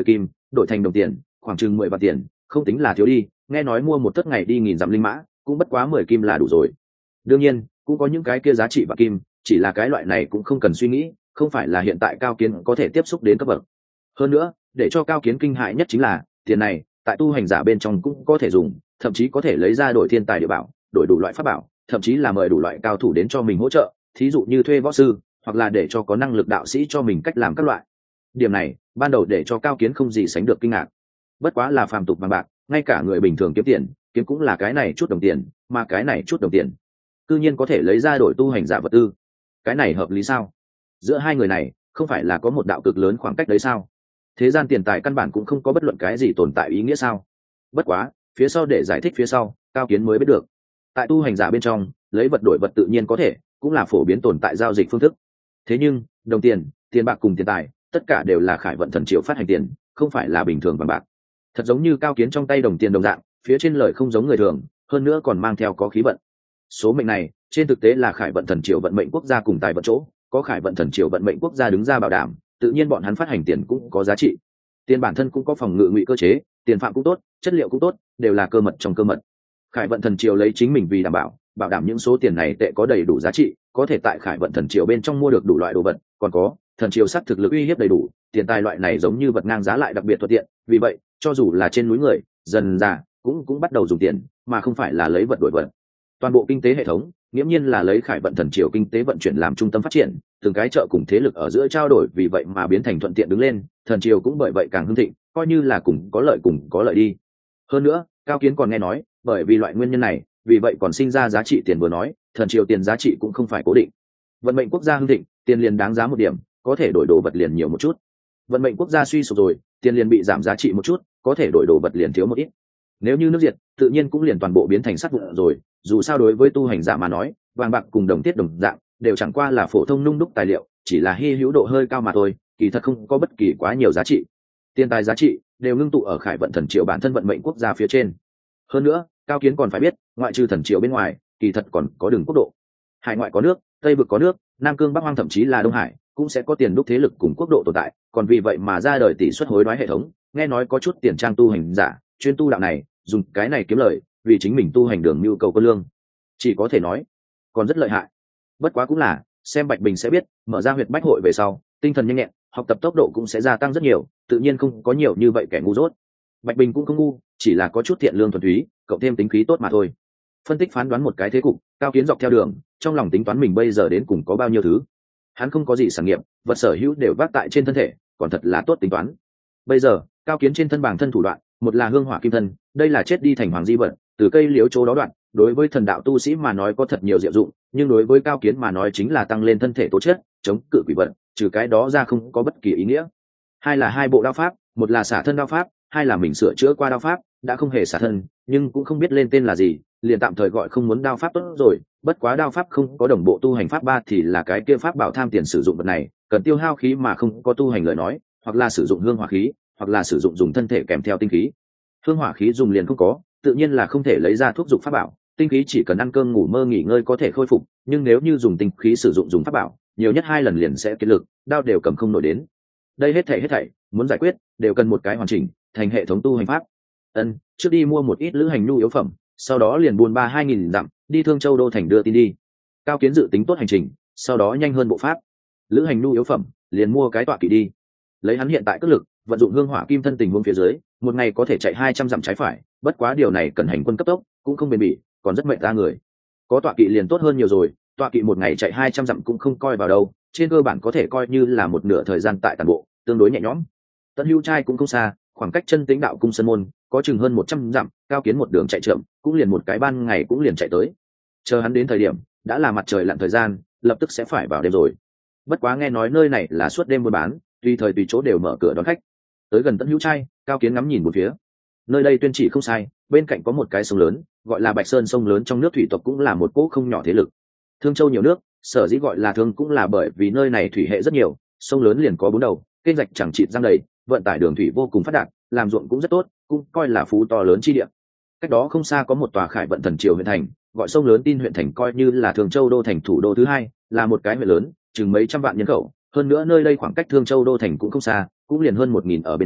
[SPEAKER 1] đổi thành đồng tiền khoảng chừng 10 vạn tiền, không tính là thiếu đi, nghe nói mua một tấc ngày đi 1000 dặm linh mã cũng bất quá 10 kim là đủ rồi. Đương nhiên cũng có những cái kia giá trị bạc kim, chỉ là cái loại này cũng không cần suy nghĩ, không phải là hiện tại Cao Kiến có thể tiếp xúc đến cấp bậc. Hơn nữa để cho Cao Kiến kinh hại nhất chính là tiền này tại tu hành giả bên trong cũng có thể dùng, thậm chí có thể lấy ra đổi thiên tài địa bảo, đổi đủ loại pháp bảo, thậm chí là mời đủ loại cao thủ đến cho mình hỗ trợ, thí dụ như thuê võ sư, hoặc là để cho có năng lực đạo sĩ cho mình cách làm các loại. Điểm này ban đầu để cho Cao Kiến không gì sánh được kinh ngạc. Bất quá là phàm tục bằng bạc, ngay cả người bình thường kiếm tiền kiếm cũng là cái này chút đồng tiền, mà cái này chút đồng tiền tự nhiên có thể lấy ra đổi tu hành giả vật tư, cái này hợp lý sao? Giữa hai người này không phải là có một đạo cực lớn khoảng cách đấy sao? Thế gian tiền tài căn bản cũng không có bất luận cái gì tồn tại ý nghĩa sao? Bất quá phía sau để giải thích phía sau, Cao Kiến mới biết được, tại tu hành giả bên trong lấy vật đổi vật tự nhiên có thể, cũng là phổ biến tồn tại giao dịch phương thức. Thế nhưng đồng tiền, tiền bạc cùng tiền tài tất cả đều là Khải Vận Thần Triều phát hành tiền, không phải là bình thường bằng bạc. Thật giống như Cao Kiến trong tay đồng tiền đồng dạng, phía trên lời không giống người thường, hơn nữa còn mang theo có khí vận. Số mệnh này trên thực tế là Khải Vận Thần Triều vận mệnh quốc gia cùng tài vận chỗ, có Khải Vận Thần Triều vận mệnh quốc gia đứng ra bảo đảm, tự nhiên bọn hắn phát hành tiền cũng có giá trị. Tiền bản thân cũng có phòng ngự ngụy cơ chế, tiền phạm cũng tốt, chất liệu cũng tốt, đều là cơ mật trong cơ mật. Khải Vận Thần Triều lấy chính mình vì bảo đảm những số tiền này tệ có đầy đủ giá trị, có thể tại Khải Vận Thần Triều bên trong mua được đủ loại đồ vật, còn có thần triều sắc thực lực uy hiếp đầy đủ, tiền tài loại này giống như vật ngang giá lại đặc biệt thuận tiện, vì vậy cho dù là trên núi người dần già cũng bắt đầu dùng tiền, mà không phải là lấy vật đổi vật. Toàn bộ kinh tế hệ thống nghiễm nhiên là lấy Khải Vận Thần Triều kinh tế vận chuyển làm trung tâm phát triển, từng cái chợ cùng thế lực ở giữa trao đổi, vì vậy mà biến thành thuận tiện đứng lên, thần triều cũng bởi vậy càng hưng thịnh, coi như là cùng có lợi đi. Hơn nữa Cao Kiến còn nghe nói, bởi vì loại nguyên nhân này, vì vậy còn sinh ra giá trị tiền, vừa nói thần triều tiền giá trị cũng không phải cố định. Vận mệnh quốc gia hưng thịnh, tiền liền đáng giá một điểm, có thể đổi đồ vật liền nhiều một chút. Vận mệnh quốc gia suy sụp rồi, tiền liền bị giảm giá trị một chút, có thể đổi đồ vật liền thiếu một ít. Nếu như nước diệt, tự nhiên cũng liền toàn bộ biến thành sắt vụn rồi, dù sao đối với tu hành giả mà nói, vàng bạc cùng đồng tiết đồng dạng đều chẳng qua là phổ thông nung đúc tài liệu, chỉ là hy hữu độ hơi cao mà thôi, kỳ thật không có bất kỳ quá nhiều giá trị. Tiền tài giá trị đều ngưng tụ ở Khải Vận Thần Triều bản thân vận mệnh quốc gia phía trên. Hơn nữa Cao Kiến còn phải biết, ngoại trừ thần triều bên ngoài, kỳ thật còn có đường quốc độ. Hải ngoại có nước, Tây vực có nước, Nam Cương Bắc Hoang thậm chí là Đông Hải cũng sẽ có tiền đúc thế lực cùng quốc độ tồn tại, còn vì vậy mà ra đời tỷ suất hối đoái hệ thống. Nghe nói có chút tiền trang tu hành giả chuyên tu đạo này, dùng cái này kiếm lời, vì chính mình tu hành đường nhu cầu quân lương, chỉ có thể nói còn rất lợi hại. Bất quá cũng là xem Bạch Bình sẽ biết, mở ra huyệt bách hội về sau, tinh thần nhanh nhẹn, học tập tốc độ cũng sẽ gia tăng rất nhiều, tự nhiên không có nhiều như vậy kẻ ngu dốt. Bạch Bình cũng không ngu, chỉ là có chút thiện lương thuần túy, cộng thêm tính khí tốt mà thôi. Phân tích phán đoán một cái thế cục, Cao Kiến dọc theo đường trong lòng tính toán mình bây giờ đến cùng có bao nhiêu thứ. Hắn không có gì sản nghiệp, vật sở hữu đều vác tại trên thân thể, còn thật là tốt tính toán. Bây giờ Cao Kiến trên thân bản thân thủ đoạn, một là hương hỏa kim thân, đây là chết đi thành hoàng di vật, từ cây liễu chỗ đó đoạn, đối với thần đạo tu sĩ mà nói có thật nhiều diệu dụng, nhưng đối với Cao Kiến mà nói chính là tăng lên thân thể tố chất, chống cự quỷ vật, trừ cái đó ra không có bất kỳ ý nghĩa. Hai là hai bộ đao pháp, một là xả thân đao pháp, hai là mình sửa chữa qua đao pháp, đã không hề xả thân nhưng cũng không biết lên tên là gì, liền tạm thời gọi không muốn đao pháp tốt rồi. Bất quá đao pháp không có đồng bộ tu hành pháp ba thì là cái kia pháp bảo tham tiền sử dụng vật này, cần tiêu hao khí mà không có tu hành lời nói, hoặc là sử dụng hương hỏa khí, hoặc là sử dụng dùng thân thể kèm theo tinh khí. Hương hỏa khí dùng liền không có, tự nhiên là không thể lấy ra thuốc dụng pháp bảo. Tinh khí chỉ cần ăn cơm ngủ mơ nghỉ ngơi có thể khôi phục, nhưng nếu như dùng tinh khí sử dụng dùng pháp bảo, nhiều nhất 2 lần liền sẽ kiệt lực, đao đều cầm không nổi đến. Đây hết thảy muốn giải quyết đều cần một cái hoàn chỉnh thành hệ thống tu hành pháp. Trước đi mua một ít lữ hành nhu yếu phẩm, sau đó liền buôn 2.000 dặm đi Thương Châu đô thành đưa tin đi. Cao Kiến dự tính tốt hành trình, sau đó nhanh hơn bộ pháp. Lữ hành nhu yếu phẩm liền mua cái tọa kỵ đi. Lấy hắn hiện tại cước lực, vận dụng hương hỏa kim thân tình huống phía dưới, một ngày có thể chạy 200 dặm trái phải, bất quá điều này cần hành quân cấp tốc, cũng không bền bỉ, còn rất mệt ra người. Có tọa kỵ liền tốt hơn nhiều rồi, tọa kỵ một ngày chạy 200 dặm cũng không coi vào đâu, trên cơ bản có thể coi như là một nửa thời gian tại toàn bộ, tương đối nhẹ nhõm. Tận Hữu Trai cũng không xa, khoảng cách Chân Tĩnh Đạo cung sân môn có chừng hơn 100 dặm, Cao Kiến một đường chạy chậm, cũng liền một cái ban ngày cũng liền chạy tới. Chờ hắn đến thời điểm, đã là mặt trời lặn thời gian, lập tức sẽ phải vào đêm rồi. Bất quá nghe nói nơi này là suốt đêm buôn bán, tùy thời tùy chỗ đều mở cửa đón khách. Tới gần Tận Hữu Trai, Cao Kiến ngắm nhìn một phía. Nơi đây tuyên chỉ không sai, bên cạnh có một cái sông lớn, gọi là Bạch Sơn sông lớn, trong nước thủy tộc cũng là một cỗ không nhỏ thế lực. Thương Châu nhiều nước, sở dĩ gọi là thương cũng là bởi vì nơi này thủy hệ rất nhiều, sông lớn liền có 4 đầu, kênh rạch chẳng chịt giăng đầy, vận tải đường thủy vô cùng phát đạt, làm ruộng cũng rất tốt, cũng coi là phú to lớn chi địa. Cách đó không xa có một tòa Khải Vận Thần Triều huyện thành, gọi sông lớn Tin huyện thành, coi như là Thương Châu đô thành thủ đô thứ 2, là một cái huyện lớn, chừng mấy trăm vạn nhân khẩu. Hơn nữa nơi đây khoảng cách Thương Châu đô thành cũng không xa, cũng liền hơn 1.000 ở bên trong,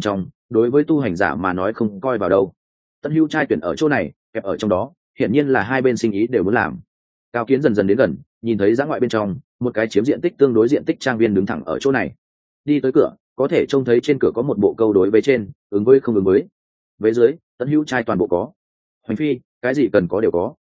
[SPEAKER 1] đối với tu hành giả mà nói không coi vào đâu. Tần Hữu trai tuyển ở chỗ này kẹp ở trong đó, hiển nhiên là hai bên sinh ý đều muốn làm. Cao Kiến dần dần đến gần, nhìn thấy giã ngoại bên trong một cái chiếm diện tích tương đối diện tích trang viên đứng thẳng ở chỗ này. Đi tới cửa có thể trông thấy trên cửa có một bộ câu đối với trên ứng với không ứng với, với dưới Tần Hữu trai toàn bộ có. Hoành phi cái gì cần có đều có.